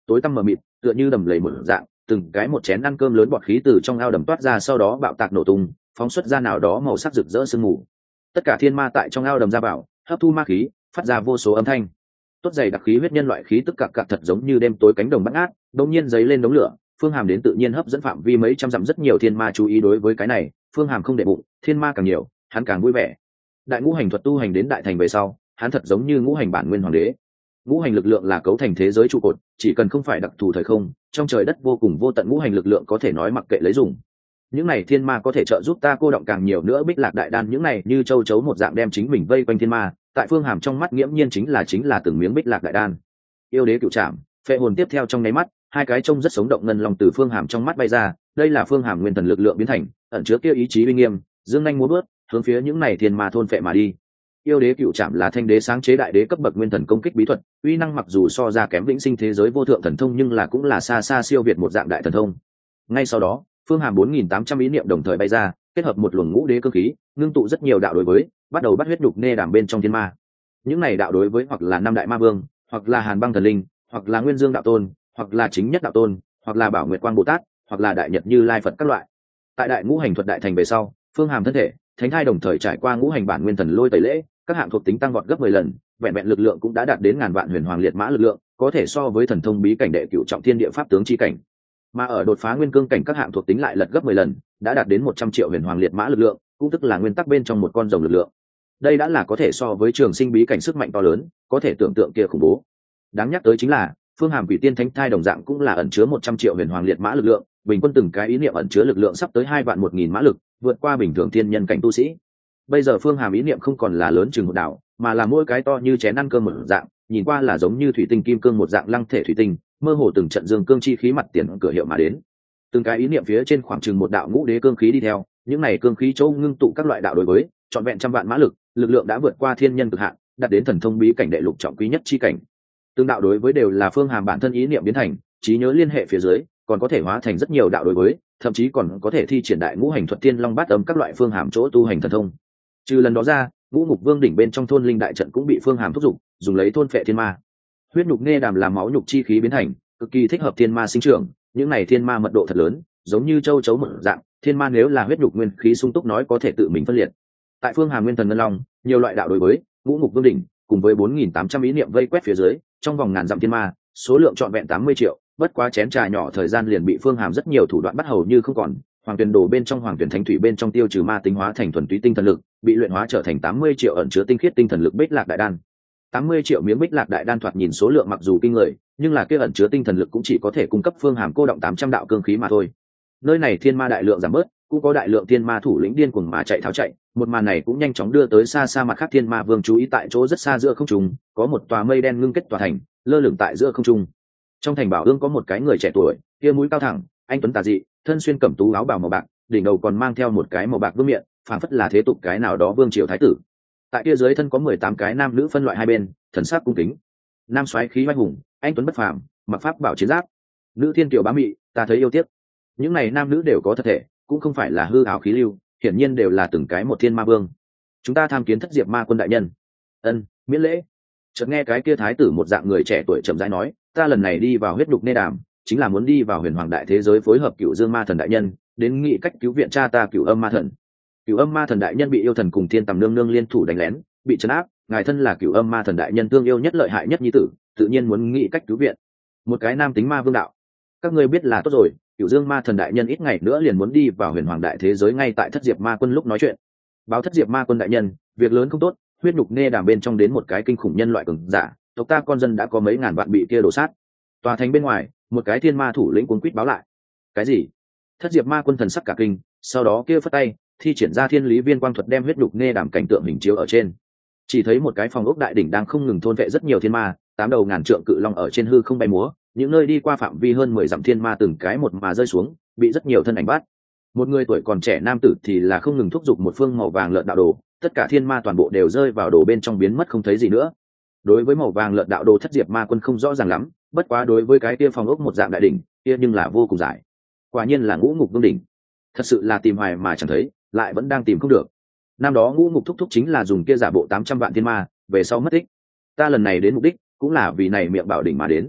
S1: tối tăm mờ mịt, tựa như đầm lầy một dạng, từng cái một chén ăn cơm lớn bọt khí từ trong ao đầm toát ra, sau đó bạo tạc nổ tung, phóng xuất ra nào đó màu sắc rực rỡ sương mù. Tất cả thiên ma tại trong ao đầm ra vào, hấp thu ma khí, phát ra vô số âm thanh. Tốt dày đặc khí huyết nhân loại khí tức cặc cặc thật giống như đêm tối cánh đồng bắt ngát, đột nhiên giấy lên đống lửa. Phương Hàm đến tự nhiên hấp dẫn phạm vi mấy trăm dặm rất nhiều thiên ma chú ý. Đối với cái này, Phương Hàm không để bụng, thiên ma càng nhiều, hắn càng vui vẻ. Đại ngũ hành thuật tu hành đến đại thành về sau, hắn thật giống như ngũ hành bản nguyên hoàng đế. Ngũ hành lực lượng là cấu thành thế giới trụ cột, chỉ cần không phải đặc thù thời không, trong trời đất vô cùng vô tận ngũ hành lực lượng có thể nói mặc kệ lấy dùng. Những này thiên ma có thể trợ giúp ta cô động càng nhiều nữa Bích Lạc Đại Đan, những này như châu chấu một dạng đem chính mình vây quanh thiên ma, tại Phương Hàm trong mắt nghiễm nhiên chính là từng miếng Bích Lạc Đại Đan. Yêu đế cửu trảm, phệ hồn tiếp theo trong nháy mắt, hai cái trông rất sống động ngân long từ Phương Hàm trong mắt bay ra, đây là Phương Hàm nguyên thần lực lượng biến thành, ẩn chứa kia ý chí uy nghiêm, dương nhanh múa bước, hướng phía những này thiên ma thôn phệ mà đi. Yêu đế cựu trảm là thanh đế sáng chế đại đế cấp bậc nguyên thần công kích bí thuật, uy năng mặc dù so ra kém vĩnh sinh thế giới vô thượng thần thông nhưng là cũng là xa xa siêu việt một dạng đại thần thông. Ngay sau đó, Phương Hàm 4800 ý niệm đồng thời bay ra, kết hợp một luồng ngũ đế cơ khí, ngưng tụ rất nhiều đạo đối với, bắt đầu bắt huyết nhục nê đàm bên trong thiên ma. Những này đạo đối với hoặc là năm đại ma vương, hoặc là Hàn Băng thần linh, hoặc là Nguyên Dương đạo tôn, hoặc là chính nhất đạo tôn, hoặc là Bảo Nguyệt Quang Bồ Tát, hoặc là Đại Nhật Như Lai Phật các loại. Tại đại ngũ hành thuật đại thành về sau, Phương Hàm thân thể, thánh thai đồng thời trải qua ngũ hành bản nguyên thần lôi tẩy lễ, các hạng thuộc tính tăng vọt gấp 10 lần, vẹn vẹn lực lượng cũng đã đạt đến ngàn vạn huyền hoàng liệt mã lực lượng, có thể so với thần thông bí cảnh đệ cửu trọng thiên địa pháp tướng chi cảnh. Mà ở đột phá nguyên cương cảnh các hạng thuộc tính lại lật gấp 10 lần, đã đạt đến 100 triệu huyền hoàng liệt mã lực lượng, cũng tức là nguyên tắc bên trong một con rồng lực lượng. Đây đã là có thể so với trường sinh bí cảnh sức mạnh to lớn, có thể tưởng tượng kia khủng bố. Đáng nhắc tới chính là, Phương Hàm Quỷ Tiên Thánh Thai đồng dạng cũng là ẩn chứa 100 triệu huyền hoàng liệt mã lực lượng, bình quân từng cái ý niệm ẩn chứa lực lượng sắp tới 2 vạn 1000 mã lực, vượt qua bình thường thiên nhân cảnh tu sĩ. Bây giờ Phương Hàm ý niệm không còn là lớn chừng một đảo, mà là mỗi cái to như chén ăn cơm một dạng, nhìn qua là giống như thủy tinh kim cương một dạng lăng thể thủy tinh, mơ hồ từng trận dương cương chi khí mặt tiền cửa hiệu mà đến. Từng cái ý niệm phía trên khoảng chừng một đạo ngũ đế cương khí đi theo, những này cương khí châu ngưng tụ các loại đạo đối với, trọn vẹn trăm vạn mã lực, lực lượng đã vượt qua thiên nhân cực hạn, đạt đến thần thông bí cảnh đệ lục trọng quý nhất chi cảnh. Tương đạo đối với đều là Phương Hàm bản thân ý niệm biến thành, trí nhớ liên hệ phía dưới, còn có thể hóa thành rất nhiều đạo đối với, thậm chí còn có thể thi triển đại ngũ hành thuật tiên long bát âm các loại Phương Hàm chỗ tu hành thần thông. Trừ lần đó ra, ngũ ngục vương đỉnh bên trong thôn linh đại trận cũng bị Phương Hàm thúc giục, dùng lấy thôn phệ thiên ma. Huyết nhục nghe đàm làm máu nhục chi khí biến thành, cực kỳ thích hợp thiên ma sinh trưởng, những này thiên ma mật độ thật lớn, giống như châu chấu một dạng, thiên ma nếu là huyết nhục nguyên khí sung túc nói có thể tự mình phân liệt. Tại Phương Hàm nguyên thần ngân long, nhiều loại đạo đối với, ngũ ngục vương đỉnh, cùng với 4800 ý niệm vây quét phía dưới, trong vòng ngàn dặm thiên ma, số lượng trọn vẹn 80 triệu, bất quá chén trà nhỏ thời gian liền bị Phương Hàm rất nhiều thủ đoạn bắt hầu như không còn. Hoàng tuyển đồ bên trong hoàng tuyển thánh thủy bên trong tiêu trừ ma tính hóa thành thuần túy tinh thần lực, bị luyện hóa trở thành 80 triệu ẩn chứa tinh khiết tinh thần lực Bích Lạc Đại Đan. 80 triệu miếng Bích Lạc Đại Đan thoạt nhìn số lượng mặc dù kinh người, nhưng là kia ẩn chứa tinh thần lực cũng chỉ có thể cung cấp Phương Hàm cô động 800 đạo cương khí mà thôi. Nơi này thiên ma đại lượng giảm bớt, cũng có đại lượng thiên ma thủ lĩnh điên cuồng mà chạy tháo chạy, một màn này cũng nhanh chóng đưa tới xa xa mặt khác thiên ma vương chú ý. Tại chỗ rất xa giữa không trung, có một tòa mây đen ngưng kết tòa thành, lơ lửng tại giữa không trung. Trong thành bảo ương có một cái người trẻ tuổi, kia mũi cao thẳng, anh tuấn tà dị, thân xuyên cẩm tú áo bào màu bạc, đỉnh đầu còn mang theo một cái màu bạc vương miện, phảng phất là thế tục cái nào đó vương triều thái tử. Tại kia dưới thân có 18 cái nam nữ phân loại hai bên, thần sắc cung kính. Nam soái khí oai hùng, anh tuấn bất phàm, mặc pháp bảo chiến giáp. Nữ thiên kiều bá mị, ta thấy yêu tiếc. Những này nam nữ đều có thật thể, cũng không phải là hư ảo khí lưu, hiển nhiên đều là từng cái một thiên ma vương. Chúng ta tham kiến Thất Diệp Ma Quân đại nhân. Ân, miễn lễ. Chợt nghe cái kia thái tử một dạng người trẻ tuổi chậm rãi nói, ta lần này đi vào huyết nhục nê đàm, chính là muốn đi vào huyền hoàng đại thế giới phối hợp Cửu Dương Ma Thần đại nhân, đến nghị cách cứu viện cha ta Cửu Âm Ma Thần. Cửu Âm Ma Thần đại nhân bị yêu thần cùng Thiên Tầm nương nương liên thủ đánh lén, bị trấn áp, ngài thân là Cửu Âm Ma Thần đại nhân tương yêu nhất lợi hại nhất nhi tử, tự nhiên muốn nghị cách cứu viện. Một cái nam tính ma vương đạo, các ngươi biết là tốt rồi. Cửu Dương Ma Thần đại nhân ít ngày nữa liền muốn đi vào huyền hoàng đại thế giới. Ngay tại Thất Diệp Ma Quân lúc nói chuyện, báo Thất Diệp Ma Quân đại nhân, việc lớn không tốt, huyết nhục nê đàm bên trong đến một cái kinh khủng nhân loại cường giả, tộc ta con dân đã có mấy ngàn vạn bị kia đổ sát. Tòa thành bên ngoài, một cái thiên ma thủ lĩnh cuống quýt báo lại. Cái gì? Thất Diệp Ma Quân thần sắc cả kinh, sau đó kia phất tay, thi triển ra thiên lý viên quang thuật đem huyết nhục nê đàm cảnh tượng hình chiếu ở trên. Chỉ thấy một cái phòng ốc đại đỉnh đang không ngừng thôn vệ rất nhiều thiên ma, 8 đầu ngàn trượng cự long ở trên hư không bay múa, những nơi đi qua phạm vi hơn 10 dặm thiên ma từng cái một mà rơi xuống, bị rất nhiều thân ảnh bắt. Một người tuổi còn trẻ nam tử thì là không ngừng thúc giục một phương màu vàng lợn đạo đồ, tất cả thiên ma toàn bộ đều rơi vào đồ bên trong biến mất không thấy gì nữa. Đối với màu vàng lợn đạo đồ Thất Diệp Ma Quân không rõ ràng lắm, bất quá đối với cái kia phòng ốc một dạng đại đỉnh kia nhưng là vô cùng dài. Quả nhiên là ngũ ngục vương đỉnh, thật sự là tìm hoài mà chẳng thấy, lại vẫn đang tìm không được. Năm đó ngũ ngục thúc thúc chính là dùng kia giả bộ 800 vạn thiên ma, về sau mất tích. Ta lần này đến mục đích cũng là vì này miệng bảo đỉnh mà đến.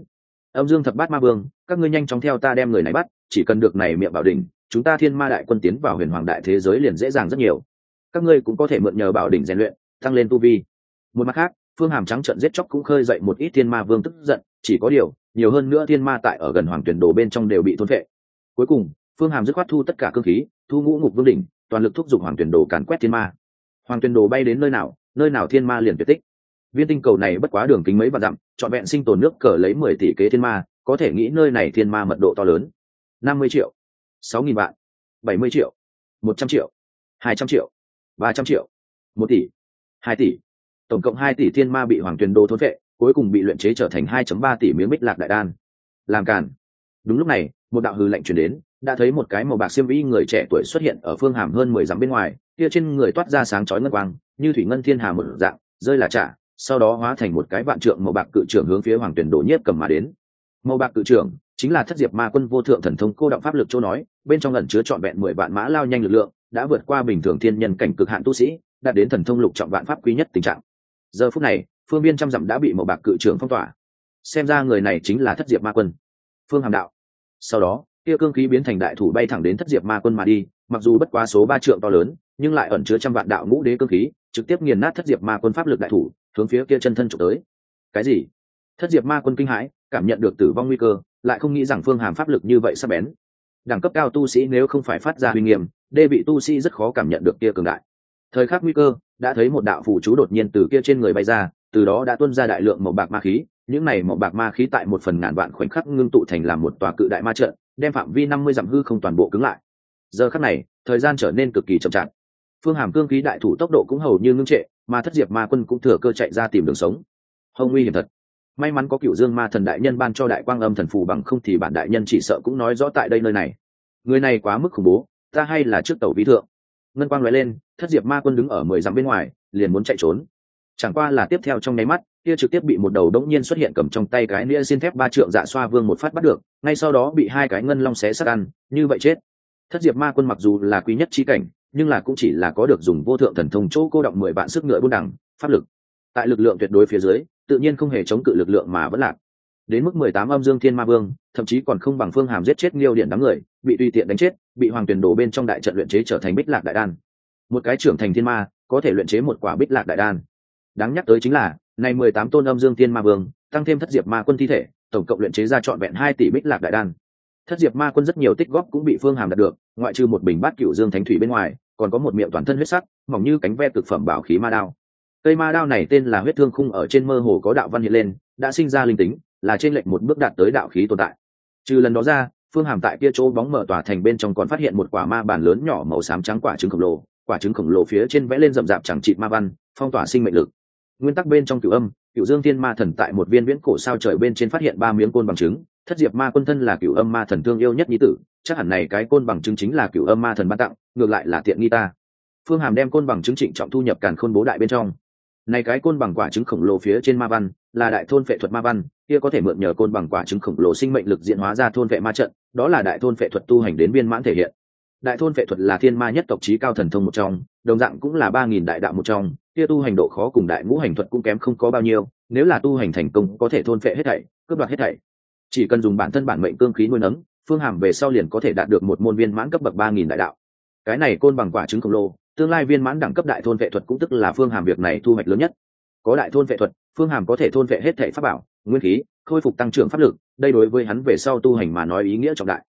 S1: Âm dương thập bát ma vương, các ngươi nhanh chóng theo ta đem người này bắt, chỉ cần được này miệng bảo đỉnh, chúng ta thiên ma đại quân tiến vào huyền hoàng đại thế giới liền dễ dàng rất nhiều. Các ngươi cũng có thể mượn nhờ bảo đỉnh rèn luyện, tăng lên tu vi. Một mặt khác, Phương Hàm trắng trợn giết chóc cũng khơi dậy một ít thiên ma vương tức giận, chỉ có điều nhiều hơn nữa thiên ma tại ở gần hoàng tuyển đồ bên trong đều bị thôn phệ. Cuối cùng Phương Hàm dứt khoát thu tất cả cương khí, thu ngũ ngục vương đỉnh, toàn lực thúc giục hoàng tuyển đồ càn quét thiên ma. Hoàng tuyển đồ bay đến nơi nào thiên ma liền tuyệt tích. Viên tinh cầu này bất quá đường kính mấy vạn dặm, trọn vẹn sinh tồn nước cờ lấy 10 tỷ kế thiên ma, có thể nghĩ nơi này thiên ma mật độ to lớn. 50 triệu, 6.000 vạn, 70 triệu, 100 triệu, 200 triệu, 300 triệu, 1 tỷ, 2 tỷ. Tổng cộng 2 tỷ thiên ma bị hoàng tuyển đồ thôn phệ, cuối cùng bị luyện chế trở thành 2.3 tỷ miếng bích lạc đại đan. Làm càn. Đúng lúc này, một đạo hư lệnh truyền đến, đã thấy một cái màu bạc xiêm y người trẻ tuổi xuất hiện ở Phương Hàm hơn 10 dặm bên ngoài, kia trên người toát ra sáng chói ngân quang, như thủy ngân thiên hà một dạng, rơi là trả, sau đó hóa thành một cái vạn trượng màu bạc cự trưởng hướng phía hoàng tuyển đồ nhiếp cầm mà đến. Màu bạc cự trưởng chính là thất diệp ma quân vô thượng thần thông cô động pháp lực châu nói, bên trong ẩn chứa trọn vẹn 10 vạn mã lao nhanh lực lượng, đã vượt qua bình thường thiên nhân cảnh cực hạn tu sĩ, đạt đến thần thông lục trọng vạn pháp quý nhất tình trạng. Giờ phút này, phương viên trăm dặm đã bị màu bạc cự trưởng phong tỏa. Xem ra người này chính là thất diệp ma quân. Phương Hàm đạo. Sau đó, kia cương khí biến thành đại thủ bay thẳng đến thất diệp ma quân mà đi, mặc dù bất quá số 3 trượng to lớn, nhưng lại ẩn chứa trăm vạn đạo ngũ đế cương khí, trực tiếp nghiền nát thất diệp ma quân pháp lực đại thủ, hướng phía kia chân thân chụp tới. Cái gì? Thất diệp ma quân kinh hãi, cảm nhận được tử vong nguy cơ, lại không nghĩ rằng Phương Hàm pháp lực như vậy sắc bén. Đẳng cấp cao tu sĩ nếu không phải phát ra uy nghiêm, đê vị tu sĩ rất khó cảm nhận được kia cường đại. Thời khắc nguy cơ, đã thấy một đạo phù chú đột nhiên từ kia trên người bay ra, từ đó đã tuôn ra đại lượng màu bạc ma khí, những này màu bạc ma khí tại một phần ngàn vạn khoảnh khắc ngưng tụ thành làm một tòa cự đại ma trận, đem phạm vi 50 dặm hư không toàn bộ cứng lại. Giờ khắc này, thời gian trở nên cực kỳ chậm chạp. Phương Hàm cương khí đại thủ tốc độ cũng hầu như ngưng trệ, mà thất diệp ma quân cũng thừa cơ chạy ra tìm đường sống. Hông nguy hiểm thật. May mắn có Cửu Dương Ma Thần đại nhân ban cho đại quang âm thần phù, bằng không thì bản đại nhân chỉ sợ cũng nói rõ tại đây nơi này. Người này quá mức khủng bố, ta hay là trước tàu ví thượng. Ngân quang lóe lên, thất diệp ma quân đứng ở 10 dặm bên ngoài, liền muốn chạy trốn. Chẳng qua là tiếp theo trong nháy mắt, kia trực tiếp bị một đầu đống nhiên xuất hiện cầm trong tay cái nia xiên thép 3 trượng dạ xoa vương một phát bắt được, ngay sau đó bị hai cái ngân long xé xác ăn, như vậy chết. Thất diệp ma quân mặc dù là quý nhất chi cảnh, nhưng là cũng chỉ là có được dùng vô thượng thần thông chỗ cô động 10 vạn sức ngựa buôn đẳng, pháp lực. Tại lực lượng tuyệt đối phía dưới, tự nhiên không hề chống cự lực lượng mà vẫn lạc. Đến mức 18 âm dương thiên ma vương, thậm chí còn không bằng Phương Hàm giết chết Liêu Điện đám người, bị tùy tiện đánh chết, bị hoàng tuyển đổ bên trong đại trận luyện chế trở thành bích lạc đại đan. Một cái trưởng thành thiên ma, có thể luyện chế một quả bích lạc đại đan. Đáng nhắc tới chính là, này 18 tôn âm dương thiên ma vương, tăng thêm thất diệp ma quân thi thể, tổng cộng luyện chế ra trọn vẹn 2 tỷ bích lạc đại đan. Thất diệp ma quân rất nhiều tích góp cũng bị Phương Hàm đạt được, ngoại trừ một bình bát cửu dương thánh thủy bên ngoài, còn có một miệng toàn thân huyết sắc, mỏng như cánh ve cực phẩm bảo khí ma đao. Cây ma đao này tên là huyết thương khung, ở trên mơ hồ có đạo văn hiện lên, đã sinh ra linh tính, là trên lệch một bước đạt tới đạo khí tồn tại. Trừ lần đó ra, Phương Hàm tại kia chỗ bóng mở tòa thành bên trong còn phát hiện một quả ma bản lớn nhỏ màu xám trắng quả trứng khổng lồ, quả trứng khổng lồ phía trên vẽ lên rậm rạp chẳng chịt ma văn, phong tỏa sinh mệnh lực. Nguyên tắc bên trong Cửu Âm, Cửu Dương Thiên Ma Thần tại một viên viễn cổ sao trời bên trên phát hiện 3 miếng côn bằng trứng, thất diệp ma quân thân là Cửu Âm Ma Thần thương yêu nhất nhi tử, chắc hẳn này cái côn bằng trứng chính là Cửu Âm Ma Thần ban tặng, ngược lại là tiện nghi ta. Phương Hàm đem côn bằng trứng trịnh trọng thu nhập Càn Khôn Bố Đại bên trong. Này cái côn bằng quả trứng khổng lồ phía trên ma văn là đại thôn phệ thuật ma văn, kia có thể mượn nhờ côn bằng quả trứng khổng lồ sinh mệnh lực diễn hóa ra thôn phệ ma trận, đó là đại thôn phệ thuật tu hành đến viên mãn thể hiện. Đại thôn phệ thuật là thiên ma nhất tộc chí cao thần thông một trong, đồng dạng cũng là 3000 đại đạo một trong, kia tu hành độ khó cùng đại ngũ hành thuật cũng kém không có bao nhiêu, nếu là tu hành thành công có thể thôn phệ hết thảy, cướp đoạt hết thảy. Chỉ cần dùng bản thân bản mệnh cương khí nuôi nấng, Phương Hàm về sau liền có thể đạt được một môn viên mãn cấp bậc 3000 đại đạo. Cái này côn bằng quả trứng khổng lồ, tương lai viên mãn đẳng cấp đại thôn vệ thuật cũng tức là Phương Hàm việc này thu hoạch lớn nhất. Có đại thôn vệ thuật, Phương Hàm có thể thôn vệ hết thảy pháp bảo, nguyên khí, khôi phục tăng trưởng pháp lực, đây đối với hắn về sau tu hành mà nói ý nghĩa trọng đại.